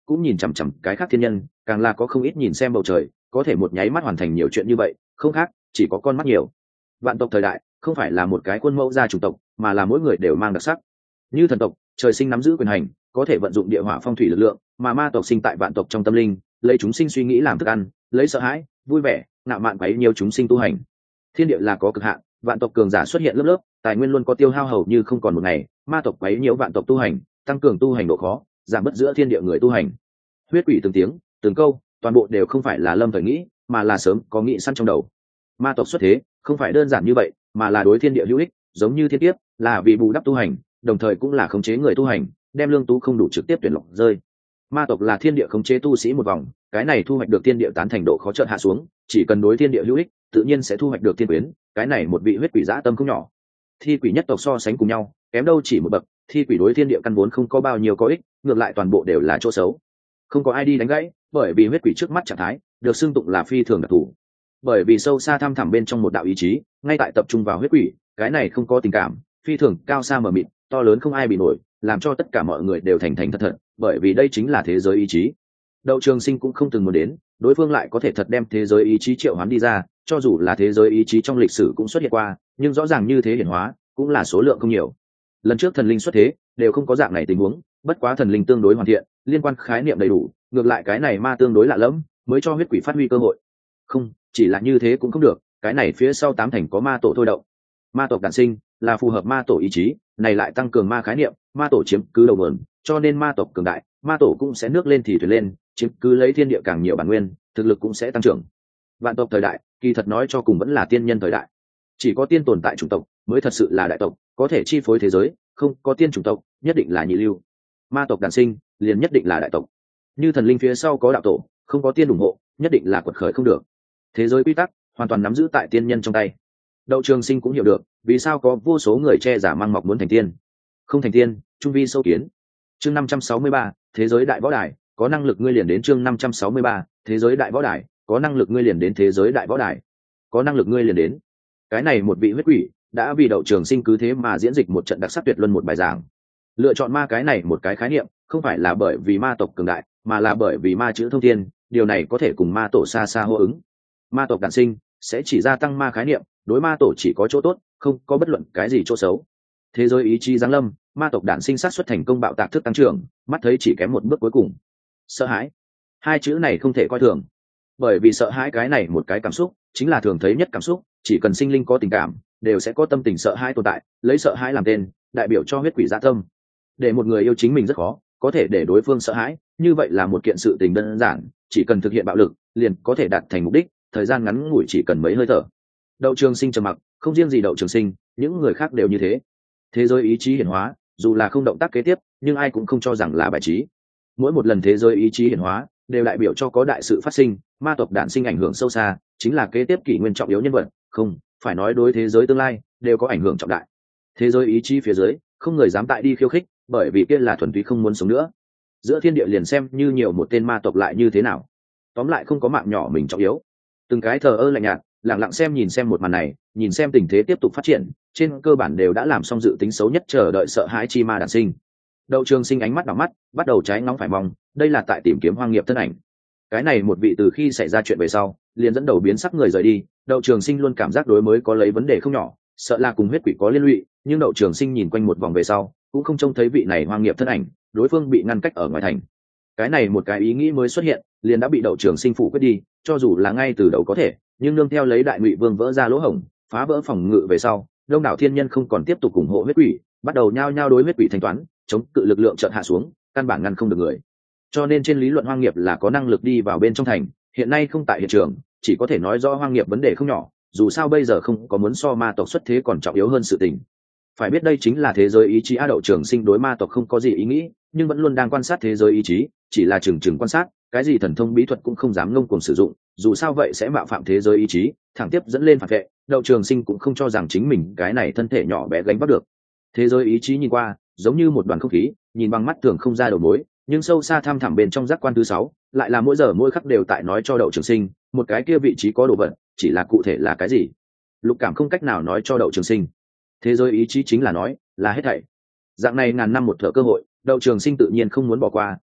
cũng nhìn chằm chằm cái khác thiên nhân, càng là có không ít nhìn xem bầu trời, có thể một nháy mắt hoàn thành nhiều chuyện như vậy, không khác, chỉ có con mắt nhiều. Vạn tộc thời đại không phải là một cái khuôn mẫu gia chủng tộc, mà là mỗi người đều mang đặc sắc. Như thần tộc, trời sinh nắm giữ quyền hành, có thể vận dụng địa hỏa phong thủy lực lượng, mà ma tộc sinh tại vạn tộc trong tâm linh, lấy chúng sinh suy nghĩ làm thức ăn, lấy sợ hãi, vui vẻ, ngạo mạn quấy nhiều chúng sinh tu hành. Thiên địa là có cực hạn, vạn tộc cường giả xuất hiện lớp lớp, tài nguyên luôn có tiêu hao hầu như không còn một ngày, ma tộc quấy nhiều vạn tộc tu hành, tăng cường tu hành độ khó, giảm bớt giữa thiên địa người tu hành. Huyết quỷ từng tiếng, từng câu, toàn bộ đều không phải là Lâm Thời nghĩ, mà là sớm có nghĩ sẵn trong đầu. Ma tộc xuất thế, không phải đơn giản như vậy, mà là đối thiên địa hữu ích, giống như thiên kiếp, là vì bù đắp tu hành, đồng thời cũng là khống chế người tu hành, đem lương tú không đủ trực tiếp tuyển lọc rơi. Ma tộc là thiên địa khống chế tu sĩ một vòng, cái này thu hoạch được thiên địa tán thành độ khó chợt hạ xuống, chỉ cần đối thiên địa hữu ích, tự nhiên sẽ thu hoạch được thiên quyến, cái này một vị huyết quỷ dã tâm không nhỏ. Thi quỷ nhất tộc so sánh cùng nhau, kém đâu chỉ một bậc, thi quỷ đối thiên địa căn vốn không có bao nhiêu có ích, ngược lại toàn bộ đều là chỗ xấu. Không có ai đi đánh gãy, bởi vì huyết quỷ trước mắt trạng thái được xưng tụng là phi thường đặc thù. Bởi vì sâu xa thăm thẳm bên trong một đạo ý chí, ngay tại tập trung vào huyết quỷ, cái này không có tình cảm, phi thường cao xa mờ mịt, to lớn không ai bị nổi, làm cho tất cả mọi người đều thành thành thật thật, bởi vì đây chính là thế giới ý chí. Đậu Trường Sinh cũng không từng muốn đến, đối phương lại có thể thật đem thế giới ý chí triệu hoán đi ra, cho dù là thế giới ý chí trong lịch sử cũng xuất hiện qua, nhưng rõ ràng như thế hiển hóa cũng là số lượng không nhiều. Lần trước thần linh xuất thế đều không có dạng này tình huống, bất quá thần linh tương đối hoàn thiện, liên quan khái niệm đầy đủ, ngược lại cái này ma tương đối lạ lẫm, mới cho huyết quỷ phát huy cơ hội. Không, chỉ là như thế cũng không được, cái này phía sau tám thành có ma tổ thôi động. Ma tộc đản sinh là phù hợp ma tổ ý chí, này lại tăng cường ma khái niệm, ma tổ chiếm cứ đầu nguồn, cho nên ma tộc cường đại, ma tổ cũng sẽ nước lên thì thuyền lên, chiếm cứ lấy thiên địa càng nhiều bản nguyên, thực lực cũng sẽ tăng trưởng. Vạn tộc thời đại, kỳ thật nói cho cùng vẫn là tiên nhân thời đại. Chỉ có tiên tồn tại chủng tộc mới thật sự là đại tộc, có thể chi phối thế giới, không có tiên chủng tộc, nhất định là nhị lưu. Ma tộc đản sinh, liền nhất định là đại tộc. Như thần linh phía sau có đạo tổ, không có tiên ủng hộ, nhất định là quật khởi không được. Thế giới quy tắc hoàn toàn nắm giữ tại tiên nhân trong tay. Đậu Trường Sinh cũng hiểu được, vì sao có vô số người che giả mang mọc muốn thành tiên. Không thành tiên, trung vi sâu kiến. Chương 563, thế giới đại võ đài, có năng lực ngươi liền đến. Chương 563, thế giới đại võ đài, có năng lực ngươi liền đến. Thế giới đại võ đài, có năng lực ngươi liền đến. Cái này một vị huyết quỷ đã vì Đậu Trường Sinh cứ thế mà diễn dịch một trận đặc sắc tuyệt luân một bài giảng. Lựa chọn ma cái này một cái khái niệm, không phải là bởi vì ma tộc cường đại, mà là bởi vì ma chữ thông thiên, điều này có thể cùng ma tổ xa xa hô ứng. Ma tộc đản sinh sẽ chỉ gia tăng ma khái niệm, đối ma tổ chỉ có chỗ tốt, không có bất luận cái gì chỗ xấu. Thế giới ý chí giáng lâm, ma tộc đản sinh sát xuất thành công bạo tạc thức tăng trưởng, mắt thấy chỉ kém một bước cuối cùng. Sợ hãi, hai chữ này không thể coi thường, bởi vì sợ hãi cái này một cái cảm xúc chính là thường thấy nhất cảm xúc, chỉ cần sinh linh có tình cảm đều sẽ có tâm tình sợ hãi tồn tại, lấy sợ hãi làm tên, đại biểu cho huyết quỷ dạ tâm. Để một người yêu chính mình rất khó, có thể để đối phương sợ hãi, như vậy là một kiện sự tình đơn giản, chỉ cần thực hiện bạo lực liền có thể đạt thành mục đích, thời gian ngắn ngủi chỉ cần mấy hơi thở. Đậu Trường Sinh trầm mặc, không riêng gì Đậu Trường Sinh, những người khác đều như thế. Thế giới ý chí hiển hóa, dù là không động tác kế tiếp, nhưng ai cũng không cho rằng là bài trí. Mỗi một lần thế giới ý chí hiển hóa đều đại biểu cho có đại sự phát sinh, ma tộc đản sinh ảnh hưởng sâu xa, chính là kế tiếp kỷ nguyên trọng yếu nhân vật, không phải nói đối thế giới tương lai đều có ảnh hưởng trọng đại. Thế giới ý chí phía dưới, không người dám tại đi khiêu khích, bởi vì kia là thuần túy không muốn sống nữa. Giữa thiên địa liền xem như nhiều một tên ma tộc lại như thế nào, tóm lại không có mạng nhỏ mình trọng yếu. Từng cái thờ ơ lạnh nhạt, lặng lặng nhìn xem một màn này, nhìn xem tình thế tiếp tục phát triển, trên cơ bản đều đã làm xong dự tính xấu nhất, chờ đợi sợ hãi chi ma đản sinh. Đậu Trường Sinh ánh mắt đảo mắt, bắt đầu trái ngóng phải mong, đây là tại tìm kiếm hoang nghiệp thân ảnh. Cái này một vị từ khi xảy ra chuyện về sau, liền dẫn đầu biến sắc người rời đi, Đậu Trường Sinh luôn cảm giác đối mới có lấy vấn đề không nhỏ, sợ là cùng huyết quỷ có liên lụy, nhưng Đậu Trường Sinh nhìn quanh một vòng về sau, cũng không trông thấy vị này hoang nghiệp thân ảnh, đối phương bị ngăn cách ở ngoài thành. Cái này một cái ý nghĩ mới xuất hiện, liền đã bị Đậu Trường Sinh phủ quyết đi, cho dù là ngay từ đầu có thể, nhưng nương theo lấy Đại Ngụy Vương vỡ ra lỗ hổng, phá vỡ phòng ngự về sau, đông đảo thiên nhân không còn tiếp tục ủng hộ huyết quỷ, bắt đầu nhao nhao đối huyết quỷ thanh toán, chống cự lực lượng chợt hạ xuống, căn bản ngăn không được người. Cho nên trên lý luận hoang nghiệp là có năng lực đi vào bên trong thành, hiện nay không tại hiện trường, chỉ có thể nói do hoang nghiệp vấn đề không nhỏ, dù sao bây giờ không có muốn so ma tộc xuất thế còn trọng yếu hơn sự tình. Phải biết đây chính là thế giới ý chí. Đậu Trường Sinh đối ma tộc không có gì ý nghĩ, nhưng vẫn luôn đang quan sát thế giới ý chí, chỉ là chừng chừng quan sát, cái gì thần thông bí thuật cũng không dám ngông cuồng sử dụng, dù sao vậy sẽ mạo phạm thế giới ý chí, thẳng tiếp dẫn lên phản vệ. Đậu Trường Sinh cũng không cho rằng chính mình cái này thân thể nhỏ bé gánh vác được. Thế giới ý chí nhìn qua giống như một đoàn không khí, nhìn bằng mắt thường không ra đầu mối, nhưng sâu xa thăm thẳm bên trong giác quan thứ 6, lại là mỗi giờ mỗi khắc đều tại nói cho Đậu Trường Sinh, một cái kia vị trí có đồ vật, chỉ là cụ thể là cái gì, lục cảm không cách nào nói cho Đậu Trường Sinh. Thế giới ý chí chính là nói, là hết thảy. Dạng này ngàn năm một thở cơ hội, Đậu Trường Sinh tự nhiên không muốn bỏ qua,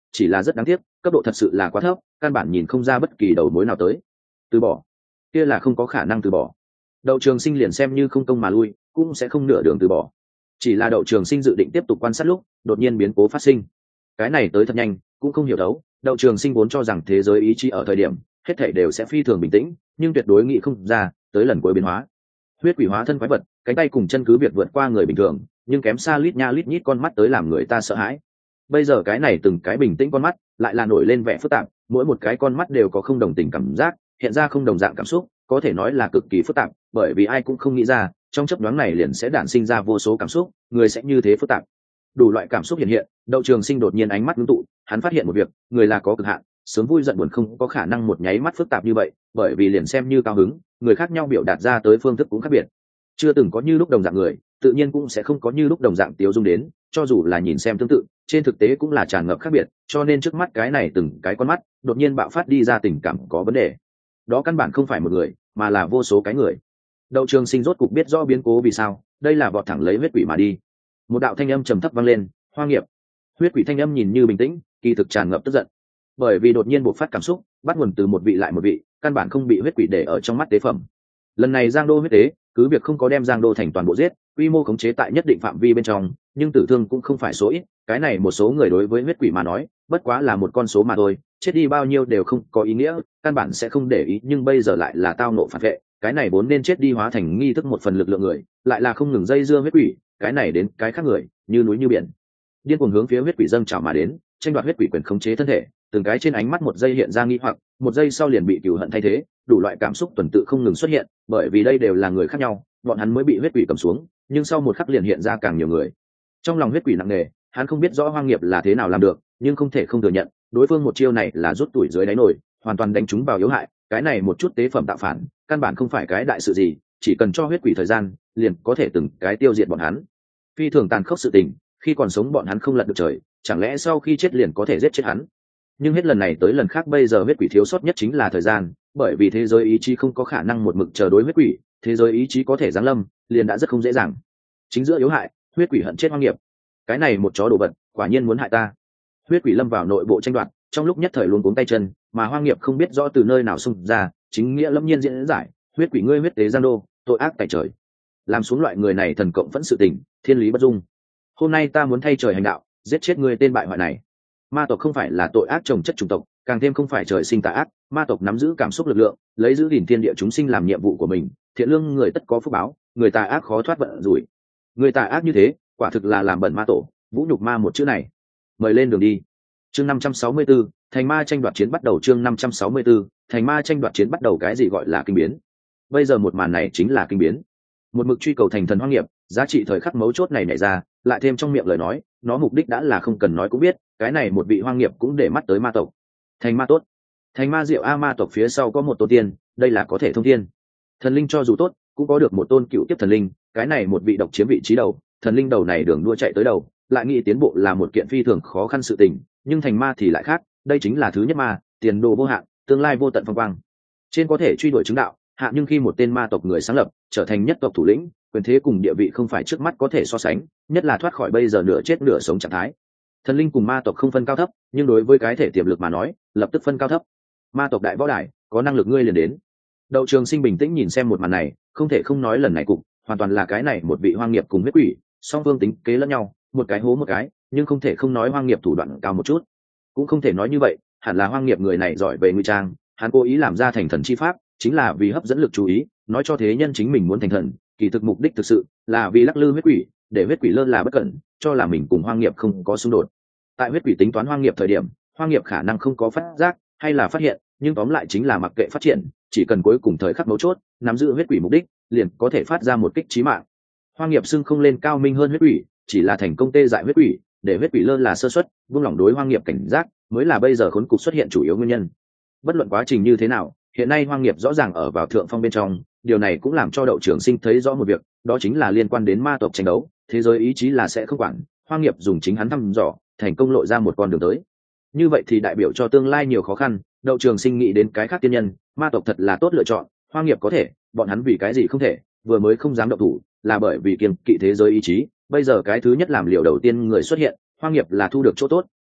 chỉ là rất đáng tiếc, cấp độ thật sự là quá thấp, căn bản nhìn không ra bất kỳ đầu mối nào tới. Từ bỏ, kia là không có khả năng từ bỏ. Đậu Trường Sinh liền xem như không công mà lui, cũng sẽ không nửa đường từ bỏ. Chỉ là Đậu Trường Sinh dự định tiếp tục quan sát lúc, đột nhiên biến cố phát sinh. Cái này tới thật nhanh, cũng không hiểu đấu. Đậu Trường Sinh vốn cho rằng thế giới ý chí ở thời điểm hết thảy đều sẽ phi thường bình tĩnh, nhưng tuyệt đối nghĩ không ra tới lần cuối biến hóa. Huyết quỷ hóa thân quái vật, cánh tay cùng chân cứ việc vượt qua người bình thường, nhưng kém xa lít nha lít nhít con mắt tới làm người ta sợ hãi. Bây giờ cái này từng cái bình tĩnh con mắt lại là nổi lên vẻ phức tạp, mỗi một cái con mắt đều có không đồng tình cảm giác, hiện ra không đồng dạng cảm xúc, có thể nói là cực kỳ phức tạp, bởi vì ai cũng không nghĩ ra trong chớp nhoáng này liền sẽ đản sinh ra vô số cảm xúc, người sẽ như thế phức tạp. Đủ loại cảm xúc hiện hiện, Đậu Trường Sinh đột nhiên ánh mắt ngưng tụ, hắn phát hiện một việc, người là có cực hạn, sớm vui giận buồn không có khả năng một nháy mắt phức tạp như vậy, bởi vì liền xem như cao hứng, người khác nhau biểu đạt ra tới phương thức cũng khác biệt. Chưa từng có như lúc đồng dạng người, tự nhiên cũng sẽ không có như lúc đồng dạng tiêu dung đến, cho dù là nhìn xem tương tự, trên thực tế cũng là tràn ngập khác biệt, cho nên trước mắt cái này từng cái con mắt đột nhiên bạo phát đi ra tình cảm có vấn đề. Đó căn bản không phải một người, mà là vô số cái người. Đậu Trường Sinh rốt cục biết rõ biến cố vì sao, đây là vọt thẳng lấy huyết quỷ mà đi. Một đạo thanh âm trầm thấp vang lên, "Hoa nghiệp." Huyết quỷ thanh âm nhìn như bình tĩnh, kỳ thực tràn ngập tức giận, bởi vì đột nhiên bộc phát cảm xúc, bắt nguồn từ một vị lại một vị, căn bản không bị huyết quỷ để ở trong mắt tế phẩm. Lần này Giang Đô huyết tế, cứ việc không có đem Giang Đô thành toàn bộ giết, quy mô khống chế tại nhất định phạm vi bên trong, nhưng tử thương cũng không phải số ít, cái này một số người đối với huyết quỷ mà nói, bất quá là một con số mà thôi, chết đi bao nhiêu đều không có ý nghĩa, căn bản sẽ không để ý, nhưng bây giờ lại là tao nộ phản vệ, cái này vốn nên chết đi hóa thành nghi thức một phần lực lượng người, lại là không ngừng dây dưa huyết quỷ, cái này đến cái khác người, như núi như biển. Điên cuồng hướng phía huyết quỷ dâng trào mà đến, tranh đoạt huyết quỷ quyền khống chế thân thể, từng cái trên ánh mắt một giây hiện ra nghi hoặc, một giây sau liền bị cừu hận thay thế, đủ loại cảm xúc tuần tự không ngừng xuất hiện, bởi vì đây đều là người khác nhau, bọn hắn mới bị huyết quỷ cầm xuống, nhưng sau một khắc liền hiện ra càng nhiều người. Trong lòng huyết quỷ nặng nề, hắn không biết rõ Hoang Nghiệp là thế nào làm được, nhưng không thể không thừa nhận, đối phương một chiêu này là rút tuổi dưới đáy nổi, hoàn toàn đánh trúng vào yếu hại, cái này một chút tế phẩm tạo phản, căn bản không phải cái đại sự gì, chỉ cần cho huyết quỷ thời gian, liền có thể từng cái tiêu diệt bọn hắn. Phi thường tàn khốc sự tình, khi còn sống bọn hắn không lật được trời, chẳng lẽ sau khi chết liền có thể giết chết hắn? Nhưng hết lần này tới lần khác bây giờ huyết quỷ thiếu sót nhất chính là thời gian, bởi vì thế giới ý chí không có khả năng một mực chờ đối huyết quỷ, thế giới ý chí có thể giáng lâm, liền đã rất không dễ dàng. Chính giữa yếu hại, huyết quỷ hận chết Hoang Nghiệp. Cái này một chó đồ vật, quả nhiên muốn hại ta. Huyết quỷ lâm vào nội bộ tranh đoạt, trong lúc nhất thời luống cuống tay chân, mà Hoang Nghiệp không biết rõ từ nơi nào xung ra, chính nghĩa lâm nhiên diễn giải, huyết quỷ ngươi huyết tế Giang Đô, tội ác tại trời. Làm xuống loại người này thần cộng vẫn sự tình, thiên lý bất dung. Hôm nay ta muốn thay trời hành đạo, giết chết ngươi tên bại hoại này. Ma tộc không phải là tội ác trồng chất chủng tộc, càng thêm không phải trời sinh tà ác, ma tộc nắm giữ cảm xúc lực lượng, lấy giữ gìn thiên địa chúng sinh làm nhiệm vụ của mình, thiện lương người tất có phúc báo, người tà ác khó thoát vận rủi. Người tà ác như thế, quả thực là làm bẩn ma tổ, vũ nhục ma một chữ này. Mời lên đường đi. Chương 564, thành ma tranh đoạt chiến bắt đầu. Chương 564, thành ma tranh đoạt chiến bắt đầu. Cái gì gọi là kinh biến? Bây giờ một màn này chính là kinh biến. Một mực truy cầu thành thần Hoang Nghiệp, giá trị thời khắc mấu chốt này nhảy ra, lại thêm trong miệng lời nói, nó mục đích đã là không cần nói cũng biết, cái này một vị Hoang Nghiệp cũng để mắt tới ma tộc. Thành ma tốt, thành ma diệu a, ma tộc phía sau có một tôn tiên, đây là có thể thông thiên. Thần linh cho dù tốt, cũng có được một tôn cựu tiếp thần linh, cái này một vị độc chiếm vị trí đầu, thần linh đầu này đường đua chạy tới đầu, lại nghĩ tiến bộ là một kiện phi thường khó khăn sự tình, nhưng thành ma thì lại khác, đây chính là thứ nhất ma, tiền đồ vô hạn, tương lai vô tận phong quang. Trên có thể truy đuổi chứng đạo, hạ nhưng khi một tên ma tộc người sáng lập, trở thành nhất tộc thủ lĩnh, quyền thế cùng địa vị không phải trước mắt có thể so sánh, nhất là thoát khỏi bây giờ nửa chết nửa sống trạng thái. Thần linh cùng ma tộc không phân cao thấp, nhưng đối với cái thể tiềm lực mà nói, lập tức phân cao thấp. Ma tộc đại võ đài, có năng lực ngươi liền đến. Đậu Trường Sinh bình tĩnh nhìn xem một màn này, không thể không nói lần này cục, hoàn toàn là cái này một vị Hoang Nghiệp cùng huyết quỷ, song phương tính kế lẫn nhau, một cái hố một cái, nhưng không thể không nói Hoang Nghiệp thủ đoạn cao một chút. Cũng không thể nói như vậy, hẳn là Hoang Nghiệp người này giỏi về ngụy trang, hắn cố ý làm ra thành thần chi pháp, chính là vì hấp dẫn lực chú ý, nói cho thế nhân chính mình muốn thành thần, kỳ thực mục đích thực sự là vì lắc lư huyết quỷ, để huyết quỷ lơ là bất cẩn, cho là mình cùng Hoang Nghiệp không có xung đột. Tại huyết quỷ tính toán Hoang Nghiệp thời điểm, Hoang Nghiệp khả năng không có phát giác hay là phát hiện, nhưng tóm lại chính là mặc kệ phát triển, chỉ cần cuối cùng thời khắc mấu chốt nắm giữ huyết quỷ mục đích, liền có thể phát ra một kích chí mạng. Hoang Nghiệp xưng không lên cao minh hơn huyết quỷ, chỉ là thành công tê dại huyết quỷ, để huyết quỷ lơ là sơ suất, buông lỏng đối Hoang Nghiệp cảnh giác, mới là bây giờ khốn cục xuất hiện chủ yếu nguyên nhân. Bất luận quá trình như thế nào, hiện nay Hoang Nghiệp rõ ràng ở vào thượng phong bên trong, điều này cũng làm cho Đậu Trường Sinh thấy rõ một việc, đó chính là liên quan đến ma tộc tranh đấu, thế giới ý chí là sẽ không quản, Hoang Nghiệp dùng chính hắn thăm dò, thành công lộ ra một con đường tới. Như vậy thì đại biểu cho tương lai nhiều khó khăn, Đậu Trường Sinh nghĩ đến cái khác tiên nhân, ma tộc thật là tốt lựa chọn, Hoang Nghiệp có thể, bọn hắn vì cái gì không thể, vừa mới không dám động thủ, là bởi vì kiêng kỵ thế giới ý chí, bây giờ cái thứ nhất làm liều đầu tiên người xuất hiện, Hoang Nghiệp là thu được chỗ tốt,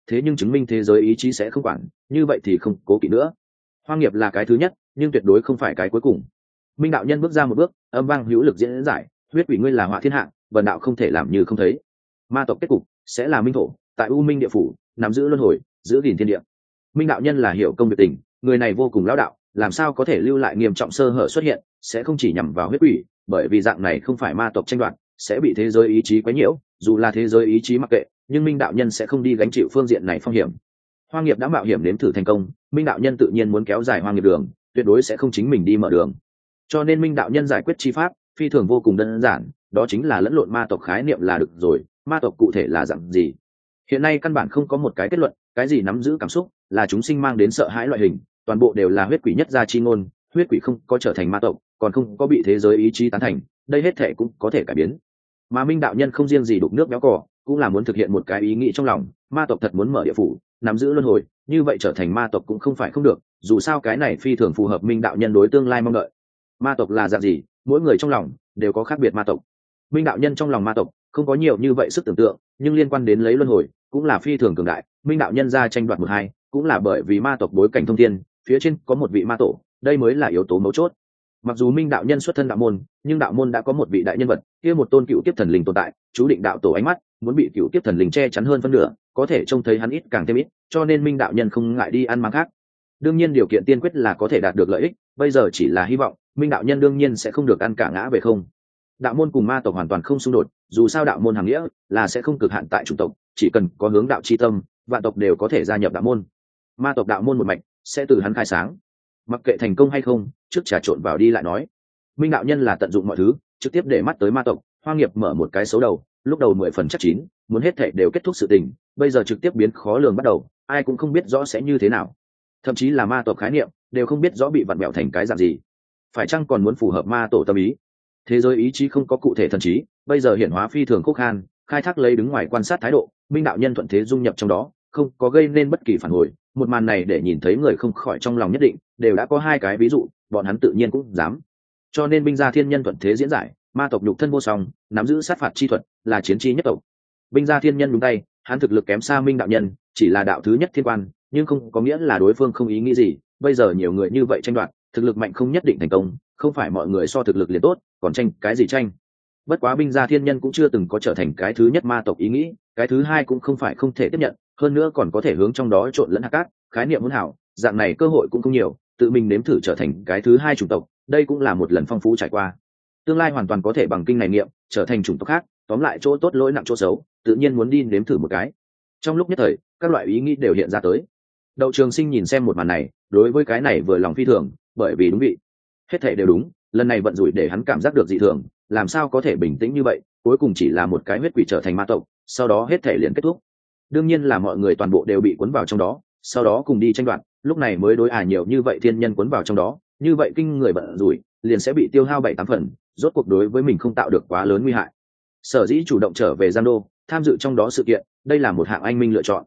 thế nhưng chứng minh thế giới ý chí sẽ không quản, như vậy thì không cố kỵ nữa. Hoang nghiệp là cái thứ nhất, nhưng tuyệt đối không phải cái cuối cùng. Minh đạo nhân bước ra một bước, âm vang hữu lực diễn giải, huyết quỷ ngươi là họa thiên hạ, vần đạo không thể làm như không thấy. Ma tộc kết cục sẽ là minh thổ, tại u minh địa phủ nắm giữ luân hồi, giữ gìn thiên địa. Minh đạo nhân là hiểu công việc tình, người này vô cùng lão đạo, làm sao có thể lưu lại nghiêm trọng sơ hở xuất hiện, sẽ không chỉ nhằm vào huyết quỷ, bởi vì dạng này không phải ma tộc tranh đoạt, sẽ bị thế giới ý chí quấy nhiễu, dù là thế giới ý chí mặc kệ, nhưng Minh đạo nhân sẽ không đi gánh chịu phương diện này phong hiểm. Hoang nghiệp đã mạo hiểm nếm thử thành công, Minh đạo nhân tự nhiên muốn kéo dài hoang nghiệp đường, tuyệt đối sẽ không chính mình đi mở đường. Cho nên Minh đạo nhân giải quyết chi pháp phi thường vô cùng đơn giản, đó chính là lẫn lộn ma tộc khái niệm là được rồi, ma tộc cụ thể là dạng gì hiện nay căn bản không có một cái kết luận, cái gì nắm giữ cảm xúc là chúng sinh mang đến sợ hãi loại hình, toàn bộ đều là huyết quỷ nhất gia chi ngôn, huyết quỷ không có trở thành ma tộc, còn không có bị thế giới ý chí tán thành, đây hết thể cũng có thể cải biến. Mà Minh đạo nhân không riêng gì đục nước béo cò, cũng là muốn thực hiện một cái ý nghĩ trong lòng, ma tộc thật muốn mở địa phủ, nắm giữ luân hồi, như vậy trở thành ma tộc cũng không phải không được, dù sao cái này phi thường phù hợp Minh đạo nhân đối tương lai mong đợi. Ma tộc là dạng gì, mỗi người trong lòng đều có khác biệt ma tộc. Minh đạo nhân trong lòng ma tộc không có nhiều như vậy sức tưởng tượng, nhưng liên quan đến lấy luân hồi cũng là phi thường cường đại. Minh đạo nhân ra tranh đoạt một hai cũng là bởi vì ma tộc bối cảnh thông thiên, phía trên có một vị ma tổ, đây mới là yếu tố mấu chốt. Mặc dù Minh đạo nhân xuất thân đạo môn, nhưng đạo môn đã có một vị đại nhân vật, kia một tôn cựu kiếp thần linh tồn tại, chú định đạo tổ ánh mắt muốn bị cựu kiếp thần linh che chắn hơn phân nửa, có thể trông thấy hắn ít càng thêm ít, cho nên Minh đạo nhân không ngại đi ăn máng khác. Đương nhiên điều kiện tiên quyết là có thể đạt được lợi ích, bây giờ chỉ là hy vọng, Minh đạo nhân đương nhiên sẽ không được ăn cả ngã về không. Đạo môn cùng ma tộc hoàn toàn không xung đột, dù sao đạo môn hàm nghĩa là sẽ không cực hạn tại chủng tộc, chỉ cần có hướng đạo chi tâm, vạn tộc đều có thể gia nhập đạo môn. Ma tộc đạo môn một mạch sẽ từ hắn khai sáng, mặc kệ thành công hay không, trước trà trộn vào đi lại nói. Minh đạo nhân là tận dụng mọi thứ, trực tiếp để mắt tới ma tộc, Hoang nghiệp mở một cái xấu đầu, lúc đầu 10 phần chắc chín, muốn hết thảy đều kết thúc sự tình, bây giờ trực tiếp biến khó lường bắt đầu, ai cũng không biết rõ sẽ như thế nào, thậm chí là ma tộc khái niệm đều không biết rõ bị vặn bẹo thành cái dạng gì, phải chăng còn muốn phù hợp ma tổ tâm ý. Thế giới ý chí không có cụ thể thần trí, bây giờ hiển hóa phi thường khúc khan, khai thác lấy đứng ngoài quan sát thái độ, Minh đạo nhân thuận thế dung nhập trong đó, không có gây nên bất kỳ phản hồi. Một màn này để nhìn thấy người không khỏi trong lòng nhất định đều đã có hai cái ví dụ, bọn hắn tự nhiên cũng dám. Cho nên binh gia thiên nhân thuận thế diễn giải, ma tộc nhục thân vô song, nắm giữ sát phạt chi thuật, là chiến chi nhất tộc. Binh gia thiên nhân đúng tay, hắn thực lực kém xa Minh đạo nhân, chỉ là đạo thứ nhất thiên quan, nhưng không có nghĩa là đối phương không ý nghĩ gì. Bây giờ nhiều người như vậy tranh đoạt, thực lực mạnh không nhất định thành công, không phải mọi người so thực lực liền tốt, còn tranh cái gì tranh. Bất quá binh gia thiên nhân cũng chưa từng có trở thành cái thứ nhất ma tộc ý nghĩ, cái thứ hai cũng không phải không thể tiếp nhận, hơn nữa còn có thể hướng trong đó trộn lẫn hạt cát, khái niệm hỗn hảo, dạng này cơ hội cũng không nhiều, tự mình nếm thử trở thành cái thứ hai chủng tộc, đây cũng là một lần phong phú trải qua. Tương lai hoàn toàn có thể bằng kinh này nghiệm trở thành chủng tộc khác, tóm lại chỗ tốt lỗi nặng chỗ xấu, tự nhiên muốn đi nếm thử một cái. Trong lúc nhất thời, các loại ý nghĩ đều hiện ra tới. Đậu Trường Sinh nhìn xem một màn này, đối với cái này vừa lòng phi thường, bởi vì đúng vị, hết thảy đều đúng, lần này vận rủi để hắn cảm giác được dị thường, làm sao có thể bình tĩnh như vậy, cuối cùng chỉ là một cái huyết quỷ trở thành ma tộc, sau đó hết thảy liền kết thúc. Đương nhiên là mọi người toàn bộ đều bị cuốn vào trong đó, sau đó cùng đi tranh đoạt, lúc này mới đối nhiều như vậy thiên nhân cuốn vào trong đó, như vậy kinh người vận rủi liền sẽ bị tiêu hao 7-8 phần, rốt cuộc đối với mình không tạo được quá lớn nguy hại. Sở dĩ chủ động trở về Giang Đô, tham dự trong đó sự kiện, đây là một hạng anh minh lựa chọn.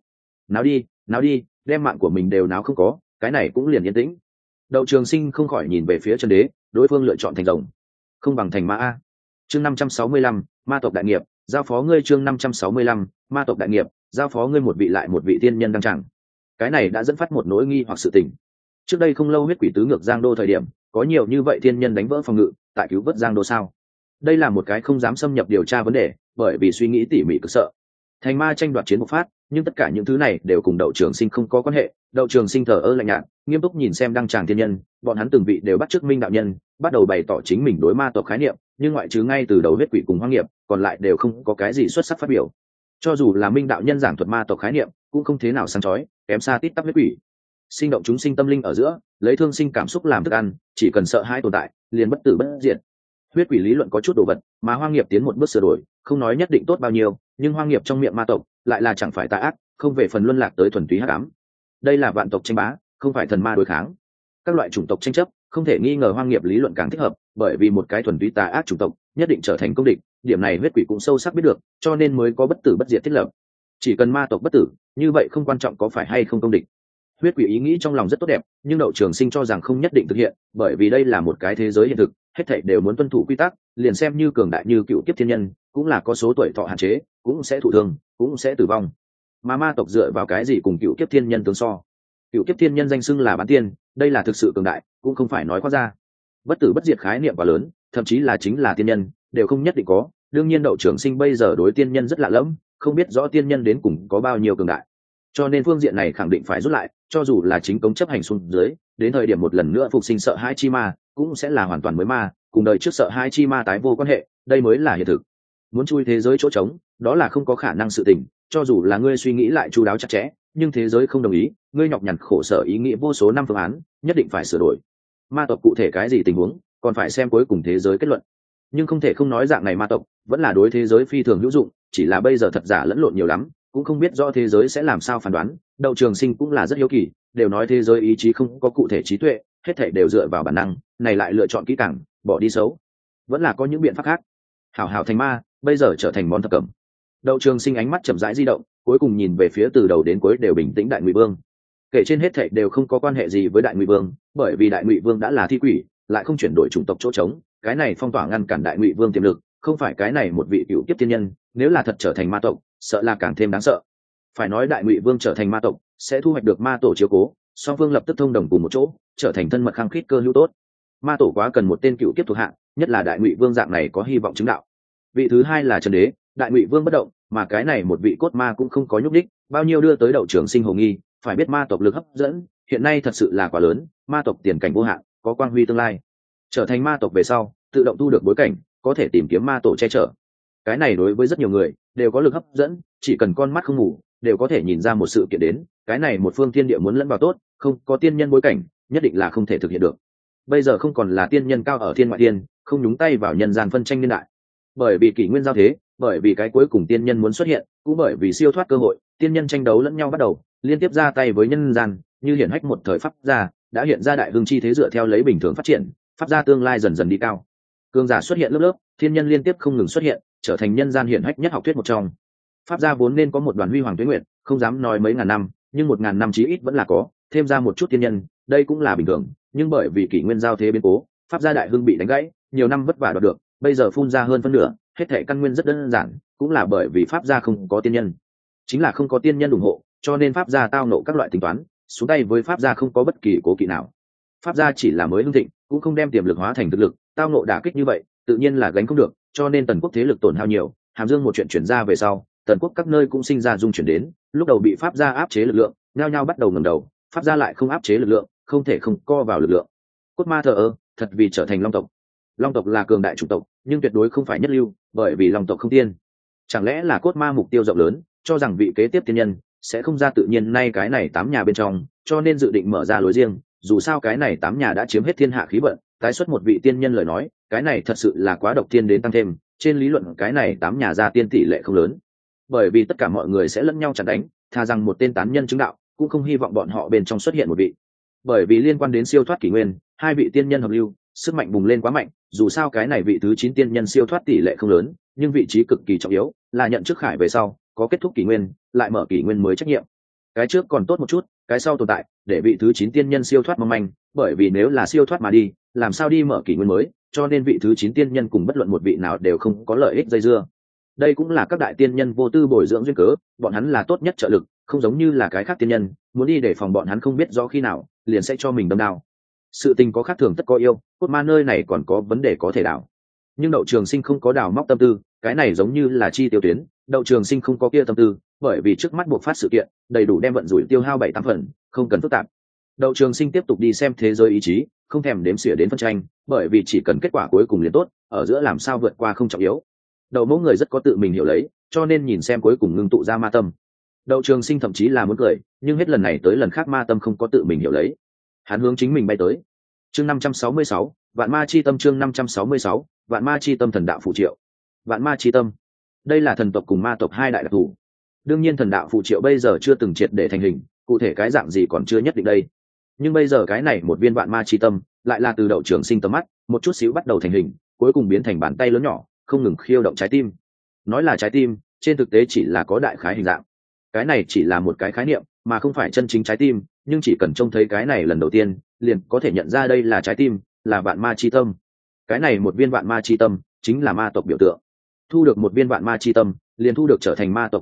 Náo đi, đem mạng của mình đều náo không có, cái này cũng liền yên tĩnh. Đậu Trường Sinh không khỏi nhìn về phía Chân Đế, đối phương lựa chọn thành rồng, không bằng thành ma a. Chương 565, ma tộc đại nghiệp, giao phó ngươi. Chương 565, ma tộc đại nghiệp, giao phó ngươi một vị lại một vị tiên nhân đăng chẳng. Cái này đã dẫn phát một nỗi nghi hoặc sự tình. Trước đây không lâu huyết quỷ tứ ngược Giang Đô thời điểm, có nhiều như vậy tiên nhân đánh vỡ phòng ngự, tại cứu vớt Giang Đô sao? Đây là một cái không dám xâm nhập điều tra vấn đề, bởi vì suy nghĩ tỉ mỉ cực sợ. Thành ma tranh đoạt chiến bộc phát, nhưng tất cả những thứ này đều cùng Đậu Trường Sinh không có quan hệ. Đậu Trường Sinh thờ ơ lạnh nhạt, nghiêm túc nhìn xem đăng tràng thiên nhân, bọn hắn từng vị đều bắt chước Minh đạo nhân, bắt đầu bày tỏ chính mình đối ma tộc khái niệm, nhưng ngoại trừ ngay từ đầu huyết quỷ cùng hoang nghiệp, còn lại đều không có cái gì xuất sắc phát biểu. Cho dù là Minh đạo nhân giảng thuật ma tộc khái niệm, cũng không thế nào sáng chói, kém xa tít tắp huyết quỷ. Sinh động chúng sinh tâm linh ở giữa, lấy thương sinh cảm xúc làm thức ăn, chỉ cần sợ hãi tồn tại, liền bất tử bất diệt. Huyết quỷ lý luận có chút đồ vật, mà hoang nghiệp tiến một bước sửa đổi, không nói nhất định tốt bao nhiêu, nhưng hoang nghiệp trong miệng ma tộc lại là chẳng phải tà ác, không về phần luân lạc tới thuần túy hắc ám. Đây là vạn tộc tranh bá, không phải thần ma đối kháng. Các loại chủng tộc tranh chấp, không thể nghi ngờ hoang nghiệp lý luận càng thích hợp, bởi vì một cái thuần túy tà ác chủng tộc nhất định trở thành công địch, điểm này huyết quỷ cũng sâu sắc biết được, cho nên mới có bất tử bất diệt thiết lập. Chỉ cần ma tộc bất tử, như vậy không quan trọng có phải hay không công địch. Huyết quỷ ý nghĩ trong lòng rất tốt đẹp, nhưng Đậu Trường Sinh cho rằng không nhất định thực hiện, bởi vì đây là một cái thế giới hiện thực, hết thảy đều muốn tuân thủ quy tắc, liền xem như cường đại như cựu kiếp thiên nhân, cũng là có số tuổi thọ hạn chế, cũng sẽ thụ thương, cũng sẽ tử vong. mà ma tộc dựa vào cái gì cùng cựu kiếp thiên nhân tương so? Cựu kiếp thiên nhân danh xưng là bán tiên, đây là thực sự cường đại, cũng không phải nói quá ra. Bất tử bất diệt khái niệm quá lớn, thậm chí là chính là tiên nhân đều không nhất định có. Đương nhiên Đậu Trường Sinh bây giờ đối tiên nhân rất lạ lẫm, không biết rõ tiên nhân đến cùng có bao nhiêu cường đại, cho nên phương diện này khẳng định phải rút lại. Cho dù là chính cống chấp hành xuống dưới, đến thời điểm một lần nữa phục sinh sợ hãi chi ma cũng sẽ là hoàn toàn mới ma, cùng đời trước sợ hãi chi ma tái vô quan hệ, đây mới là hiện thực. Muốn chui thế giới chỗ trống, đó là không có khả năng sự tình. Cho dù là ngươi suy nghĩ lại chu đáo chặt chẽ, nhưng thế giới không đồng ý, ngươi nhọc nhằn khổ sở ý nghĩ vô số năm phương án nhất định phải sửa đổi. Ma tộc cụ thể cái gì tình huống còn phải xem cuối cùng thế giới kết luận, nhưng không thể không nói dạng này ma tộc vẫn là đối thế giới phi thường hữu dụng, chỉ là bây giờ thật giả lẫn lộn nhiều lắm, cũng không biết rõ thế giới sẽ làm sao phán đoán. Đậu Trường Sinh cũng là rất hiếu kỳ, đều nói thế giới ý chí không có cụ thể trí tuệ, hết thảy đều dựa vào bản năng, này lại lựa chọn kỹ càng, bỏ đi xấu, vẫn là có những biện pháp khác. Hảo hảo thành ma, bây giờ trở thành món thập cẩm. Đậu Trường Sinh ánh mắt chậm rãi di động, cuối cùng nhìn về phía từ đầu đến cuối đều bình tĩnh Đại Ngụy Vương. Kể trên hết thảy đều không có quan hệ gì với Đại Ngụy Vương, bởi vì Đại Ngụy Vương đã là thi quỷ, lại không chuyển đổi chủng tộc chỗ trống, cái này phong tỏa ngăn cản Đại Ngụy Vương tiềm lực, không phải cái này một vị cựu kiếp tiên nhân, nếu là thật trở thành ma tộc, sợ là càng thêm đáng sợ. Phải nói Đại Ngụy Vương trở thành ma tộc, sẽ thu hoạch được ma tổ chiếu cố, song phương lập tức thông đồng cùng một chỗ, trở thành thân mật khăng khít cơ hữu tốt. Ma tổ quá cần một tên cựu kiếp thuộc hạ, nhất là Đại Ngụy Vương dạng này có hy vọng chứng đạo. Vị thứ hai là Trần Đế, Đại Ngụy Vương bất động, mà cái này một vị cốt ma cũng không có nhúc đích, bao nhiêu đưa tới Đậu Trường Sinh hồ nghi. Phải biết ma tộc lực hấp dẫn hiện nay thật sự là quá lớn, ma tộc tiền cảnh vô hạn, có quang huy tương lai. Trở thành ma tộc về sau, tự động thu được bối cảnh, có thể tìm kiếm ma tổ che chở. Cái này đối với rất nhiều người đều có lực hấp dẫn, chỉ cần con mắt không ngủ đều có thể nhìn ra một sự kiện đến. Cái này một phương thiên địa muốn lẫn vào tốt, không có tiên nhân bối cảnh nhất định là không thể thực hiện được. Bây giờ không còn là tiên nhân cao ở thiên ngoại thiên, không nhúng tay vào nhân gian phân tranh niên đại, bởi vì kỷ nguyên giao thế, bởi vì cái cuối cùng tiên nhân muốn xuất hiện, cũng bởi vì siêu thoát cơ hội, tiên nhân tranh đấu lẫn nhau bắt đầu, liên tiếp ra tay với nhân gian, như hiển hách một thời pháp gia đã hiện ra đại hưng chi thế, dựa theo lấy bình thường phát triển, pháp gia tương lai dần dần đi cao, cường giả xuất hiện lớp lớp, thiên nhân liên tiếp không ngừng xuất hiện, trở thành nhân gian hiển hách nhất học thuyết một trong. Pháp gia vốn nên có một đoàn huy hoàng tuế nguyệt, không dám nói mấy ngàn năm, nhưng 1000 năm chí ít vẫn là có, thêm ra một chút tiên nhân, đây cũng là bình thường. Nhưng bởi vì kỷ nguyên giao thế biến cố, pháp gia đại hưng bị đánh gãy, nhiều năm vất vả đoạt được, bây giờ phun ra hơn phân nửa, hết thảy căn nguyên rất đơn giản, cũng là bởi vì pháp gia không có tiên nhân, chính là không có tiên nhân ủng hộ, cho nên pháp gia tao nộ các loại tính toán, xuống tay với pháp gia không có bất kỳ cố kỵ nào. Pháp gia chỉ là mới hưng thịnh, cũng không đem tiềm lực hóa thành thực lực, tao nộ đả kích như vậy, tự nhiên là gánh không được, cho nên tần quốc thế lực tổn hao nhiều. Hàm Dương một chuyện chuyển ra về sau, tần quốc các nơi cũng sinh ra dung chuyển đến, lúc đầu bị pháp gia áp chế lực lượng, nhao nhao bắt đầu ngẩng đầu, pháp gia lại không áp chế lực lượng, không thể không co vào lực lượng. Cốt ma thờ ơ, thật vì trở thành long tộc. Long tộc là cường đại chủng tộc, nhưng tuyệt đối không phải nhất lưu, bởi vì long tộc không tiên. Chẳng lẽ là cốt ma mục tiêu rộng lớn, cho rằng vị kế tiếp tiên nhân sẽ không ra tự nhiên nay cái này 8 nhà bên trong, cho nên dự định mở ra lối riêng. Dù sao cái này 8 nhà đã chiếm hết thiên hạ khí vận, tái xuất một vị tiên nhân lời nói, cái này thật sự là quá độc tiên đến tăng thêm. Trên lý luận cái này 8 nhà ra tiên tỷ lệ không lớn, bởi vì tất cả mọi người sẽ lẫn nhau chặn đánh, thà rằng một tên tán nhân chứng đạo, cũng không hy vọng bọn họ bên trong xuất hiện một vị. Bởi vì liên quan đến siêu thoát kỷ nguyên, 2 vị tiên nhân hợp lưu, sức mạnh bùng lên quá mạnh. Dù sao cái này vị thứ 9 tiên nhân siêu thoát tỷ lệ không lớn, nhưng vị trí cực kỳ trọng yếu, là nhận trước khải về sau có kết thúc kỷ nguyên, lại mở kỷ nguyên mới trách nhiệm. Cái trước còn tốt một chút, cái sau tồn tại để vị thứ 9 tiên nhân siêu thoát mong manh, bởi vì nếu là siêu thoát mà đi, làm sao đi mở kỷ nguyên mới, cho nên vị thứ 9 tiên nhân cùng bất luận một vị nào đều không có lợi ích dây dưa. Đây cũng là các đại tiên nhân vô tư bồi dưỡng duyên cớ, bọn hắn là tốt nhất trợ lực, không giống như là cái khác tiên nhân, muốn đi để phòng bọn hắn không biết rõ khi nào liền sẽ cho mình đâm đao. Sự tình có khác thường tất có yêu, cốt ma nơi này còn có vấn đề có thể đảo, nhưng Đậu Trường Sinh không có đào móc tâm tư, cái này giống như là chi tiêu tuyến, Đậu Trường Sinh không có kia tâm tư, bởi vì trước mắt buộc phát sự kiện đầy đủ đem vận rủi tiêu hao 7-8 phần, không cần phức tạp. Đậu Trường Sinh tiếp tục đi xem thế giới ý chí, không thèm đếm xỉa đến phân tranh, bởi vì chỉ cần kết quả cuối cùng liền tốt, ở giữa làm sao vượt qua không trọng yếu. Đậu mẫu người rất có tự mình hiểu lấy, cho nên nhìn xem cuối cùng ngưng tụ ra ma tâm. Đậu Trường Sinh thậm chí là muốn cười, nhưng hết lần này tới lần khác ma tâm không có tự mình hiểu lấy, hắn hướng chính mình bay tới. Chương 566, Vạn Ma chi tâm. Chương 566, Vạn Ma chi tâm. Thần đạo phụ triệu. Vạn Ma chi tâm, đây là thần tộc cùng ma tộc hai đại đặc thù. Đương nhiên thần đạo phụ triệu bây giờ chưa từng triệt để thành hình, cụ thể cái dạng gì còn chưa nhất định đây, nhưng bây giờ cái này một viên Vạn Ma chi tâm lại là từ Đậu Trường Sinh tầm mắt một chút xíu bắt đầu thành hình, cuối cùng biến thành bàn tay lớn nhỏ, không ngừng khiêu động trái tim. Nói là trái tim, trên thực tế chỉ là có đại khái hình dạng, cái này chỉ là một cái khái niệm mà không phải chân chính trái tim, nhưng chỉ cần trông thấy cái này lần đầu tiên liền có thể nhận ra đây là trái tim, là Vạn Ma chi tâm. Cái này một viên Vạn Ma chi tâm chính là ma tộc biểu tượng, thu được một viên Vạn Ma chi tâm liền thu được trở thành ma tộc tư cách,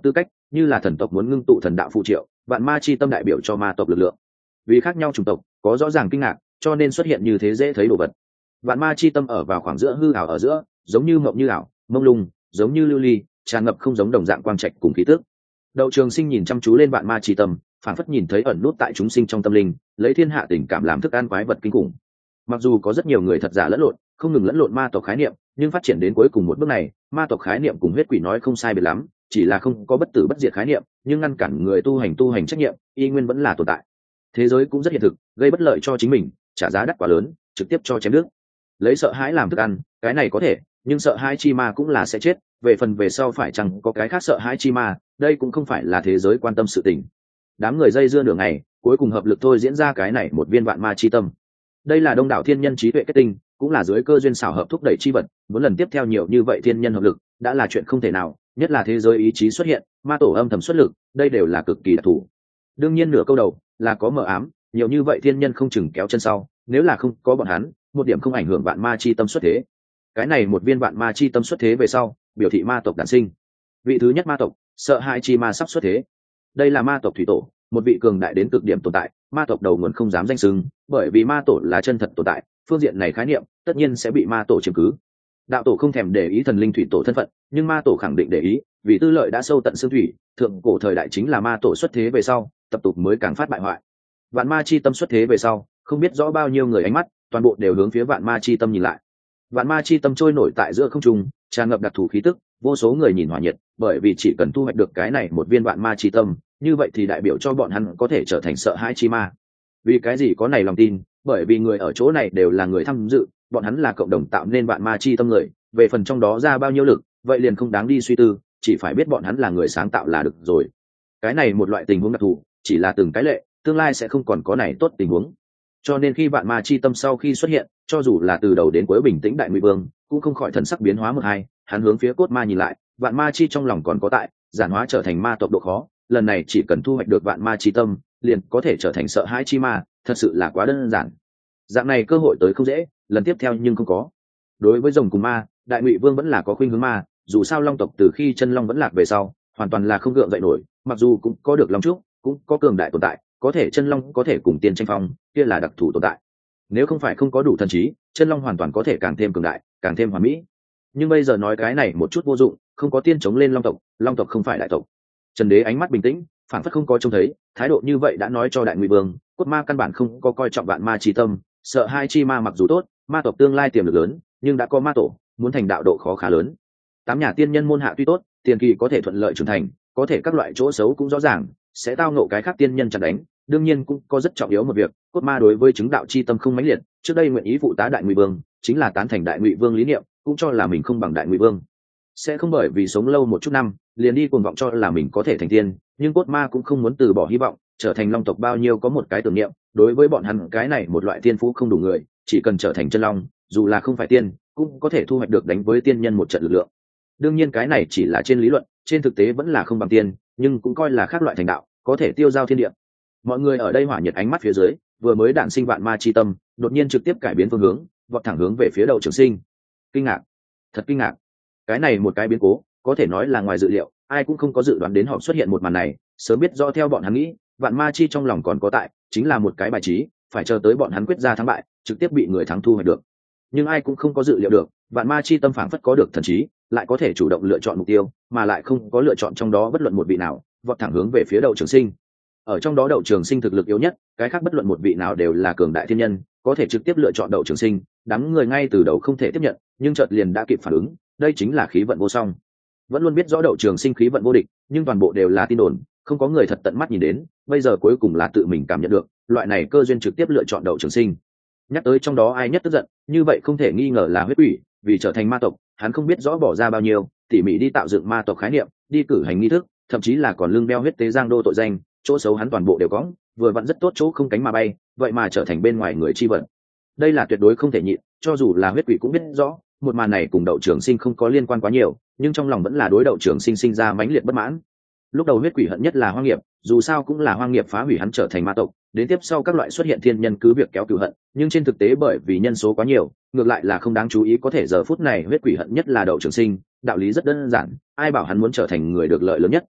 như là thần tộc muốn ngưng tụ thần đạo phụ triệu, vạn ma chi tâm đại biểu cho ma tộc lực lượng. Vì khác nhau chủng tộc có rõ ràng kinh ngạc, cho nên xuất hiện như thế dễ thấy đồ vật. Vạn ma chi tâm ở vào khoảng giữa hư ảo ở giữa, giống như mộng như ảo, mông lung, giống như lưu ly, tràn ngập không giống đồng dạng quang trạch cùng khí tức. Đậu Trường Sinh nhìn chăm chú lên vạn ma chi tâm, phản phất nhìn thấy ẩn nút tại chúng sinh trong tâm linh, lấy thiên hạ tình cảm làm thức ăn quái vật kinh khủng. Mặc dù có rất nhiều người thật giả lẫn lộn, không ngừng lẫn lộn ma tộc khái niệm, nhưng phát triển đến cuối cùng một bước này, ma tộc khái niệm cùng huyết quỷ nói không sai biệt lắm, chỉ là không có bất tử bất diệt khái niệm, nhưng ngăn cản người tu hành trách nhiệm, y nguyên vẫn là tồn tại. Thế giới cũng rất hiện thực, gây bất lợi cho chính mình, trả giá đắt quá lớn, trực tiếp cho chém nước. Lấy sợ hãi làm thức ăn, cái này có thể, nhưng sợ hãi chi ma cũng là sẽ chết, về phần về sau phải chăng có cái khác sợ hãi chi ma, đây cũng không phải là thế giới quan tâm sự tình. Đám người dây dưa nửa ngày, cuối cùng hợp lực thôi diễn ra cái này một viên vạn ma chi tâm. Đây là đông đảo thiên nhân trí tuệ kết tinh, cũng là dưới cơ duyên xảo hợp thúc đẩy chi vật, muốn lần tiếp theo nhiều như vậy thiên nhân hợp lực, đã là chuyện không thể nào, nhất là thế giới ý chí xuất hiện, ma tổ âm thầm xuất lực, đây đều là cực kỳ đặc thù. Đương nhiên nửa câu đầu là có mờ ám, nhiều như vậy thiên nhân không chừng kéo chân sau, nếu là không có bọn hắn, một điểm không ảnh hưởng vạn ma chi tâm xuất thế. Cái này một viên vạn ma chi tâm xuất thế về sau, biểu thị ma tộc đản sinh. Vị thứ nhất ma tộc, sợ hãi chi ma sắp xuất thế. Đây là ma tộc thủy tổ, một vị cường đại đến cực điểm tồn tại, ma tộc đầu nguồn không dám danh xưng, bởi vì ma tổ là chân thật tồn tại, phương diện này khái niệm tất nhiên sẽ bị ma tổ chiếm cứ. Đạo tổ không thèm để ý thần linh thủy tổ thân phận, nhưng ma tổ khẳng định để ý, vì tư lợi đã sâu tận xương thủy, thượng cổ thời đại chính là ma tổ xuất thế về sau, tập tục mới càng phát bại hoại. Vạn ma chi tâm xuất thế về sau, không biết rõ bao nhiêu người ánh mắt, toàn bộ đều hướng phía vạn ma chi tâm nhìn lại. Vạn ma chi tâm trôi nổi tại giữa không trung, tràn ngập đặc thù khí tức, vô số người nhìn hỏa nhiệt, bởi vì chỉ cần thu hoạch được cái này một viên vạn ma chi tâm, như vậy thì đại biểu cho bọn hắn có thể trở thành sợ hãi chi ma. Vì cái gì có này lòng tin? Bởi vì người ở chỗ này đều là người tham dự, bọn hắn là cộng đồng tạo nên vạn ma chi tâm người, về phần trong đó ra bao nhiêu lực, vậy liền không đáng đi suy tư, chỉ phải biết bọn hắn là người sáng tạo là được rồi. Cái này một loại tình huống đặc thù, chỉ là từng cái lệ, tương lai sẽ không còn có này tốt tình huống. Cho nên khi vạn ma chi tâm sau khi xuất hiện, cho dù là từ đầu đến cuối bình tĩnh đại ngụy vương, cũng không khỏi thần sắc biến hóa một hai, hắn hướng phía cốt ma nhìn lại, vạn ma chi trong lòng còn có tại, giản hóa trở thành ma tộc độ khó, lần này chỉ cần thu hoạch được vạn ma chi tâm, liền có thể trở thành sợ hãi chi ma, thật sự là quá đơn giản. Dạng này cơ hội tới không dễ, lần tiếp theo nhưng không có. Đối với rồng cùng ma, đại ngụy vương vẫn là có khuynh hướng ma, dù sao long tộc từ khi chân long vẫn lạc về sau, hoàn toàn là không gượng dậy nổi, mặc dù cũng có được long trúc, cũng có cường đại tồn tại, có thể chân long có thể cùng tiên tranh phong, kia là đặc thù tồn tại. Nếu không phải không có đủ thần trí, chân long hoàn toàn có thể càng thêm cường đại, càng thêm hoàn mỹ. Nhưng bây giờ nói cái này một chút vô dụng, không có tiên chống lên long tộc không phải đại tộc. Trần Đế ánh mắt bình tĩnh, phản phất không có trông thấy, thái độ như vậy đã nói cho đại ngụy vương, cốt ma căn bản không có coi trọng vạn ma chi tâm, sợ hai chi ma mặc dù tốt, ma tộc tương lai tiềm lực lớn, nhưng đã có ma tổ, muốn thành đạo độ khó khá lớn. Tám nhà tiên nhân môn hạ tuy tốt, tiền kỳ có thể thuận lợi trưởng thành, có thể các loại chỗ xấu cũng rõ ràng, sẽ tao ngộ cái khác tiên nhân chặn đánh. Đương nhiên cũng có rất trọng yếu một việc, cốt ma đối với chứng đạo chi tâm không mãnh liệt, trước đây nguyện ý phụ tá đại ngụy vương, chính là tán thành đại ngụy vương lý niệm, cũng cho là mình không bằng đại ngụy vương, sẽ không bởi vì sống lâu một chút năm liền đi cuồng vọng cho là mình có thể thành tiên. Nhưng cốt ma cũng không muốn từ bỏ hy vọng, trở thành long tộc bao nhiêu có một cái tưởng niệm, đối với bọn hắn cái này một loại tiên phú không đủ người, chỉ cần trở thành chân long, dù là không phải tiên, cũng có thể thu hoạch được đánh với tiên nhân một trận lực lượng. Đương nhiên cái này chỉ là trên lý luận, trên thực tế vẫn là không bằng tiên, nhưng cũng coi là khác loại thành đạo, có thể tiêu giao thiên địa. Mọi người ở đây hỏa nhiệt ánh mắt phía dưới, vừa mới đản sinh vạn ma chi tâm, đột nhiên trực tiếp cải biến phương hướng, vọt thẳng hướng về phía Đậu Trường Sinh. Kinh ngạc, thật kinh ngạc. Cái này một cái biến cố, có thể nói là ngoài dự liệu, ai cũng không có dự đoán đến họ xuất hiện một màn này, sớm biết rõ theo bọn hắn nghĩ, vạn ma chi trong lòng còn có tại, chính là một cái bài trí, phải chờ tới bọn hắn quyết ra thắng bại, trực tiếp bị người thắng thu hoạch được. Nhưng ai cũng không có dự liệu được, vạn ma chi tâm phảng phất có được thần trí, lại có thể chủ động lựa chọn mục tiêu, mà lại không có lựa chọn trong đó bất luận một vị nào, vọt thẳng hướng về phía Đậu Trường Sinh. Ở trong đó Đậu Trường Sinh thực lực yếu nhất, cái khác bất luận một vị nào đều là cường đại thiên nhân, có thể trực tiếp lựa chọn Đậu Trường Sinh, đám người ngay từ đầu không thể tiếp nhận, nhưng chợt liền đã kịp phản ứng, đây chính là khí vận vô song. Vẫn luôn biết rõ Đậu Trường Sinh khí vận vô địch, nhưng toàn bộ đều là tin đồn, không có người thật tận mắt nhìn đến, bây giờ cuối cùng là tự mình cảm nhận được, loại này cơ duyên trực tiếp lựa chọn Đậu Trường Sinh. Nhắc tới trong đó ai nhất tức giận, như vậy không thể nghi ngờ là huyết quỷ, vì trở thành ma tộc, hắn không biết rõ bỏ ra bao nhiêu, tỉ mỉ đi tạo dựng ma tộc khái niệm, đi cử hành nghi thức, thậm chí là còn lưng đeo huyết tế giang đô tội danh, chỗ xấu hắn toàn bộ đều có, vừa vặn rất tốt chỗ không cánh mà bay, vậy mà trở thành bên ngoài người chi vận. Đây là tuyệt đối không thể nhịn, cho dù là huyết quỷ cũng biết rõ, một màn này cùng Đậu Trường Sinh không có liên quan quá nhiều, nhưng trong lòng vẫn là đối Đậu Trường Sinh sinh ra mãnh liệt bất mãn. Lúc đầu huyết quỷ hận nhất là hoang nghiệp, dù sao cũng là hoang nghiệp phá hủy hắn trở thành ma tộc, đến tiếp sau các loại xuất hiện thiên nhân cứ việc kéo cửu hận, nhưng trên thực tế bởi vì nhân số quá nhiều, ngược lại là không đáng chú ý, có thể giờ phút này huyết quỷ hận nhất là Đậu Trường Sinh, đạo lý rất đơn giản, ai bảo hắn muốn trở thành người được lợi lớn nhất.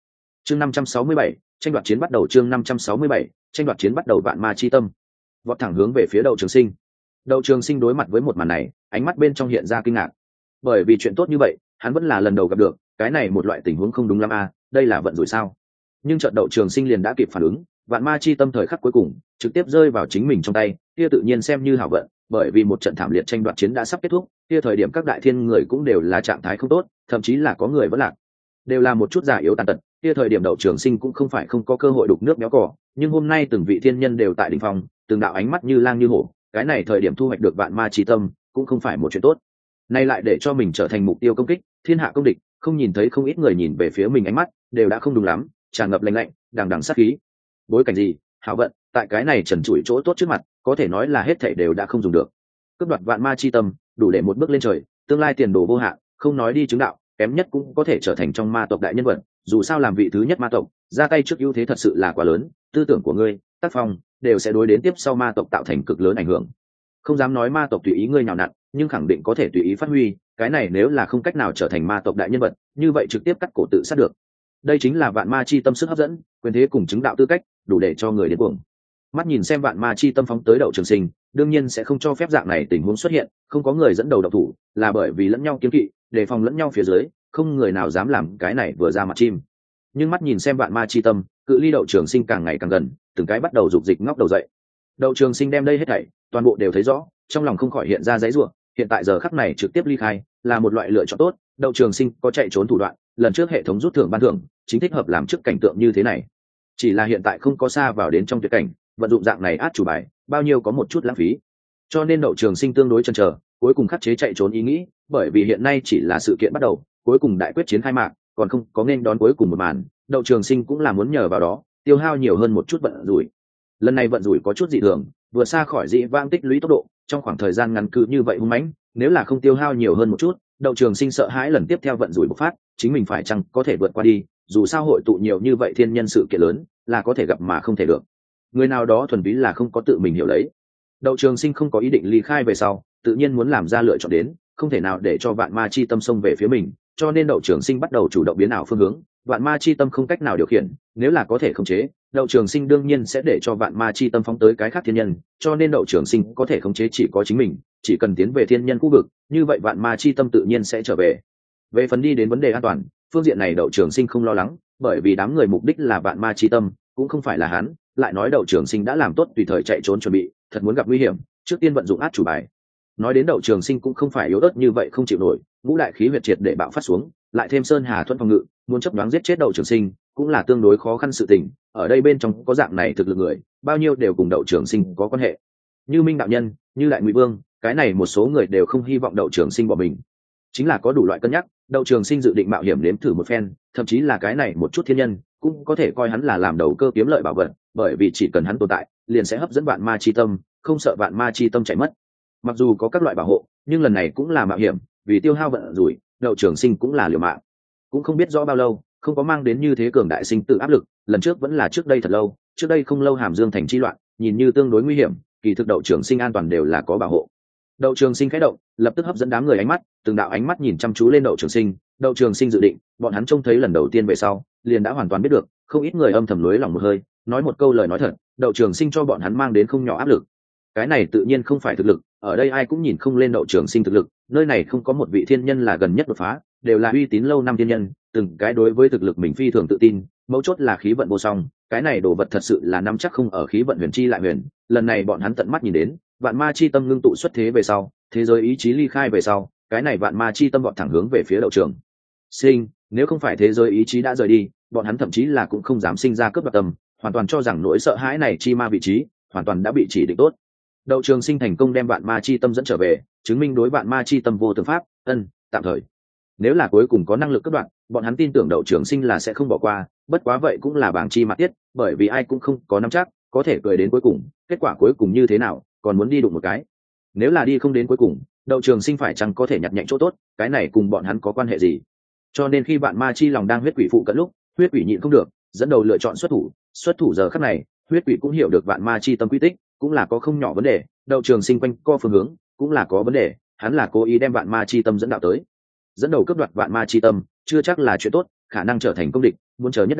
Chương 567, tranh đoạt chiến bắt đầu. Chương 567, tranh đoạt chiến bắt đầu. Vạn ma chi tâm vọt thẳng hướng về phía Đậu Trường Sinh. Đậu Trường Sinh đối mặt với một màn này, ánh mắt bên trong hiện ra kinh ngạc. Bởi vì chuyện tốt như vậy, hắn vẫn là lần đầu gặp được, cái này một loại tình huống không đúng lắm à, đây là vận rủi sao? Nhưng chợt Đậu Trường Sinh liền đã kịp phản ứng, vạn ma chi tâm thời khắc cuối cùng trực tiếp rơi vào chính mình trong tay, kia tự nhiên xem như hảo vận, bởi vì một trận thảm liệt tranh đoạt chiến đã sắp kết thúc, kia thời điểm các đại thiên người cũng đều là trạng thái không tốt, thậm chí là có người vẫn lạc, đều là một chút già yếu tàn tật. Kia thời điểm Đậu Trường Sinh cũng không phải không có cơ hội đục nước béo cỏ, nhưng hôm nay từng vị thiên nhân đều tại đỉnh phong, từng đạo ánh mắt như lang như hổ, cái này thời điểm thu hoạch được vạn ma chi tâm cũng không phải một chuyện tốt. Nay lại để cho mình trở thành mục tiêu công kích, thiên hạ công địch, không nhìn thấy không ít người nhìn về phía mình ánh mắt đều đã không đúng lắm, tràn ngập lạnh lạnh, đằng đằng sát khí. Bối cảnh gì? Hảo vận, tại cái này trần trụi chỗ tốt trước mặt, có thể nói là hết thảy đều đã không dùng được. Cướp đoạt vạn ma chi tâm, đủ để một bước lên trời, tương lai tiền đồ vô hạn, không nói đi chứng đạo, kém nhất cũng có thể trở thành trong ma tộc đại nhân vật, dù sao làm vị thứ nhất ma tộc, ra tay trước ưu thế thật sự là quá lớn, tư tưởng của ngươi, tác phong đều sẽ đối đến tiếp sau ma tộc tạo thành cực lớn ảnh hưởng. Không dám nói ma tộc tùy ý ngươi nhào nặn, nhưng khẳng định có thể tùy ý phát huy, cái này nếu là không cách nào trở thành ma tộc đại nhân vật, như vậy trực tiếp cắt cổ tự sát được. Đây chính là vạn ma chi tâm sức hấp dẫn, quyền thế cùng chứng đạo tư cách, đủ để cho người đến cuồng. Mắt nhìn xem vạn ma chi tâm phóng tới Đậu Trường Sinh, đương nhiên sẽ không cho phép dạng này tình huống xuất hiện, không có người dẫn đầu động thủ, là bởi vì lẫn nhau kiêng kỵ, đề phòng lẫn nhau phía dưới, không người nào dám làm cái này vừa ra mặt chim. Nhưng mắt nhìn xem vạn ma chi tâm, cự ly Đậu Trường Sinh càng ngày càng gần, từng cái bắt đầu rục dịch ngóc đầu dậy. Đậu Trường Sinh đem đây hết thảy, toàn bộ đều thấy rõ, trong lòng không khỏi hiện ra dãy rủa, hiện tại giờ khắc này trực tiếp ly khai, là một loại lựa chọn tốt. Đậu Trường Sinh có chạy trốn thủ đoạn, lần trước hệ thống rút thưởng ban thưởng, chính thích hợp làm trước cảnh tượng như thế này. Chỉ là hiện tại không có xa vào đến trong tuyệt cảnh, vận dụng dạng này át chủ bài, bao nhiêu có một chút lãng phí. Cho nên Đậu Trường Sinh tương đối chần chờ, cuối cùng khắc chế chạy trốn ý nghĩ, bởi vì hiện nay chỉ là sự kiện bắt đầu, cuối cùng đại quyết chiến khai mạc, còn không có nên đón cuối cùng một màn, Đậu Trường Sinh cũng là muốn nhờ vào đó, tiêu hao nhiều hơn một chút vận rủi. Lần này vận rủi có chút dị thường, vừa xa khỏi dị vãng tích lũy tốc độ, trong khoảng thời gian ngắn cứ như vậy hung mãnh, nếu là không tiêu hao nhiều hơn một chút, Đậu Trường Sinh sợ hãi lần tiếp theo vận rủi bộc phát, chính mình phải chăng có thể vượt qua đi, dù sao hội tụ nhiều như vậy thiên nhân sự kiện lớn, là có thể gặp mà không thể được. Người nào đó thuần túy là không có tự mình hiểu lấy. Đậu Trường Sinh không có ý định ly khai về sau, tự nhiên muốn làm ra lựa chọn đến, không thể nào để cho vạn ma chi tâm xông về phía mình, cho nên Đậu Trường Sinh bắt đầu chủ động biến ảo phương hướng, vạn ma chi tâm không cách nào điều khiển, nếu là có thể khống chế, Đậu Trường Sinh đương nhiên sẽ để cho vạn ma chi tâm phóng tới cái khác thiên nhân, cho nên Đậu Trường Sinh có thể khống chế chỉ có chính mình, chỉ cần tiến về thiên nhân khu vực, như vậy vạn ma chi tâm tự nhiên sẽ trở về. Về phần đi đến vấn đề an toàn, phương diện này Đậu Trường Sinh không lo lắng, bởi vì đám người mục đích là vạn ma chi tâm, cũng không phải là hắn, lại nói Đậu Trường Sinh đã làm tốt tùy thời chạy trốn chuẩn bị, thật muốn gặp nguy hiểm, trước tiên vận dụng át chủ bài. Nói đến Đậu Trường Sinh cũng không phải yếu ớt như vậy không chịu nổi, ngũ đại khí huyết triệt để bạo phát xuống, lại thêm Sơn Hà Thuẫn phòng ngự, muốn chấp đoán giết chết Đậu Trường Sinh cũng là tương đối khó khăn sự tình. Ở đây bên trong có dạng này thực lực người, bao nhiêu đều cùng Đậu Trường Sinh có quan hệ. Như Minh đạo nhân, như Đại Ngụy Vương, cái này một số người đều không hy vọng Đậu Trường Sinh bỏ mình. Chính là có đủ loại cân nhắc, Đậu Trường Sinh dự định mạo hiểm nếm thử một phen, thậm chí là cái này một chút thiên nhân, cũng có thể coi hắn là làm đầu cơ kiếm lợi bảo vật, bởi vì chỉ cần hắn tồn tại, liền sẽ hấp dẫn vạn ma chi tâm, không sợ vạn ma chi tâm chạy mất. Mặc dù có các loại bảo hộ, nhưng lần này cũng là mạo hiểm, vì tiêu hao vận rủi, Đậu Trường Sinh cũng là liều mạng. Cũng không biết rõ bao lâu, không có mang đến như thế cường đại sinh tự áp lực, lần trước vẫn là trước đây thật lâu, trước đây không lâu Hàm Dương thành chi loạn, nhìn như tương đối nguy hiểm, kỳ thực Đậu Trường Sinh an toàn đều là có bảo hộ. Đậu Trường Sinh khẽ động, lập tức hấp dẫn đám người ánh mắt, từng đạo ánh mắt nhìn chăm chú lên Đậu Trường Sinh. Đậu Trường Sinh dự định, bọn hắn trông thấy lần đầu tiên về sau, liền đã hoàn toàn biết được, không ít người âm thầm lưới lòng một hơi, nói một câu lời nói thật, Đậu Trường Sinh cho bọn hắn mang đến không nhỏ áp lực. Cái này tự nhiên không phải thực lực, ở đây ai cũng nhìn không lên Đậu Trường Sinh thực lực, nơi này không có một vị thiên nhân là gần nhất đột phá, đều là uy tín lâu năm thiên nhân, từng cái đối với thực lực mình phi thường tự tin, mấu chốt là khí vận vô song, cái này đồ vật thật sự là nắm chắc không ở khí vận huyền chi lại huyền, lần này bọn hắn tận mắt nhìn đến, vạn ma chi tâm ngưng tụ xuất thế về sau, thế giới ý chí ly khai về sau, cái này vạn ma chi tâm vọt thẳng hướng về phía Đậu Trường Sinh, nếu không phải thế giới ý chí đã rời đi, bọn hắn thậm chí là cũng không dám sinh ra cướp đoạt tâm, hoàn toàn cho rằng nỗi sợ hãi này chi ma vị trí, hoàn toàn đã bị chỉ định tốt. Đậu Trường Sinh thành công đem vạn ma chi tâm dẫn trở về, chứng minh đối vạn ma chi tâm vô tướng pháp, tạm thời. Nếu là cuối cùng có năng lực cướp đoạt, bọn hắn tin tưởng Đậu Trường Sinh là sẽ không bỏ qua, bất quá vậy cũng là bảng chi mặt tiết, bởi vì ai cũng không có nắm chắc, có thể cười đến cuối cùng, kết quả cuối cùng như thế nào, còn muốn đi đụng một cái. Nếu là đi không đến cuối cùng, Đậu Trường Sinh phải chăng có thể nhặt nhạnh chỗ tốt, cái này cùng bọn hắn có quan hệ gì? Cho nên khi vạn ma chi lòng đang huyết quỷ phụ cận lúc, huyết quỷ nhịn không được, dẫn đầu lựa chọn xuất thủ giờ khắc này, huyết quỷ cũng hiểu được vạn ma chi tâm quy tích, cũng là có không nhỏ vấn đề, Đậu Trường Sinh quanh co phương hướng, cũng là có vấn đề, hắn là cố ý đem vạn ma chi tâm dẫn đạo tới. Dẫn đầu cướp đoạt vạn ma chi tâm, chưa chắc là chuyện tốt, khả năng trở thành công địch, muốn chờ nhất đẳng,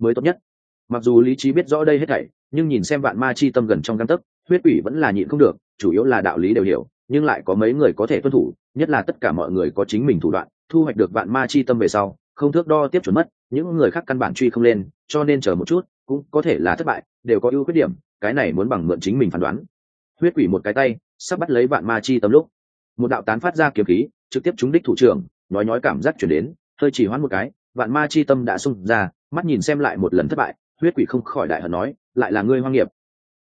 mới tốt nhất. Mặc dù lý trí biết rõ đây hết thảy, nhưng nhìn xem vạn ma chi tâm gần trong gang tấc, huyết quỷ vẫn là nhịn không được. Chủ yếu là đạo lý đều hiểu, nhưng lại có mấy người có thể tuân thủ, nhất là tất cả mọi người có chính mình thủ đoạn, thu hoạch được vạn ma chi tâm về sau không thước đo tiếp chuẩn mất, những người khác căn bản truy không lên, cho nên chờ một chút cũng có thể là thất bại, đều có ưu khuyết điểm, cái này muốn bằng mượn chính mình phán đoán. Huyết quỷ một cái tay sắp bắt lấy vạn ma chi tâm lúc, một đạo tán phát ra kiếm khí trực tiếp trúng đích thủ trưởng, nói cảm giác chuyển đến, hơi chỉ hoãn một cái, vạn ma chi tâm đã xung ra, mắt nhìn xem lại một lần thất bại, huyết quỷ không khỏi đại hận nói, lại là ngươi hoang nghiệp,